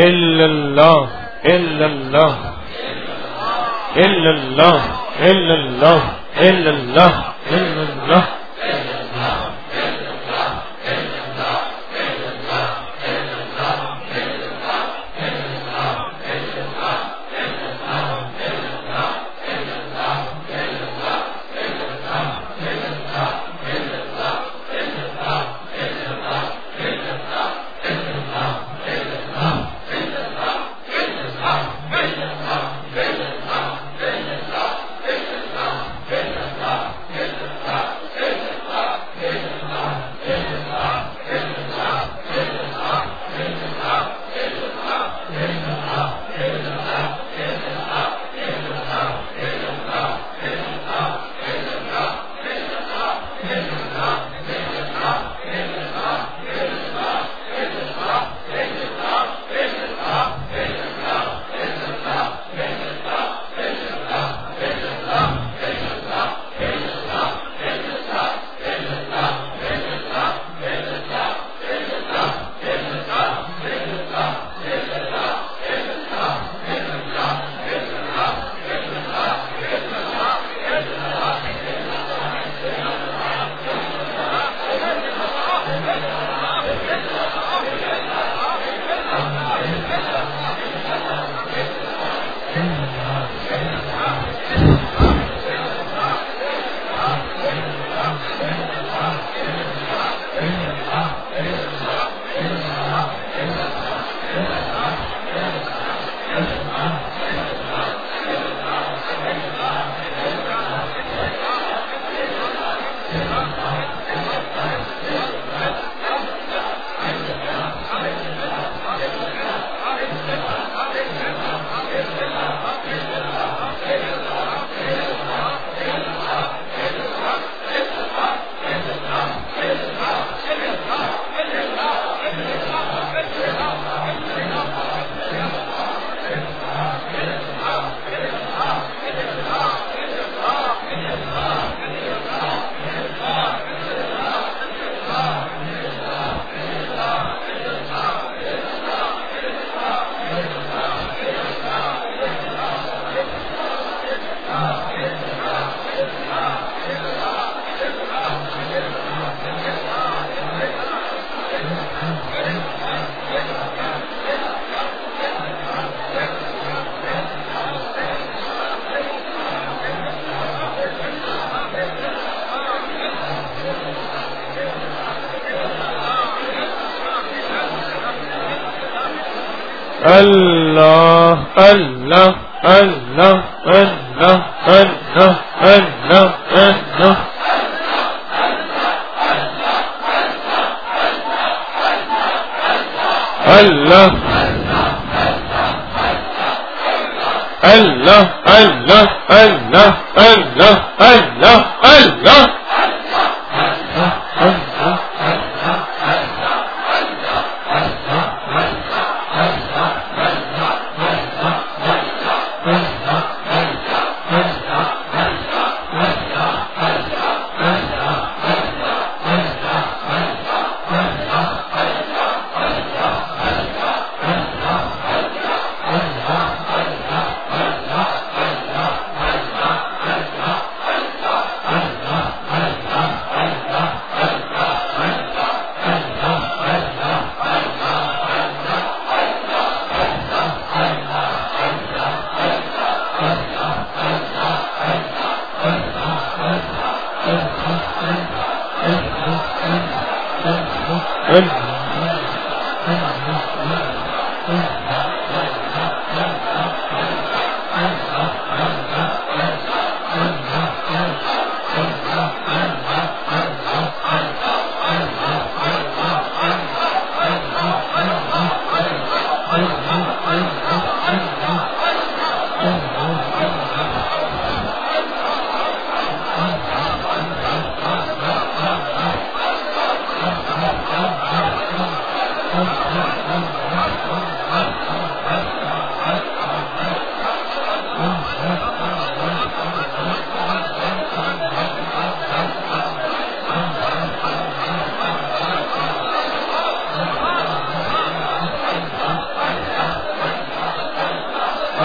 إلا الله إلا الله إلا الله إلا الله إلا الله إلا الله الله الله الله الله الله الله الله الله الله الله الله الله الله الله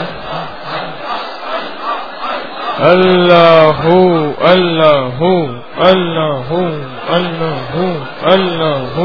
اللہ اللہ اللہ اللہ اللہ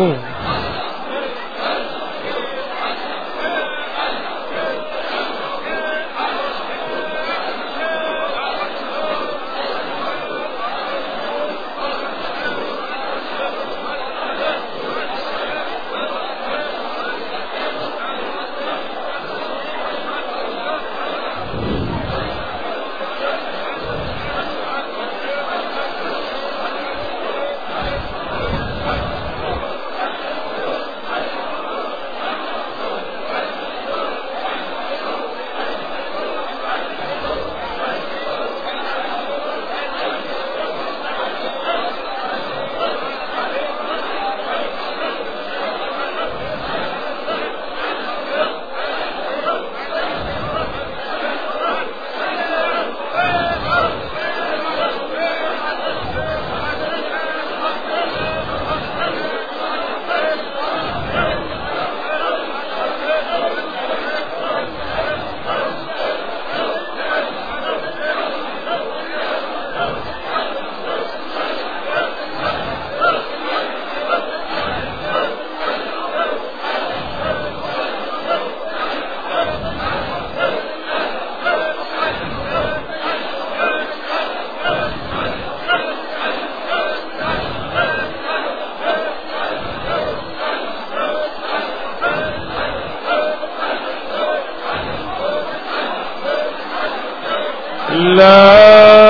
لا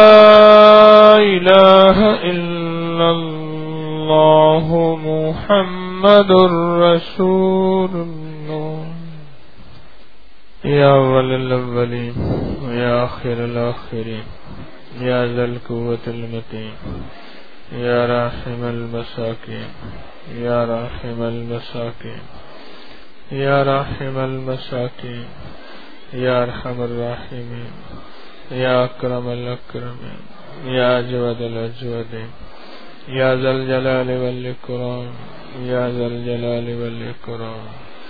الہ الا اللہ محمد رسول اللہ یا اول الاولین یا آخر الاخرین یا ذا القوة المتین یا راحم المساکین یا راحم المساکین یا راحم المساکین یا ارحم الراحمین یا اکرم الاکرمین یا اجود الاجودین یا ذا الجلال والاکرام یا ذا الجلال والاکرام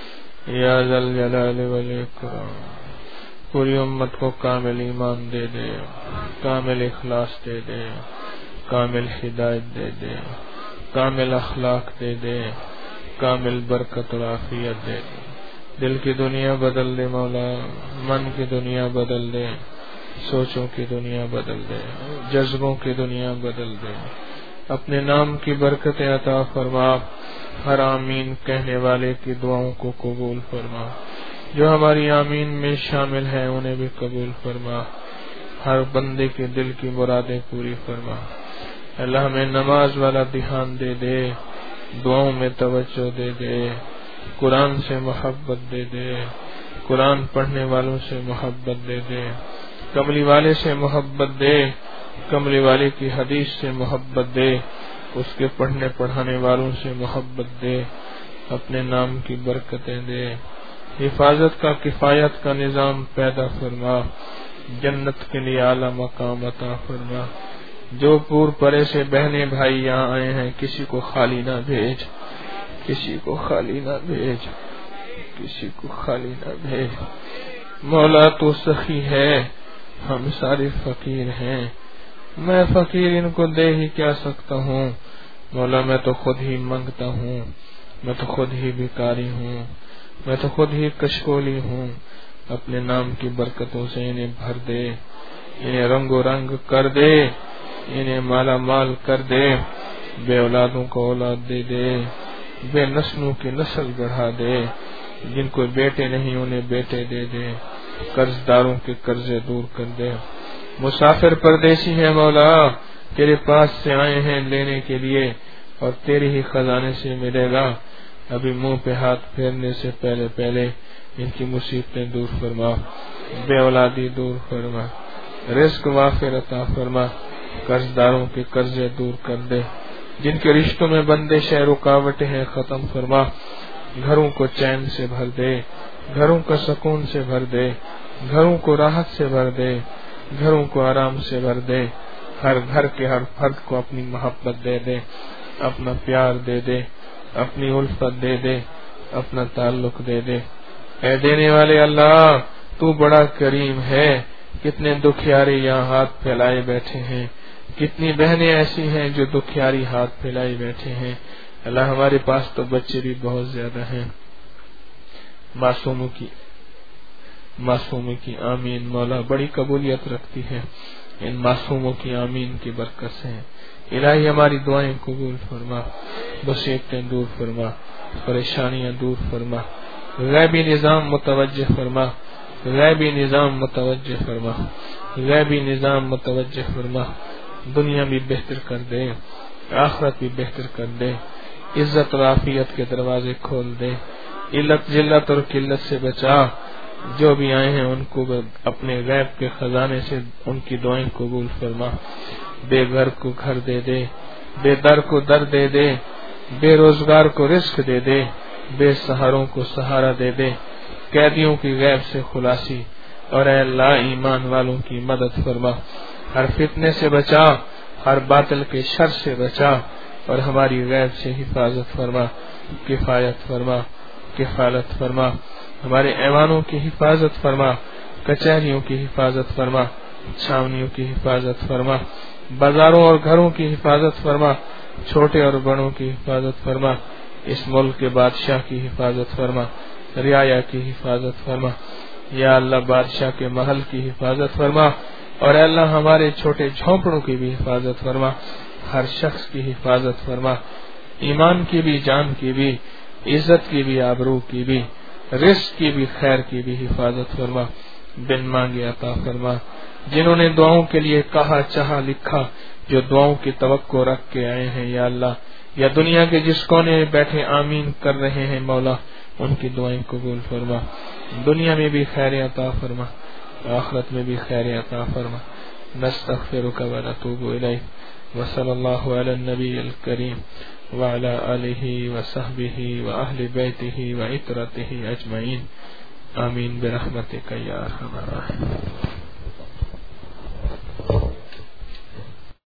یا ذا الجلال والاکرام پوری امت کو کامل ایمان دے دے، کامل اخلاص دے دے، کامل ہدایت دے دے، کامل اخلاق دے دے، کامل برکت اور عافیت دے دے۔ دل کی دنیا بدل دے مولا، من کی دنیا بدل دے، سوچوں کی دنیا بدل دے، جذبوں کی دنیا بدل دے، اپنے نام کی برکت عطا فرما، ہر آمین کہنے والے کی دعاؤں کو قبول فرما، جو ہماری آمین میں شامل ہیں انہیں بھی قبول فرما، ہر بندے کے دل کی مرادیں پوری فرما۔ اللہ ہمیں نماز والا دھیان دے دے، دعاؤں میں توجہ دے دے، قرآن سے محبت دے دے، قرآن پڑھنے والوں سے محبت دے دے، کملی والے سے محبت دے، کملی والے کی حدیث سے محبت دے، اس کے پڑھنے پڑھانے والوں سے محبت دے، اپنے نام کی برکتیں دے، حفاظت کا کفایت کا نظام پیدا فرما، جنت کے لیے اعلیٰ مقام عطا فرما۔ جو پور پرے سے بہنے بھائی یہاں آئے ہیں کسی کو خالی نہ بھیج، کسی کو خالی نہ بھیج، کسی کو خالی نہ بھیج۔ مولا تو سخی ہے، ہم سارے فقیر ہیں، میں فقیر ان کو دے ہی کیا سکتا ہوں، مولا میں تو خود ہی منگتا ہوں، میں تو خود ہی بھکاری ہوں، میں تو خود ہی کشکولی ہوں، اپنے نام کی برکتوں سے انہیں بھر دے، انہیں رنگ و رنگ کر دے، انہیں مالا مال کر دے، بے اولادوں کو اولاد دے دے، بے نسلوں کی نسل بڑھا دے، جن کو بیٹے نہیں انہیں بیٹے دے دے، قرض داروں کے قرضے دور کر دے۔ مسافر پردیسی ہیں مولا، تیرے پاس سے آئے ہیں لینے کے لیے اور تیرے ہی خزانے سے ملے گا، ابھی منہ پہ ہاتھ پھیرنے سے پہلے پہلے ان کی مصیبتیں دور فرما، بے اولادی دور فرما، رزق وافر عطا فرما، قرض داروں کے قرضے دور کر دے، جن کے رشتوں میں بندشیں رکاوٹیں ہیں ختم فرما، گھروں کو چین سے بھر دے، گھروں کو سکون سے بھر دے، گھروں کو راحت سے بھر دے، گھروں کو آرام سے بھر دے، ہر گھر کے ہر فرد کو اپنی محبت دے دے، اپنا پیار دے دے، اپنی الفت دے دے، اپنا تعلق دے دے۔ اے دینے والے اللہ، تو بڑا کریم ہے. کتنے دکھیارے یہاں ہاتھ پھیلائے بیٹھے ہیں, کتنی بہنیں ایسی ہیں جو دکھیاری ہاتھ پھیلائے بیٹھے ہیں. اللہ ہمارے پاس تو بچے بھی بہت زیادہ ہیں. معصوموں کی معصوموں کی آمین مولا بڑی قبولیت رکھتی ہے. ان معصوموں کی آمین کی برکت سے الہی ہماری دعائیں قبول فرما, مصیبتیں دور فرما, پریشانیاں دور فرما, غیبی نظام متوجہ فرما, غیبی نظام متوجہ فرما, غیبی نظام متوجہ فرما. دنیا بھی بہتر کر دے, آخرت بھی بہتر کر دے, عزت اور عافیت کے دروازے کھول دے, علت ذلت اور قلت سے بچا. جو بھی آئے ہیں ان کو اپنے غیب کے خزانے سے ان کی دعائیں قبول فرما. بے گھر کو گھر دے دے, بے در کو در دے دے, بے روزگار کو رزق دے دے, بے سہاروں کو سہارا دے دے, قیدیوں کی غیب سے خلاصی, اور اے اللہ ایمان والوں کی مدد فرما. ہر فتنے سے بچا, ہر باطل کے شر سے بچا, اور ہماری غیب سے حفاظت فرما, کفایت فرما, کفالت فرما. ہمارے ایوانوں کی حفاظت فرما, کچہریوں کی حفاظت فرما, چھاونیوں کی حفاظت فرما, بازاروں اور گھروں کی حفاظت فرما, چھوٹے اور بڑوں کی حفاظت فرما. اس ملک کے بادشاہ کی حفاظت فرما, رعایا کی حفاظت فرما. یا اللہ بادشاہ کے محل کی حفاظت فرما, اور اے اللہ ہمارے چھوٹے جھونپڑوں کی بھی حفاظت فرما. ہر شخص کی حفاظت فرما, ایمان کی بھی, جان کی بھی, عزت کی بھی, آبرو کی بھی, رزق کی بھی, خیر کی بھی حفاظت فرما. بن مانگے عطا فرما. جنہوں نے دعاؤں کے لیے کہا چاہا لکھا, جو دعاؤں کی توقع رکھ کے آئے ہیں یا اللہ, یا دنیا کے جس کونے میں بیٹھے آمین کر رہے ہیں مولا, ان کی دعائیں قبول فرما. دنیا میں بھی خیر عطا فرما, آخرت میں بھی خیر عطا فرما. نستغفرک و نتوب الیک. وصلی اللہ علی النبی الکریم وعلی آلہ وصحبہ واہل بیتہ وعترتہ اجمعین. آمین برحمتک یا ارحم الراحمین.